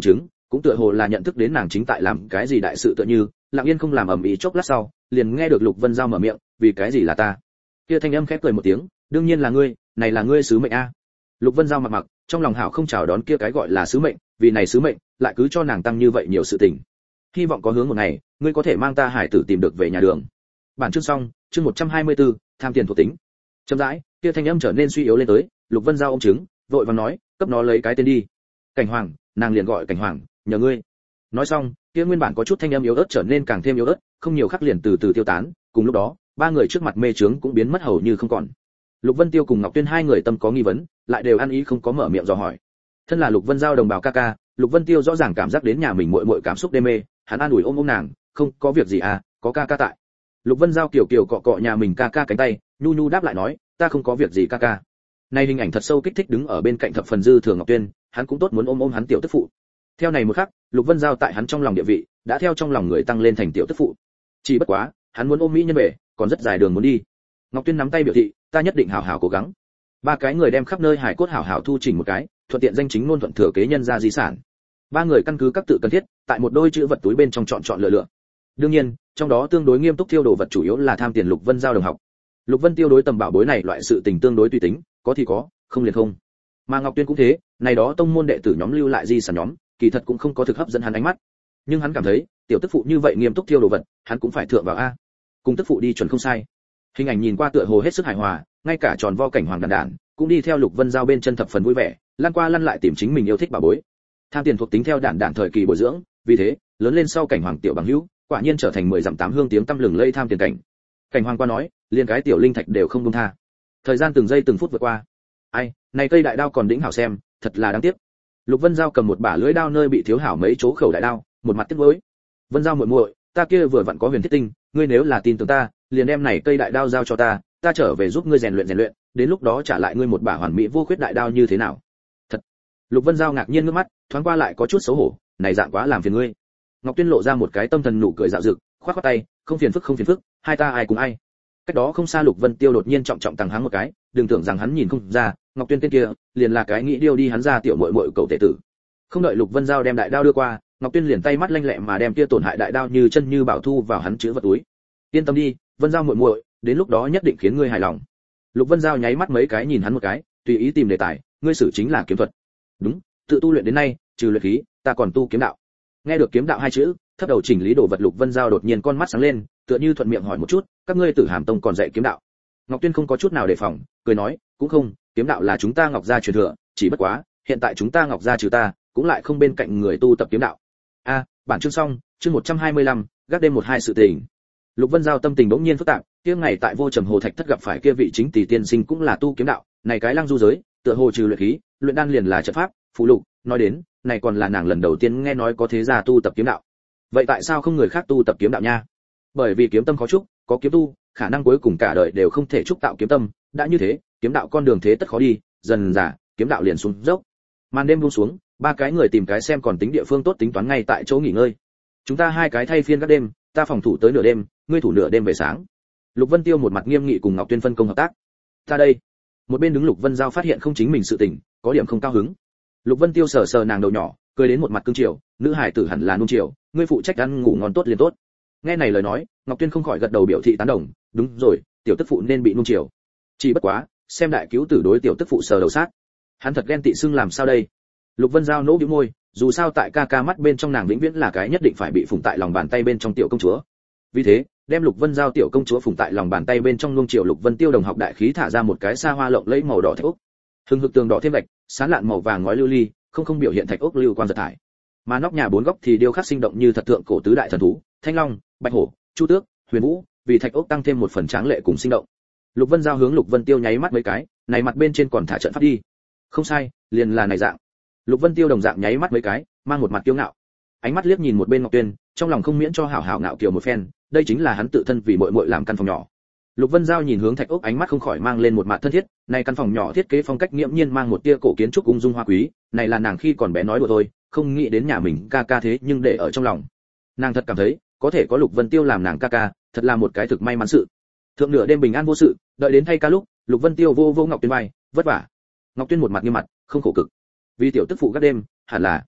cũng tựa hồ là nhận thức đến nàng chính tại làm cái gì đại sự tựa như, lặng yên không làm ầm ĩ chốc lát sau, liền nghe được Lục Vân Giao mở miệng, vì cái gì là ta? Kia thanh âm khép cười một tiếng, đương nhiên là ngươi, này là ngươi sứ mệnh a. Lục Vân Giao mặc mặc, trong lòng hảo không chào đón kia cái gọi là sứ mệnh, vì này sứ mệnh, lại cứ cho nàng tăng như vậy nhiều sự tình. Hy vọng có hướng một ngày, ngươi có thể mang ta hải tử tìm được về nhà đường. Bản chương xong, chương một trăm hai mươi tư, tham tiền thuộc tính. Chậm rãi, kia thanh âm trở nên suy yếu lên tới, Lục Vân Giao ôm trứng, vội vàng nói, cấp nó lấy cái tên đi. Cảnh Hoàng, nàng liền gọi Cảnh Hoàng, nhờ ngươi. Nói xong, kia nguyên bản có chút thanh âm yếu ớt trở nên càng thêm yếu ớt, không nhiều khắc liền từ từ tiêu tán, cùng lúc đó, ba người trước mặt mê trướng cũng biến mất hầu như không còn. Lục Vân Tiêu cùng Ngọc Tuyên hai người tâm có nghi vấn, lại đều ăn ý không có mở miệng dò hỏi. Thân là Lục Vân Giao đồng bào ca ca, Lục Vân Tiêu rõ ràng cảm giác đến nhà mình muội muội cảm xúc đê mê, hắn an ủi ôm ôm nàng, không có việc gì à, có ca ca tại. Lục Vân Giao kiểu kiểu cọ cọ nhà mình ca ca cánh tay, nhu nhu đáp lại nói, ta không có việc gì ca ca. Này hình ảnh thật sâu kích thích đứng ở bên cạnh thập phần dư thường Ngọc Tuyên, hắn cũng tốt muốn ôm ôm hắn tiểu tức phụ. Theo này một khắc, Lục Vân Giao tại hắn trong lòng địa vị, đã theo trong lòng người tăng lên thành tiểu tức phụ. Chỉ bất quá, hắn muốn ôm mỹ nhân về, còn rất dài đường muốn đi. Ngọc Tuyên nắm tay biểu thị, ta nhất định hảo hảo cố gắng. Ba cái người đem khắp nơi hải cốt hảo hảo thu chỉnh một cái, thuận tiện danh chính ngôn thuận thừa kế nhân ra di sản. Ba người căn cứ các tự cần thiết, tại một đôi chữ vật túi bên trong chọn chọn lựa lựa. Đương nhiên, trong đó tương đối nghiêm túc thiêu đồ vật chủ yếu là tham tiền Lục Vân Giao đồng học. Lục Vân Tiêu đối tầm bảo bối này loại sự tình tương đối tùy tính, có thì có, không liền không. Mà Ngọc Tuyên cũng thế, này đó tông môn đệ tử nhóm lưu lại di sản nhóm, kỳ thật cũng không có thực hấp dẫn hắn ánh mắt. Nhưng hắn cảm thấy, tiểu tức phụ như vậy nghiêm túc thiêu đồ vật, hắn cũng phải thượng vào a. Cùng tức phụ đi chuẩn không sai. Hình ảnh nhìn qua tựa hồ hết sức hài hòa, ngay cả tròn vo Cảnh Hoàng đàn đàn, cũng đi theo Lục Vân Giao bên chân thập phần vui vẻ, lăn qua lăn lại tìm chính mình yêu thích bà bối. Tham tiền thuộc tính theo đản đản thời kỳ bồi dưỡng, vì thế, lớn lên sau Cảnh Hoàng tiểu bằng hữu, quả nhiên trở thành mười dặm tám hương tiếng tăm lừng lây tham tiền cảnh. Cảnh Hoàng qua nói, liền cái tiểu linh thạch đều không buông tha. Thời gian từng giây từng phút vượt qua. Ai, này cây đại đao còn đĩnh hảo xem, thật là đáng tiếc. Lục Vân Giao cầm một bả lưỡi đao nơi bị thiếu hảo mấy chỗ khẩu đại đao, một mặt tiếc nuối. Vân Giao muội muội, ta kia vừa vặn có huyền thiết tinh, ngươi nếu là tin tưởng ta, liền đem này cây đại đao giao cho ta, ta trở về giúp ngươi rèn luyện rèn luyện, đến lúc đó trả lại ngươi một bả hoàn mỹ vô khuyết đại đao như thế nào? Thật. Lục Vân Giao ngạc nhiên ngước mắt, thoáng qua lại có chút xấu hổ, này dạng quá làm phiền ngươi. Ngọc Tuyên lộ ra một cái tâm thần nụ cười dạo dực, khoát khoát tay, không phiền phức không phiền phức, hai ta ai cùng ai. Cách đó không xa Lục Vân Tiêu đột nhiên trọng trọng tăng háng một cái, đừng tưởng rằng hắn nhìn không ra, Ngọc Tuyên tên kia, liền là cái nghĩ điêu đi hắn ra tiểu muội muội cậu tệ tử. Không đợi Lục Vân Giao đem đại đao đưa qua, Ngọc Tuyên liền tay mắt lanh lẹ mà đem kia tổn hại đại đao như chân như bảo thu vào hắn chứa vật túi. Yên tâm đi, Vân Giao muội muội, đến lúc đó nhất định khiến ngươi hài lòng. Lục Vân Giao nháy mắt mấy cái nhìn hắn một cái, tùy ý tìm đề tài, ngươi xử chính là kiếm thuật. Đúng, tự tu luyện đến nay, trừ luyện khí, ta còn tu kiếm đạo. Nghe được kiếm đạo hai chữ, thấp đầu chỉnh lý đồ vật Lục Vân Giao đột nhiên con mắt sáng lên, tựa như thuận miệng hỏi một chút, các ngươi Tử Hàm Tông còn dạy kiếm đạo? Ngọc Tuyên không có chút nào đề phòng, cười nói, cũng không, kiếm đạo là chúng ta Ngọc gia truyền thừa, chỉ bất quá, hiện tại chúng ta Ngọc gia trừ ta, cũng lại không bên cạnh người tu tập kiếm đạo. A, bản chương xong, chương một trăm hai mươi lăm, gác đêm một hai sự tình. Lục Vân Giao tâm tình bỗng nhiên phức tạp, kia ngày tại Vô Trầm Hồ Thạch Thất gặp phải kia vị chính tỷ tiên sinh cũng là tu kiếm đạo, này cái lăng du giới, tựa hồ trừ luyện khí, luyện đan liền là trận pháp, phụ lục, nói đến, này còn là nàng lần đầu tiên nghe nói có thế gia tu tập kiếm đạo. Vậy tại sao không người khác tu tập kiếm đạo nha? Bởi vì kiếm tâm khó trúc, có kiếm tu, khả năng cuối cùng cả đời đều không thể trúc tạo kiếm tâm, đã như thế, kiếm đạo con đường thế tất khó đi, dần dà, kiếm đạo liền xuống dốc. Màn đêm buông xuống, ba cái người tìm cái xem còn tính địa phương tốt tính toán ngay tại chỗ nghỉ ngơi. Chúng ta hai cái thay phiên các đêm, ta phòng thủ tới nửa đêm, ngươi thủ nửa đêm về sáng. Lục Vân Tiêu một mặt nghiêm nghị cùng Ngọc Tuyên phân công hợp tác. Ta đây. Một bên đứng Lục Vân Giao phát hiện không chính mình sự tình, có điểm không cao hứng. Lục Vân Tiêu sờ sờ nàng đầu nhỏ, cười đến một mặt cương triều, nữ hải tử hẳn là nung triều, ngươi phụ trách ăn ngủ ngon tốt liền tốt. Nghe này lời nói, Ngọc Tuyên không khỏi gật đầu biểu thị tán đồng, đúng rồi, tiểu tức phụ nên bị nung triều. Chỉ bất quá, xem đại cứu tử đối tiểu tức phụ sờ đầu sát. Hắn thật ghen tị xưng làm sao đây? Lục Vân Giao nỗ bĩu môi, dù sao tại ca ca mắt bên trong nàng vĩnh viễn là cái nhất định phải bị phụng tại lòng bàn tay bên trong tiểu công chúa. Vì thế, đem Lục Vân Giao tiểu công chúa phụng tại lòng bàn tay bên trong nuông chiều Lục Vân Tiêu đồng học đại khí thả ra một cái xa hoa lộng lẫy màu đỏ thạch ốc. Hừng hực tường đỏ thêm gạch, sán lạn màu vàng ngói lưu ly, không không biểu hiện thạch ốc lưu quang giật thải. Mà nóc nhà bốn góc thì điêu khắc sinh động như thật tượng cổ tứ đại thần thú, Thanh Long, Bạch Hổ, Chu Tước, Huyền Vũ, vì thạch ốc tăng thêm một phần tráng lệ cùng sinh động. Lục Vân Giao hướng Lục Vân Tiêu nháy mắt mấy cái, này mặt bên trên còn thả trận pháp đi. Không sai, liền là này dạng. Lục Vân Tiêu đồng dạng nháy mắt mấy cái, mang một mặt kiêu ngạo. Ánh mắt liếc nhìn một bên Ngọc Tuyên, trong lòng không miễn cho hảo hảo ngạo kiều một phen, đây chính là hắn tự thân vì muội muội làm căn phòng nhỏ. Lục Vân Giao nhìn hướng thạch ốc ánh mắt không khỏi mang lên một mặt thân thiết, này căn phòng nhỏ thiết kế phong cách nghiễm nhiên mang một tia cổ kiến trúc ung dung hoa quý, này là nàng khi còn bé nói đùa thôi, không nghĩ đến nhà mình ca ca thế nhưng để ở trong lòng. Nàng thật cảm thấy, có thể có Lục Vân Tiêu làm nàng ca ca, thật là một cái thực may mắn sự. Thượng nửa đêm bình an vô sự, đợi đến thay ca lúc, Lục Vân Tiêu vô vô Ngọc Tuyên vai, vất vả. Ngọc Tuyên một mặt nghiêm mặt, không khổ cực. Vì tiểu tức phụ các đêm, hẳn là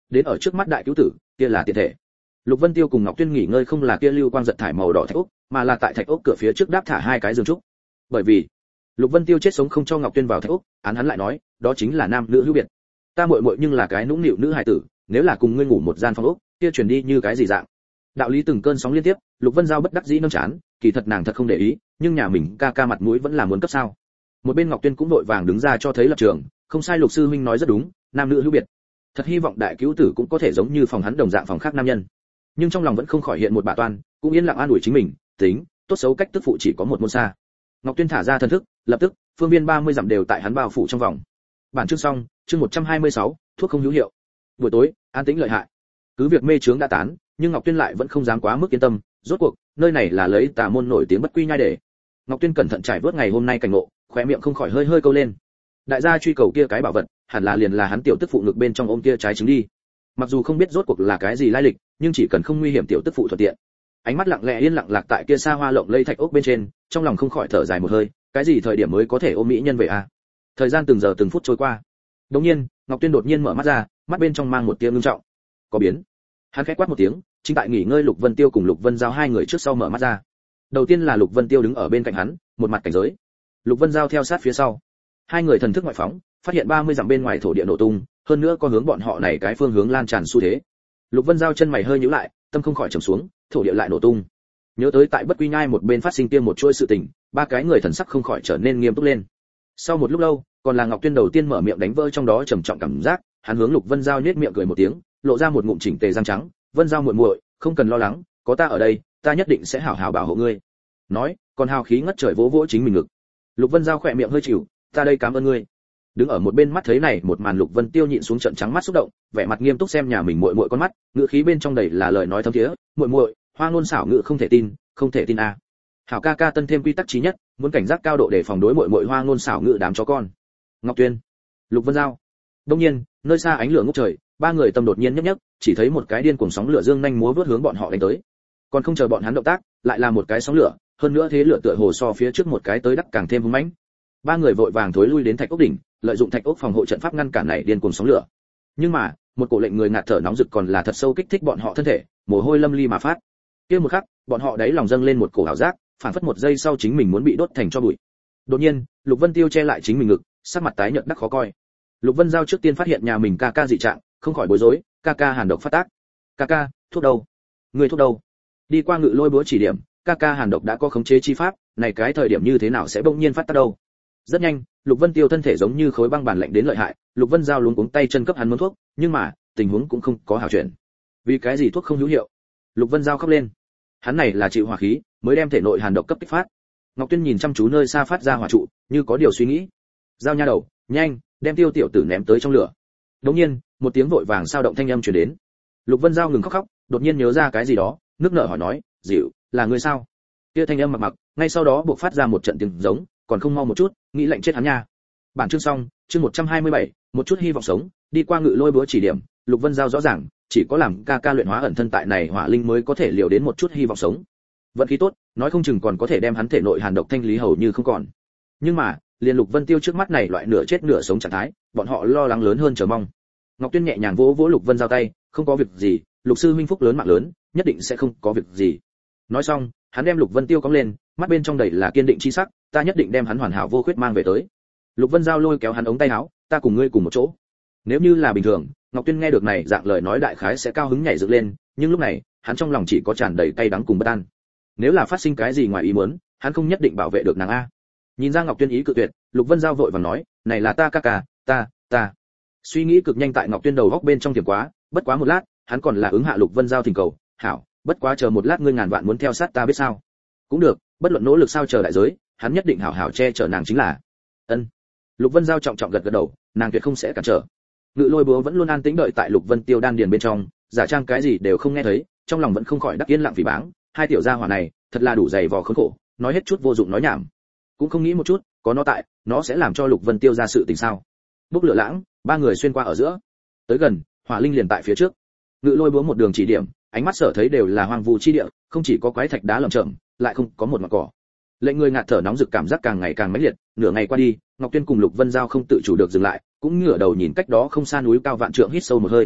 đến ở trước mắt đại cứu tử, kia là tiện thể. Lục Vân Tiêu cùng Ngọc Tuyên nghỉ ngơi không là kia lưu quang giật thải màu đỏ thạch ốc, mà là tại thạch ốc cửa phía trước đáp thả hai cái giường trúc. Bởi vì Lục Vân Tiêu chết sống không cho Ngọc Tuyên vào thạch ốc, án hắn lại nói, đó chính là nam nữ hữu biệt. Ta muội muội nhưng là cái nũng nịu nữ hài tử, nếu là cùng ngươi ngủ một gian phòng ốc, kia truyền đi như cái gì dạng. Đạo lý từng cơn sóng liên tiếp, Lục Vân Giao bất đắc dĩ nâng chán, kỳ thật nàng thật không để ý, nhưng nhà mình ca ca mặt mũi vẫn là muốn cấp sao. Một bên Ngọc Tuyên cũng đội vàng đứng ra cho thấy lập trường, không sai Lục sư huynh nói rất đúng, nam nữ hữu biệt. Thật hy vọng đại cứu tử cũng có thể giống như phòng hắn đồng dạng phòng khác nam nhân. Nhưng trong lòng vẫn không khỏi hiện một bà toan, cũng yên lặng an ủi chính mình, tính, tốt xấu cách tức phụ chỉ có một môn xa. Ngọc Tuyên thả ra thần thức, lập tức, phương viên ba mươi dặm đều tại hắn bao phủ trong vòng. Bản chương xong, chương một trăm hai mươi sáu, thuốc không hữu hiệu. Buổi tối, an tĩnh lợi hại. Cứ việc mê chướng đã tán, nhưng Ngọc Tuyên lại vẫn không dám quá mức yên tâm, rốt cuộc, nơi này là lấy tà môn nổi tiếng bất quy nhai để. Ngọc Tuyên cẩn thận trải vớt ngày hôm nay cảnh ngộ, khóe miệng không khỏi hơi hơi câu lên. Đại gia truy cầu kia cái bảo vật, hẳn là liền là hắn tiểu tức phụ ngực bên trong ôm kia trái trứng đi. Mặc dù không biết rốt cuộc là cái gì lai lịch, nhưng chỉ cần không nguy hiểm tiểu tức phụ thuận tiện. Ánh mắt lặng lẽ yên lặng lạc tại kia xa hoa lộng lây thạch ốc bên trên, trong lòng không khỏi thở dài một hơi, cái gì thời điểm mới có thể ôm mỹ nhân về a? Thời gian từng giờ từng phút trôi qua. Đột nhiên, Ngọc Tuyên đột nhiên mở mắt ra, mắt bên trong mang một tia ngưng trọng. Có biến. Hắn khẽ quát một tiếng, chính tại nghỉ ngơi Lục Vân Tiêu cùng Lục Vân Giao hai người trước sau mở mắt ra. Đầu tiên là Lục Vân Tiêu đứng ở bên cạnh hắn, một mặt cảnh giới. Lục Vân Giao theo sát phía sau. Hai người thần thức ngoại phóng, phát hiện ba mươi dặm bên ngoài thổ địa nổ tung, hơn nữa có hướng bọn họ này cái phương hướng lan tràn xu thế. Lục Vân Giao chân mày hơi nhíu lại, tâm không khỏi trầm xuống, thổ địa lại nổ tung. Nhớ tới tại Bất Quy Nhai một bên phát sinh tiêm một chuỗi sự tình, ba cái người thần sắc không khỏi trở nên nghiêm túc lên. Sau một lúc lâu, còn là Ngọc Tuyên đầu tiên mở miệng đánh vỡ trong đó trầm trọng cảm giác, hắn hướng Lục Vân Giao nhếch miệng cười một tiếng, lộ ra một ngụm chỉnh tề răng trắng, "Vân Giao muội muội, không cần lo lắng, có ta ở đây, ta nhất định sẽ hảo hảo bảo hộ ngươi." Nói, còn hào khí ngất trời vỗ vỗ chính mình ngực. Lục Vân Giao khỏe miệng hơi chịu, "Ta đây cảm ơn ngươi." Đứng ở một bên mắt thấy này một màn Lục Vân Tiêu nhịn xuống trận trắng mắt xúc động, vẻ mặt nghiêm túc xem nhà mình muội muội con mắt, ngữ khí bên trong đầy là lời nói thâm thiế, "Muội muội, hoa ngôn xảo ngữ không thể tin, không thể tin a." À. Hảo ca ca tân thêm quy tắc chí nhất, muốn cảnh giác cao độ để phòng đối muội muội hoa ngôn xảo ngữ đám chó con. Ngọc Tuyên, Lục Vân Giao. Đương nhiên, nơi xa ánh lửa ngút trời, ba người tâm đột nhiên nhấp nhấp, chỉ thấy một cái điên cuồng sóng lửa dương nhanh múa vút hướng bọn họ đánh tới. Còn không chờ bọn hắn động tác, lại là một cái sóng lửa, hơn nữa thế lửa tựa hồ so phía trước một cái tới đắc càng thêm hung mãnh. Ba người vội vàng thối lui đến thạch ốc đỉnh, lợi dụng thạch ốc phòng hộ trận pháp ngăn cản này điên cuồng sóng lửa. Nhưng mà, một cổ lệnh người ngạt thở nóng rực còn là thật sâu kích thích bọn họ thân thể, mồ hôi lâm ly mà phát. Kia một khắc, bọn họ đáy lòng dâng lên một cổ ảo giác, phản phất một giây sau chính mình muốn bị đốt thành tro bụi. Đột nhiên, Lục Vân Tiêu che lại chính mình ngực, sắc mặt tái nhợt đắc khó coi. Lục Vân Giao trước tiên phát hiện nhà mình ca ca dị trạng, không khỏi bối rối, ca ca hàn độc phát tác. Ca ca, thuốc đâu? Người thuốc đâu? Đi qua ngự lôi búa chỉ điểm, ca ca hàn độc đã có khống chế chi pháp, này cái thời điểm như thế nào sẽ bỗng nhiên phát tác đâu? Rất nhanh, Lục Vân Tiêu thân thể giống như khối băng bản lạnh đến lợi hại, Lục Vân Giao luống cuống tay chân cấp hắn muốn thuốc, nhưng mà, tình huống cũng không có hảo chuyển. Vì cái gì thuốc không hữu hiệu? Lục Vân Giao khóc lên. Hắn này là chịu hỏa khí, mới đem thể nội hàn độc cấp kích phát. Ngọc Tuyên nhìn chăm chú nơi xa phát ra hỏa trụ, như có điều suy nghĩ. Giao nha đầu, nhanh, đem Tiêu tiểu tử ném tới trong lửa. Đột nhiên, một tiếng vội vàng sao động thanh âm truyền đến. Lục Vân Giao ngừng khóc khóc, đột nhiên nhớ ra cái gì đó, nước nở hỏi nói, "Dịu, là người sao?" Kia thanh âm mặc mặc, ngay sau đó buộc phát ra một trận tiếng giống, còn không mau một chút, nghĩ lạnh chết hắn nha. Bản chương xong, chương một trăm hai mươi bảy, một chút hy vọng sống, đi qua ngự lôi búa chỉ điểm, Lục Vân Giao rõ ràng, chỉ có làm ca ca luyện hóa ẩn thân tại này hỏa linh mới có thể liều đến một chút hy vọng sống. Vận khí tốt, nói không chừng còn có thể đem hắn thể nội hàn độc thanh lý hầu như không còn. Nhưng mà, liền Lục Vân Tiêu trước mắt này loại nửa chết nửa sống trạng thái, bọn họ lo lắng lớn hơn chờ mong. Ngọc Tuyên nhẹ nhàng vỗ vỗ Lục Vân Giao tay, "Không có việc gì, Lục sư huynh phúc lớn mạng lớn, nhất định sẽ không có việc gì." Nói xong, hắn đem Lục Vân Tiêu cõng lên, mắt bên trong đầy là kiên định chi sắc, "Ta nhất định đem hắn hoàn hảo vô khuyết mang về tới." Lục Vân Giao lôi kéo hắn ống tay áo, "Ta cùng ngươi cùng một chỗ." Nếu như là bình thường, Ngọc Tuyên nghe được này dạng lời nói đại khái sẽ cao hứng nhảy dựng lên, nhưng lúc này, hắn trong lòng chỉ có tràn đầy cay đắng cùng bất an. Nếu là phát sinh cái gì ngoài ý muốn, hắn không nhất định bảo vệ được nàng a. Nhìn ra Ngọc Tuyên ý cự tuyệt, Lục Vân Giao vội vàng nói, "Này là ta ca ca, ta, ta." Suy nghĩ cực nhanh tại Ngọc Tuyên đầu góc bên trong tiềm quá, bất quá một lát, hắn còn là ứng hạ Lục Vân Giao thỉnh cầu, "Hảo, bất quá chờ một lát ngươi ngàn vạn muốn theo sát ta biết sao?" "Cũng được, bất luận nỗ lực sao chờ đại giới, hắn nhất định hảo hảo che chở nàng chính là." Ân. Lục Vân Giao trọng trọng gật gật đầu, nàng tuyệt không sẽ cản trở. Ngự lôi búa vẫn luôn an tĩnh đợi tại Lục Vân Tiêu đan điền bên trong, giả trang cái gì đều không nghe thấy, trong lòng vẫn không khỏi đắc yên lặng phỉ báng, hai tiểu gia hỏa này, thật là đủ dày vò khốn khổ, nói hết chút vô dụng nói nhảm. Cũng không nghĩ một chút, có nó tại, nó sẽ làm cho Lục Vân Tiêu ra sự tình sao? Bốc lửa lãng, ba người xuyên qua ở giữa. Tới gần, hỏa linh liền tại phía trước. Ngự lôi búa một đường chỉ điểm, ánh mắt sở thấy đều là hoang vu chi địa, không chỉ có quái thạch đá lởm chởm, lại không có một mảng cỏ. Lệnh người ngạt thở nóng rực cảm giác càng ngày càng mãnh liệt, nửa ngày qua đi, Ngọc Tuyên cùng Lục Vân Giao không tự chủ được dừng lại, cũng ngửa đầu nhìn cách đó không xa núi cao vạn trượng hít sâu một hơi.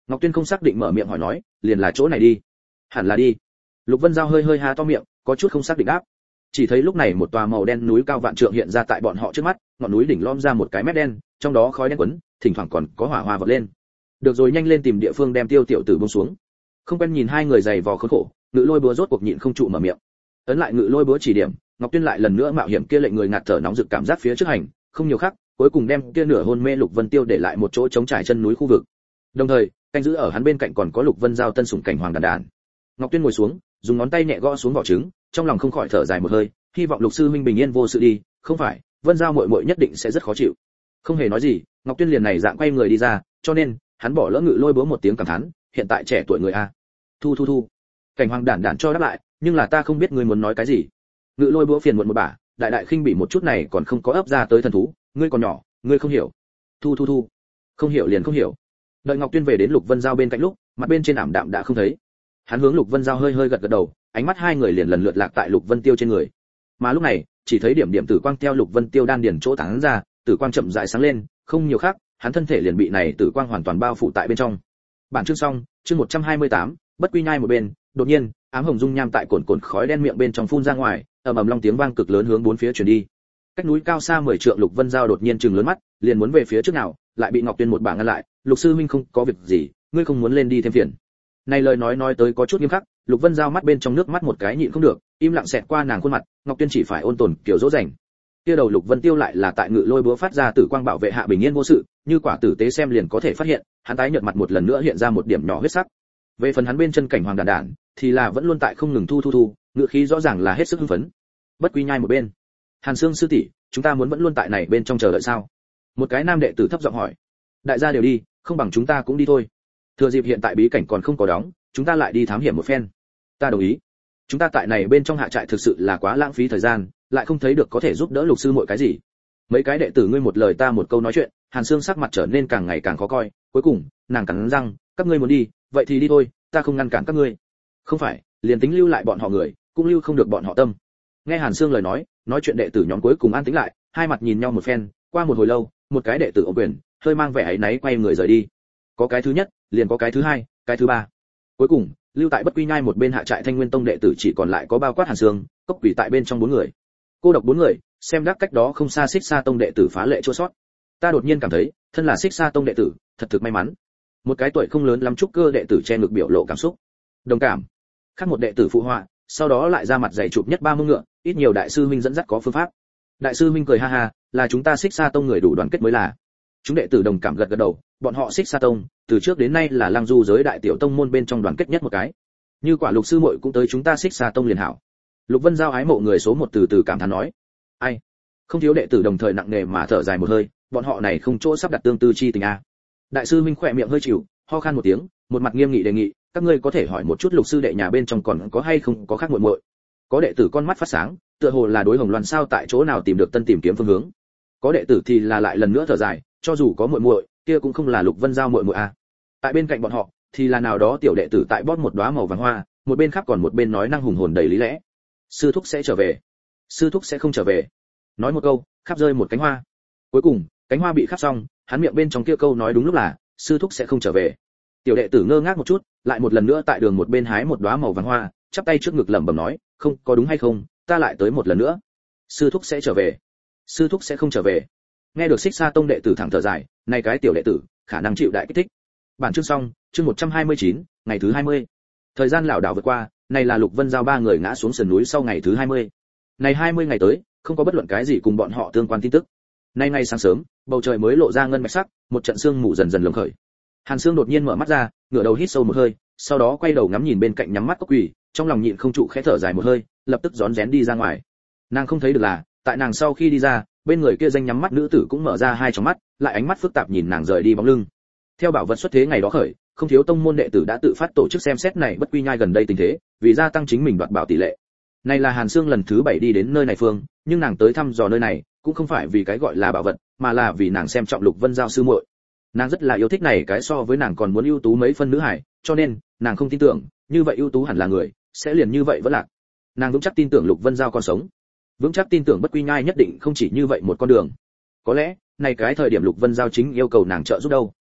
Ngọc Tuyên không xác định mở miệng hỏi nói, liền là chỗ này đi. Hẳn là đi. Lục Vân Giao hơi hơi há to miệng, có chút không xác định đáp. Chỉ thấy lúc này một tòa màu đen núi cao vạn trượng hiện ra tại bọn họ trước mắt, ngọn núi đỉnh lõm ra một cái mép đen, trong đó khói đen quấn, thỉnh thoảng còn có hỏa hoa vọt lên. Được rồi, nhanh lên tìm địa phương đem Tiêu tiểu tử buông xuống. Không quen nhìn hai người dày vò khốn khổ, Ngự Lôi búa rốt cuộc nhịn không trụ mở miệng. Ấn lại Ngự Lôi búa chỉ điểm, Ngọc Tuyên lại lần nữa mạo hiểm kia lệnh người ngạt thở nóng rực cảm giác phía trước hành, không nhiều khác, cuối cùng đem kia nửa hôn mê Lục Vân Tiêu để lại một chỗ trống trải chân núi khu vực. Đồng thời, canh giữ ở hắn bên cạnh còn có Lục Vân Giao tân sủng cảnh hoàng đàn đàn. Ngọc Tuyên ngồi xuống, dùng ngón tay nhẹ gõ xuống vỏ trứng, trong lòng không khỏi thở dài một hơi, hy vọng Lục sư huynh bình yên vô sự đi, không phải, Vân Giao muội muội nhất định sẽ rất khó chịu. Không hề nói gì, Ngọc Tuyên liền này dạng quay người đi ra, cho nên hắn bỏ lỡ Ngự Lôi búa một tiếng cảm thán, hiện tại trẻ tuổi người a. Thu thu thu. Cảnh hoàng đản đản cho đáp lại, nhưng là ta không biết ngươi muốn nói cái gì. Ngự Lôi búa phiền muộn một bả, đại đại khinh bỉ một chút này còn không có ấp ra tới thần thú, ngươi còn nhỏ, ngươi không hiểu. Thu thu thu. Không hiểu liền không hiểu. Đợi Ngọc Tuyên về đến Lục Vân Giao bên cạnh lúc, mặt bên trên ảm đạm đã không thấy. Hắn hướng Lục Vân Giao hơi hơi gật gật đầu, ánh mắt hai người liền lần lượt lạc tại Lục Vân Tiêu trên người. Mà lúc này, chỉ thấy điểm điểm tử quang theo Lục Vân Tiêu đan điền chỗ tán ra, tử quang chậm rãi sáng lên, không nhiều khác, hắn thân thể liền bị này tử quang hoàn toàn bao phủ tại bên trong. Bản chương xong, chương một trăm hai mươi tám, bất quy nhai một bên, đột nhiên, ám hồng dung nham tại cồn cồn khói đen miệng bên trong phun ra ngoài, ầm ầm long tiếng vang cực lớn hướng bốn phía truyền đi. Cách núi cao xa mười trượng Lục Vân Giao đột nhiên trừng lớn mắt, liền muốn về phía trước nào, lại bị Ngọc Tuyên một bả ngăn lại, "Lục sư huynh không có việc gì, ngươi không muốn lên đi thêm phiền." Này lời nói nói tới có chút nghiêm khắc, Lục Vân Giao mắt bên trong nước mắt một cái nhịn không được, im lặng xẹt qua nàng khuôn mặt, Ngọc Tuyên chỉ phải ôn tồn kiểu dỗ dành. Kia đầu Lục Vân Tiêu lại là tại Ngự Lôi búa phát ra tử quang bảo vệ hạ bình yên vô sự, như quả tử tế xem liền có thể phát hiện, hắn tái nhợt mặt một lần nữa hiện ra một điểm nhỏ huyết sắc. Về phần hắn bên chân cảnh hoàng đàn đản, thì là vẫn luôn tại không ngừng thu thu thu, ngựa khí rõ ràng là hết sức hưng phấn. Bất quy nhai một bên, Hàn Sương sư tỷ, chúng ta muốn vẫn luôn tại này bên trong chờ đợi sao? Một cái nam đệ tử thấp giọng hỏi. Đại gia đều đi, không bằng chúng ta cũng đi thôi. Thừa dịp hiện tại bí cảnh còn không có đóng, chúng ta lại đi thám hiểm một phen. Ta đồng ý. Chúng ta tại này bên trong hạ trại thực sự là quá lãng phí thời gian, lại không thấy được có thể giúp đỡ Lục sư muội cái gì. Mấy cái đệ tử ngươi một lời ta một câu nói chuyện, Hàn Sương sắc mặt trở nên càng ngày càng khó coi, cuối cùng, nàng cắn răng, các ngươi muốn đi, vậy thì đi thôi, ta không ngăn cản các ngươi. Không phải, liền tính lưu lại bọn họ người, cũng lưu không được bọn họ tâm. Nghe Hàn Sương lời nói, nói chuyện đệ tử nhóm cuối cùng an tĩnh lại, hai mặt nhìn nhau một phen, qua một hồi lâu, một cái đệ tử ôm quyền, hơi mang vẻ áy náy quay người rời đi. Có cái thứ nhất, liền có cái thứ hai, cái thứ ba. Cuối cùng, lưu tại Bất Quy Nhai một bên hạ trại Thanh Nguyên Tông đệ tử chỉ còn lại có bao quát Hàn Sương, Cốc Quỷ tại bên trong bốn người. Cô độc bốn người, xem đắc cách đó không xa Xích Sa Tông đệ tử phá lệ chua sót. Ta đột nhiên cảm thấy, thân là Xích Sa Tông đệ tử, thật thực may mắn. Một cái tuổi không lớn lắm trúc cơ đệ tử che ngực biểu lộ cảm xúc. Đồng cảm. Khác một đệ tử phụ họa, sau đó lại ra mặt dạy chụp nhất ba mông ngựa, ít nhiều đại sư huynh dẫn dắt có phương pháp. Đại sư huynh cười ha ha, là chúng ta Xích Sa Tông người đủ đoàn kết mới là. Chúng đệ tử đồng cảm gật gật đầu, bọn họ Xích Sa Tông, từ trước đến nay là Lăng Du giới đại tiểu tông môn bên trong đoàn kết nhất một cái. Như quả Lục sư muội cũng tới chúng ta Xích Sa Tông liền hảo. Lục Vân Giao ái mộ người số một từ từ cảm thán nói. Ai? Không thiếu đệ tử đồng thời nặng nề mà thở dài một hơi, bọn họ này không chỗ sắp đặt tương tư chi tình a. Đại sư Minh khỏe miệng hơi chịu, ho khan một tiếng, một mặt nghiêm nghị đề nghị, các ngươi có thể hỏi một chút Lục sư đệ nhà bên trong còn có hay không có khác muội muội. Có đệ tử con mắt phát sáng, tựa hồ là đối Hồng Loan sao tại chỗ nào tìm được tân tìm kiếm phương hướng. Có đệ tử thì là lại lần nữa thở dài, cho dù có muội muội, kia cũng không là Lục Vân Giao muội muội a. Tại bên cạnh bọn họ, thì là nào đó tiểu đệ tử tại bóp một đóa màu vàng hoa, một bên khác còn một bên nói năng hùng hồn đầy lý lẽ. Sư thúc sẽ trở về, sư thúc sẽ không trở về. Nói một câu, khắp rơi một cánh hoa. Cuối cùng, cánh hoa bị khắp xong, hắn miệng bên trong kia câu nói đúng lúc là, sư thúc sẽ không trở về. Tiểu đệ tử ngơ ngác một chút, lại một lần nữa tại đường một bên hái một đóa màu vàng hoa, chắp tay trước ngực lẩm bẩm nói, không, có đúng hay không, ta lại tới một lần nữa. Sư thúc sẽ trở về, sư thúc sẽ không trở về. Nghe được Xích Sa Tông đệ tử thẳng thở dài, này cái tiểu đệ tử, khả năng chịu đại kích thích. Bản chương xong, chương một trăm hai mươi chín, ngày thứ hai mươi. Thời gian lảo đảo vượt qua, này là Lục Vân Giao ba người ngã xuống sườn núi sau ngày thứ hai mươi. Này hai mươi ngày tới, không có bất luận cái gì cùng bọn họ tương quan tin tức. Nay ngày sáng sớm, bầu trời mới lộ ra ngân bạch sắc, một trận sương mù dần dần lồng khởi. Hàn Sương đột nhiên mở mắt ra, ngửa đầu hít sâu một hơi, sau đó quay đầu ngắm nhìn bên cạnh nhắm mắt Cốc Quỷ, trong lòng nhịn không trụ khẽ thở dài một hơi, lập tức rón rén đi ra ngoài. Nàng không thấy được là, tại nàng sau khi đi ra, bên người kia danh nhắm mắt nữ tử cũng mở ra hai tròng mắt, lại ánh mắt phức tạp nhìn nàng rời đi bóng lưng. Theo bảo vật xuất thế ngày đó khởi, không thiếu tông môn đệ tử đã tự phát tổ chức xem xét này Bất Quy Nhai gần đây tình thế, vì gia tăng chính mình đoạt bảo tỷ lệ. Này là Hàn Sương lần thứ bảy đi đến nơi này phương, nhưng nàng tới thăm dò nơi này, cũng không phải vì cái gọi là bảo vật, mà là vì nàng xem trọng Lục Vân Giao sư muội. Nàng rất là yêu thích này cái so với nàng còn muốn ưu tú mấy phân nữ hải, cho nên, nàng không tin tưởng, như vậy ưu tú hẳn là người, sẽ liền như vậy vẫn lạc. Nàng vững chắc tin tưởng Lục Vân Giao còn sống. Vững chắc tin tưởng Bất Quy Nhai nhất định không chỉ như vậy một con đường. Có lẽ, này cái thời điểm Lục Vân Giao chính yêu cầu nàng trợ giúp đâu.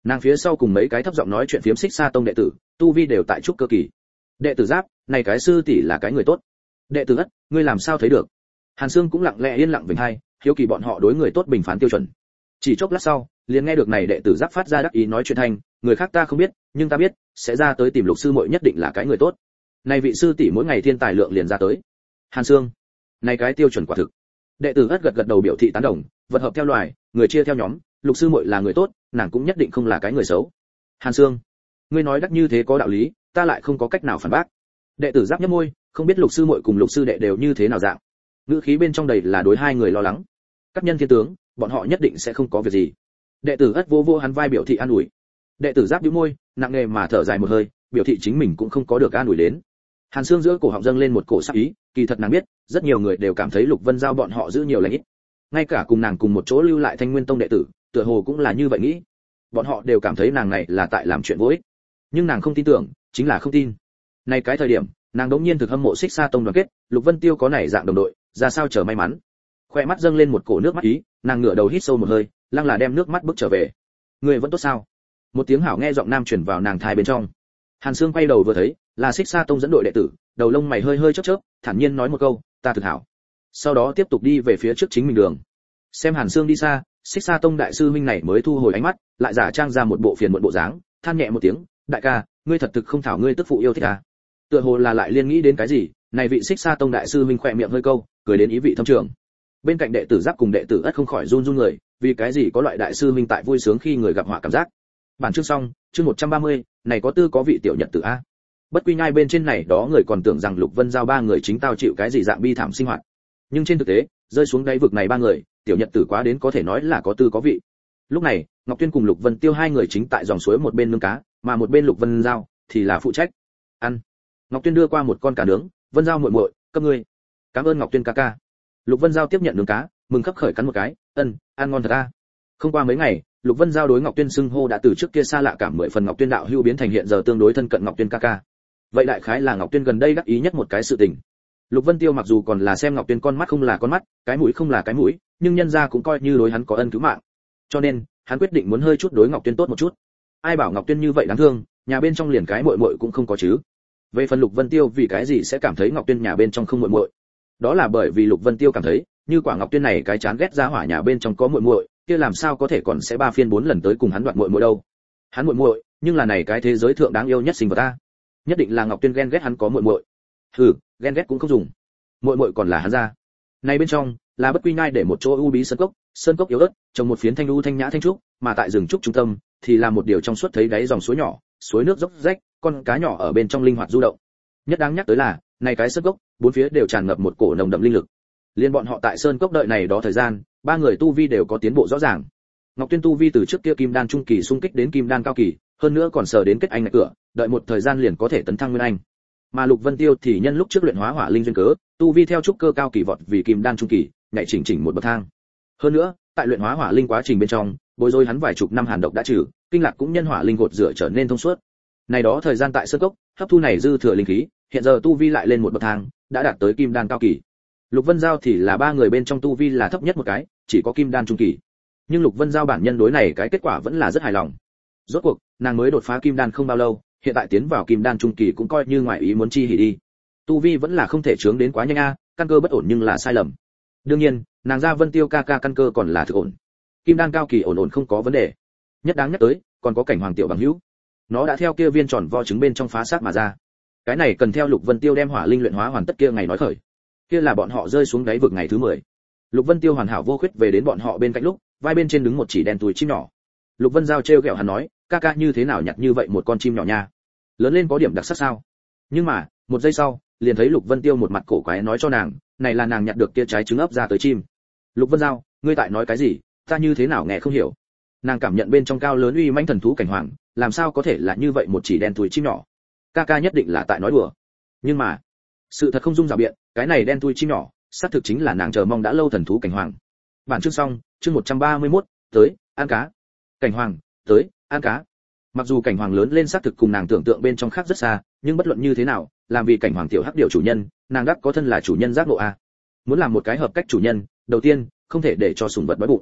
Nàng phía sau cùng mấy cái thấp giọng nói chuyện phiếm Xích Sa tông đệ tử, tu vi đều tại trúc cơ kỳ. Đệ tử Giáp, này cái sư tỷ là cái người tốt. Đệ tử Ất, ngươi làm sao thấy được? Hàn Sương cũng lặng lẽ yên lặng vểnh hai, hiếu kỳ bọn họ đối người tốt bình phán tiêu chuẩn. Chỉ chốc lát sau, liền nghe được này đệ tử Giáp phát ra đắc ý nói chuyện thanh, người khác ta không biết, nhưng ta biết, sẽ ra tới tìm Lục sư muội nhất định là cái người tốt. Này vị sư tỷ mỗi ngày thiên tài lượng liền ra tới. Hàn Sương, này cái tiêu chuẩn quả thực. Đệ tử Ất gật gật đầu biểu thị tán đồng, vật hợp theo loài, người chia theo nhóm, Lục sư muội là người tốt, nàng cũng nhất định không là cái người xấu. Hàn Sương, ngươi nói đắc như thế có đạo lý, ta lại không có cách nào phản bác. Đệ tử Giáp nhếch môi, không biết Lục sư muội cùng Lục sư đệ đều như thế nào dạng. Ngữ khí bên trong đầy là đối hai người lo lắng. Các nhân thiên tướng, bọn họ nhất định sẽ không có việc gì. Đệ tử Ất vô vô hắn vai biểu thị an ủi. Đệ tử Giáp nhíu môi, nặng nề mà thở dài một hơi, biểu thị chính mình cũng không có được an ủi đến. Hàn Sương giữa cổ họng dâng lên một cổ sắc ý, kỳ thật nàng biết, rất nhiều người đều cảm thấy Lục Vân Giao bọn họ giữ nhiều lành ít. Ngay cả cùng nàng cùng một chỗ lưu lại Thanh Nguyên Tông đệ tử, tựa hồ cũng là như vậy nghĩ. Bọn họ đều cảm thấy nàng này là tại làm chuyện vô ích. Nhưng nàng không tin tưởng, chính là không tin. Này cái thời điểm, nàng đống nhiên thực hâm mộ Xích Sa tông đoàn kết, Lục Vân Tiêu có này dạng đồng đội, ra sao chờ may mắn. Khoe mắt dâng lên một cổ nước mắt ý, nàng ngửa đầu hít sâu một hơi, lăng là đem nước mắt bước trở về. Người vẫn tốt sao? Một tiếng hảo nghe giọng nam truyền vào nàng thai bên trong. Hàn Sương quay đầu vừa thấy, là Xích Sa tông dẫn đội đệ tử, đầu lông mày hơi hơi chớp chớp, thản nhiên nói một câu, ta thực hảo. Sau đó tiếp tục đi về phía trước chính mình đường. Xem Hàn Sương đi xa, Xích Sa tông đại sư huynh này mới thu hồi ánh mắt, lại giả trang ra một bộ phiền muộn bộ dáng, than nhẹ một tiếng, đại ca, ngươi thật thực không thảo ngươi tức phụ yêu thích à? Tựa hồ là lại liên nghĩ đến cái gì, này vị Xích Sa tông đại sư huynh khỏe miệng hơi câu, cười đến ý vị thâm trường. Bên cạnh đệ tử Giáp cùng đệ tử Ất không khỏi run run người, vì cái gì có loại đại sư huynh tại vui sướng khi người gặp họa cảm giác. Bản chương xong, chương một trăm ba mươi, này có tư có vị tiểu nhật tử a. Bất quy nhai bên trên này đó người còn tưởng rằng Lục Vân Giao ba người chính tao chịu cái gì dạng bi thảm sinh hoạt. Nhưng trên thực tế, rơi xuống đáy vực này ba người, tiểu nhật tử quá đến có thể nói là có tư có vị. Lúc này, Ngọc Tuyên cùng Lục Vân Tiêu hai người chính tại dòng suối một bên nướng cá, mà một bên Lục Vân Giao thì là phụ trách ăn. Ngọc Tuyên đưa qua một con cá nướng, Vân Giao muội muội, cấp ngươi. Cảm ơn Ngọc Tuyên ca ca. Lục Vân Giao tiếp nhận nướng cá, mừng khấp khởi cắn một cái, ân, ăn ngon thật a. Không qua mấy ngày, Lục Vân Giao đối Ngọc Tuyên xưng hô đã từ trước kia xa lạ cảm mười phần Ngọc Tuyên đạo hữu biến thành hiện giờ tương đối thân cận Ngọc Tuyên ca ca. Vậy đại khái là Ngọc Tuyên gần đây đắc ý nhất một cái sự tình. Lục Vân Tiêu mặc dù còn là xem Ngọc Tuyên con mắt không là con mắt, cái mũi không là cái mũi, nhưng nhân gia cũng coi như đối hắn có ân cứu mạng. Cho nên, hắn quyết định muốn hơi chút đối Ngọc Tuyên tốt một chút. Ai bảo Ngọc Tuyên như vậy đáng thương, nhà bên trong liền cái muội muội cũng không có chứ. Về phần Lục Vân Tiêu vì cái gì sẽ cảm thấy Ngọc Tuyên nhà bên trong không muội muội? Đó là bởi vì Lục Vân Tiêu cảm thấy, như quả Ngọc Tuyên này cái chán ghét ra hỏa nhà bên trong có muội muội, kia làm sao có thể còn sẽ ba phiên bốn lần tới cùng hắn đoạt muội muội đâu? Hắn muội muội, nhưng là này cái thế giới thượng đáng yêu nhất sinh vật ta. Nhất định là Ngọc Tuyên ghen ghét hắn có muội muội. Hừ, ghen ghét cũng không dùng. Muội muội còn là hắn ra. Này bên trong, là Bất Quy Nhai để một chỗ u bí sơn cốc, sơn cốc yếu ớt, trồng một phiến thanh u thanh nhã thanh trúc, mà tại rừng trúc trung tâm thì là một điều trong suốt thấy đáy dòng suối nhỏ, suối nước dốc rách, con cá nhỏ ở bên trong linh hoạt du động. Nhất đáng nhắc tới là, này cái sơn cốc, bốn phía đều tràn ngập một cổ nồng đậm linh lực. Liên bọn họ tại sơn cốc đợi này đó thời gian, ba người tu vi đều có tiến bộ rõ ràng. Ngọc Tuyên tu vi từ trước kia kim đan trung kỳ xung kích đến kim đan cao kỳ, hơn nữa còn sờ đến kết anh ngạch cửa, đợi một thời gian liền có thể tấn thăng nguyên anh. Mà Lục Vân Tiêu thì nhân lúc trước luyện hóa hỏa linh duyên cớ, tu vi theo trúc cơ cao kỳ vọt vì kim đan trung kỳ, nhảy chỉnh chỉnh một bậc thang. Hơn nữa, tại luyện hóa hỏa linh quá trình bên trong, bồi dối hắn vài chục năm hàn độc đã trừ, kinh lạc cũng nhân hỏa linh gột rửa trở nên thông suốt. Này đó thời gian tại sơn cốc, hấp thu này dư thừa linh khí, hiện giờ tu vi lại lên một bậc thang, đã đạt tới kim đan cao kỳ. Lục Vân Giao thì là ba người bên trong tu vi là thấp nhất một cái, chỉ có kim đan trung kỳ. Nhưng Lục Vân Giao bản nhân đối này cái kết quả vẫn là rất hài lòng. Rốt cuộc, nàng mới đột phá kim đan không bao lâu, hiện tại tiến vào kim đan trung kỳ cũng coi như ngoài ý muốn chi hỉ đi. Tu vi vẫn là không thể chướng đến quá nhanh a, căn cơ bất ổn nhưng là sai lầm. Đương nhiên, nàng ra Vân Tiêu ca ca căn cơ còn là thực ổn. Kim đan cao kỳ ổn ổn không có vấn đề. Nhất đáng nhắc tới, còn có cảnh hoàng tiểu bằng hữu. Nó đã theo kia viên tròn vo trứng bên trong phá xác mà ra. Cái này cần theo Lục Vân Tiêu đem hỏa linh luyện hóa hoàn tất kia ngày nói khởi. Kia là bọn họ rơi xuống đáy vực ngày thứ mười. Lục Vân Tiêu hoàn hảo vô khuyết về đến bọn họ bên cạnh lúc, vai bên trên đứng một chỉ đen túi chim nhỏ. Lục Vân Giao trêu ghẹo hắn nói, ca ca như thế nào nhặt như vậy một con chim nhỏ nha, lớn lên có điểm đặc sắc sao? Nhưng mà, một giây sau, liền thấy Lục Vân Tiêu một mặt cổ quái nói cho nàng, này là nàng nhặt được kia trái trứng ấp ra tới chim. Lục Vân Giao, ngươi tại nói cái gì? Ta như thế nào nghe không hiểu. Nàng cảm nhận bên trong cao lớn uy mãnh thần thú cảnh hoàng, làm sao có thể là như vậy một chỉ đen túi chim nhỏ? Ca ca nhất định là tại nói đùa. Nhưng mà, sự thật không dung rào biện, cái này đen túi chim nhỏ, xác thực chính là nàng chờ mong đã lâu thần thú cảnh hoàng. Bản chương xong, chương một trăm ba mươi mốt, tới, ăn cá. Cảnh hoàng, tới, ăn cá. Mặc dù cảnh hoàng lớn lên xác thực cùng nàng tưởng tượng bên trong khác rất xa, nhưng bất luận như thế nào, làm vì cảnh hoàng tiểu hắc điểu chủ nhân, nàng đắc có thân là chủ nhân giác ngộ a. Muốn làm một cái hợp cách chủ nhân, đầu tiên, không thể để cho sủng vật đói bụng.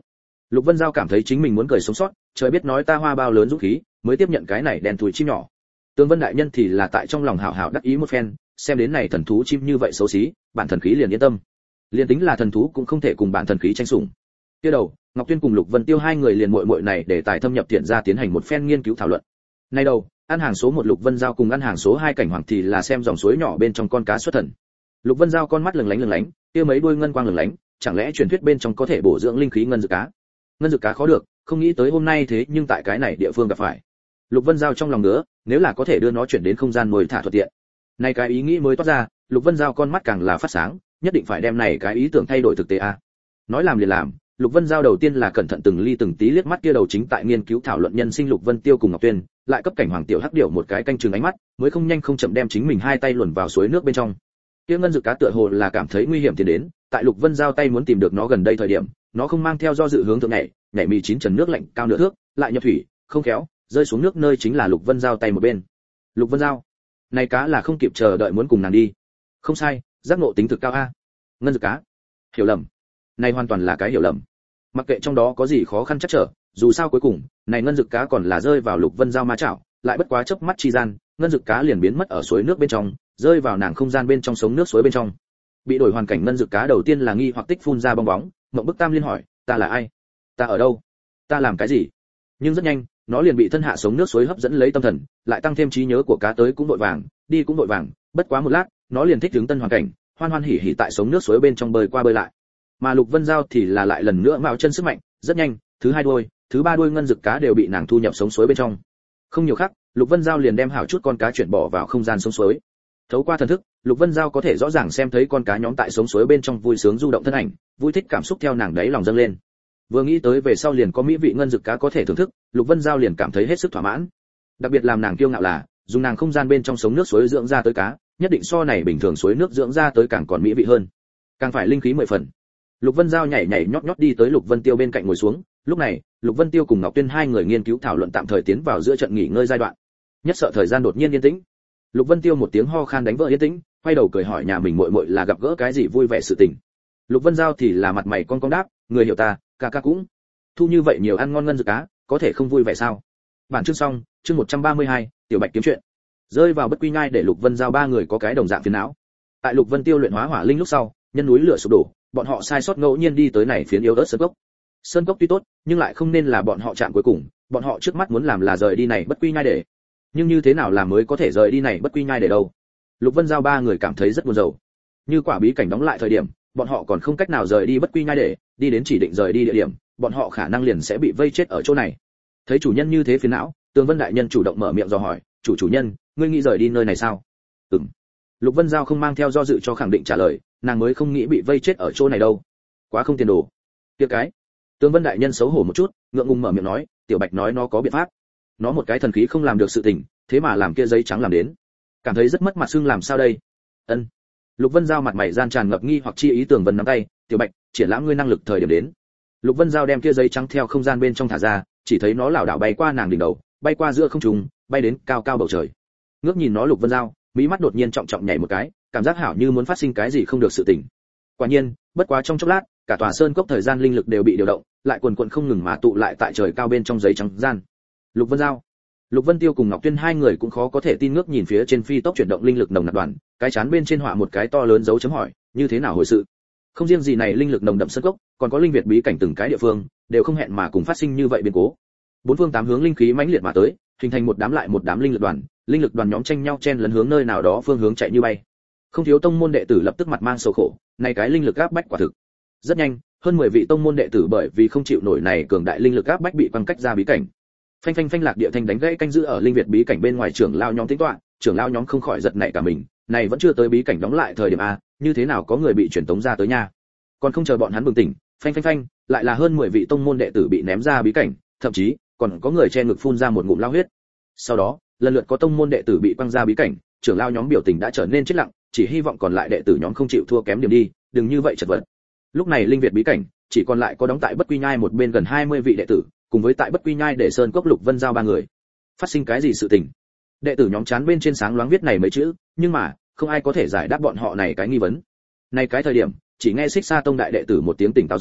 Lục Vân Giao cảm thấy chính mình muốn cười sống sót, trời biết nói ta hoa bao lớn dũng khí, mới tiếp nhận cái này đen thùi chim nhỏ. Tương Vân đại nhân thì là tại trong lòng hảo hảo đắc ý một phen, xem đến này thần thú chim như vậy xấu xí, bản thần khí liền yên tâm. Liên tính là thần thú cũng không thể cùng bản thần khí tranh sủng. Kia đầu, Ngọc Tuyên cùng Lục Vân Tiêu hai người liền muội muội này để tài thâm nhập thiện ra tiến hành một phen nghiên cứu thảo luận. Nay đầu, ăn hàng số một Lục Vân Giao cùng ăn hàng số hai Cảnh Hoàng thì là xem dòng suối nhỏ bên trong con cá xuất thần. Lục Vân Giao con mắt lừng lánh lừng lánh, kia mấy đuôi ngân quang lừng lánh, chẳng lẽ truyền thuyết bên trong có thể bổ dưỡng linh khí ngân dược cá. Ngân dược cá khó được, không nghĩ tới hôm nay thế nhưng tại cái này địa phương gặp phải. Lục Vân Giao trong lòng nữa, nếu là có thể đưa nó chuyển đến không gian nuôi thả thuận tiện. Này cái ý nghĩ mới toát ra, Lục Vân Giao con mắt càng là phát sáng, nhất định phải đem này cái ý tưởng thay đổi thực tế a. Nói làm liền làm, Lục Vân Giao đầu tiên là cẩn thận từng ly từng tí liếc mắt kia đầu chính tại nghiên cứu thảo luận nhân sinh Lục Vân Tiêu cùng Ngọc Tuyên, lại cấp Cảnh Hoàng tiểu hắc điểu một cái canh chừng ánh mắt, mới không nhanh không chậm đem chính mình hai tay luồn vào suối nước bên trong. Kia ngân dược cá tựa hồ là cảm thấy nguy hiểm tiến đến, tại Lục Vân Giao tay muốn tìm được nó gần đây thời điểm, nó không mang theo do dự hướng thượng nhảy, nhảy mì chín trần nước lạnh cao nửa thước, lại nhập thủy, không khéo, rơi xuống nước nơi chính là Lục Vân Giao tay một bên. Lục Vân Giao, này cá là không kịp chờ đợi muốn cùng nàng đi. Không sai, giác ngộ tính thực cao a. Ngân dược cá, hiểu lầm. Này hoàn toàn là cái hiểu lầm. Mặc kệ trong đó có gì khó khăn chắc trở, dù sao cuối cùng, này ngân dược cá còn là rơi vào Lục Vân Giao ma chảo, lại bất quá chớp mắt chi gian, ngân dược cá liền biến mất ở suối nước bên trong, rơi vào nàng không gian bên trong sống nước suối bên trong. Bị đổi hoàn cảnh ngân dược cá đầu tiên là nghi hoặc tích phun ra bong bóng, Mộng Bức Tam liên hỏi, ta là ai? Ta ở đâu? Ta làm cái gì? Nhưng rất nhanh, nó liền bị thân hạ sống nước suối hấp dẫn lấy tâm thần, lại tăng thêm trí nhớ của cá tới cũng vội vàng, đi cũng vội vàng, bất quá một lát, nó liền thích ứng tân hoàn cảnh, hoan hoan hỉ hỉ tại sống nước suối bên trong bơi qua bơi lại. Mà Lục Vân Giao thì là lại lần nữa mạo chân sức mạnh, rất nhanh, thứ hai đuôi, thứ ba đuôi ngân dực cá đều bị nàng thu nhập sống suối bên trong. Không nhiều khắc, Lục Vân Giao liền đem hảo chút con cá chuyển bỏ vào không gian sống suối. Thấu qua thần thức, Lục Vân Giao có thể rõ ràng xem thấy con cá nhóm tại sống suối bên trong vui sướng du động thân ảnh, vui thích cảm xúc theo nàng đấy lòng dâng lên. Vừa nghĩ tới về sau liền có mỹ vị ngân dực cá có thể thưởng thức, Lục Vân Giao liền cảm thấy hết sức thỏa mãn. Đặc biệt làm nàng kiêu ngạo là, dùng nàng không gian bên trong sống nước suối dưỡng ra tới cá, nhất định so này bình thường suối nước dưỡng ra tới càng còn mỹ vị hơn, càng phải linh khí mười phần. Lục Vân Giao nhảy nhảy nhót nhót đi tới Lục Vân Tiêu bên cạnh ngồi xuống, lúc này, Lục Vân Tiêu cùng Ngọc Tuyên hai người nghiên cứu thảo luận tạm thời tiến vào giữa trận nghỉ ngơi giai đoạn. Nhất sợ thời gian đột nhiên yên tĩnh. Lục Vân Tiêu một tiếng ho khan đánh vỡ yên tĩnh, quay đầu cười hỏi nhà mình muội muội là gặp gỡ cái gì vui vẻ sự tình. Lục Vân Giao thì là mặt mày cong cong đáp, người hiểu ta, ca ca cũng thu như vậy nhiều ăn ngon ngân dược cá, có thể không vui vẻ sao? Bản chương xong, chương một trăm ba mươi hai, tiểu Bạch kiếm chuyện. Rơi vào bất quy nhai để Lục Vân Giao ba người có cái đồng dạng phiền não. Tại Lục Vân Tiêu luyện hóa hỏa linh lúc sau, nhân núi lửa sụp đổ, bọn họ sai sót ngẫu nhiên đi tới này phiến yếu ớt sơn cốc. Sơn cốc tuy tốt, nhưng lại không nên là bọn họ chạm cuối cùng, bọn họ trước mắt muốn làm là rời đi này bất quy nhai để. Nhưng như thế nào làm mới có thể rời đi này bất quy nhai để đâu? Lục Vân Giao ba người cảm thấy rất buồn rầu. Như quả bí cảnh đóng lại thời điểm, bọn họ còn không cách nào rời đi bất quy nhai để, đi đến chỉ định rời đi địa điểm, bọn họ khả năng liền sẽ bị vây chết ở chỗ này. Thấy chủ nhân như thế phiền não, Tường Vân đại nhân chủ động mở miệng dò hỏi, "Chủ chủ nhân, ngươi nghĩ rời đi nơi này sao?" "Ừm." Lục Vân Giao không mang theo do dự cho khẳng định trả lời, nàng mới không nghĩ bị vây chết ở chỗ này đâu. Quá không tiền đồ. Kia cái. Tường Vân đại nhân xấu hổ một chút, ngượng ngùng mở miệng nói, "Tiểu Bạch nói nó có biện pháp. Nó một cái thần khí không làm được sự tình, thế mà làm kia giấy trắng làm đến. Cảm thấy rất mất mặt xưng làm sao đây?" Ân. Lục Vân Giao mặt mày gian tràn ngập nghi hoặc chi ý. Tường Vân nắm tay, "Tiểu Bạch, triển lãm ngươi năng lực thời điểm đến." Lục Vân Giao đem kia giấy trắng theo không gian bên trong thả ra, chỉ thấy nó lảo đảo bay qua nàng đỉnh đầu, bay qua giữa không trung, bay đến cao cao bầu trời. Ngước nhìn nó Lục Vân Giao, mí mắt đột nhiên trọng trọng nhảy một cái, cảm giác hảo như muốn phát sinh cái gì không được sự tình. Quả nhiên, bất quá trong chốc lát, cả tòa sơn cốc thời gian linh lực đều bị điều động, lại quần quần không ngừng mà tụ lại tại trời cao bên trong giấy trắng gian. Lục Vân Giao, Lục Vân Tiêu cùng Ngọc Tuyên hai người cũng khó có thể tin ngước nhìn phía trên phi tốc chuyển động linh lực nồng nặc đoàn, cái chán bên trên họa một cái to lớn dấu chấm hỏi, như thế nào hồi sự? Không riêng gì này linh lực nồng đậm sơn cốc, còn có linh việt bí cảnh từng cái địa phương, đều không hẹn mà cùng phát sinh như vậy biến cố. Bốn phương tám hướng linh khí mãnh liệt mà tới, hình thành một đám lại một đám linh lực đoàn, linh lực đoàn nhóm tranh nhau chen lấn hướng nơi nào đó phương hướng chạy như bay. Không thiếu tông môn đệ tử lập tức mặt mang sầu khổ, này cái linh lực áp bách quả thực. Rất nhanh, hơn mười vị tông môn đệ tử bởi vì không chịu nổi này cường đại linh lực áp bách bị quăng cách ra bí cảnh. Phanh phanh phanh lạc địa thanh đánh gãy canh giữ ở linh việt bí cảnh bên ngoài trưởng lao nhóm tính toán, trưởng lao nhóm không khỏi giật nảy cả mình, này vẫn chưa tới bí cảnh đóng lại thời điểm a, như thế nào có người bị truyền tống ra tới nha. Còn không chờ bọn hắn bừng tỉnh, phanh phanh phanh, lại là hơn mười vị tông môn đệ tử bị ném ra bí cảnh, thậm chí còn có người che ngực phun ra một ngụm lao huyết. Sau đó, lần lượt có tông môn đệ tử bị quăng ra bí cảnh, trưởng lao nhóm biểu tình đã trở nên chết lặng, chỉ hy vọng còn lại đệ tử nhóm không chịu thua kém điểm đi, đừng như vậy chật vật. Lúc này linh việt bí cảnh chỉ còn lại có đóng tại bất quy nhai một bên gần hai mươi vị đệ tử, cùng với tại bất quy nhai để sơn cốc Lục Vân Giao ba người. Phát sinh cái gì sự tình? Đệ tử nhóm chán bên trên sáng loáng viết này mấy chữ, nhưng mà không ai có thể giải đáp bọn họ này cái nghi vấn. Này cái thời điểm, chỉ nghe Xích Sa tông đại đệ tử một tiếng tỉnh táo giống,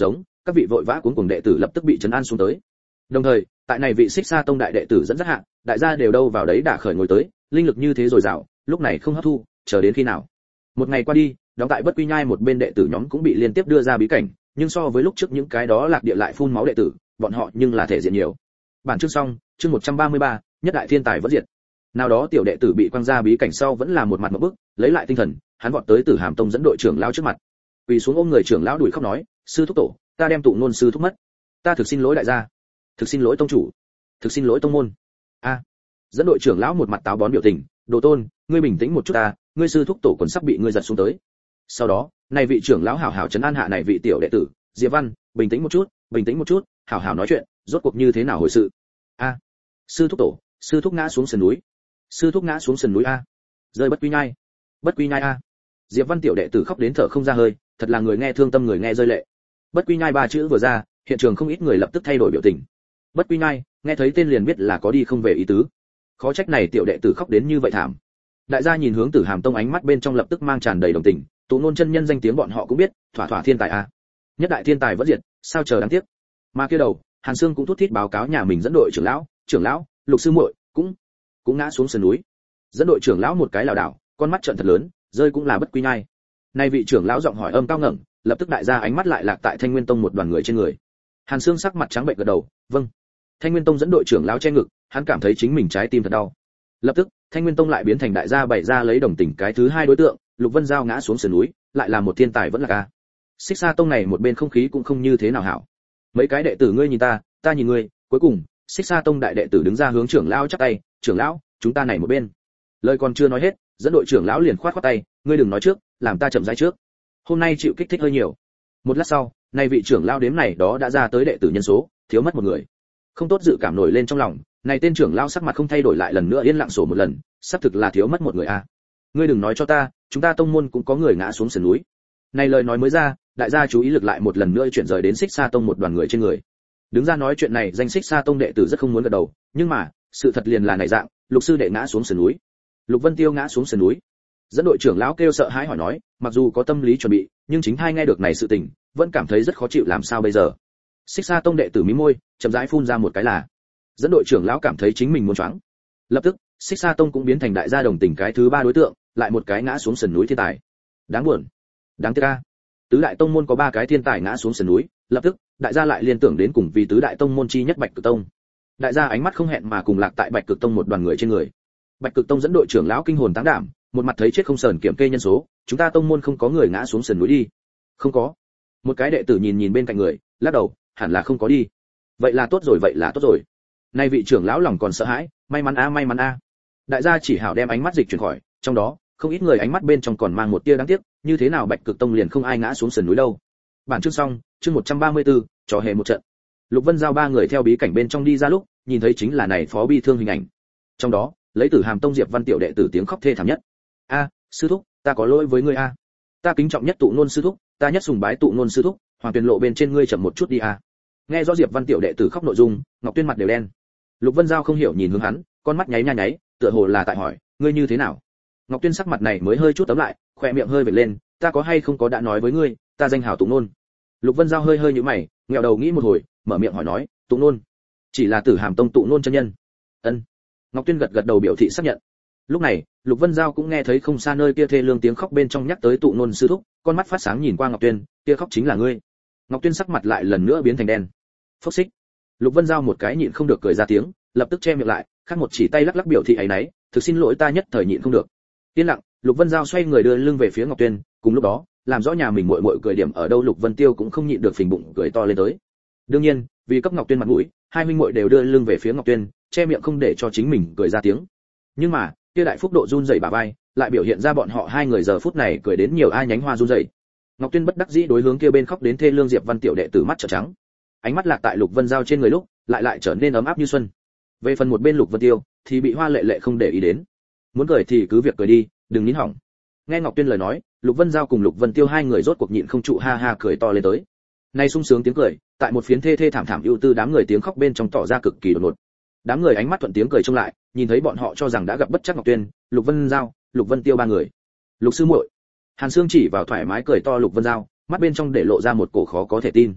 các vị vội vã cuống cuồng đệ tử lập tức bị trấn an xuống tới. Đồng thời, tại này vị Xích Sa tông đại đệ tử dẫn dắt hạ, đại gia đều đâu vào đấy đả khởi ngồi tới, linh lực như thế dồi dào, lúc này không hấp thu, chờ đến khi nào. Một ngày qua đi, đóng tại Bất Quy Nhai một bên đệ tử nhóm cũng bị liên tiếp đưa ra bí cảnh, nhưng so với lúc trước những cái đó lạc địa lại phun máu đệ tử, bọn họ nhưng là thể diện nhiều. Bản chương xong, chương một trăm ba mươi ba, nhất đại thiên tài vẫn diệt. Nào đó tiểu đệ tử bị quăng ra bí cảnh sau vẫn là một mặt ngộp bức, lấy lại tinh thần, hắn vọt tới Tử Hàm tông dẫn đội trưởng lão trước mặt. Quỳ xuống ôm người trưởng lão đùi khóc nói, sư thúc tổ, ta đem tụ ngôn sư thúc mất. Ta thực xin lỗi đại gia, thực xin lỗi tông chủ, thực xin lỗi tông môn. A. Dẫn đội trưởng lão một mặt táo bón biểu tình, Đồ Tôn, ngươi bình tĩnh một chút ta, ngươi sư thúc tổ còn sắp bị ngươi giật xuống tới. Sau đó, này vị trưởng lão hảo hảo trấn an hạ này vị tiểu đệ tử, Diệp Văn, bình tĩnh một chút, bình tĩnh một chút, hảo hảo nói chuyện, rốt cuộc như thế nào hồi sự. A. Sư thúc tổ, sư thúc ngã xuống sườn núi. Sư thúc ngã xuống sườn núi a. Rơi Bất Quy Nhai. Bất Quy Nhai a. Diệp Văn tiểu đệ tử khóc đến thở không ra hơi, thật là người nghe thương tâm người nghe rơi lệ. Bất Quy Nhai ba chữ vừa ra, hiện trường không ít người lập tức thay đổi biểu tình. Bất Quy Nhai, nghe thấy tên liền biết là có đi không về ý tứ. Khó trách này tiểu đệ tử khóc đến như vậy thảm. Đại gia nhìn hướng Tử Hàm tông ánh mắt bên trong lập tức mang tràn đầy đồng tình, tụ ngôn chân nhân danh tiếng bọn họ cũng biết, thỏa thỏa thiên tài a. Nhất đại thiên tài vẫn diệt, sao chờ đáng tiếc. Mà kia đầu, Hàn Sương cũng thút thít báo cáo nhà mình dẫn đội trưởng lão, trưởng lão, Lục sư muội cũng cũng ngã xuống sườn núi. Dẫn đội trưởng lão một cái lảo đảo, con mắt trợn thật lớn, rơi cũng là Bất Quy Nhai. Nay vị trưởng lão giọng hỏi âm cao ngẩng, lập tức đại gia ánh mắt lại lạc tại Thanh Nguyên tông một đoàn người trên người. Hàn Sương sắc mặt trắng bệch gật đầu, vâng. Thanh Nguyên tông dẫn đội trưởng lão che ngực, hắn cảm thấy chính mình trái tim thật đau. Lập tức, Thanh Nguyên tông lại biến thành đại gia bày ra lấy đồng tình cái thứ hai đối tượng, Lục Vân Giao ngã xuống sườn núi, lại là một thiên tài vẫn là ca. Xích Sa tông này một bên không khí cũng không như thế nào hảo. Mấy cái đệ tử ngươi nhìn ta, ta nhìn ngươi, cuối cùng, Xích Sa tông đại đệ tử đứng ra hướng trưởng lão chắp tay, trưởng lão, chúng ta này một bên. Lời còn chưa nói hết, dẫn đội trưởng lão liền khoát khoát tay, ngươi đừng nói trước, làm ta chậm rãi trước. Hôm nay chịu kích thích hơi nhiều. Một lát sau, nay vị trưởng lão đếm này đó đã ra tới đệ tử nhân số, thiếu mất một người. Không tốt dự cảm nổi lên trong lòng, này tên trưởng lão sắc mặt không thay đổi lại lần nữa yên lặng sổ một lần, sắp thực là thiếu mất một người a. Ngươi đừng nói cho ta, chúng ta tông môn cũng có người ngã xuống sườn núi. Này lời nói mới ra, đại gia chú ý lực lại một lần nữa chuyển rời đến Xích Sa tông một đoàn người trên người. Đứng ra nói chuyện này, danh Xích Sa tông đệ tử rất không muốn gật đầu, nhưng mà, sự thật liền là này dạng, Lục sư đệ ngã xuống sườn núi. Lục Vân Tiêu ngã xuống sườn núi. Dẫn đội trưởng lão kêu sợ hãi hỏi nói, mặc dù có tâm lý chuẩn bị, nhưng chính hai nghe được này sự tình, vẫn cảm thấy rất khó chịu làm sao bây giờ. Xích Sa tông đệ tử mím môi, chậm rãi phun ra một cái là. Dẫn đội trưởng lão cảm thấy chính mình muốn choáng. Lập tức, Xích Sa tông cũng biến thành đại gia đồng tình cái thứ ba đối tượng, lại một cái ngã xuống sườn núi thiên tài. Đáng buồn. Đáng tiếc a. Tứ đại tông môn có ba cái thiên tài ngã xuống sườn núi, lập tức, đại gia lại liên tưởng đến cùng vì tứ đại tông môn chi nhất Bạch Cực tông. Đại gia ánh mắt không hẹn mà cùng lạc tại Bạch Cực tông một đoàn người trên người. Bạch Cực tông dẫn đội trưởng lão kinh hồn táng đảm, một mặt thấy chết không sờn kiểm kê nhân số, chúng ta tông môn không có người ngã xuống sườn núi đi. Không có. Một cái đệ tử nhìn nhìn bên cạnh người, lắc đầu, hẳn là không có đi. Vậy là tốt rồi, vậy là tốt rồi. Nay vị trưởng lão lòng còn sợ hãi, may mắn a may mắn a. Đại gia chỉ hảo đem ánh mắt dịch chuyển khỏi, trong đó, không ít người ánh mắt bên trong còn mang một tia đáng tiếc, như thế nào Bạch Cực tông liền không ai ngã xuống sườn núi đâu. Bản chương xong, chương một trăm ba mươi tư, trò hề một trận. Lục Vân Giao ba người theo bí cảnh bên trong đi ra lúc, nhìn thấy chính là này phó bi thương hình ảnh. Trong đó, lấy Tử Hàm tông Diệp Văn tiểu đệ tử tiếng khóc thê thảm nhất. A, sư thúc, ta có lỗi với ngươi a. Ta kính trọng nhất tụ nôn sư thúc, ta nhất sùng bái tụ nôn sư thúc, Hoàng Tuyền lộ bên trên ngươi chậm một chút đi a. Nghe rõ Diệp Văn tiểu đệ tử khóc nội dung, Ngọc Tuyên mặt đều đen. Lục Vân Giao không hiểu nhìn hướng hắn, con mắt nháy nha nháy, tựa hồ là tại hỏi, ngươi như thế nào? Ngọc Tuyên sắc mặt này mới hơi chút tấm lại, khóe miệng hơi vểnh lên, ta có hay không có đã nói với ngươi, ta danh hào tụ nôn. Lục Vân Giao hơi hơi nhíu mày, ngẹo đầu nghĩ một hồi, mở miệng hỏi nói, tụ nôn, chỉ là Tử Hàm tông tụ nôn chân nhân. Ân. Ngọc Tuyên gật gật đầu biểu thị xác nhận. Lúc này, Lục Vân Giao cũng nghe thấy không xa nơi kia thê lương tiếng khóc bên trong nhắc tới tụ nôn sư thúc, con mắt phát sáng nhìn qua Ngọc Tuyên, kia khóc chính là ngươi. Ngọc Tuyên sắc mặt lại lần nữa biến thành đen. Phốc xích. Lục Vân Giao một cái nhịn không được cười ra tiếng, lập tức che miệng lại, khác một chỉ tay lắc lắc biểu thị ấy nấy, thực xin lỗi ta nhất thời nhịn không được. Yên lặng, Lục Vân Giao xoay người đưa lưng về phía Ngọc Tuyên, cùng lúc đó, làm rõ nhà mình muội muội cười điểm ở đâu Lục Vân Tiêu cũng không nhịn được phình bụng cười to lên tới. Đương nhiên, vì cấp Ngọc Tuyên mặt mũi, hai huynh muội đều đưa lưng về phía Ngọc Tuyên, che miệng không để cho chính mình cười ra tiếng. Nhưng mà, kia đại phúc độ run rẩy bả vai, lại biểu hiện ra bọn họ hai người giờ phút này cười đến nhiều ai nhánh hoa run rẩy. Ngọc Tuyên bất đắc dĩ đối hướng kia bên khóc đến thê lương Diệp Văn tiểu đệ tử mắt trợn trắng. Ánh mắt lạc tại Lục Vân Giao trên người lúc, lại lại trở nên ấm áp như xuân. Về phần một bên Lục Vân Tiêu, thì bị Hoa Lệ Lệ không để ý đến. Muốn cười thì cứ việc cười đi, đừng nín hỏng. Nghe Ngọc Tuyên lời nói, Lục Vân Giao cùng Lục Vân Tiêu hai người rốt cuộc nhịn không trụ ha ha cười to lên tới. Nay sung sướng tiếng cười, tại một phiến thê thê thảm thảm ưu tư đám người tiếng khóc bên trong tỏ ra cực kỳ đột ngột. Đám người ánh mắt thuận tiếng cười trông lại, nhìn thấy bọn họ cho rằng đã gặp bất trắc Ngọc Tuyên, Lục Vân Giao, Lục Vân Tiêu ba người. Lục sư muội. Hàn Sương chỉ vào thoải mái cười to Lục Vân Giao, mắt bên trong để lộ ra một cổ khó có thể tin.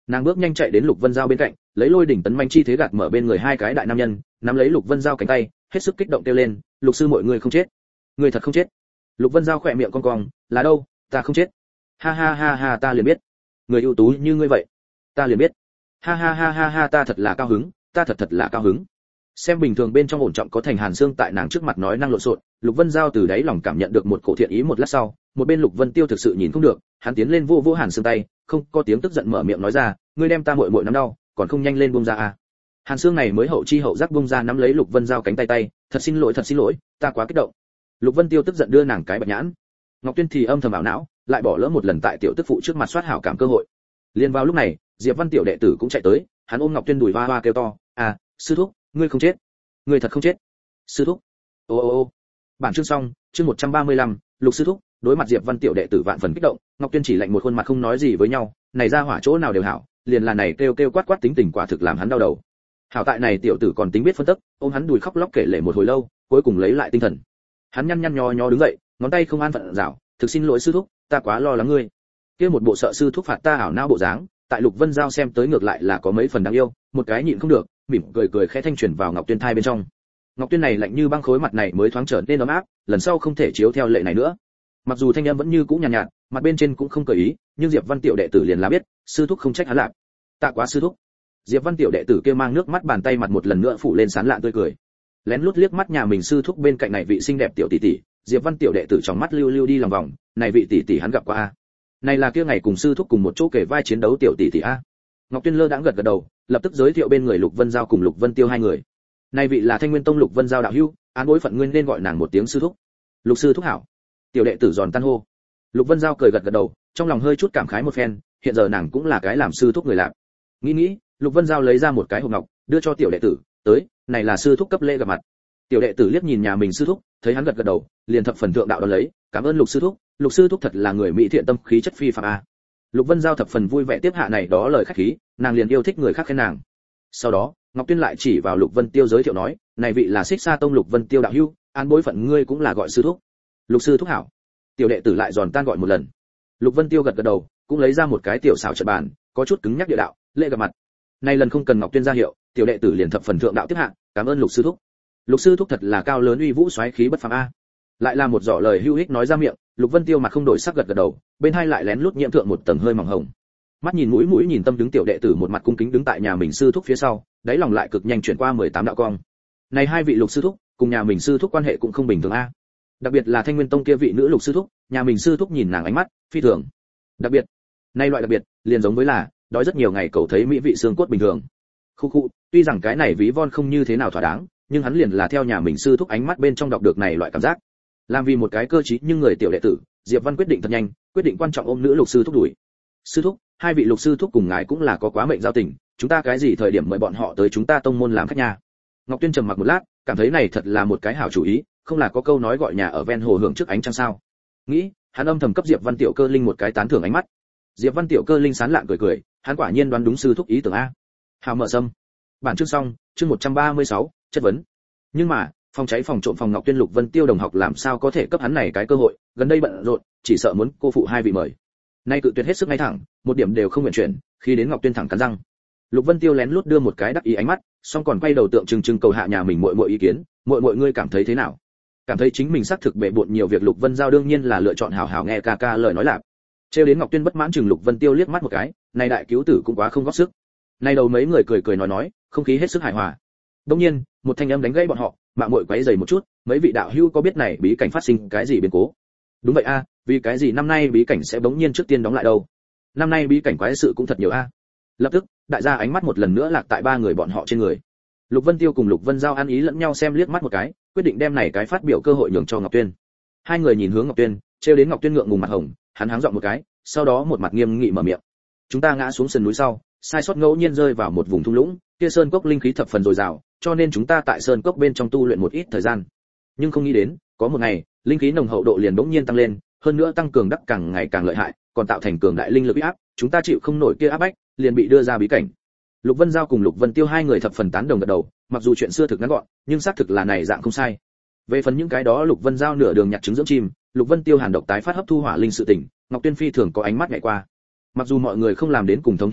Nàng bước nhanh chạy đến Lục Vân Giao bên cạnh, lấy lôi đỉnh tấn manh chi thế gạt mở bên người hai cái đại nam nhân, nắm lấy Lục Vân Giao cánh tay, hết sức kích động kêu lên, "Lục sư muội người không chết, người thật không chết." Lục Vân Giao khỏe miệng cong cong, "Là đâu, ta không chết." "Ha ha ha ha, ta liền biết, người ưu tú như ngươi vậy, ta liền biết." "Ha ha ha ha ha, ta thật là cao hứng, ta thật thật là cao hứng." Xem bình thường bên trong ổn trọng có thành Hàn Xương tại nàng trước mặt nói năng lộn xộn, Lục Vân Giao từ đáy lòng cảm nhận được một cổ thiện ý. Một lát sau, một bên Lục Vân Tiêu thực sự nhìn không được, hắn tiến lên vô vô Hàn Xương tay, không có tiếng tức giận mở miệng nói ra, "Ngươi đem ta muội muội nắm đau, còn không nhanh lên buông ra à?" Hàn Xương này mới hậu chi hậu giác buông ra nắm lấy Lục Vân Giao cánh tay tay, "Thật xin lỗi, thật xin lỗi, ta quá kích động." Lục Vân Tiêu tức giận đưa nàng cái bạch nhãn. Ngọc Tuyên thì âm thầm ảo não, lại bỏ lỡ một lần tại tiểu tức phụ trước mặt soát hảo cảm cơ hội. Liên vào lúc này, Diệp Văn tiểu đệ tử cũng chạy tới, hắn ôm Ngọc Tuyên đùi hoa hoa kêu to, "À, sư thúc, ngươi không chết, ngươi thật không chết, sư thúc." Ô ô ô. Bản chương xong, chương một trăm ba mươi lăm, Lục sư thúc. Đối mặt Diệp Văn tiểu đệ tử vạn phần kích động, Ngọc Tuyên chỉ lạnh một khuôn mặt không nói gì với nhau, này ra hỏa chỗ nào đều hảo, liền là này kêu kêu quát quát tính tình quả thực làm hắn đau đầu. Hảo tại này tiểu tử còn tính biết phân tích, ôm hắn đùi khóc lóc kể lể một hồi lâu, cuối cùng lấy lại tinh thần. Hắn nhăn nhăn nhó nhó đứng dậy, ngón tay không an phận rảo, "Thực xin lỗi sư thúc, ta quá lo lắng ngươi." Kia một bộ sợ sư thúc phạt ta ảo não bộ dáng, tại Lục Vân Giao xem tới ngược lại là có mấy phần đáng yêu, một cái nhịn không được, mỉm cười cười khẽ thanh truyền vào Ngọc Tuyên thai bên trong. Ngọc Tuyên này lạnh như băng khối mặt này mới thoáng trở nên ấm áp, lần sau không thể chiếu theo lệ này nữa. Mặc dù thanh âm vẫn như cũ nhàn nhạt, nhạt, mặt bên trên cũng không cười ý, nhưng Diệp Văn tiểu đệ tử liền là biết, sư thúc không trách hắn lạc. "Tạ quá sư thúc." Diệp Văn tiểu đệ tử kia mang nước mắt bàn tay mặt một lần nữa phủ lên sán lạn tươi cười. Lén lút liếc mắt nhà mình sư thúc bên cạnh này vị xinh đẹp tiểu tỷ tỷ, Diệp Văn tiểu đệ tử trong mắt lưu lưu đi lòng vòng, này vị tỷ tỷ hắn gặp qua a. Này là kia ngày cùng sư thúc cùng một chỗ kể vai chiến đấu tiểu tỷ tỷ a. Ngọc Tuyên lơ đãng gật gật đầu, lập tức giới thiệu bên người Lục Vân Giao cùng Lục Vân Tiêu hai người. Này vị là Thanh Nguyên Tông Lục Vân Giao đạo hữu, án bối phận nguyên nên gọi nàng một tiếng sư thúc. "Lục sư thúc hảo." Tiểu đệ tử giòn tan hô. Lục Vân Giao cười gật gật đầu, trong lòng hơi chút cảm khái một phen, hiện giờ nàng cũng là cái làm sư thúc người làm. Nghĩ nghĩ, Lục Vân Giao lấy ra một cái hộp ngọc, đưa cho tiểu đệ tử, "Tới, này là sư thúc cấp lễ gặp mặt." Tiểu đệ tử liếc nhìn nhà mình sư thúc, thấy hắn gật gật đầu, liền thập phần thượng đạo đón lấy, "Cảm ơn Lục sư thúc, Lục sư thúc thật là người mỹ thiện tâm khí chất phi phàm a." Lục Vân Giao thập phần vui vẻ tiếp hạ này đó lời khách khí, nàng liền yêu thích người khác khen nàng. Sau đó, Ngọc Tuyên lại chỉ vào Lục Vân Tiêu giới thiệu nói, "Này vị là Xích Sa Tông Lục Vân Tiêu đạo hữu, an bối phận ngươi cũng là gọi sư thúc." "Lục sư thúc hảo." Tiểu đệ tử lại giòn tan gọi một lần. Lục Vân Tiêu gật gật đầu, cũng lấy ra một cái tiểu xảo trận bàn, có chút cứng nhắc địa đạo, lễ gặp mặt. Nay lần không cần Ngọc Tuyên ra hiệu, tiểu đệ tử liền thập phần thượng đạo tiếp hạ, "Cảm ơn Lục sư thúc." Lục sư thúc thật là cao lớn uy vũ xoáy khí bất phàm a. Lại là một giỏ lời hữu ích nói ra miệng, Lục Vân Tiêu mặt không đổi sắc gật gật đầu, bên hai lại lén lút nhiễm thượng một tầng hơi mỏng hồng. Mắt nhìn mũi mũi nhìn tâm đứng tiểu đệ tử một mặt cung kính đứng tại nhà mình sư thúc phía sau, đáy lòng lại cực nhanh chuyển qua mười tám đạo cong. Này hai vị Lục sư thúc, cùng nhà mình sư thúc quan hệ cũng không bình thường a. Đặc biệt là Thanh Nguyên Tông kia vị nữ Lục sư thúc, nhà mình sư thúc nhìn nàng ánh mắt phi thường. Đặc biệt, nay loại đặc biệt, liền giống với là đói rất nhiều ngày cầu thấy mỹ vị xương cốt bình thường. Khu khu, tuy rằng cái này ví von không như thế nào thỏa đáng, nhưng hắn liền là theo nhà mình sư thúc ánh mắt bên trong đọc được này loại cảm giác. Làm vì một cái cơ trí nhưng người tiểu đệ tử, Diệp Văn quyết định thật nhanh, quyết định quan trọng ôm nữ Lục sư thúc đuổi. "Sư thúc, hai vị Lục sư thúc cùng ngài cũng là có quá mệnh giao tình, chúng ta cái gì thời điểm mời bọn họ tới chúng ta tông môn làm khách nhà?" Ngọc Tuyên trầm mặc một lát, cảm thấy này thật là một cái hảo chủ ý, không là có câu nói gọi nhà ở ven hồ hưởng trước ánh trăng sao? Nghĩ, hắn âm thầm cấp Diệp Văn tiểu cơ linh một cái tán thưởng ánh mắt. Diệp Văn tiểu cơ linh sán lạn cười cười, hắn quả nhiên đoán đúng sư thúc ý tưởng a. Hào mở sâm. Bản chương xong, chương một trăm ba mươi sáu, chất vấn. Nhưng mà, phòng cháy phòng trộm phòng Ngọc Tuyên Lục Vân Tiêu đồng học làm sao có thể cấp hắn này cái cơ hội, gần đây bận rộn, chỉ sợ muốn cô phụ hai vị mời. Nay cự tuyệt hết sức ngay thẳng, một điểm đều không nguyện chuyển, khi đến Ngọc Tuyên thẳng cắn răng. Lục Vân Tiêu lén lút đưa một cái đắc ý ánh mắt, xong còn quay đầu tượng trưng trưng cầu hạ nhà mình muội muội ý kiến, "Muội muội ngươi cảm thấy thế nào?" Cảm thấy chính mình xác thực bệ bội nhiều việc, Lục Vân Giao đương nhiên là lựa chọn hảo hảo nghe ca ca lời nói lạc. Trêu đến Ngọc Tuyên bất mãn chừng Lục Vân Tiêu liếc mắt một cái, này đại cứu tử cũng quá không góp sức. Này đầu mấy người cười cười nói nói, không khí hết sức hài hòa. Đương nhiên, một thanh âm đánh gãy bọn họ, "Mạng muội quấy rầy một chút, mấy vị đạo hữu có biết này bí cảnh phát sinh cái gì biến cố?" "Đúng vậy a, vì cái gì năm nay bí cảnh sẽ bỗng nhiên trước tiên đóng lại đâu? Năm nay bí cảnh quái sự cũng thật nhiều a." Lập tức, đại gia ánh mắt một lần nữa lạc tại ba người bọn họ trên người. Lục Vân Tiêu cùng Lục Vân Giao ăn ý lẫn nhau xem liếc mắt một cái, quyết định đem này cái phát biểu cơ hội nhường cho Ngọc Tuyên. Hai người nhìn hướng Ngọc Tuyên, trêu đến Ngọc Tuyên ngượng ngùng mặt hồng, hắn háng giọng một cái, sau đó một mặt nghiêm nghị mở miệng. "Chúng ta ngã xuống sườn núi sau, sai sót ngẫu nhiên rơi vào một vùng thung lũng, kia sơn cốc linh khí thập phần dồi dào, cho nên chúng ta tại sơn cốc bên trong tu luyện một ít thời gian. Nhưng không nghĩ đến, có một ngày, linh khí nồng hậu độ liền bỗng nhiên tăng lên, hơn nữa tăng cường đắc càng ngày càng lợi hại, còn tạo thành cường đại linh lực uy áp, chúng ta chịu không nổi kia áp bách, liền bị đưa ra bí cảnh." Lục Vân Giao cùng Lục Vân Tiêu hai người thập phần tán đồng gật đầu, mặc dù chuyện xưa thực ngắn gọn, nhưng xác thực là này dạng không sai. Về phần những cái đó Lục Vân Giao nửa đường nhặt trứng dưỡng chim, Lục Vân Tiêu hàn độc tái phát hấp thu hỏa linh sự tình, Ngọc Tuyên phi thường có ánh mắt nhạy qua. Mặc dù mọi người không làm đến cùng thống thuyết pháp,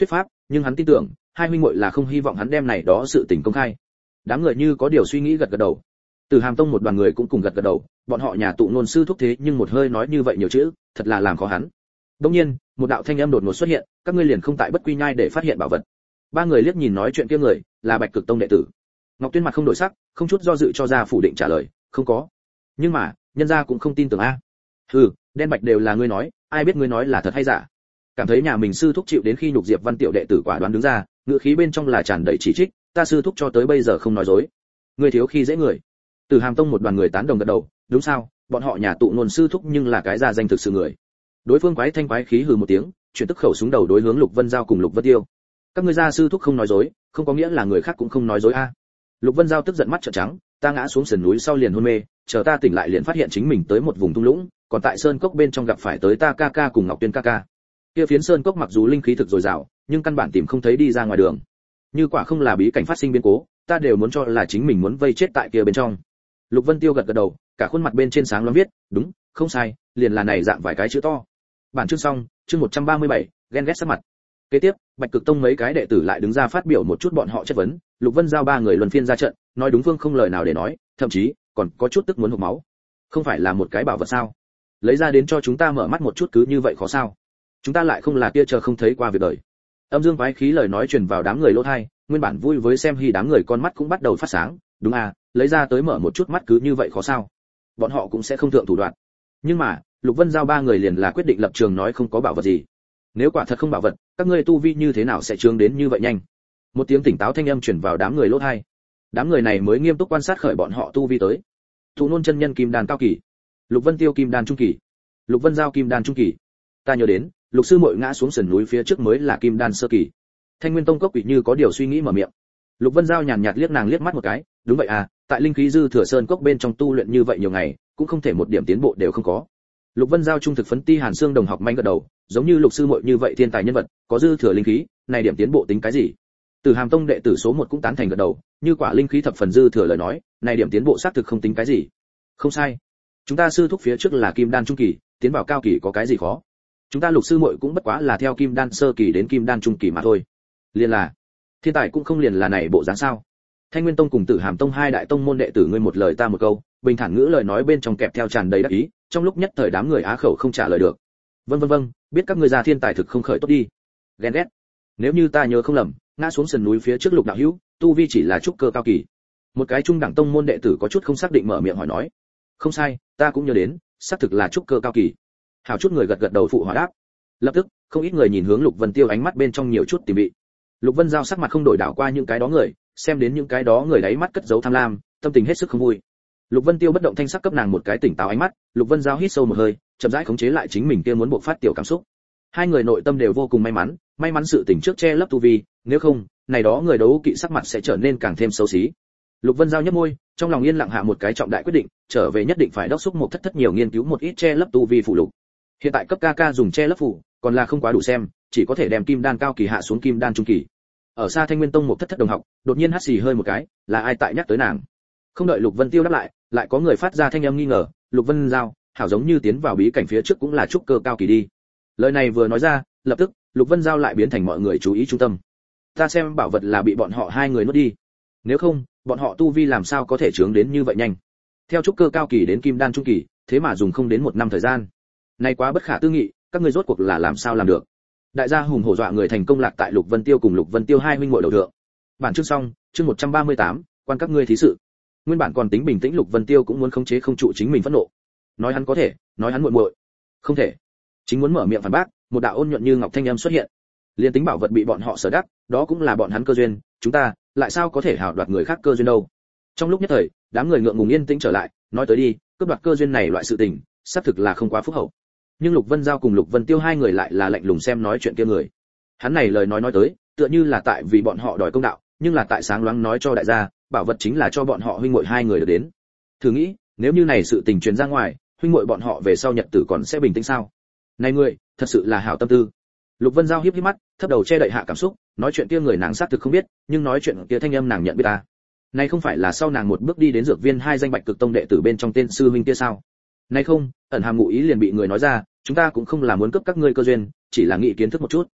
nhưng hắn tin tưởng hai huynh muội là không hy vọng hắn đem này đó sự tình công khai. Đám người như có điều suy nghĩ gật gật đầu. Từ Hàm Tông một đoàn người cũng cùng gật gật đầu, bọn họ nhà tụ ngôn sư thúc thế nhưng một hơi nói như vậy nhiều chữ, thật là làm khó hắn. Đương nhiên, một đạo thanh âm đột ngột xuất hiện, các ngươi liền không tại Bất Quy Nhai để phát hiện bảo vật. Ba người liếc nhìn nói chuyện kia người, là Bạch Cực Tông đệ tử. Ngọc Tuyên mặt không đổi sắc, không chút do dự cho ra phủ định trả lời, không có. Nhưng mà, nhân gia cũng không tin tưởng a. Hừ, đen bạch đều là ngươi nói, ai biết ngươi nói là thật hay giả. Cảm thấy nhà mình sư thúc chịu đến khi nhục Diệp Văn tiểu đệ tử quả đoán đứng ra, ngữ khí bên trong là tràn đầy chỉ trích, ta sư thúc cho tới bây giờ không nói dối. Ngươi thiếu khi dễ người. Từ Hàm Tông một đoàn người tán đồng gật đầu, đúng sao, bọn họ nhà tụ ngôn sư thúc nhưng là cái gia danh thực sự người. Đối phương quái thanh quái khí hừ một tiếng, chuyển tức khẩu súng đầu đối hướng Lục Vân Giao cùng Lục Vân Tiêu. Các ngươi gia sư thúc không nói dối, không có nghĩa là người khác cũng không nói dối a. Lục Vân Giao tức giận mắt trợn trắng, ta ngã xuống sườn núi sau liền hôn mê, chờ ta tỉnh lại liền phát hiện chính mình tới một vùng thung lũng, còn tại sơn cốc bên trong gặp phải tới ta ca ca cùng Ngọc Tuyên ca ca. Kia phiến sơn cốc mặc dù linh khí thực dồi dào, nhưng căn bản tìm không thấy đi ra ngoài đường. Như quả không là bí cảnh phát sinh biến cố, ta đều muốn cho là chính mình muốn vây chết tại kia bên trong. Lục Vân Tiêu gật gật đầu, cả khuôn mặt bên trên sáng loáng viết, đúng, không sai, liền là này dạng vài cái chữ to. Bản chương xong, chương một trăm ba mươi bảy, ghen ghét sắc mặt. Kế tiếp, Bạch Cực Tông mấy cái đệ tử lại đứng ra phát biểu một chút bọn họ chất vấn, Lục Vân Giao ba người luân phiên ra trận, nói đúng phương không lời nào để nói, thậm chí còn có chút tức muốn hộc máu. Không phải là một cái bảo vật sao? Lấy ra đến cho chúng ta mở mắt một chút cứ như vậy khó sao? Chúng ta lại không là kia chờ không thấy qua việc đời. Âm dương quái khí lời nói truyền vào đám người lỗ tai, nguyên bản vui với xem hy đám người con mắt cũng bắt đầu phát sáng, đúng à, lấy ra tới mở một chút mắt cứ như vậy khó sao? Bọn họ cũng sẽ không thượng thủ đoạn. Nhưng mà, Lục Vân Giao ba người liền là quyết định lập trường nói không có bảo vật gì. Nếu quả thật không bảo vật, các ngươi tu vi như thế nào sẽ trướng đến như vậy nhanh? Một tiếng tỉnh táo thanh âm truyền vào đám người lỗ tai. Đám người này mới nghiêm túc quan sát khởi bọn họ tu vi tới. Thụ Nôn chân nhân kim đan cao kỳ, Lục Vân Tiêu kim đan trung kỳ, Lục Vân Giao kim đan trung kỳ. Ta nhớ đến, Lục sư muội ngã xuống sườn núi phía trước mới là kim đan sơ kỳ. Thanh Nguyên Tông cốc quỷ như có điều suy nghĩ mở miệng. Lục Vân Giao nhàn nhạt liếc nàng liếc mắt một cái, đúng vậy à, tại linh khí dư thừa sơn cốc bên trong tu luyện như vậy nhiều ngày, cũng không thể một điểm tiến bộ đều không có. Lục Vân Giao trung thực phấn ti Hàn Xương đồng học manh gật đầu, giống như Lục sư muội như vậy thiên tài nhân vật, có dư thừa linh khí, này điểm tiến bộ tính cái gì? Từ Hàm Tông đệ tử số một cũng tán thành gật đầu, như quả linh khí thập phần dư thừa lời nói, này điểm tiến bộ xác thực không tính cái gì. Không sai. Chúng ta sư thúc phía trước là kim đan trung kỳ, tiến vào cao kỳ có cái gì khó? Chúng ta Lục sư muội cũng bất quá là theo kim đan sơ kỳ đến kim đan trung kỳ mà thôi. Liền là, thiên tài cũng không liền là này bộ dáng sao? Thanh Nguyên Tông cùng Tử Hàm Tông hai đại tông môn đệ tử ngươi một lời ta một câu, bình thản ngữ lời nói bên trong kẹp theo tràn đầy đắc ý, trong lúc nhất thời đám người á khẩu không trả lời được. Vâng vâng vâng, biết các ngươi già thiên tài thực không khởi tốt đi. Ghen ghét. Nếu như ta nhớ không lầm, ngã xuống sườn núi phía trước Lục đạo hữu, tu vi chỉ là trúc cơ cao kỳ. Một cái trung đẳng tông môn đệ tử có chút không xác định mở miệng hỏi nói. Không sai, ta cũng nhớ đến, xác thực là trúc cơ cao kỳ. Hảo chút người gật gật đầu phụ hòa đáp. Lập tức, không ít người nhìn hướng Lục Vân Tiêu ánh mắt bên trong nhiều chút tìm vị. Lục Vân Giao sắc mặt không đổi đảo qua những cái đó người, xem đến những cái đó người đáy mắt cất giấu tham lam, tâm tình hết sức không vui. Lục Vân Tiêu bất động thanh sắc cấp nàng một cái tỉnh táo ánh mắt, Lục Vân Giao hít sâu một hơi, chậm rãi khống chế lại chính mình kia muốn bộc phát tiểu cảm xúc. Hai người nội tâm đều vô cùng may mắn, may mắn sự tình trước che lấp tu vi, nếu không, này đó người đấu kỵ sắc mặt sẽ trở nên càng thêm xấu xí. Lục Vân Giao nhếch môi, trong lòng yên lặng hạ một cái trọng đại quyết định, trở về nhất định phải đốc thúc một thất thất nhiều nghiên cứu một ít che lấp tu vi phụ lục. Hiện tại cấp ca ca dùng che lấp phụ, còn là không quá đủ xem, chỉ có thể đem kim đan cao kỳ hạ xuống kim đan trung kỳ. Ở xa Thanh Nguyên Tông một thất thất đồng học, đột nhiên hắt xì hơi một cái, là ai tại nhắc tới nàng? Không đợi Lục Vân Tiêu đáp lại, lại có người phát ra thanh âm nghi ngờ, Lục Vân Giao, hảo giống như tiến vào bí cảnh phía trước cũng là trúc cơ cao kỳ đi. Lời này vừa nói ra, lập tức, Lục Vân Giao lại biến thành mọi người chú ý trung tâm. Ta xem bảo vật là bị bọn họ hai người nuốt đi. Nếu không, bọn họ tu vi làm sao có thể trưởng đến như vậy nhanh? Theo trúc cơ cao kỳ đến kim đan trung kỳ, thế mà dùng không đến một năm thời gian. Này quá bất khả tư nghị, các ngươi rốt cuộc là làm sao làm được? Đại gia hùng hổ dọa người thành công lạc tại Lục Vân Tiêu cùng Lục Vân Tiêu hai huynh muội đầu thượng. Bản chương xong, chương một trăm ba mươi tám, quan các ngươi thí sự. Nguyên bản còn tính bình tĩnh Lục Vân Tiêu cũng muốn khống chế không trụ chính mình phẫn nộ. Nói hắn có thể, nói hắn muội muội, không thể. Chính muốn mở miệng phản bác, một đạo ôn nhuận như ngọc thanh âm xuất hiện. Liên tính bảo vật bị bọn họ sở đắc, đó cũng là bọn hắn cơ duyên, chúng ta lại sao có thể hảo đoạt người khác cơ duyên đâu? Trong lúc nhất thời, đám người ngượng ngùng yên tĩnh trở lại, nói tới đi, cướp đoạt cơ duyên này loại sự tình, xác thực là không quá phúc hậu. Nhưng Lục Vân Giao cùng Lục Vân Tiêu hai người lại là lạnh lùng xem nói chuyện kia người. Hắn này lời nói nói tới, tựa như là tại vì bọn họ đòi công đạo, nhưng là tại sáng loáng nói cho đại gia, bảo vật chính là cho bọn họ huynh muội hai người được đến. Thử nghĩ, nếu như này sự tình truyền ra ngoài, huynh muội bọn họ về sau nhật tử còn sẽ bình tĩnh sao? Này người, thật sự là hảo tâm tư. Lục Vân Giao híp híp mắt, thấp đầu che đậy hạ cảm xúc, nói chuyện kia người nàng xác thực không biết, nhưng nói chuyện kia thanh âm nàng nhận biết ta. Này không phải là sau nàng một bước đi đến dược viên hai danh Bạch Cực Tông đệ tử bên trong tên sư huynh kia sao? Này không, ẩn hàm ngụ ý liền bị người nói ra, chúng ta cũng không là muốn cướp các ngươi cơ duyên, chỉ là nghĩ kiến thức một chút.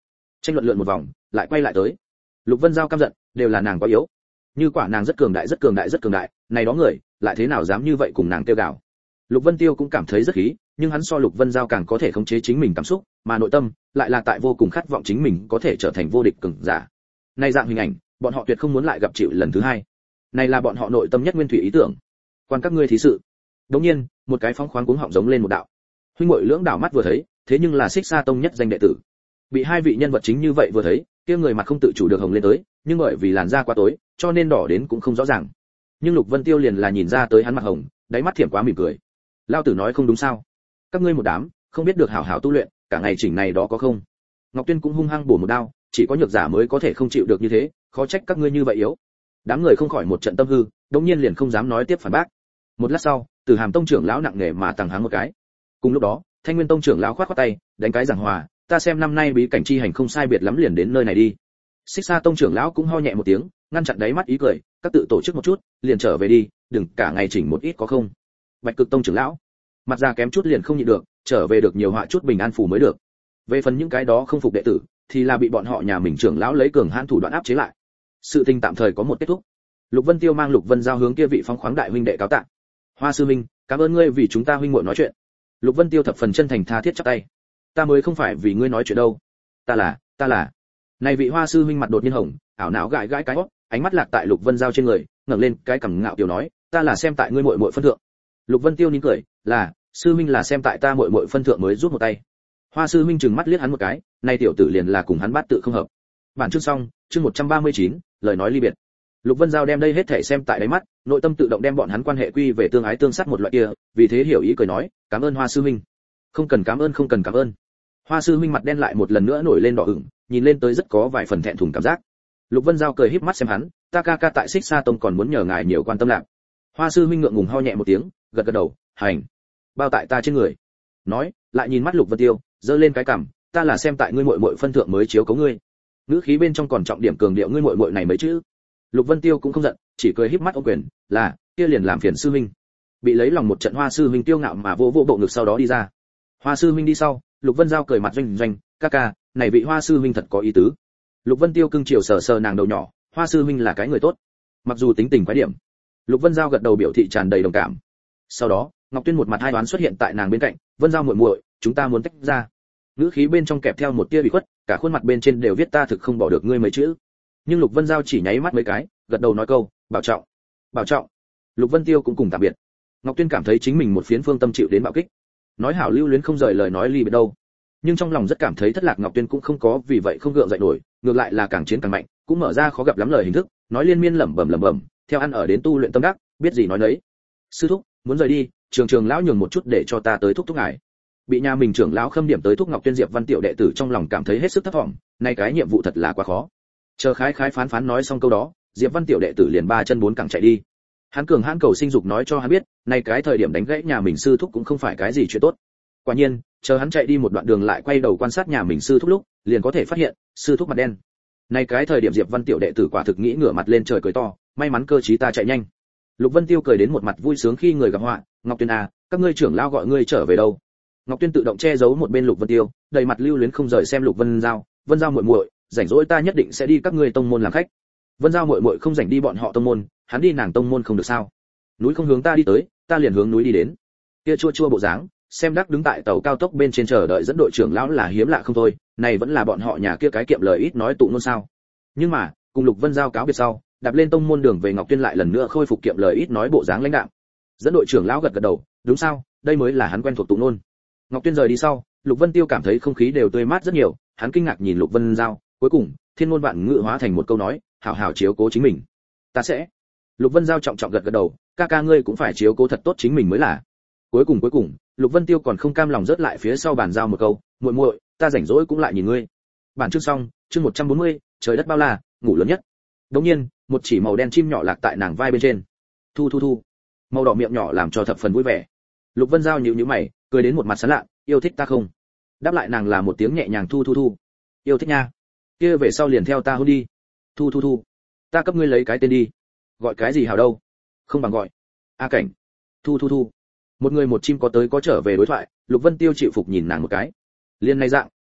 tranh luận lượn một vòng lại quay lại tới. Lục Vân Giao căm giận, đều là nàng quá yếu. Như quả nàng rất cường đại rất cường đại rất cường đại, này đó người lại thế nào dám như vậy cùng nàng kêu gào. Lục Vân Tiêu cũng cảm thấy rất khí, nhưng hắn so Lục Vân Giao càng có thể khống chế chính mình cảm xúc, mà nội tâm lại là tại vô cùng khát vọng chính mình có thể trở thành vô địch cường giả. Này dạng hình ảnh, bọn họ tuyệt không muốn lại gặp chịu lần thứ hai. Này là bọn họ nội tâm nhất nguyên thủy ý tưởng. Quan các ngươi thí sự. Đống nhiên, một cái phóng khoáng cuống họng giống lên một đạo. Huynh muội lưỡng đảo mắt vừa thấy, thế nhưng là Xích Sa tông nhất danh đệ tử. Bị hai vị nhân vật chính như vậy vừa thấy, kia người mặt không tự chủ được hồng lên tới, nhưng bởi vì làn da quá tối, cho nên đỏ đến cũng không rõ ràng. Nhưng Lục Vân Tiêu liền là nhìn ra tới hắn mặt hồng, đáy mắt thiểm quá mỉm cười. Lao tử nói không đúng sao? Các ngươi một đám, không biết được hảo hảo tu luyện, cả ngày chỉnh này đó có không? Ngọc Tuyên cũng hung hăng bổ một đao, chỉ có nhược giả mới có thể không chịu được như thế, khó trách các ngươi như vậy yếu. Đám người không khỏi một trận tâm hư, đống nhiên liền không dám nói tiếp phản bác. Một lát sau, Từ Hàm tông trưởng lão nặng nề mà tằng hắng một cái. Cùng lúc đó, Thanh Nguyên tông trưởng lão khoát khoát tay, đánh cái giảng hòa, ta xem năm nay bí cảnh chi hành không sai biệt lắm liền đến nơi này đi. Xích Sa tông trưởng lão cũng ho nhẹ một tiếng, ngăn chặn đáy mắt ý cười, các tự tổ chức một chút, liền trở về đi, đừng cả ngày chỉnh một ít có không. Bạch Cực tông trưởng lão, mặt ra kém chút liền không nhịn được, trở về được nhiều họa chút bình an phủ mới được. Về phần những cái đó không phục đệ tử, thì là bị bọn họ nhà mình trưởng lão lấy cường hãn thủ đoạn áp chế lại. Sự tình tạm thời có một kết thúc. Lục Vân Tiêu mang Lục Vân Giao hướng kia vị phóng khoáng đại huynh đệ cáo tạ. Hoa sư huynh, cảm ơn ngươi vì chúng ta huynh muội nói chuyện. Lục Vân Tiêu thập phần chân thành tha thiết chắp tay. Ta mới không phải vì ngươi nói chuyện đâu. Ta là, ta là. Này vị Hoa sư huynh mặt đột nhiên hồng, ảo não gãi gãi cái óc, ánh mắt lạc tại Lục Vân Giao trên người, ngẩng lên cái cằm ngạo kiều nói, ta là xem tại ngươi muội muội phân thượng. Lục Vân Tiêu nín cười, là, sư huynh là xem tại ta muội muội phân thượng mới rút một tay. Hoa sư huynh trừng mắt liếc hắn một cái, nay tiểu tử liền là cùng hắn bát tự không hợp. Bản chương xong, chương một trăm ba mươi chín, lời nói ly biệt. Lục Vân Giao đem đây hết thể xem tại đáy mắt, nội tâm tự động đem bọn hắn quan hệ quy về tương ái tương sát một loại kia, vì thế hiểu ý cười nói, cảm ơn Hoa sư huynh. Không cần cảm ơn không cần cảm ơn. Hoa sư huynh mặt đen lại một lần nữa nổi lên đỏ ửng, nhìn lên tới rất có vài phần thẹn thùng cảm giác. Lục Vân Giao cười híp mắt xem hắn, ta ca ca tại Xích Sa tông còn muốn nhờ ngài nhiều quan tâm lạc. Hoa sư huynh ngượng ngùng ho nhẹ một tiếng, gật gật đầu, hành. Bao tại ta trên người. Nói, lại nhìn mắt Lục Vân Tiêu, giơ lên cái cằm, ta là xem tại ngươi muội muội phân thượng mới chiếu cố ngươi. Ngữ khí bên trong còn trọng điểm cường điệu ngươi muội muội này mấy chữ. Lục Vân Tiêu cũng không giận, chỉ cười híp mắt ôm quyền, là, kia liền làm phiền sư huynh. Bị lấy lòng một trận Hoa sư huynh tiêu ngạo mà vô vô bộ ngực sau đó đi ra. Hoa sư huynh đi sau, Lục Vân Giao cười mặt doanh doanh, ca ca, này vị Hoa sư huynh thật có ý tứ. Lục Vân Tiêu cưng chiều sờ sờ nàng đầu nhỏ, Hoa sư huynh là cái người tốt. Mặc dù tính tình quái điểm. Lục Vân Giao gật đầu biểu thị tràn đầy đồng cảm. Sau đó, Ngọc Tuyên một mặt hai đoán xuất hiện tại nàng bên cạnh, Vân Giao muội muội, chúng ta muốn tách ra. Ngữ khí bên trong kẹp theo một tia ủy khuất, cả khuôn mặt bên trên đều viết ta thực không bỏ được ngươi mấy chữ. Nhưng Lục Vân Giao chỉ nháy mắt mấy cái, gật đầu nói câu, bảo trọng, bảo trọng. Lục Vân Tiêu cũng cùng tạm biệt. Ngọc Tuyên cảm thấy chính mình một phiến phương tâm chịu đến bạo kích. Nói hảo lưu luyến không rời lời nói ly biệt đâu. Nhưng trong lòng rất cảm thấy thất lạc, Ngọc Tuyên cũng không có vì vậy không gượng dậy nổi, ngược lại là càng chiến càng mạnh, cũng mở ra khó gặp lắm lời hình thức, nói liên miên lẩm bẩm lẩm bẩm, theo ăn ở đến tu luyện tâm đắc, biết gì nói nấy. Sư thúc, muốn rời đi, trường trường lão nhường một chút để cho ta tới thúc thúc ngài. Bị nhà mình trưởng lão khâm điểm tới thúc Ngọc Tuyên, Diệp Văn tiểu đệ tử trong lòng cảm thấy hết sức thất vọng, nay cái nhiệm vụ thật là quá khó. Chờ khái khái phán phán nói xong câu đó, Diệp Văn tiểu đệ tử liền ba chân bốn cẳng chạy đi. Hắn cường hãn cầu sinh dục nói cho hắn biết, nay cái thời điểm đánh gãy nhà mình sư thúc cũng không phải cái gì chuyện tốt. Quả nhiên, chờ hắn chạy đi một đoạn đường lại quay đầu quan sát nhà mình sư thúc lúc, liền có thể phát hiện, sư thúc mặt đen. Nay cái thời điểm Diệp Văn tiểu đệ tử quả thực nghĩ ngửa mặt lên trời cười to, may mắn cơ trí ta chạy nhanh. Lục Vân Tiêu cười đến một mặt vui sướng khi người gặp họa, Ngọc Tuyên à, các ngươi trưởng lão gọi ngươi trở về đâu? Ngọc Tuyên tự động che giấu một bên Lục Vân Tiêu, đầy mặt lưu luyến không rời xem Lục Vân Giao, Vân Giao muội muội, rảnh rỗi ta nhất định sẽ đi các ngươi tông môn làm khách. Vân Giao muội muội không rảnh đi bọn họ tông môn, hắn đi nàng tông môn không được sao? Núi không hướng ta đi tới, ta liền hướng núi đi đến. Kia chua chua bộ dáng, xem đắc đứng tại tàu cao tốc bên trên chờ đợi dẫn đội trưởng lão là hiếm lạ không thôi, này vẫn là bọn họ nhà kia cái kiệm lời ít nói tụ ngôn sao? Nhưng mà, cùng Lục Vân Giao cáo biệt sau, đạp lên tông môn đường về Ngọc Tuyên lại lần nữa khôi phục kiệm lời ít nói bộ dáng lãnh đạm. Dẫn đội trưởng lão gật gật đầu, đúng sao, đây mới là hắn quen thuộc tụ ngôn. Ngọc Tuyên rời đi sau, Lục Vân Tiêu cảm thấy không khí đều tươi mát rất nhiều, hắn kinh ngạc nhìn Lục Vân Giao, cuối cùng, thiên ngôn vạn ngữ hóa thành một câu nói, hảo hảo chiếu cố chính mình. Ta sẽ. Lục Vân Giao trọng trọng gật gật đầu, ca ca ngươi cũng phải chiếu cố thật tốt chính mình mới là. Cuối cùng cuối cùng, Lục Vân Tiêu còn không cam lòng rớt lại phía sau bàn giao một câu, muội muội, ta rảnh rỗi cũng lại nhìn ngươi. Bản chương xong, chương một trăm bốn mươi, trời đất bao la, ngủ lớn nhất. Đống nhiên, một chỉ màu đen chim nhỏ lạc tại nàng vai bên trên. Thu thu thu. Màu đỏ miệng nhỏ làm cho thập phần vui vẻ. Lục Vân Giao nhíu nhíu mày, cười đến một mặt sán lạ, yêu thích ta không? Đáp lại nàng là một tiếng nhẹ nhàng thu thu thu. Yêu thích nha. Kia về sau liền theo ta hôn đi. Thu thu thu. Ta cấp ngươi lấy cái tên đi. Gọi cái gì hảo đâu? Không bằng gọi A Cảnh. Thu thu thu. Một người một chim có tới có trở về đối thoại, Lục Vân Tiêu chịu phục nhìn nàng một cái. Liên này dạng,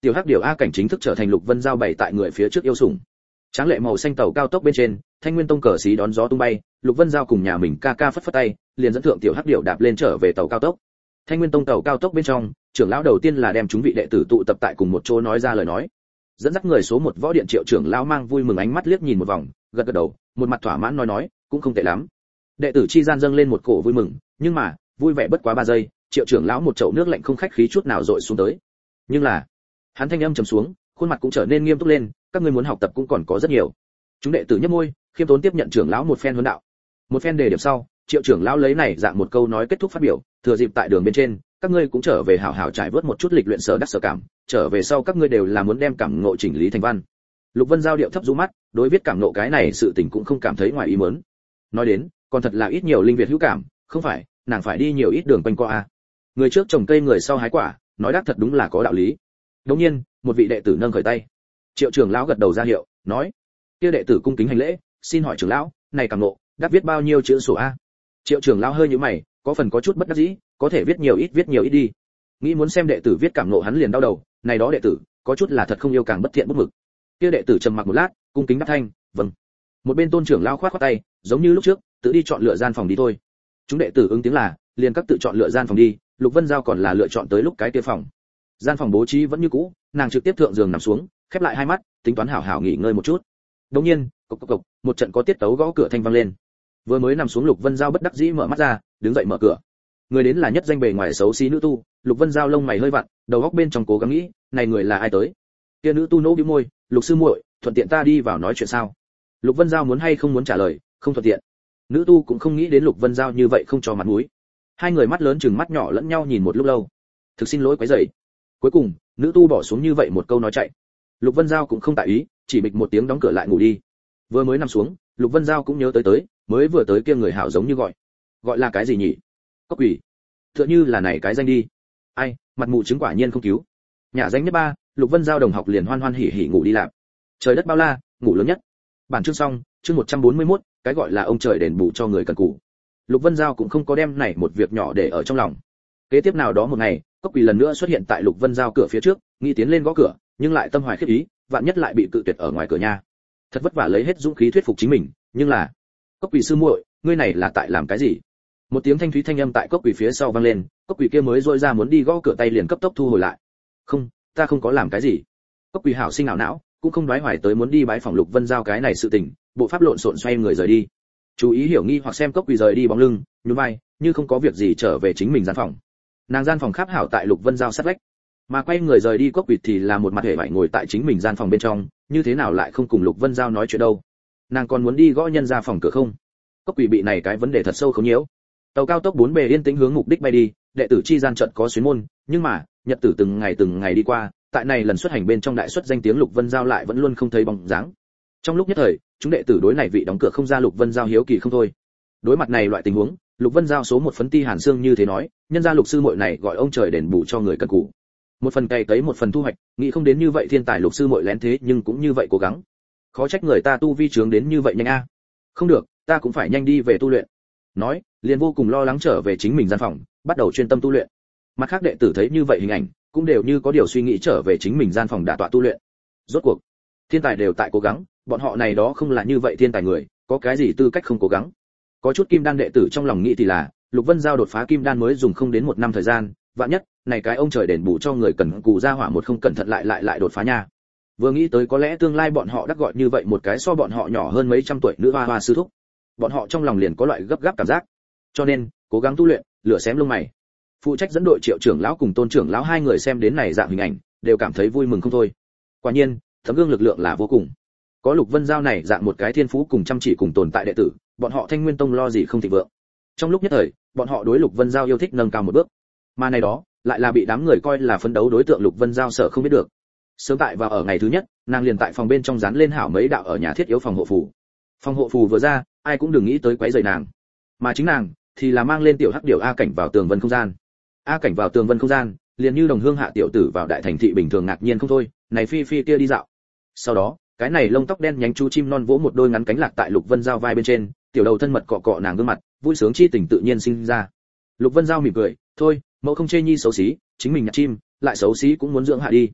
Tiểu Hắc Điểu A cảnh chính thức trở thành Lục Vân Giao bày tại người phía trước yêu sủng. Tráng lệ màu xanh tàu cao tốc bên trên, Thanh Nguyên Tông cờ xí đón gió tung bay, Lục Vân Giao cùng nhà mình ca ca phất phất tay, liền dẫn thượng Tiểu Hắc Điểu đạp lên trở về tàu cao tốc. Thanh Nguyên Tông tàu cao tốc bên trong, trưởng lão đầu tiên là đem chúng vị đệ tử tụ tập tại cùng một chỗ nói ra lời nói. Dẫn dắt người số một Võ Điện Triệu trưởng lão mang vui mừng ánh mắt liếc nhìn một vòng, gật gật đầu, một mặt thỏa mãn nói nói, cũng không tệ lắm. Đệ tử chi gian dâng lên một cổ vui mừng, nhưng mà, vui vẻ bất quá ba giây, Triệu trưởng lão một chậu nước lạnh không khách khí chút nào dội xuống tới. Nhưng là, hắn thanh âm trầm xuống, khuôn mặt cũng trở nên nghiêm túc lên, các ngươi muốn học tập cũng còn có rất nhiều. Chúng đệ tử nhếch môi, khiêm tốn tiếp nhận trưởng lão một phen huấn đạo. Một phen đề điểm sau, Triệu trưởng lão lấy này dạng một câu nói kết thúc phát biểu, thừa dịp tại đường bên trên, các ngươi cũng trở về hảo hảo trải vớt một chút lịch luyện sở đắc sở cảm, trở về sau các ngươi đều là muốn đem cảm ngộ chỉnh lý thành văn. Lục Vân Giao điệu thấp rũ mắt, đối viết cảm ngộ cái này sự tình cũng không cảm thấy ngoài ý muốn. Nói đến, còn thật là ít nhiều linh việt hữu cảm, không phải, nàng phải đi nhiều ít đường quanh qua a. Người trước trồng cây người sau hái quả, nói đắc thật đúng là có đạo lý. Đương nhiên, một vị đệ tử nâng khởi tay. Triệu trưởng lão gật đầu ra hiệu, nói: "Kia đệ tử cung kính hành lễ, xin hỏi trưởng lão, này cảm ngộ, đắc viết bao nhiêu chữ sổ a?" Triệu trưởng lão hơi nhíu mày, có phần có chút bất đắc dĩ, có thể viết nhiều ít viết nhiều ít đi. Nghĩ muốn xem đệ tử viết cảm ngộ hắn liền đau đầu, này đó đệ tử, có chút là thật không yêu càng bất thiện bút mực. Kia đệ tử trầm mặc một lát, cung kính đáp thanh, "Vâng." Một bên tôn trưởng lão khoát khoát tay, giống như lúc trước, tự đi chọn lựa gian phòng đi thôi. Chúng đệ tử ứng tiếng là, liền các tự chọn lựa gian phòng đi, Lục Vân Giao còn là lựa chọn tới lúc cái kia phòng. Gian phòng bố trí vẫn như cũ, nàng trực tiếp thượng giường nằm xuống, khép lại hai mắt, tính toán hảo hảo nghỉ ngơi một chút. Đột nhiên, cộc cộc cộc, một trận có tiết tấu gõ cửa thanh vang lên. Vừa mới nằm xuống Lục Vân Giao bất đắc dĩ mở mắt ra, đứng dậy mở cửa. Người đến là nhất danh bề ngoài xấu xí nữ tu, Lục Vân Giao lông mày hơi vặn, đầu óc bên trong cố gắng nghĩ, này người là ai tới? Kia nữ tu nỗ bĩu môi, "Lục sư muội, thuận tiện ta đi vào nói chuyện sao?" Lục Vân Giao muốn hay không muốn trả lời, không thuận tiện. Nữ tu cũng không nghĩ đến Lục Vân Giao như vậy không cho mặt mũi. Hai người mắt lớn chừng mắt nhỏ lẫn nhau nhìn một lúc lâu. "Thực xin lỗi quấy rầy." Cuối cùng, nữ tu bỏ xuống như vậy một câu nói chạy. Lục Vân Giao cũng không tại ý, chỉ bịch một tiếng đóng cửa lại ngủ đi. Vừa mới nằm xuống, Lục Vân Giao cũng nhớ tới tới, mới vừa tới kia người hảo giống như gọi. Gọi là cái gì nhỉ? Cốc quỷ. Tựa như là này cái danh đi. Ai, mặt mù chứng quả nhiên không cứu. Nhà danh nhất ba, Lục Vân Giao đồng học liền hoan hoan hỉ hỉ ngủ đi làm. Trời đất bao la, ngủ lớn nhất. Bản chương xong, chương một trăm bốn mươi mốt, cái gọi là ông trời đền bù cho người cần cù. Lục Vân Giao cũng không có đem này một việc nhỏ để ở trong lòng. Kế tiếp nào đó một ngày, Cốc Quỷ lần nữa xuất hiện tại Lục Vân Giao cửa phía trước, nghĩ tiến lên gõ cửa, nhưng lại tâm hoài khiếp ý, vạn nhất lại bị cự tuyệt ở ngoài cửa nhà. Thật vất vả lấy hết dũng khí thuyết phục chính mình, nhưng là, Cốc Quỷ sư muội, ngươi này là tại làm cái gì? Một tiếng thanh thúy thanh âm tại Cốc Quỷ phía sau vang lên, Cốc Quỷ kia mới rỗi ra muốn đi gõ cửa tay liền cấp tốc thu hồi lại. Không, ta không có làm cái gì. Cốc Quỷ hảo sinh ảo não, cũng không đoái hoài tới muốn đi bái phòng Lục Vân Giao cái này sự tình, bộ pháp lộn xộn xoay người rời đi. Chú ý hiểu nghi hoặc xem Cốc Quỷ rời đi bóng lưng, nhún vai, như không có việc gì trở về chính mình gian phòng. Nàng gian phòng khắp hảo tại Lục Vân Giao sát vách, mà quay người rời đi Cốc Quỷ thì là một mặt hề bại ngồi tại chính mình gian phòng bên trong, như thế nào lại không cùng Lục Vân Giao nói chuyện đâu? Nàng còn muốn đi gõ nhân ra phòng cửa không? Cốc Quỷ bị này cái vấn đề thật sâu khốn nhiễu. Tàu cao tốc bốn bề yên tĩnh hướng mục đích bay đi, đệ tử chi gian trận có xuyến môn, nhưng mà, nhật tử từng ngày từng ngày đi qua, tại này lần xuất hành bên trong đại xuất danh tiếng Lục Vân Giao lại vẫn luôn không thấy bóng dáng. Trong lúc nhất thời, chúng đệ tử đối này vị đóng cửa không ra Lục Vân Giao hiếu kỳ không thôi. Đối mặt này loại tình huống, Lục Vân Giao số một phấn ti Hàn Sương như thế nói, nhân gia Lục sư muội này gọi ông trời đền bù cho người cần cù. Một phần cày cấy một phần thu hoạch, nghĩ không đến như vậy thiên tài Lục sư muội lén thế nhưng cũng như vậy cố gắng. Khó trách người ta tu vi trướng đến như vậy nhanh a. Không được, ta cũng phải nhanh đi về tu luyện. Nói, liền vô cùng lo lắng trở về chính mình gian phòng, bắt đầu chuyên tâm tu luyện. Mặt khác đệ tử thấy như vậy hình ảnh, cũng đều như có điều suy nghĩ trở về chính mình gian phòng đả tọa tu luyện. Rốt cuộc, thiên tài đều tại cố gắng, bọn họ này đó không là như vậy thiên tài người, có cái gì tư cách không cố gắng. Có chút kim đan đệ tử trong lòng nghĩ thì là, Lục Vân Giao đột phá kim đan mới dùng không đến một năm thời gian, vạn nhất, này cái ông trời đền bù cho người cần cù ra hỏa một không cẩn thận lại lại lại đột phá nha. Vừa nghĩ tới có lẽ tương lai bọn họ đắc gọi như vậy một cái so bọn họ nhỏ hơn mấy trăm tuổi nữ hoa hoa sư thúc. Bọn họ trong lòng liền có loại gấp gáp cảm giác. Cho nên, cố gắng tu luyện, lửa xém lông mày. Phụ trách dẫn đội Triệu trưởng lão cùng Tôn trưởng lão hai người xem đến này dạng hình ảnh, đều cảm thấy vui mừng không thôi. Quả nhiên, tấm gương lực lượng là vô cùng. Có Lục Vân Giao này dạng một cái thiên phú cùng chăm chỉ cùng tồn tại đệ tử, bọn họ Thanh Nguyên Tông lo gì không thịnh vượng. Trong lúc nhất thời, bọn họ đối Lục Vân Giao yêu thích nâng cao một bước. Mà này đó, lại là bị đám người coi là phấn đấu đối tượng Lục Vân Giao sợ không biết được. Sớm tại vào ở ngày thứ nhất, nàng liền tại phòng bên trong dán lên hảo mấy đạo ở nhà thiết yếu phòng hộ phù. Phòng hộ phù vừa ra, ai cũng đừng nghĩ tới quấy rầy nàng. Mà chính nàng thì là mang lên tiểu hắc điểu A cảnh vào tường vân không gian. A cảnh vào tường vân không gian, liền như đồng hương hạ tiểu tử vào đại thành thị bình thường ngạc nhiên không thôi, này phi phi kia đi dạo. Sau đó, cái này lông tóc đen nhánh chú chim non vỗ một đôi ngắn cánh lạc tại Lục Vân Giao vai bên trên, tiểu đầu thân mật cọ cọ nàng gương mặt, vui sướng chi tình tự nhiên sinh ra. Lục Vân Giao mỉm cười, thôi, mẫu không chê nhi xấu xí, chính mình nhặt chim, lại xấu xí cũng muốn dưỡng hạ đi.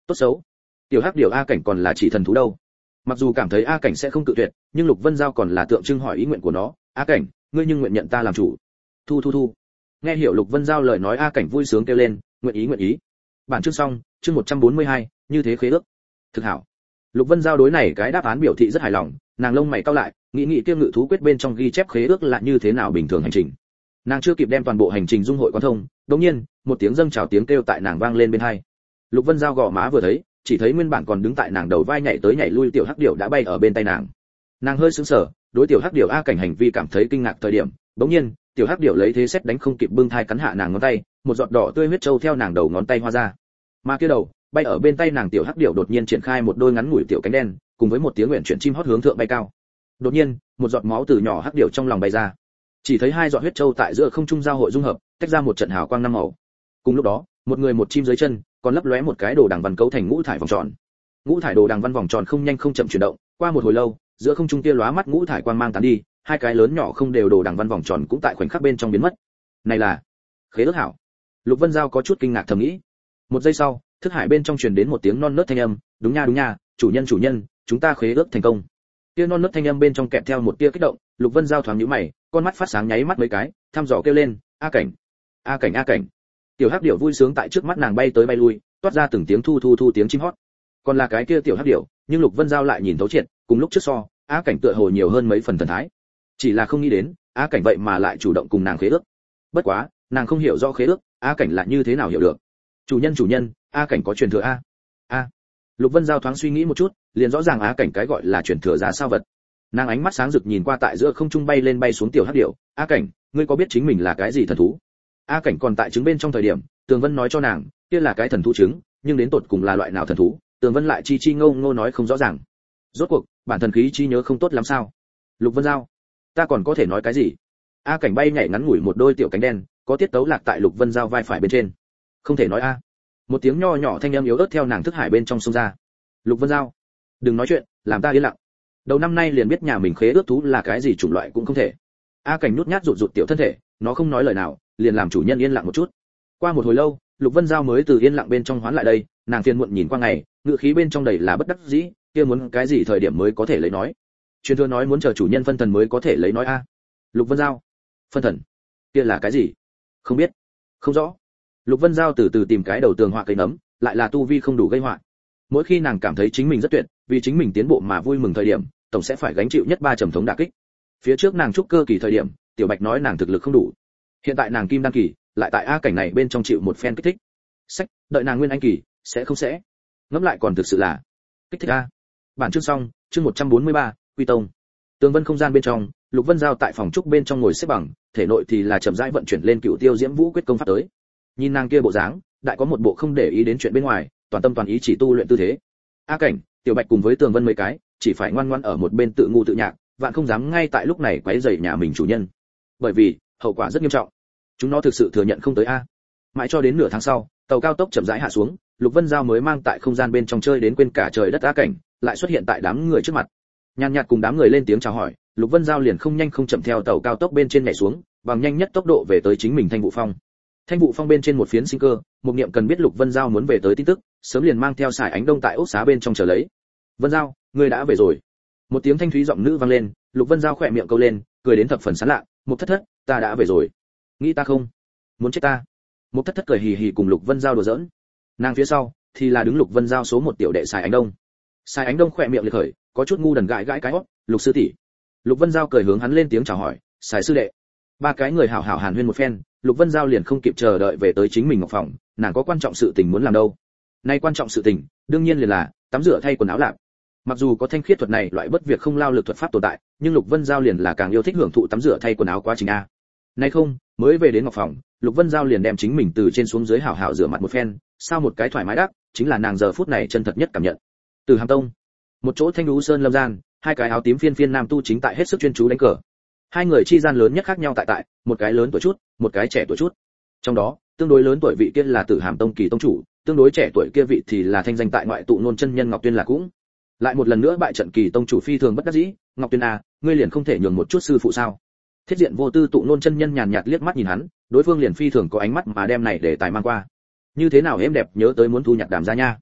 tốt xấu tiểu hắc điều A Cảnh còn là chỉ thần thú đâu. Mặc dù cảm thấy A Cảnh sẽ không cự tuyệt, nhưng Lục Vân Giao còn là tượng trưng hỏi ý nguyện của nó. A Cảnh, ngươi nhưng nguyện nhận ta làm chủ? Thu thu thu. Nghe hiểu Lục Vân Giao lời nói, A Cảnh vui sướng kêu lên, nguyện ý nguyện ý. Bản chương xong, chương một trăm bốn mươi hai, như thế khế ước. Thực hảo. Lục Vân Giao đối này cái đáp án biểu thị rất hài lòng, nàng lông mày cau lại, nghĩ nghĩ kia ngự thú quyết bên trong ghi chép khế ước là như thế nào bình thường hành trình. Nàng chưa kịp đem toàn bộ hành trình dung hội quan thông, đột nhiên, một tiếng dâng trào tiếng kêu tại nàng vang lên bên tai. Lục Vân Giao gò má vừa thấy, chỉ thấy nguyên bản còn đứng tại nàng đầu vai nhảy tới nhảy lui tiểu hắc điểu đã bay ở bên tay nàng. Nàng hơi sững sờ, đối tiểu hắc điểu A Cảnh hành vi cảm thấy kinh ngạc thời điểm, bỗng nhiên, tiểu hắc điểu lấy thế xét đánh không kịp bưng thai cắn hạ nàng ngón tay, một giọt đỏ tươi huyết trâu theo nàng đầu ngón tay hoa ra. Mà kia đầu, bay ở bên tay nàng tiểu hắc điểu đột nhiên triển khai một đôi ngắn ngủi tiểu cánh đen, cùng với một tiếng nguyện chuyển chim hót hướng thượng bay cao. Đột nhiên, một giọt máu từ nhỏ hắc điểu trong lòng bay ra. Chỉ thấy hai giọt huyết trâu tại giữa không trung giao hội dung hợp, tách ra một trận hào quang năm màu. Cùng lúc đó, một người một chim dưới chân, còn lấp lóe một cái đồ đằng văn cấu thành ngũ thải vòng tròn. Ngũ thải đồ đằng văn vòng tròn không nhanh không chậm chuyển động, qua một hồi lâu, giữa không trung kia lóa mắt ngũ thải quang mang tán đi, hai cái lớn nhỏ không đều đồ đằng văn vòng tròn cũng tại khoảnh khắc bên trong biến mất. Này là khế ước hảo. Lục Vân Giao có chút kinh ngạc thầm nghĩ. Một giây sau, thức hải bên trong truyền đến một tiếng non nớt thanh âm, đúng nha đúng nha, chủ nhân chủ nhân, chúng ta khế ước thành công. Kia non nớt thanh âm bên trong kẹp theo một tia kích động, Lục Vân Giao thoáng nhíu mày, con mắt phát sáng nháy mắt mấy cái, thăm dò kêu lên, A Cảnh, A Cảnh A Cảnh. Tiểu hắc điểu vui sướng tại trước mắt nàng bay tới bay lui, toát ra từng tiếng thu thu thu tiếng chim hót. Còn là cái kia tiểu hắc điểu, nhưng Lục Vân Giao lại nhìn thấu triệt, cùng lúc trước so, A Cảnh tựa hồ nhiều hơn mấy phần thần thái. Chỉ là không nghĩ đến, A Cảnh vậy mà lại chủ động cùng nàng khế ước. Bất quá, nàng không hiểu rõ khế ước, A Cảnh là như thế nào hiểu được. Chủ nhân chủ nhân, A Cảnh có truyền thừa a. A. Lục Vân Giao thoáng suy nghĩ một chút, liền rõ ràng A Cảnh cái gọi là truyền thừa ra sao vật. Nàng ánh mắt sáng rực nhìn qua tại giữa không trung bay lên bay xuống tiểu hắc điểu, A Cảnh, ngươi có biết chính mình là cái gì thần thú? A Cảnh còn tại trứng bên trong thời điểm, Tường Vân nói cho nàng, kia là cái thần thú trứng, nhưng đến tột cùng là loại nào thần thú, Tường Vân lại chi chi ngô ngô nói không rõ ràng. Rốt cuộc, bản thần khí chi nhớ không tốt lắm sao? Lục Vân Giao, ta còn có thể nói cái gì? A Cảnh bay nhảy ngắn ngủi một đôi tiểu cánh đen, có tiết tấu lạc tại Lục Vân Giao vai phải bên trên. Không thể nói a. Một tiếng nho nhỏ thanh âm yếu ớt theo nàng thức hải bên trong xông ra. Lục Vân Giao, đừng nói chuyện, làm ta yên lặng. Đầu năm nay liền biết nhà mình khế ước thú là cái gì chủng loại cũng không thể. A Cảnh nhút nhát rụt rụt tiểu thân thể, nó không nói lời nào, liền làm chủ nhân yên lặng một chút. Qua một hồi lâu, Lục Vân Giao mới từ yên lặng bên trong hoán lại đây, nàng phiền muộn nhìn qua ngày, ngữ khí bên trong đầy là bất đắc dĩ, kia muốn cái gì thời điểm mới có thể lấy nói. Truyền thừa nói muốn chờ chủ nhân phân thần mới có thể lấy nói a. Lục Vân Giao, phân thần, kia là cái gì? Không biết, không rõ. Lục Vân Giao từ từ tìm cái đầu tường họa cây nấm, lại là tu vi không đủ gây họa. Mỗi khi nàng cảm thấy chính mình rất tuyệt, vì chính mình tiến bộ mà vui mừng thời điểm, tổng sẽ phải gánh chịu nhất ba trầm thống đả kích. Phía trước nàng trúc cơ kỳ thời điểm, Tiểu Bạch nói nàng thực lực không đủ. Hiện tại nàng kim đan kỳ, lại tại A Cảnh này bên trong chịu một phen kích thích. Sách, đợi nàng nguyên anh kỳ, sẽ không sẽ. Ngẫm lại còn thực sự là kích thích a. Bản chương xong, chương một trăm bốn mươi ba, Quy Tông. Tường Vân không gian bên trong, Lục Vân Giao tại phòng trúc bên trong ngồi xếp bằng, thể nội thì là chậm rãi vận chuyển lên Cựu Tiêu Diễm Vũ quyết công pháp tới. Nhìn nàng kia bộ dáng, đại có một bộ không để ý đến chuyện bên ngoài, toàn tâm toàn ý chỉ tu luyện tư thế. A Cảnh, Tiểu Bạch cùng với Tường Vân mấy cái, chỉ phải ngoan ngoãn ở một bên tự ngu tự nhạc, vạn không dám ngay tại lúc này quấy rầy nhà mình chủ nhân. Bởi vì, hậu quả rất nghiêm trọng. Chúng nó thực sự thừa nhận không tới a. Mãi cho đến nửa tháng sau, tàu cao tốc chậm rãi hạ xuống, Lục Vân Giao mới mang tại không gian bên trong chơi đến quên cả trời đất A Cảnh, lại xuất hiện tại đám người trước mặt. Nhàn nhạt cùng đám người lên tiếng chào hỏi, Lục Vân Giao liền không nhanh không chậm theo tàu cao tốc bên trên nhảy xuống, bằng nhanh nhất tốc độ về tới chính mình Thanh Vũ Phong. Thanh Vũ Phong bên trên một phiến sinh cơ, một niệm cần biết Lục Vân Giao muốn về tới tin tức, sớm liền mang theo Sải Ánh Đông tại ốc xá bên trong chờ lấy. Vân Giao, ngươi đã về rồi. Một tiếng thanh thúy giọng nữ vang lên, Lục Vân Giao khỏe miệng câu lên, cười đến thập phần sán lạ, một thất thất, ta đã về rồi. Nghĩ ta không? Muốn chết ta? Một thất thất cười hì hì cùng Lục Vân Giao đùa giỡn. Nàng phía sau thì là đứng Lục Vân Giao số một tiểu đệ Sải Ánh Đông. Sải Ánh Đông khỏe miệng liệt khởi, có chút ngu đần gãi gãi cái hót, Lục sư tỷ. Lục Vân Giao cười hướng hắn lên tiếng chào hỏi, Sải sư đệ. Ba cái người hảo hảo hàn huyên một phen, Lục Vân Giao liền không kịp chờ đợi về tới chính mình ngọc phòng, nàng có quan trọng sự tình muốn làm đâu. Nay quan trọng sự tình, đương nhiên liền là tắm rửa thay quần áo lạp. Mặc dù có thanh khiết thuật này loại bất việc không lao lực thuật pháp tồn tại, nhưng Lục Vân Giao liền là càng yêu thích hưởng thụ tắm rửa thay quần áo quá trình a. Nay không, mới về đến ngọc phòng, Lục Vân Giao liền đem chính mình từ trên xuống dưới hảo hảo rửa mặt một phen, sau một cái thoải mái đắc, chính là nàng giờ phút này chân thật nhất cảm nhận. Từ Hàm Tông, một chỗ thanh lũ sơn lâm gian, hai cái áo tím phiên phiên nam tu chính tại hết sức chuyên chú đánh cờ. Hai người chi gian lớn nhất khác nhau tại tại, một cái lớn tuổi chút, một cái trẻ tuổi chút. Trong đó, tương đối lớn tuổi vị kia là Tử Hàm Tông kỳ tông chủ, tương đối trẻ tuổi kia vị thì là thanh danh tại ngoại tụ nôn chân nhân Ngọc Tuyên là cũng. Lại một lần nữa bại trận kỳ tông chủ phi thường bất đắc dĩ, Ngọc Tuyên à, ngươi liền không thể nhường một chút sư phụ sao? Thiết diện vô tư tụ nôn chân nhân nhàn nhạt liếc mắt nhìn hắn, đối phương liền phi thường có ánh mắt mà đem này để tài mang qua. Như thế nào em đẹp nhớ tới muốn thu nhặt đàm ra nha.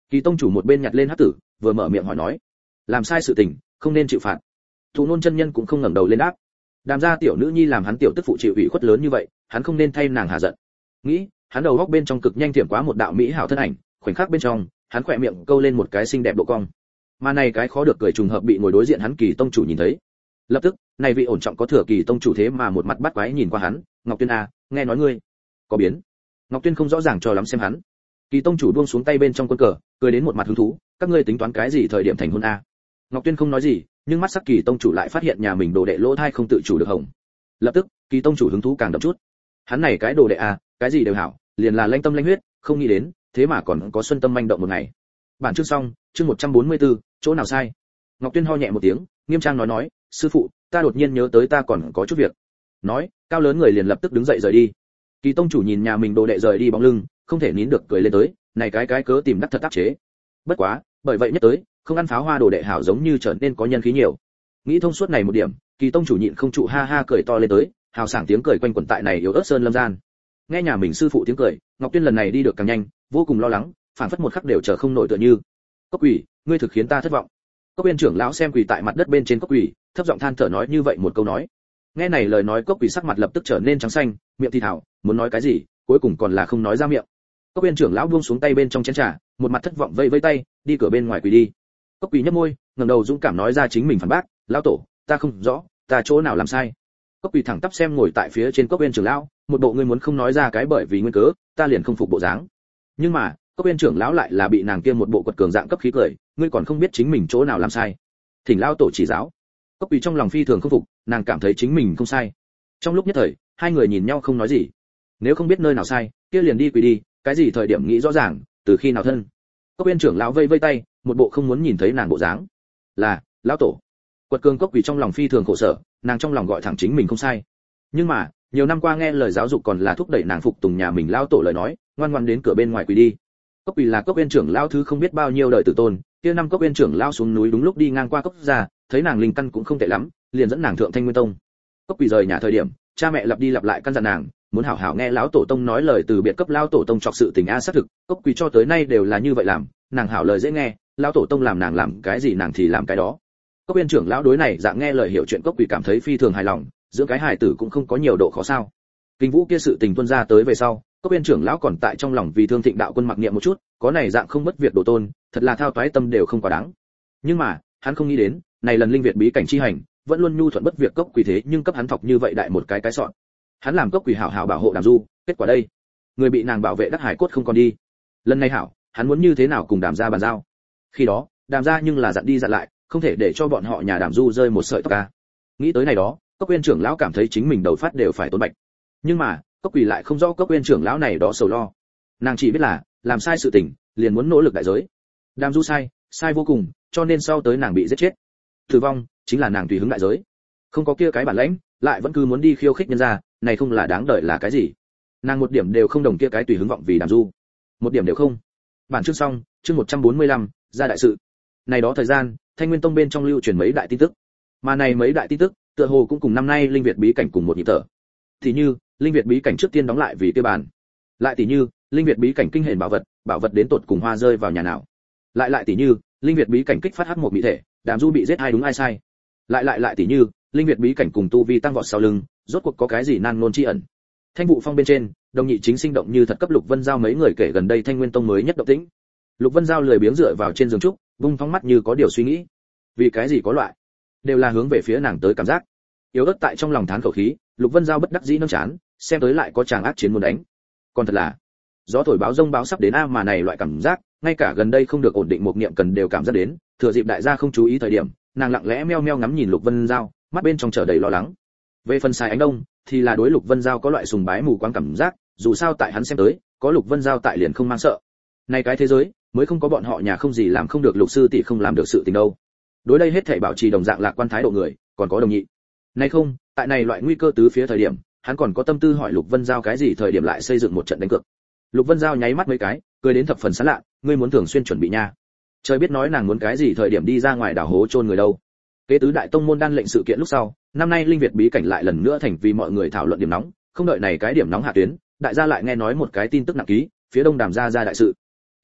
Kỳ tông chủ một bên nhặt lên hắc tử, vừa mở miệng hỏi nói, làm sai sự tình, không nên chịu phạt. Thụ Nôn chân nhân cũng không ngẩng đầu lên đáp. Đàm gia tiểu nữ nhi làm hắn tiểu tức phụ chịu ủy khuất lớn như vậy, hắn không nên thay nàng hạ giận. Nghĩ, hắn đầu góc bên trong cực nhanh tiệm quá một đạo mỹ hảo thân ảnh, khoảnh khắc bên trong, hắn khỏe miệng câu lên một cái xinh đẹp độ cong. Mà này cái khó được cười trùng hợp bị ngồi đối diện hắn Kỳ tông chủ nhìn thấy. Lập tức, này vị ổn trọng có thừa Kỳ tông chủ thế mà một mặt bắt quái nhìn qua hắn, Ngọc Tuyên à, nghe nói ngươi có biến. Ngọc Tuyên không rõ ràng cho lắm xem hắn. Kỳ tông chủ buông xuống tay bên trong quân cờ, cười đến một mặt hứng thú, các ngươi tính toán cái gì thời điểm thành hôn a? Ngọc Tuyên không nói gì, nhưng mắt sắc Kỳ tông chủ lại phát hiện nhà mình đồ đệ lỗ thai không tự chủ được hồng. Lập tức, Kỳ tông chủ hứng thú càng đậm chút. Hắn này cái đồ đệ a, cái gì đều hảo, liền là lanh tâm lanh huyết, không nghĩ đến, thế mà còn có xuân tâm manh động một ngày. Bản chương xong, chương một trăm bốn mươi tư, chỗ nào sai? Ngọc Tuyên ho nhẹ một tiếng, nghiêm trang nói nói, sư phụ, ta đột nhiên nhớ tới ta còn có chút việc. Nói, cao lớn người liền lập tức đứng dậy rời đi. Kỳ tông chủ nhìn nhà mình đồ đệ rời đi bóng lưng, không thể nín được cười lên tới, này cái cái cớ tìm đắc thật áp chế. Bất quá, bởi vậy nhất tới, không ăn pháo hoa đồ đệ hảo giống như trở nên có nhân khí nhiều. Nghĩ thông suốt này một điểm, Kỳ tông chủ nhịn không trụ ha ha cười to lên tới, hào sảng tiếng cười quanh quẩn tại này yếu ớt sơn lâm gian. Nghe nhà mình sư phụ tiếng cười, Ngọc Tuyên lần này đi được càng nhanh, vô cùng lo lắng, phản phất một khắc đều chờ không nổi tựa như. Cốc quỷ, ngươi thực khiến ta thất vọng. Cốc Uyên trưởng lão xem quỳ tại mặt đất bên trên cốc quỷ, thấp giọng than thở nói như vậy một câu nói. Nghe này lời nói cốc quỷ sắc mặt lập tức trở nên trắng xanh, miệng thì thào, muốn nói cái gì, cuối cùng còn là không nói ra miệng. Cốc Uyên trưởng lão buông xuống tay bên trong chén trà, một mặt thất vọng vẫy vẫy tay, đi cửa bên ngoài quỳ đi. Cốc quỷ nhếch môi, ngẩng đầu dũng cảm nói ra chính mình phản bác, lão tổ, ta không rõ, ta chỗ nào làm sai. Cốc quỷ thẳng tắp xem ngồi tại phía trên Cốc Uyên trưởng lão, một bộ ngươi muốn không nói ra cái bởi vì nguyên cớ, ta liền không phục bộ dáng. Nhưng mà, Cốc Uyên trưởng lão lại là bị nàng kia một bộ quật cường dạng cấp khí cười, ngươi còn không biết chính mình chỗ nào làm sai. Thỉnh lão tổ chỉ giáo. Cốc quỷ trong lòng phi thường không phục, nàng cảm thấy chính mình không sai. Trong lúc nhất thời, hai người nhìn nhau không nói gì. Nếu không biết nơi nào sai, kia liền đi quỳ đi, cái gì thời điểm nghĩ rõ ràng, từ khi nào thân. Cốc Uyên trưởng lão vây vây tay, một bộ không muốn nhìn thấy nàng bộ dáng. Là, lão tổ. Quật cường Cốc quỷ trong lòng phi thường khổ sở, nàng trong lòng gọi thẳng chính mình không sai. Nhưng mà, nhiều năm qua nghe lời giáo dục còn là thúc đẩy nàng phục tùng nhà mình lão tổ lời nói, ngoan ngoãn đến cửa bên ngoài quỳ đi. Cốc quỷ là Cốc Uyên trưởng lão thứ không biết bao nhiêu đời tử tôn, kia năm Cốc Uyên trưởng lão xuống núi đúng lúc đi ngang qua cốc gia, thấy nàng linh căn cũng không tệ lắm, liền dẫn nàng thượng Thanh Nguyên Tông. Cốc quỷ rời nhà thời điểm, cha mẹ lặp đi lặp lại căn dặn nàng, muốn hảo hảo nghe lão tổ tông nói lời từ biệt cấp lão tổ tông chọc sự tình a xác thực, Cốc quỷ cho tới nay đều là như vậy làm, nàng hảo lời dễ nghe, lão tổ tông làm nàng làm cái gì nàng thì làm cái đó. Cốc Uyên trưởng lão đối này dạng nghe lời hiểu chuyện Cốc quỷ cảm thấy phi thường hài lòng, giữa cái hài tử cũng không có nhiều độ khó sao. Kinh Vũ kia sự tình tuôn ra tới về sau, Cốc Uyên trưởng lão còn tại trong lòng vì thương Thịnh đạo quân mặc niệm một chút, có này dạng không mất việc độ tôn, thật là thao toái tâm đều không quá đáng. Nhưng mà, hắn không nghĩ đến, này lần linh việt bí cảnh chi hành, vẫn luôn nhu thuận bất việc Cốc quỷ thế nhưng cấp hắn thọc như vậy đại một cái cái sọn. Hắn làm Cốc quỷ hảo hảo bảo hộ Đàm Du, kết quả đây, người bị nàng bảo vệ đắc hải cốt không còn đi. Lần này hảo, hắn muốn như thế nào cùng Đàm gia bàn giao. Khi đó, Đàm gia nhưng là dặn đi dặn lại, không thể để cho bọn họ nhà Đàm Du rơi một sợi tóc ca. Nghĩ tới này đó, Cốc Uyên trưởng lão cảm thấy chính mình đầu phát đều phải tốn bạch. Nhưng mà, Cốc quỷ lại không rõ Cốc Uyên trưởng lão này đó sầu lo. Nàng chỉ biết là, làm sai sự tình, liền muốn nỗ lực đại giới. Đàm Du sai, sai vô cùng, cho nên sau tới nàng bị giết chết. Tử vong chính là nàng tùy hứng đại giới. Không có kia cái bản lãnh, lại vẫn cứ muốn đi khiêu khích nhân gia, này không là đáng đợi là cái gì? Nàng một điểm đều không đồng kia cái tùy hứng vọng vì Đàm Du. Một điểm đều không. Bản chương xong, chương một trăm bốn mươi lăm, ra đại sự. Này đó thời gian, Thanh Nguyên Tông bên trong lưu truyền mấy đại tin tức. Mà này mấy đại tin tức, tựa hồ cũng cùng năm nay linh việt bí cảnh cùng một nhịp thở. Thì như, linh việt bí cảnh trước tiên đóng lại vì kia bàn. Lại tỷ như, linh việt bí cảnh kinh hồn bảo vật, bảo vật đến tột cùng hoa rơi vào nhà nào. Lại lại tỷ như, linh việt bí cảnh kích phát hắc một mỹ thể, Đàm Du bị giết ai đúng ai sai. Lại lại lại tỷ như, linh việt bí cảnh cùng tu vi tăng vọt sau lưng, rốt cuộc có cái gì nan ngôn chi ẩn. Thanh vụ phong bên trên, đồng nhị chính sinh động như thật cấp Lục Vân Giao mấy người kể gần đây Thanh Nguyên Tông mới nhất động tĩnh. Lục Vân Giao lười biếng dựa vào trên giường trúc, vung phóng mắt như có điều suy nghĩ. Vì cái gì có loại, đều là hướng về phía nàng tới cảm giác. Yếu ớt tại trong lòng thán khẩu khí, Lục Vân Giao bất đắc dĩ nâng chán, xem tới lại có chàng ác chiến muốn đánh. Còn thật là, gió thổi báo rông báo sắp đến a mà này loại cảm giác, ngay cả gần đây không được ổn định một niệm cần đều cảm giác đến, thừa dịp đại gia không chú ý thời điểm, nàng lặng lẽ meo meo ngắm nhìn Lục Vân Giao, mắt bên trong trở đầy lo lắng. Về phần Sai Ánh Đông, thì là đối Lục Vân Giao có loại sùng bái mù quáng cảm giác, dù sao tại hắn xem tới, có Lục Vân Giao tại liền không mang sợ. Này cái thế giới, mới không có bọn họ nhà không gì làm không được Lục sư tỷ không làm được sự tình đâu. Đối đây hết thảy bảo trì đồng dạng lạc quan thái độ người, còn có đồng nhị. Này không, tại này loại nguy cơ tứ phía thời điểm, hắn còn có tâm tư hỏi Lục Vân Giao cái gì thời điểm lại xây dựng một trận đánh cược. Lục Vân Giao nháy mắt mấy cái, cười đến thập phần sán lạ, ngươi muốn thường xuyên chuẩn bị nha. Trời biết nói nàng muốn cái gì thời điểm đi ra ngoài đào hố chôn người đâu. Kế tứ đại tông môn đan lệnh sự kiện lúc sau, năm nay linh việt bí cảnh lại lần nữa thành vì mọi người thảo luận điểm nóng, không đợi này cái điểm nóng hạ tuyến, đại gia lại nghe nói một cái tin tức nặng ký, phía đông Đàm gia ra đại sự.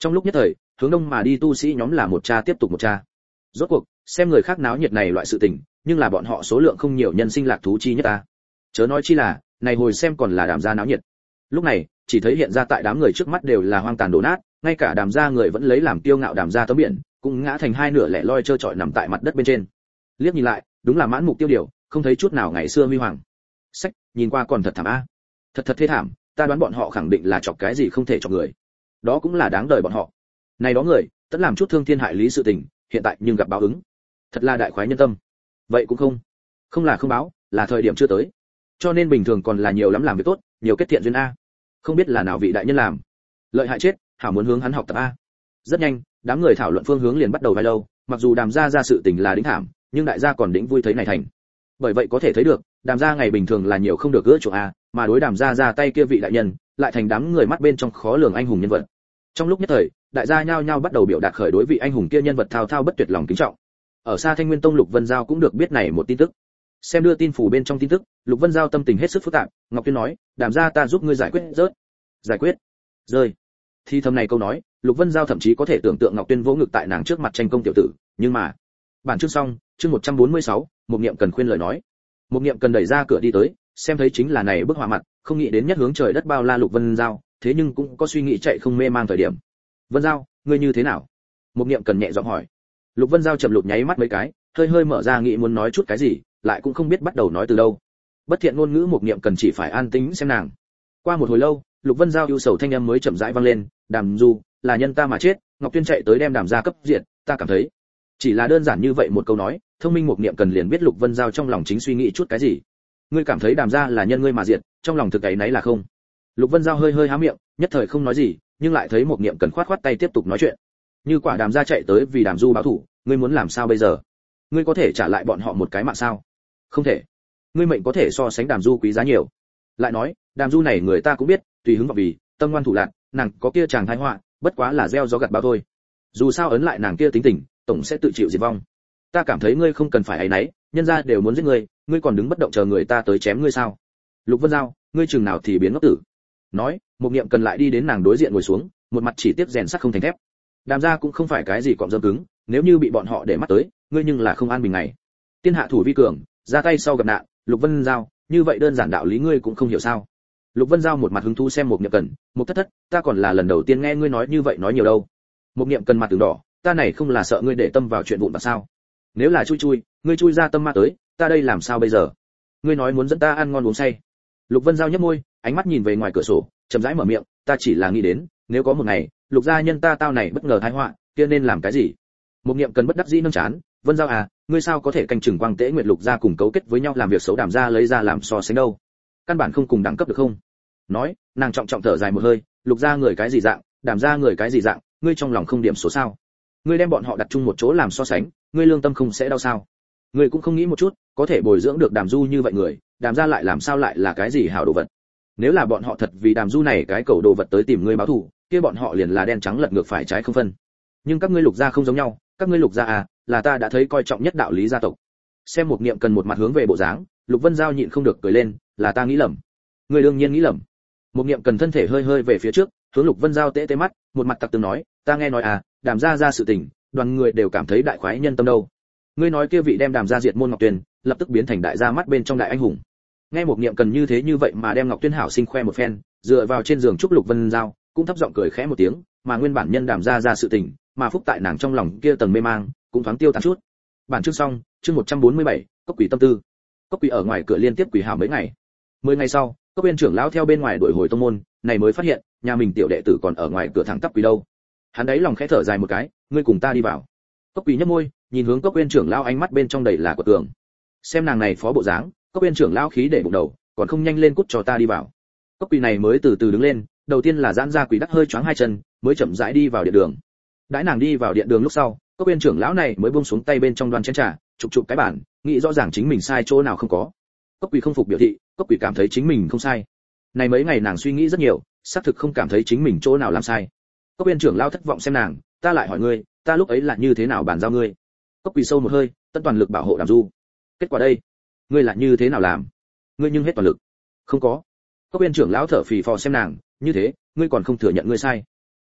Trong lúc nhất thời, hướng đông mà đi tu sĩ nhóm là một cha tiếp tục một cha. Rốt cuộc, xem người khác náo nhiệt này loại sự tình, nhưng là bọn họ số lượng không nhiều nhân sinh lạc thú chi nhất ta. Chớ nói chi là, này hồi xem còn là Đàm gia náo nhiệt. Lúc này, chỉ thấy hiện ra tại đám người trước mắt đều là hoang tàn đổ nát, ngay cả Đàm gia người vẫn lấy làm kiêu ngạo Đàm gia tấm biển, cũng ngã thành hai nửa lẻ loi trơ trọi nằm tại mặt đất bên trên. Liếc nhìn lại, đúng là mãn mục tiêu điều, không thấy chút nào ngày xưa huy hoàng. Sách, nhìn qua còn thật thảm a. Thật thật thê thảm, ta đoán bọn họ khẳng định là chọc cái gì không thể chọc người. Đó cũng là đáng đời bọn họ. Này đó người, tất làm chút thương thiên hại lý sự tình, hiện tại nhưng gặp báo ứng. Thật là đại khoái nhân tâm. Vậy cũng không, không là không báo, là thời điểm chưa tới. Cho nên bình thường còn là nhiều lắm làm việc tốt, nhiều kết thiện duyên a. Không biết là nào vị đại nhân làm. Lợi hại chết, hảo muốn hướng hắn học tập a. Rất nhanh, đám người thảo luận phương hướng liền bắt đầu vai lâu, mặc dù Đàm gia ra sự tình là đính thảm, nhưng đại gia còn đỉnh vui thấy này thành. Bởi vậy có thể thấy được, Đàm gia ngày bình thường là nhiều không được gỡ chỗ a, mà đối Đàm gia ra tay kia vị đại nhân, lại thành đám người mắt bên trong khó lường anh hùng nhân vật. Trong lúc nhất thời, đại gia nhao nhao bắt đầu biểu đạt khởi đối vị anh hùng kia nhân vật thao thao bất tuyệt lòng kính trọng. Ở xa Thanh Nguyên Tông Lục Vân Giao cũng được biết này một tin tức. Xem đưa tin phủ bên trong tin tức, Lục Vân Giao tâm tình hết sức phức tạp, Ngọc Tuyên nói, Đàm gia ta giúp ngươi giải quyết rớt. Giải quyết? Rơi. Thì thầm này câu nói, Lục Vân Giao thậm chí có thể tưởng tượng Ngọc Tuyên vỗ ngực tại nàng trước mặt tranh công tiểu tử, nhưng mà, bản chương xong, chương một trăm bốn mươi sáu, Một Niệm cần khuyên lời nói. Một Niệm cần đẩy ra cửa đi tới, xem thấy chính là này bức họa mặt, không nghĩ đến nhất hướng trời đất bao la Lục Vân Giao, thế nhưng cũng có suy nghĩ chạy không mê mang thời điểm. Vân Giao, ngươi như thế nào? Một Niệm cần nhẹ giọng hỏi. Lục Vân Giao chậm lụt nháy mắt mấy cái, hơi hơi mở ra nghĩ muốn nói chút cái gì, lại cũng không biết bắt đầu nói từ đâu. Bất thiện ngôn ngữ Một Niệm cần chỉ phải an tĩnh xem nàng. Qua một hồi lâu, Lục Vân Giao ưu sầu thanh âm mới chậm rãi vang lên, Đàm Du, là nhân ta mà chết, Ngọc Tuyên chạy tới đem Đàm gia cấp diệt, ta cảm thấy. Chỉ là đơn giản như vậy một câu nói, thông minh Một Niệm cần liền biết Lục Vân Giao trong lòng chính suy nghĩ chút cái gì. Ngươi cảm thấy Đàm gia là nhân ngươi mà diệt, trong lòng thực ấy nấy là không? Lục Vân Giao hơi hơi há miệng, nhất thời không nói gì, nhưng lại thấy Một Niệm cần khoát khoát tay tiếp tục nói chuyện. Như quả Đàm gia chạy tới vì Đàm Du báo thù, ngươi muốn làm sao bây giờ? Ngươi có thể trả lại bọn họ một cái mạng sao? Không thể. Ngươi mệnh có thể so sánh Đàm Du quý giá nhiều. Lại nói, Đàm Du này người ta cũng biết, tùy hứng vào vì, tâm ngoan thủ lạn, nàng có kia chàng thái họa, bất quá là gieo gió gặt bão thôi. Dù sao ấn lại nàng kia tính tình, tổng sẽ tự chịu diệt vong. Ta cảm thấy ngươi không cần phải ấy nấy, nhân gia đều muốn giết ngươi, ngươi còn đứng bất động chờ người ta tới chém ngươi sao? Lục Vân Giao, ngươi chừng nào thì biến ngốc tử. Nói, Một Niệm cần lại đi đến nàng đối diện ngồi xuống, một mặt chỉ tiếp rèn sắt không thành thép. Đàm gia cũng không phải cái gì cọm dâm cứng, nếu như bị bọn họ để mắt tới, ngươi nhưng là không an bình ngày. Tiên hạ thủ vi cường, ra tay sau gặp nạn, Lục Vân Giao, như vậy đơn giản đạo lý ngươi cũng không hiểu sao? Lục Vân Giao một mặt hứng thú xem Một Niệm cần, một thất thất, ta còn là lần đầu tiên nghe ngươi nói như vậy nói nhiều đâu. Một Niệm cần mặt từng đỏ, ta này không là sợ ngươi để tâm vào chuyện vụn vặt sao? Nếu là chui chui, ngươi chui ra tâm ma tới, ta đây làm sao bây giờ? Ngươi nói muốn dẫn ta ăn ngon uống say. Lục Vân Giao nhếch môi, ánh mắt nhìn về ngoài cửa sổ, chậm rãi mở miệng, ta chỉ là nghĩ đến, nếu có một ngày, Lục gia nhân ta tao này bất ngờ tai họa, kia nên làm cái gì? Một Niệm cần bất đắc dĩ nâng chán, Vân Giao à, ngươi sao có thể canh chừng Quang Tế Nguyệt Lục gia cùng cấu kết với nhau làm việc xấu Đàm gia lấy ra làm so sánh đâu? Căn bản không cùng đẳng cấp được không? Nói, nàng trọng trọng thở dài một hơi, Lục gia người cái gì dạng, Đàm gia người cái gì dạng, ngươi trong lòng không điểm số sao? Ngươi đem bọn họ đặt chung một chỗ làm so sánh, ngươi lương tâm không sẽ đau sao? Ngươi cũng không nghĩ một chút, có thể bồi dưỡng được Đàm Du như vậy người, Đàm gia lại làm sao lại là cái gì hảo đồ vật? Nếu là bọn họ thật vì Đàm Du này cái cầu đồ vật tới tìm ngươi báo thù, kia bọn họ liền là đen trắng lật ngược phải trái không phân. Nhưng các ngươi Lục gia không giống nhau, các ngươi Lục gia à, là ta đã thấy coi trọng nhất đạo lý gia tộc. Xem Một Niệm cần một mặt hướng về bộ dáng, Lục Vân Giao nhịn không được cười lên, là ta nghĩ lầm. Ngươi đương nhiên nghĩ lầm. Một Niệm cần thân thể hơi hơi về phía trước, hướng Lục Vân Giao tễ tễ mắt, một mặt tặc từng nói, ta nghe nói à, Đàm gia ra sự tình, đoàn người đều cảm thấy đại khoái nhân tâm đâu. Ngươi nói kia vị đem Đàm gia diệt môn Ngọc Tuyên, lập tức biến thành đại gia mắt bên trong đại anh hùng. Nghe Một Niệm cần như thế như vậy mà đem Ngọc Tuyên hảo sinh khoe một phen, dựa vào trên giường chúc Lục Vân Giao, cũng thấp giọng cười khẽ một tiếng, mà nguyên bản nhân Đàm gia ra sự tình, mà phúc tại nàng trong lòng kia tầng mê mang, cũng thoáng tiêu tán chút. Bản chương xong, chương một trăm bốn mươi bảy, Cốc Quỷ tâm tư. Cốc Quỷ ở ngoài cửa liên tiếp quỷ hảo mấy ngày. Mười ngày sau, Cốc Uyên trưởng lão theo bên ngoài đuổi hồi tông môn, này mới phát hiện, nhà mình tiểu đệ tử còn ở ngoài cửa thẳng tắp quỳ đâu. Hắn đấy lòng khẽ thở dài một cái, ngươi cùng ta đi vào. Cốc Quỷ nhếch môi, nhìn hướng Cốc Uyên trưởng lão ánh mắt bên trong đầy là quật cường. Xem nàng này phó bộ dáng, Cốc Uyên trưởng lão khí để bụng đầu, còn không nhanh lên cút cho ta đi vào. Cốc Quỷ này mới từ từ đứng lên, đầu tiên là giãn ra quỷ đắc hơi choáng hai chân, mới chậm rãi đi vào điện đường. Đãi nàng đi vào điện đường lúc sau, Cốc Uyên trưởng lão này mới buông xuống tay bên trong đoan chén trà, chụp chụp cái bàn, nghĩ rõ ràng chính mình sai chỗ nào không có. Cốc Quỷ không phục biểu thị, Cốc Quỷ cảm thấy chính mình không sai. Này mấy ngày nàng suy nghĩ rất nhiều, xác thực không cảm thấy chính mình chỗ nào làm sai. Cốc Uyên trưởng lão thất vọng xem nàng, ta lại hỏi ngươi, ta lúc ấy là như thế nào bàn giao ngươi? Cốc Quỷ sâu một hơi, tận toàn lực bảo hộ Đàm Du. Kết quả đây, ngươi là như thế nào làm? Ngươi nhưng hết toàn lực. Không có. Cốc Uyên trưởng lão thở phì phò xem nàng, như thế, ngươi còn không thừa nhận ngươi sai.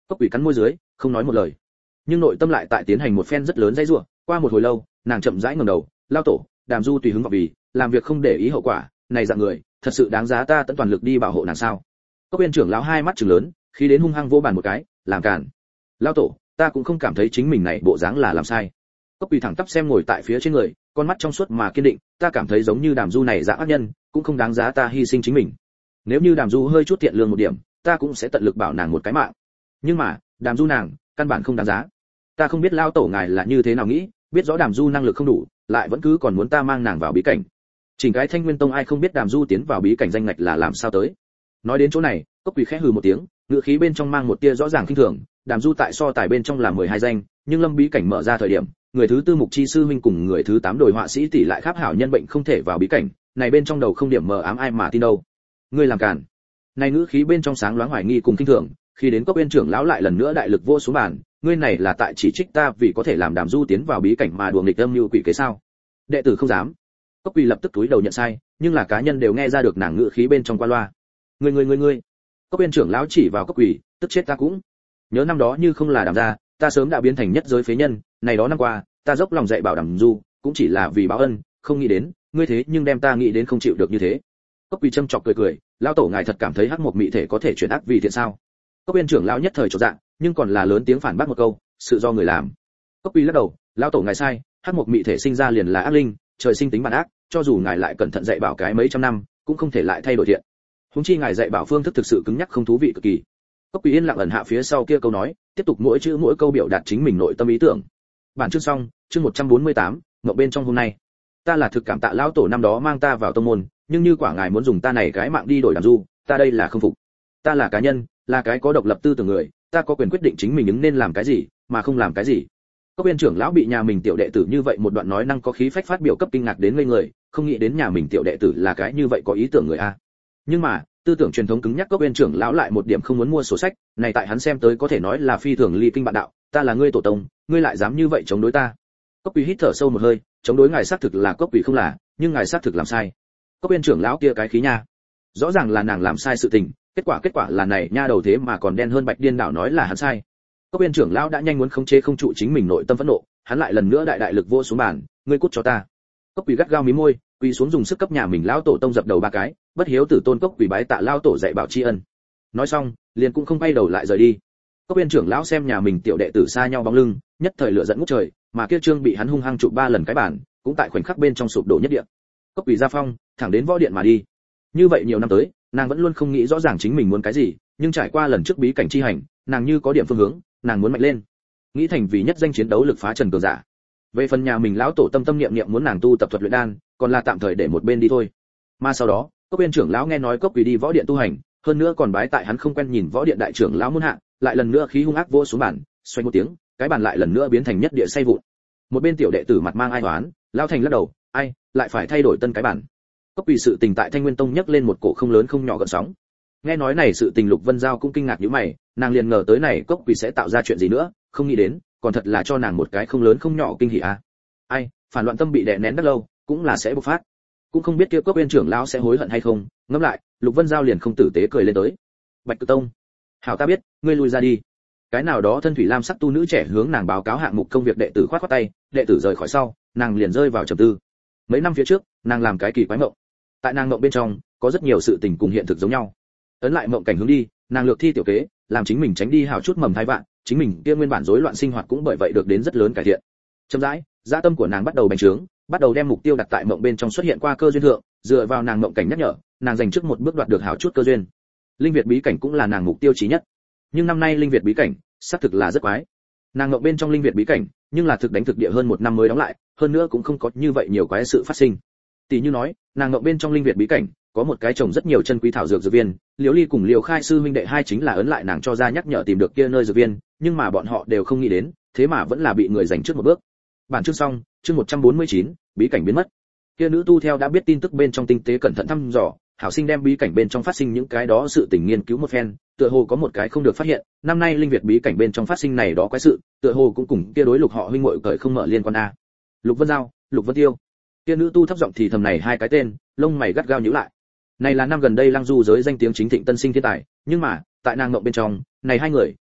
Cốc Quỷ cắn môi dưới, không nói một lời. Nhưng nội tâm lại tại tiến hành một phen rất lớn dãy rủa. Qua một hồi lâu, nàng chậm rãi ngẩng đầu, lao tổ, Đàm Du tùy hứng vào vì, làm việc không để ý hậu quả, này dạng người, thật sự đáng giá ta tận toàn lực đi bảo hộ nàng sao? Cốc Uyên trưởng lão hai mắt trừng lớn, khí đến hung hăng vỗ bàn một cái, làm cản. Lao tổ, ta cũng không cảm thấy chính mình này bộ dáng là làm sai. Cốc Quỷ thẳng tắp xem ngồi tại phía trên người, con mắt trong suốt mà kiên định, ta cảm thấy giống như Đàm Du này dạng ác nhân, cũng không đáng giá ta hy sinh chính mình. Nếu như Đàm Du hơi chút thiện lương một điểm, ta cũng sẽ tận lực bảo nàng một cái mạng. Nhưng mà, Đàm Du nàng, căn bản không đáng giá. Ta không biết lao tổ ngài là như thế nào nghĩ, biết rõ Đàm Du năng lực không đủ, lại vẫn cứ còn muốn ta mang nàng vào bí cảnh. Chỉnh cái Thanh Nguyên Tông ai không biết Đàm Du tiến vào bí cảnh danh ngạch là làm sao tới. Nói đến chỗ này, Cốc Quỷ khẽ hừ một tiếng, ngữ khí bên trong mang một tia rõ ràng khinh thường, Đàm Du tại so tài bên trong là mười hai danh, nhưng lâm bí cảnh mở ra thời điểm, người thứ tư mục chi sư huynh cùng người thứ tám đồi họa sĩ tỷ lại khắp hảo nhân bệnh không thể vào bí cảnh, này bên trong đầu không điểm mờ ám ai mà tin đâu. Ngươi làm cản. Này ngữ khí bên trong sáng loáng hoài nghi cùng khinh thường, khi đến Cốc Uyên trưởng lão lại lần nữa đại lực vô xuống bàn, ngươi này là tại chỉ trích ta vì có thể làm Đàm Du tiến vào bí cảnh mà đùa nghịch âm như quỷ kế sao? Đệ tử không dám. Cốc Quỷ lập tức túi đầu nhận sai, nhưng là cá nhân đều nghe ra được nàng ngữ khí bên trong qua loa. Ngươi ngươi ngươi ngươi. Cốc Uyên trưởng lão chỉ vào Cốc Quỷ, tức chết ta cũng. Nhớ năm đó như không là Đàm gia, ta sớm đã biến thành nhất giới phế nhân, này đó năm qua, ta dốc lòng dạy bảo Đàm Du, cũng chỉ là vì báo ân, không nghĩ đến, ngươi thế nhưng đem ta nghĩ đến không chịu được như thế. Cốc Quỷ châm chọc cười cười, lão tổ ngài thật cảm thấy hắc mộc mị thể có thể chuyển ác vì thiện sao? Cốc Uyên trưởng lão nhất thời chột dạ, nhưng còn là lớn tiếng phản bác một câu, sự do người làm. Cốc Quỷ lắc đầu, lão tổ ngài sai, hắc mộc mị thể sinh ra liền là ác linh, trời sinh tính bản ác, cho dù ngài lại cẩn thận dạy bảo cái mấy trăm năm, cũng không thể lại thay đổi thiện. Huống chi ngài dạy bảo phương thức thực sự cứng nhắc không thú vị cực kỳ. Cốc Quỷ yên lặng ẩn hạ phía sau kia câu nói, tiếp tục mỗi chữ mỗi câu biểu đạt chính mình nội tâm ý tưởng. Bản chương xong, chương một trăm bốn mươi tám, ngộ bên trong hôm nay. Ta là thực cảm tạ lão tổ năm đó mang ta vào tông môn, nhưng như quả ngài muốn dùng ta này cái mạng đi đổi Đàm Du, ta đây là không phục. Ta là cá nhân, là cái có độc lập tư tưởng người, ta có quyền quyết định chính mình ứng nên làm cái gì, mà không làm cái gì. Cốc Uyên trưởng lão bị nhà mình tiểu đệ tử như vậy một đoạn nói năng có khí phách phát biểu cấp kinh ngạc đến ngây người, không nghĩ đến nhà mình tiểu đệ tử là cái như vậy có ý tưởng người a. Nhưng mà, tư tưởng truyền thống cứng nhắc Cốc Uyên trưởng lão lại một điểm không muốn mua sổ sách, này tại hắn xem tới có thể nói là phi thường ly kinh bạn đạo, ta là ngươi tổ tông, ngươi lại dám như vậy chống đối ta. Cốc Quỷ hít thở sâu một hơi, chống đối ngài xác thực là Cốc Quỷ không là, nhưng ngài xác thực làm sai. Cốc Uyên trưởng lão kia cái khí nha, rõ ràng là nàng làm sai sự tình, kết quả kết quả là này nha đầu thế mà còn đen hơn bạch điên đảo nói là hắn sai. Cốc Uyên trưởng lão đã nhanh muốn khống chế không trụ chính mình nội tâm phẫn nộ, hắn lại lần nữa đại đại lực vô xuống bàn, ngươi cút cho ta. Cốc Quỷ gắt gao mí môi, quỳ xuống dùng sức cấp nhà mình lão tổ tông dập đầu ba cái, bất hiếu tử tôn Cốc Quỷ bái tạ lão tổ dạy bảo tri ân. Nói xong, liền cũng không quay đầu lại rời đi. Cốc Uyên trưởng lão xem nhà mình tiểu đệ tử xa nhau bóng lưng, nhất thời lửa giận ngút trời, mà kia trương bị hắn hung hăng chụp ba lần cái bản, cũng tại khoảnh khắc bên trong sụp đổ nhất địa. Cốc Quỷ ra phong, thẳng đến võ điện mà đi. Như vậy nhiều năm tới, nàng vẫn luôn không nghĩ rõ ràng chính mình muốn cái gì, nhưng trải qua lần trước bí cảnh chi hành, nàng như có điểm phương hướng, nàng muốn mạnh lên, nghĩ thành vì nhất danh chiến đấu lực phá trần cường giả. Về phần nhà mình lão tổ tâm tâm niệm niệm muốn nàng tu tập thuật luyện đan, còn là tạm thời để một bên đi thôi. Mà sau đó, Cốc Uyên trưởng lão nghe nói Cốc Quỷ đi võ điện tu hành, hơn nữa còn bái tại hắn không quen nhìn võ điện đại trưởng lão muôn hạ, lại lần nữa khí hung ác vô xuống bàn, xoay một tiếng, cái bàn lại lần nữa biến thành nhất địa say vụn. Một bên tiểu đệ tử mặt mang ai hoán, lão thành lắc đầu, ai, lại phải thay đổi tân cái bàn. Cốc Quỷ sự tình tại Thanh Nguyên Tông nhấc lên một cổ không lớn không nhỏ gợn sóng. Nghe nói này sự tình Lục Vân Giao cũng kinh ngạc như mày, nàng liền ngờ tới này Cốc Quỷ sẽ tạo ra chuyện gì nữa, không nghĩ đến, còn thật là cho nàng một cái không lớn không nhỏ kinh hỉ a. À. Ai, phản loạn tâm bị đè nén rất lâu, cũng là sẽ bộc phát. Cũng không biết kia Cốc Uyên trưởng lão sẽ hối hận hay không, ngẫm lại, Lục Vân Giao liền không tử tế cười lên tới. Bạch Cực Tông, hảo ta biết, ngươi lui ra đi. Cái nào đó thân thủy lam sắc tu nữ trẻ hướng nàng báo cáo hạng mục công việc đệ tử khoát khoát tay, đệ tử rời khỏi sau, nàng liền rơi vào trầm tư. Mấy năm phía trước, nàng làm cái kỳ quái mộng. Tại nàng mộng bên trong, có rất nhiều sự tình cùng hiện thực giống nhau. Ấn lại mộng cảnh hướng đi, nàng lược thi tiểu kế, làm chính mình tránh đi hảo chút mầm thai vạn, chính mình kia nguyên bản rối loạn sinh hoạt cũng bởi vậy được đến rất lớn cải thiện. Chậm rãi, dạ tâm của nàng bắt đầu bành trướng, bắt đầu đem mục tiêu đặt tại mộng bên trong xuất hiện qua cơ duyên thượng, dựa vào nàng mộng cảnh nhắc nhở, nàng dành trước một bước đoạt được hảo chút cơ duyên. Linh Việt bí cảnh cũng là nàng mục tiêu chí nhất. Nhưng năm nay Linh Việt bí cảnh, xác thực là rất quái. Nàng mộng bên trong Linh Việt bí cảnh, nhưng là thực đánh thực địa hơn một năm mới đóng lại, hơn nữa cũng không có như vậy nhiều quái sự phát sinh. Tỷ như nói, nàng mộng bên trong Linh Việt bí cảnh, có một cái trồng rất nhiều chân quý thảo dược dược viên, Liễu Ly cùng Liễu Khai sư huynh đệ hai chính là ấn lại nàng cho ra nhắc nhở tìm được kia nơi dược viên, nhưng mà bọn họ đều không nghĩ đến, thế mà vẫn là bị người giành trước một bước. Bản chương xong, chương một trăm bốn mươi chín, bí cảnh biến mất. Kia nữ tu theo đã biết tin tức bên trong tinh tế cẩn thận thăm dò, hảo sinh đem bí cảnh bên trong phát sinh những cái đó sự tình nghiên cứu một phen, tựa hồ có một cái không được phát hiện, năm nay Linh Việt bí cảnh bên trong phát sinh này đó quái sự, tựa hồ cũng cùng kia đối Lục họ huynh muội cởi không mở liên quan a. Lục Vân Giao, Lục Vân Tiêu. Kia nữ tu thấp giọng thì thầm này hai cái tên, lông mày gắt gao nhíu lại. Này là năm gần đây Lăng Du giới danh tiếng chính thịnh tân sinh thiên tài, nhưng mà, tại nàng ngộng bên trong, này hai người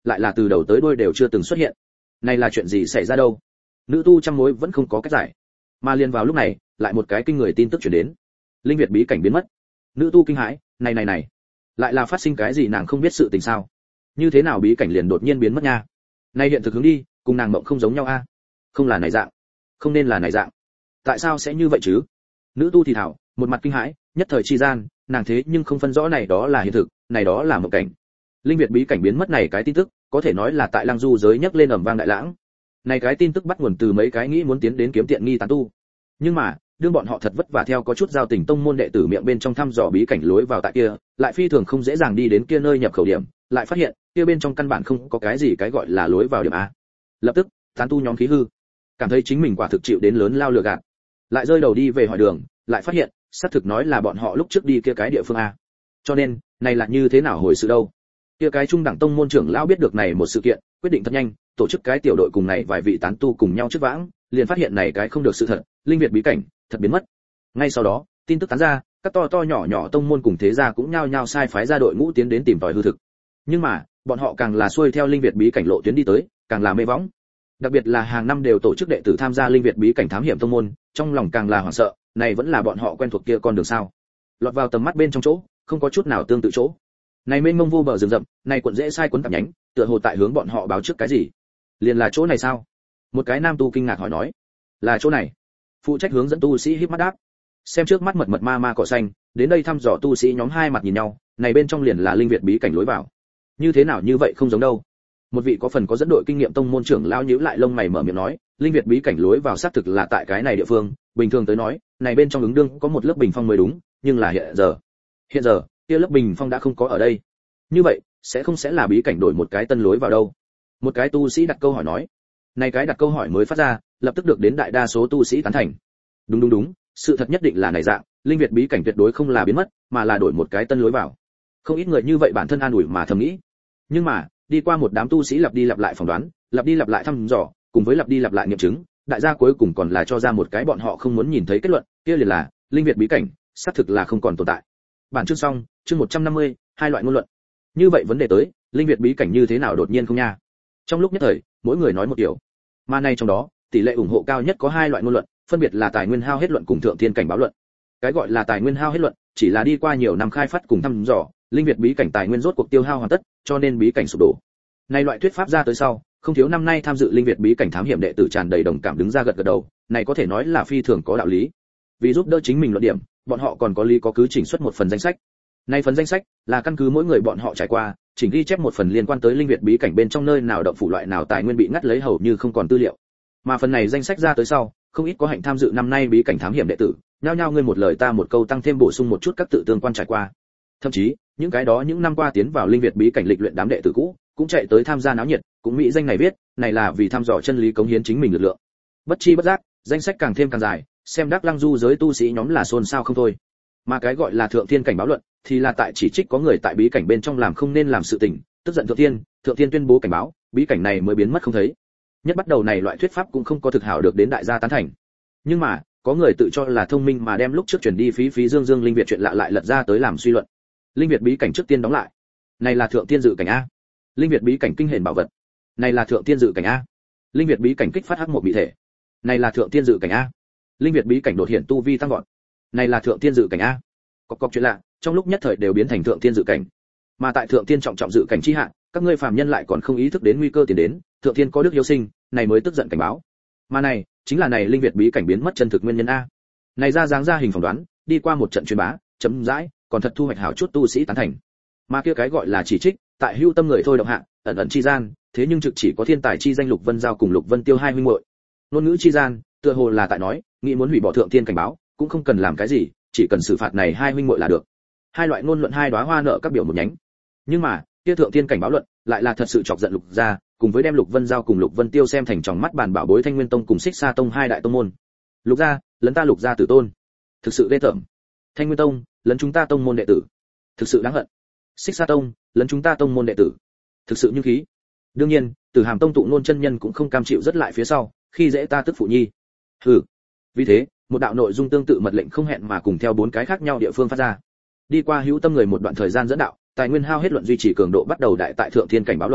lại là từ đầu tới đuôi đều chưa từng xuất hiện. Này là chuyện gì xảy ra đâu? Nữ tu trăm mối vẫn không có cách giải. Mà liền vào lúc này, lại một cái kinh người tin tức truyền đến. Linh Việt bí cảnh biến mất. Nữ tu kinh hãi, này này này, lại là phát sinh cái gì nàng không biết sự tình sao? Như thế nào bí cảnh liền đột nhiên biến mất nha? Này hiện thực hướng đi, cùng nàng mộng không giống nhau a. Không là này dạng, không nên là này dạng. Tại sao sẽ như vậy chứ? Nữ tu thì thảo, một mặt kinh hãi, nhất thời chi gian, nàng thế nhưng không phân rõ này đó là hiện thực, này đó là mộng cảnh. Linh Việt bí cảnh biến mất này cái tin tức, có thể nói là tại Lăng Du giới nhấc lên ầm vang đại lãng. Này cái tin tức bắt nguồn từ mấy cái nghĩ muốn tiến đến kiếm tiện nghi tán tu. Nhưng mà, đương bọn họ thật vất vả theo có chút giao tình tông môn đệ tử miệng bên trong thăm dò bí cảnh lối vào tại kia, lại phi thường không dễ dàng đi đến kia nơi nhập khẩu điểm, lại phát hiện, kia bên trong căn bản không có cái gì cái gọi là lối vào điểm a. Lập tức, tán tu nhóm khí hư, cảm thấy chính mình quả thực chịu đến lớn lao lừa gạt. Lại rơi đầu đi về hỏi đường, lại phát hiện, xác thực nói là bọn họ lúc trước đi kia cái địa phương a. Cho nên, này là như thế nào hồi sự đâu? Kia cái trung đẳng tông môn trưởng lão biết được này một sự kiện, quyết định thật nhanh, tổ chức cái tiểu đội cùng này vài vị tán tu cùng nhau trước vãng, liền phát hiện này cái không được sự thật, Linh Việt bí cảnh thật biến mất. Ngay sau đó, tin tức tán ra, các to to nhỏ nhỏ tông môn cùng thế gia cũng nhao nhao sai phái ra đội ngũ tiến đến tìm tòi hư thực. Nhưng mà, bọn họ càng là xuôi theo Linh Việt bí cảnh lộ tuyến đi tới, càng là mê võng. Đặc biệt là hàng năm đều tổ chức đệ tử tham gia Linh Việt bí cảnh thám hiểm tông môn, trong lòng càng là hoảng sợ, này vẫn là bọn họ quen thuộc kia con đường sao? Lọt vào tầm mắt bên trong chỗ, không có chút nào tương tự chỗ. Này mênh mông vô bờ rừng rậm, này cuộn dễ sai cuốn tạp nhánh, tựa hồ tại hướng bọn họ báo trước cái gì? Liền là chỗ này sao? Một cái nam tu kinh ngạc hỏi nói. Là chỗ này. Phụ trách hướng dẫn tu sĩ híp mắt đáp. Xem trước mắt mật mật ma ma cỏ xanh, đến đây thăm dò tu sĩ nhóm hai mặt nhìn nhau, này bên trong liền là Linh Việt bí cảnh lối vào. Như thế nào như vậy không giống đâu? Một vị có phần có dẫn đội kinh nghiệm tông môn trưởng lão nhíu lại lông mày mở miệng nói, Linh Việt bí cảnh lối vào xác thực là tại cái này địa phương, bình thường tới nói, này bên trong ứng đương có một lớp bình phong mới đúng, nhưng là hiện giờ, hiện giờ, kia lớp bình phong đã không có ở đây. Như vậy, sẽ không sẽ là bí cảnh đổi một cái tân lối vào đâu? Một cái tu sĩ đặt câu hỏi nói. Này cái đặt câu hỏi mới phát ra, lập tức được đến đại đa số tu sĩ tán thành. Đúng đúng đúng, sự thật nhất định là này dạng, Linh Việt bí cảnh tuyệt đối không là biến mất, mà là đổi một cái tân lối vào. Không ít người như vậy bản thân an ủi mà thầm nghĩ. Nhưng mà, đi qua một đám tu sĩ lặp đi lặp lại phỏng đoán, lặp đi lặp lại thăm dò, cùng với lặp đi lặp lại nghiệm chứng, đại gia cuối cùng còn là cho ra một cái bọn họ không muốn nhìn thấy kết luận, kia liền là Linh Việt bí cảnh xác thực là không còn tồn tại. Bản chương xong, chương một trăm năm mươi, hai loại ngôn luận. Như vậy vấn đề tới, Linh Việt bí cảnh như thế nào đột nhiên không nha? Trong lúc nhất thời, mỗi người nói một kiểu. Mà này trong đó, tỷ lệ ủng hộ cao nhất có hai loại ngôn luận, phân biệt là tài nguyên hao hết luận cùng thượng thiên cảnh báo luận. Cái gọi là tài nguyên hao hết luận, chỉ là đi qua nhiều năm khai phát cùng thăm dò, Linh Việt bí cảnh tài nguyên rốt cuộc tiêu hao hoàn tất, cho nên bí cảnh sụp đổ. Này loại thuyết pháp ra tới sau, không thiếu năm nay tham dự Linh Việt bí cảnh thám hiểm đệ tử tràn đầy đồng cảm đứng ra gật gật đầu, này có thể nói là phi thường có đạo lý. Vì giúp đỡ chính mình luận điểm, bọn họ còn có lý có cứ chỉnh xuất một phần danh sách. Này phần danh sách là căn cứ mỗi người bọn họ trải qua, chỉnh ghi chép một phần liên quan tới Linh Việt bí cảnh bên trong nơi nào động phủ loại nào tài nguyên bị ngắt lấy hầu như không còn tư liệu. Mà phần này danh sách ra tới sau, không ít có hạnh tham dự năm nay bí cảnh thám hiểm đệ tử, nhao nhao ngươi một lời ta một câu tăng thêm bổ sung một chút các tự tương quan trải qua. Thậm chí, những cái đó những năm qua tiến vào Linh Việt bí cảnh lịch luyện đám đệ tử cũ, cũng chạy tới tham gia náo nhiệt, cũng mỹ danh này viết, này là vì thăm dò chân lý cống hiến chính mình lực lượng. Bất chi bất giác, danh sách càng thêm càng dài, xem Đắc Lăng Du giới tu sĩ nhóm là xôn xao không thôi. Mà cái gọi là thượng thiên cảnh báo luận, thì là tại chỉ trích có người tại bí cảnh bên trong làm không nên làm sự tình, tức giận thượng thiên, thượng thiên tuyên bố cảnh báo, bí cảnh này mới biến mất không thấy. Nhất bắt đầu này loại thuyết pháp cũng không có thực hảo được đến đại gia tán thành. Nhưng mà, có người tự cho là thông minh mà đem lúc trước chuyển đi phí phí dương dương Linh Việt chuyện lạ lại lật ra tới làm suy luận. Linh Việt bí cảnh trước tiên đóng lại. Này là thượng thiên dự cảnh a. Linh Việt bí cảnh kinh hển bảo vật. Này là thượng thiên dự cảnh a. Linh Việt bí cảnh kích phát hắc một bị thể. Này là thượng thiên dự cảnh a. Linh Việt bí cảnh đột hiện tu vi tăng vọt. Này là thượng thiên dự cảnh a. Cọc cọc chuyện lạ, trong lúc nhất thời đều biến thành thượng thiên dự cảnh. Mà tại thượng thiên trọng trọng dự cảnh chi hạ, các ngươi phàm nhân lại còn không ý thức đến nguy cơ tiến đến, thượng thiên có đức hiếu sinh, này mới tức giận cảnh báo. Mà này, chính là này Linh Việt bí cảnh biến mất chân thực nguyên nhân a. Này ra dáng ra hình phỏng đoán, đi qua một trận truyền bá, chấm dãi, còn thật thu hoạch hảo chút tu sĩ tán thành. Mà kia cái gọi là chỉ trích, tại hưu tâm người thôi động hạ, ẩn ẩn chi gian, thế nhưng trực chỉ có thiên tài chi danh Lục Vân Giao cùng Lục Vân Tiêu hai huynh muội. Ngôn ngữ chi gian, tựa hồ là tại nói, nghĩ muốn hủy bỏ thượng thiên cảnh báo, cũng không cần làm cái gì, chỉ cần xử phạt này hai huynh muội là được. Hai loại ngôn luận hai đóa hoa nợ các biểu một nhánh. Nhưng mà, kia thượng thiên cảnh báo luận, lại là thật sự chọc giận Lục gia, cùng với đem Lục Vân Giao cùng Lục Vân Tiêu xem thành tròng mắt bàn bảo bối Thanh Nguyên Tông cùng Xích Sa Tông hai đại tông môn. Lục gia, lấn ta Lục gia tử tôn. Thực sự ghê tởm. Thanh Nguyên Tông, lấn chúng ta tông môn đệ tử. Thực sự đáng hận. Xích Sa Tông, lấn chúng ta tông môn đệ tử. Thực sự như khí. Đương nhiên, Tử Hàm Tông tụ nôn chân nhân cũng không cam chịu rất lại phía sau, khi dễ ta tức phụ nhi. Hừ. Vì thế, một đạo nội dung tương tự mật lệnh không hẹn mà cùng theo bốn cái khác nhau địa phương phát ra. Đi qua hữu tâm người một đoạn thời gian dẫn đạo, tài nguyên hao hết luận duy trì cường độ bắt đầu đại tại thượng thiên cảnh báo luận.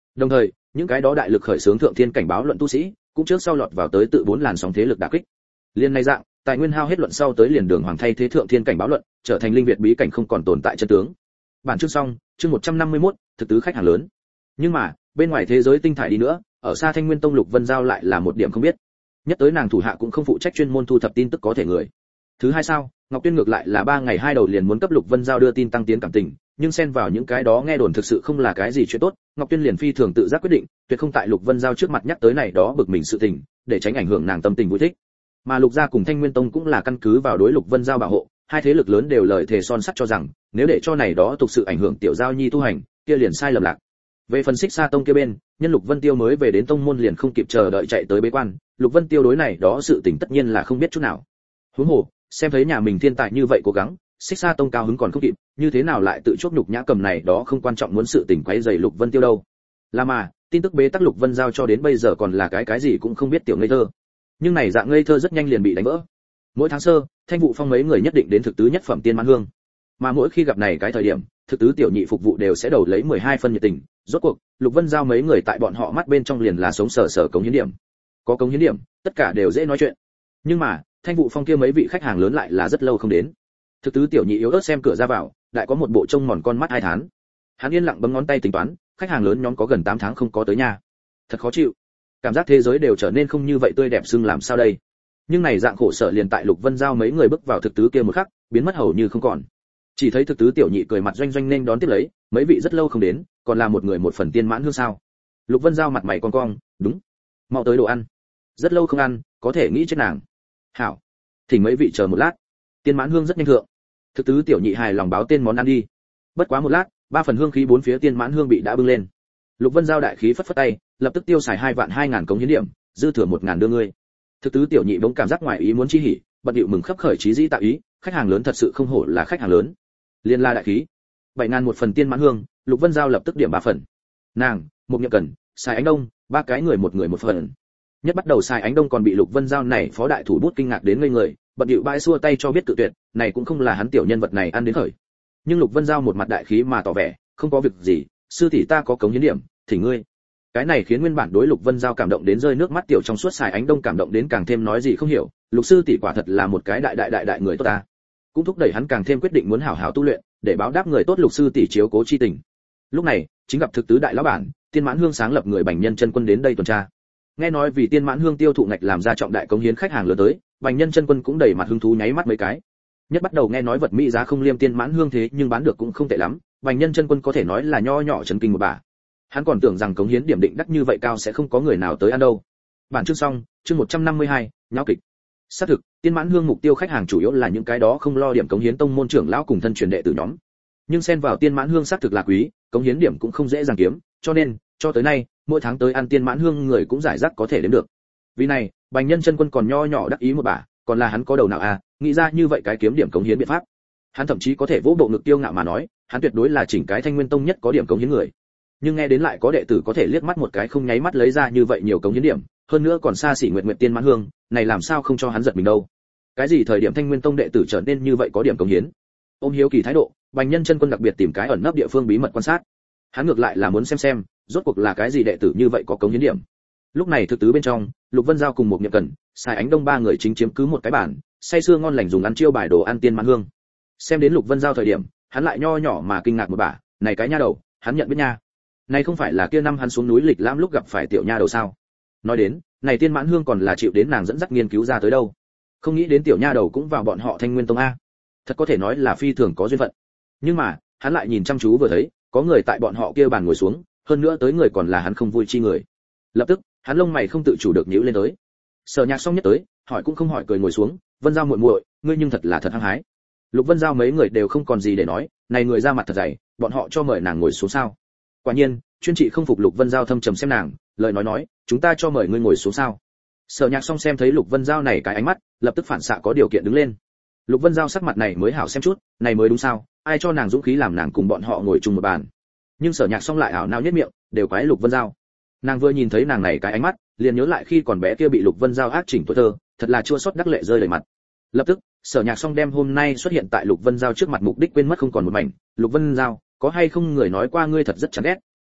Đồng thời, những cái đó đại lực khởi xướng thượng thiên cảnh báo luận tu sĩ, cũng trước sau lọt vào tới tự bốn làn sóng thế lực đả kích. Liên này dạng, tài nguyên hao hết luận sau tới liền đường hoàng thay thế thượng thiên cảnh báo luận, trở thành linh việt bí cảnh không còn tồn tại chân tướng. Bản chương xong, chương một trăm năm mươi mốt, thực tứ khách hàng lớn. Nhưng mà, bên ngoài thế giới tinh thải đi nữa, ở xa Thanh Nguyên Tông Lục Vân Giao lại là một điểm không biết. Nhất tới nàng thủ hạ cũng không phụ trách chuyên môn thu thập tin tức có thể người. Thứ hai sao, Ngọc Tuyên ngược lại là ba ngày hai đầu liền muốn cấp Lục Vân Giao đưa tin tăng tiến cảm tình, nhưng xen vào những cái đó nghe đồn thực sự không là cái gì chuyện tốt, Ngọc Tuyên liền phi thường tự giác quyết định, tuyệt không tại Lục Vân Giao trước mặt nhắc tới này đó bực mình sự tình, để tránh ảnh hưởng nàng tâm tình vui thích. Mà Lục gia cùng Thanh Nguyên Tông cũng là căn cứ vào đối Lục Vân Giao bảo hộ, hai thế lực lớn đều lời thề son sắt cho rằng, nếu để cho này đó tục sự ảnh hưởng tiểu giao nhi tu hành, kia liền sai lầm lạc. Về phần Xích Sa Tông kia bên, nhân Lục Vân Tiêu mới về đến tông môn liền không kịp chờ đợi chạy tới bế quan, Lục Vân Tiêu đối này đó sự tình tất nhiên là không biết chút nào. Huống hồ, xem thấy nhà mình thiên tài như vậy cố gắng, Xích Sa Tông cao hứng còn không kịp, như thế nào lại tự chuốc nhục nhã cầm này đó không quan trọng muốn sự tình quấy rầy Lục Vân Tiêu đâu. Là mà, tin tức bế tắc Lục Vân Giao cho đến bây giờ còn là cái cái gì cũng không biết tiểu ngây thơ. Nhưng này dạng ngây thơ rất nhanh liền bị đánh vỡ. Mỗi tháng sơ, Thanh Vụ Phong mấy người nhất định đến thực tứ nhất phẩm tiên mãn hương. Mà mỗi khi gặp này cái thời điểm, thực tứ tiểu nhị phục vụ đều sẽ đầu lấy mười hai phân nhiệt tình, rốt cuộc, Lục Vân Giao mấy người tại bọn họ mắt bên trong liền là sống sờ sờ cống hiến điểm. Có cống hiến điểm, tất cả đều dễ nói chuyện. Nhưng mà, Thanh Vụ Phong kia mấy vị khách hàng lớn lại là rất lâu không đến. Thực tứ tiểu nhị yếu ớt xem cửa ra vào, lại có một bộ trông mòn con mắt hai tháng. Hắn yên lặng bấm ngón tay tính toán, khách hàng lớn nhóm có gần tám tháng không có tới nhà. Thật khó chịu. Cảm giác thế giới đều trở nên không như vậy tươi đẹp xưng làm sao đây? Nhưng này dạng khổ sở liền tại Lục Vân Giao mấy người bước vào thực tứ kia một khắc, biến mất hầu như không còn. Chỉ thấy thực tứ tiểu nhị cười mặt doanh doanh nên đón tiếp lấy, mấy vị rất lâu không đến, còn là một người một phần tiên mãn hương sao? Lục Vân Giao mặt mày cong cong, đúng, mau tới đồ ăn. Rất lâu không ăn, có thể nghĩ chết nàng. Hảo, thỉnh mấy vị chờ một lát. Tiên mãn hương rất nhanh thượng. Thực tứ tiểu nhị hài lòng báo tên món ăn đi. Bất quá một lát, ba phần hương khí bốn phía tiên mãn hương bị đã bưng lên. Lục Vân Giao đại khí phất phất tay, lập tức tiêu xài hai vạn hai ngàn cống hiến điểm, dư thừa một ngàn đưa ngươi. Thực tứ tiểu nhị bỗng cảm giác ngoài ý muốn chi hỉ, bận điệu mừng khấp khởi chí dĩ tạo ý, khách hàng lớn thật sự không hổ là khách hàng lớn. Liên la đại khí. Bảy ngàn một phần tiên mãn hương, Lục Vân Giao lập tức điểm ba phần. Nàng, một nhậm cần, xài ánh đông, ba cái người một người một phần. Nhất bắt đầu xài ánh đông còn bị Lục Vân Giao này phó đại thủ bút kinh ngạc đến ngây người, bận điệu bãi xua tay cho biết tự tuyệt, này cũng không là hắn tiểu nhân vật này ăn đến khởi. Nhưng Lục Vân Giao một mặt đại khí mà tỏ vẻ, không có việc gì, sư tỷ ta có cống hiến điểm, thỉnh ngươi. Cái này khiến nguyên bản đối Lục Vân Giao cảm động đến rơi nước mắt tiểu trong suốt xài ánh đông cảm động đến càng thêm nói gì không hiểu, Lục sư tỷ quả thật là một cái đại đại đại đại người tốt ta. Cũng thúc đẩy hắn càng thêm quyết định muốn hảo hảo tu luyện, để báo đáp người tốt Lục sư tỷ chiếu cố chi tình. Lúc này, chính gặp thực tứ đại lão bản, Tiên Mãn Hương sáng lập người Bành Nhân Chân Quân đến đây tuần tra. Nghe nói vì Tiên Mãn Hương tiêu thụ ngạch làm ra trọng đại cống hiến khách hàng lớn tới, Bành Nhân Chân Quân cũng đầy mặt hứng thú nháy mắt mấy cái. Nhất bắt đầu nghe nói vật mỹ giá không liêm Tiên Mãn Hương thế nhưng bán được cũng không tệ lắm, Bành Nhân Chân Quân có thể nói là nho nhỏ chấn kinh một bà. Hắn còn tưởng rằng cống hiến điểm định đắt như vậy cao sẽ không có người nào tới ăn đâu. Bản chương xong, chương một trăm năm mươi hai, nháo kịch. Xác thực, Tiên Mãn Hương mục tiêu khách hàng chủ yếu là những cái đó không lo điểm cống hiến tông môn trưởng lão cùng thân truyền đệ tử nhóm. Nhưng xen vào Tiên Mãn Hương xác thực là quý, cống hiến điểm cũng không dễ dàng kiếm, cho nên, cho tới nay, mỗi tháng tới ăn Tiên Mãn Hương người cũng giải rác có thể đến được. Vì này, Bành Nhân Chân Quân còn nho nhỏ đắc ý một bà, còn là hắn có đầu nào à, nghĩ ra như vậy cái kiếm điểm cống hiến biện pháp. Hắn thậm chí có thể vỗ bộ ngực tiêu ngạo mà nói, hắn tuyệt đối là chỉnh cái Thanh Nguyên Tông nhất có điểm cống hiến người. Nhưng nghe đến lại có đệ tử có thể liếc mắt một cái không nháy mắt lấy ra như vậy nhiều cống hiến điểm, hơn nữa còn xa xỉ nguyệt nguyệt Tiên Mãn Hương, này làm sao không cho hắn giật mình đâu. Cái gì thời điểm Thanh Nguyên Tông đệ tử trở nên như vậy có điểm cống hiến? Ôm hiếu kỳ thái độ, Bành Nhân Chân Quân đặc biệt tìm cái ẩn nấp địa phương bí mật quan sát. Hắn ngược lại là muốn xem xem, rốt cuộc là cái gì đệ tử như vậy có cống hiến điểm. Lúc này thực tứ bên trong, Lục Vân Giao cùng một Nhậm Cẩn, Sài Ánh Đông ba người chính chiếm cứ một cái bàn, say sưa ngon lành dùng ăn chiêu bài đồ ăn Tiên Mãn Hương. Xem đến Lục Vân Giao thời điểm, hắn lại nho nhỏ mà kinh ngạc một bà, này cái nha đầu, hắn nhận biết nha. Này không phải là kia năm hắn xuống núi lịch lãm lúc gặp phải tiểu nha đầu sao? Nói đến, này Tiên Mãn Hương còn là chịu đến nàng dẫn dắt nghiên cứu ra tới đâu. Không nghĩ đến tiểu nha đầu cũng vào bọn họ Thanh Nguyên Tông a. Thật có thể nói là phi thường có duyên phận. Nhưng mà, hắn lại nhìn chăm chú vừa thấy, có người tại bọn họ kia bàn ngồi xuống, hơn nữa tới người còn là hắn không vui chi người. Lập tức, hắn lông mày không tự chủ được nhíu lên tới. Sở Nhạc xong nhất tới, hỏi cũng không hỏi cười ngồi xuống, Vân Giao muội muội, ngươi nhưng thật là thật hăng hái. Lục Vân Giao mấy người đều không còn gì để nói, này người ra mặt thật dày, bọn họ cho mời nàng ngồi xuống sao? Quả nhiên, chuyên trị không phục Lục Vân Giao thâm trầm xem nàng, lời nói nói, chúng ta cho mời ngươi ngồi xuống sao? Sở Nhạc xong xem thấy Lục Vân Giao này cái ánh mắt, lập tức phản xạ có điều kiện đứng lên. Lục Vân Giao sắc mặt này mới hảo xem chút, này mới đúng sao? Ai cho nàng dũng khí làm nàng cùng bọn họ ngồi chung một bàn? Nhưng Sở Nhạc xong lại ảo não nhất miệng, đều quái Lục Vân Giao. Nàng vừa nhìn thấy nàng này cái ánh mắt, liền nhớ lại khi còn bé kia bị Lục Vân Giao ác chỉnh tuổi thơ, thật là chua xót đắc lệ rơi đầy mặt. Lập tức, Sở Nhạc xong đem hôm nay xuất hiện tại Lục Vân Giao trước mặt mục đích quên mất không còn một mảnh. Lục Vân Giao, có hay không người nói qua ngươi thật rất chán ghét?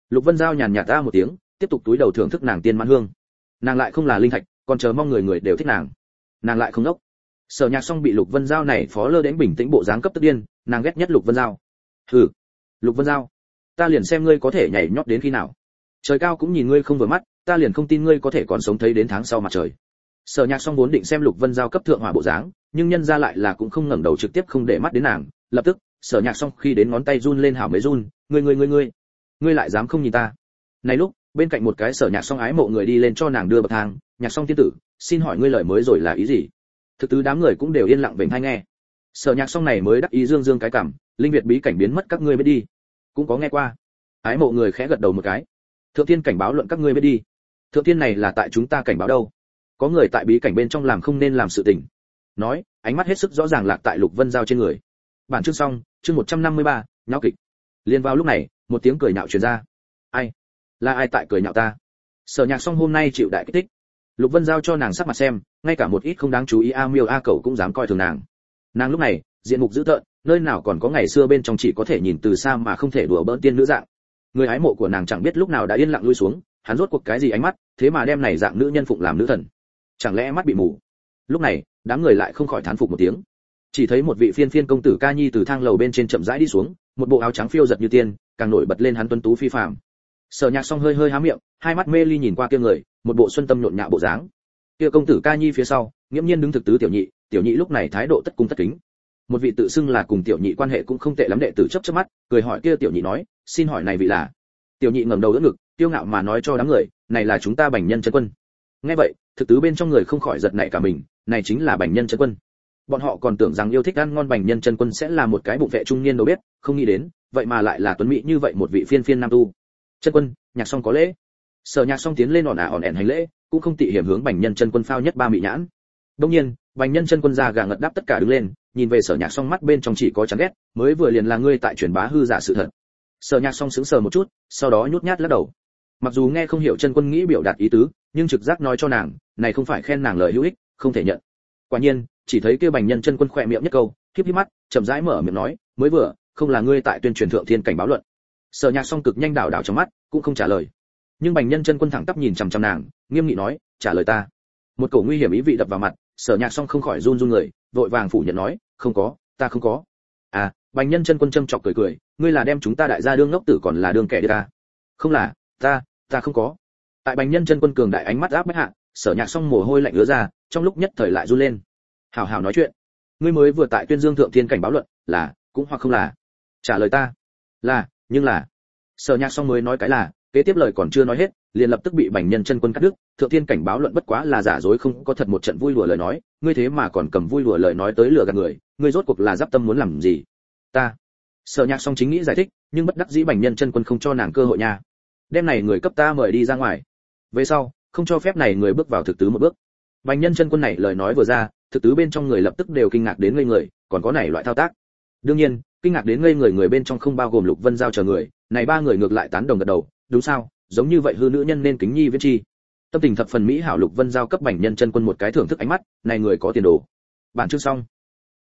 Lục Vân Giao nhàn nhạt ta một tiếng, tiếp tục túi đầu thưởng thức nàng tiên mãn hương. Nàng lại không là linh thạch, còn chờ mong người người đều thích nàng. Nàng lại không đốc. Sở Nhạc Song bị Lục Vân Giao này phó lơ đến bình tĩnh bộ dáng cấp tức điên, nàng ghét nhất Lục Vân Giao. Hừ, Lục Vân Giao, ta liền xem ngươi có thể nhảy nhót đến khi nào. Trời cao cũng nhìn ngươi không vừa mắt, ta liền không tin ngươi có thể còn sống thấy đến tháng sau mặt trời. Sở Nhạc Song vốn định xem Lục Vân Giao cấp thượng hỏa bộ dáng, nhưng nhân ra lại là cũng không ngẩng đầu trực tiếp không để mắt đến nàng, lập tức, Sở Nhạc Song khi đến ngón tay run lên hảo mấy run, ngươi ngươi ngươi ngươi, ngươi lại dám không nhìn ta. Này lúc, bên cạnh một cái Sở Nhạc Song ái mộ người đi lên cho nàng đưa bậc thang, Nhạc Song tiên tử, xin hỏi ngươi lời mới rồi là ý gì? Thực tứ đám người cũng đều yên lặng vểnh tai nghe. Sở Nhạc Song này mới đắc ý dương dương cái cằm, linh việt bí cảnh biến mất các ngươi biết đi. Cũng có nghe qua. Ái mộ người khẽ gật đầu một cái. Thượng tiên cảnh báo luận các ngươi biết đi. Thượng tiên này là tại chúng ta cảnh báo đâu? Có người tại bí cảnh bên trong làm không nên làm sự tình. Nói, ánh mắt hết sức rõ ràng lạc tại Lục Vân Giao trên người. Bản chương xong, chương một trăm năm mươi ba, nháo kịch. Liên vào lúc này, một tiếng cười nhạo truyền ra. Ai? Là ai tại cười nhạo ta? Sở Nhạc Song hôm nay chịu đại kích thích. Lục Vân Giao cho nàng sắc mặt xem, ngay cả một ít không đáng chú ý a miêu a cẩu cũng dám coi thường nàng. Nàng lúc này, diện mục dữ tợn, nơi nào còn có ngày xưa bên trong chỉ có thể nhìn từ xa mà không thể đùa bỡn tiên nữ dạng. Người hái mộ của nàng chẳng biết lúc nào đã yên lặng lui xuống, hắn rốt cuộc cái gì ánh mắt, thế mà đem này dạng nữ nhân phụng làm nữ thần. Chẳng lẽ mắt bị mù? Lúc này, đám người lại không khỏi thán phục một tiếng. Chỉ thấy một vị phiên phiên công tử ca nhi từ thang lầu bên trên chậm rãi đi xuống, một bộ áo trắng phiêu giật như tiên, càng nổi bật lên hắn tuấn tú phi phàm. Sở Nhạc Song hơi hơi há miệng, hai mắt mê ly nhìn qua kia người, một bộ xuân tâm nhộn nhạo bộ dáng. Kia công tử ca nhi phía sau, nghiễm nhiên đứng thực tứ tiểu nhị, tiểu nhị lúc này thái độ tất cung tất kính. Một vị tự xưng là cùng tiểu nhị quan hệ cũng không tệ lắm đệ tử chớp chớp mắt, cười hỏi kia tiểu nhị nói, xin hỏi này vị là? Tiểu nhị ngẩng đầu đỡ ngực, tiêu ngạo mà nói cho đám người, này là chúng ta Bành Nhân Chân Quân. Nghe vậy, thực tứ bên trong người không khỏi giật nảy cả mình, này chính là Bành Nhân Chân Quân. Bọn họ còn tưởng rằng yêu thích ăn ngon Bành Nhân Chân Quân sẽ là một cái bụng vệ trung niên đâu biết, không nghĩ đến, vậy mà lại là tuấn mỹ như vậy một vị phiên phiên nam tu. Chân Quân, Nhạc Song có lễ. Sở Nhạc Song tiến lên ỏn ả ỏn ẻn hành lễ, cũng không tị hiểm hướng Bành Nhân Chân Quân phao nhất ba mị nhãn. Đương nhiên, Bành Nhân Chân Quân ra gà ngật đáp tất cả đứng lên, nhìn về Sở Nhạc Song mắt bên trong chỉ có chán ghét, mới vừa liền là ngươi tại truyền bá hư giả sự thật. Sở Nhạc Song sững sờ một chút, sau đó nhút nhát lắc đầu. Mặc dù nghe không hiểu Chân Quân nghĩ biểu đạt ý tứ, nhưng trực giác nói cho nàng, này không phải khen nàng lời hữu ích, không thể nhận. Quả nhiên, chỉ thấy kia Bành Nhân Chân Quân khỏe miệng nhất câu, híp híp mắt, chậm rãi mở miệng nói, mới vừa, không là ngươi tại tuyên truyền thượng thiên cảnh báo luận. Sở Nhạc Song cực nhanh đảo đảo trong mắt, cũng không trả lời. Nhưng Bành Nhân Chân Quân thẳng tắp nhìn chằm chằm nàng, nghiêm nghị nói, trả lời ta. Một cổ nguy hiểm ý vị đập vào mặt, Sở Nhạc Song không khỏi run run người, vội vàng phủ nhận nói, không có, ta không có. À, Bành Nhân Chân Quân châm chọc cười cười, ngươi là đem chúng ta đại gia đương ngốc tử còn là đương kẻ đi ta? Không là, ta, ta không có. Tại Bành Nhân Chân Quân cường đại ánh mắt áp bách hạ, Sở Nhạc Song mồ hôi lạnh ứa ra, trong lúc nhất thời lại run lên. Hảo hảo nói chuyện. Ngươi mới vừa tại tuyên dương thượng thiên cảnh báo luận, là, cũng hoặc không là. Trả lời ta. Là, nhưng là. Sở Nhạc Song mới nói cái là, kế tiếp lời còn chưa nói hết, liền lập tức bị Bành Nhân Chân Quân cắt đứt. Thượng thiên cảnh báo luận bất quá là giả dối không có thật một trận vui đùa lời nói, ngươi thế mà còn cầm vui đùa lời nói tới lừa gạt người, ngươi rốt cuộc là giáp tâm muốn làm gì? Ta. Sở Nhạc Song chính nghĩ giải thích, nhưng bất đắc dĩ Bành Nhân Chân Quân không cho nàng cơ hội nha. Đêm này người cấp ta mời đi ra ngoài. Về sau, không cho phép này người bước vào thực tứ một bước. Bành Nhân Chân Quân này lời nói vừa ra, thực tứ bên trong người lập tức đều kinh ngạc đến ngây người, còn có này loại thao tác. Đương nhiên, kinh ngạc đến ngây người người bên trong không bao gồm Lục Vân Giao chờ người, này ba người ngược lại tán đồng gật đầu, đúng sao, giống như vậy hư nữ nhân nên kính nhi viễn chi. Tâm tình thập phần mỹ hảo Lục Vân Giao cấp Bành Nhân Chân Quân một cái thưởng thức ánh mắt, này người có tiền đồ. Bản chương xong.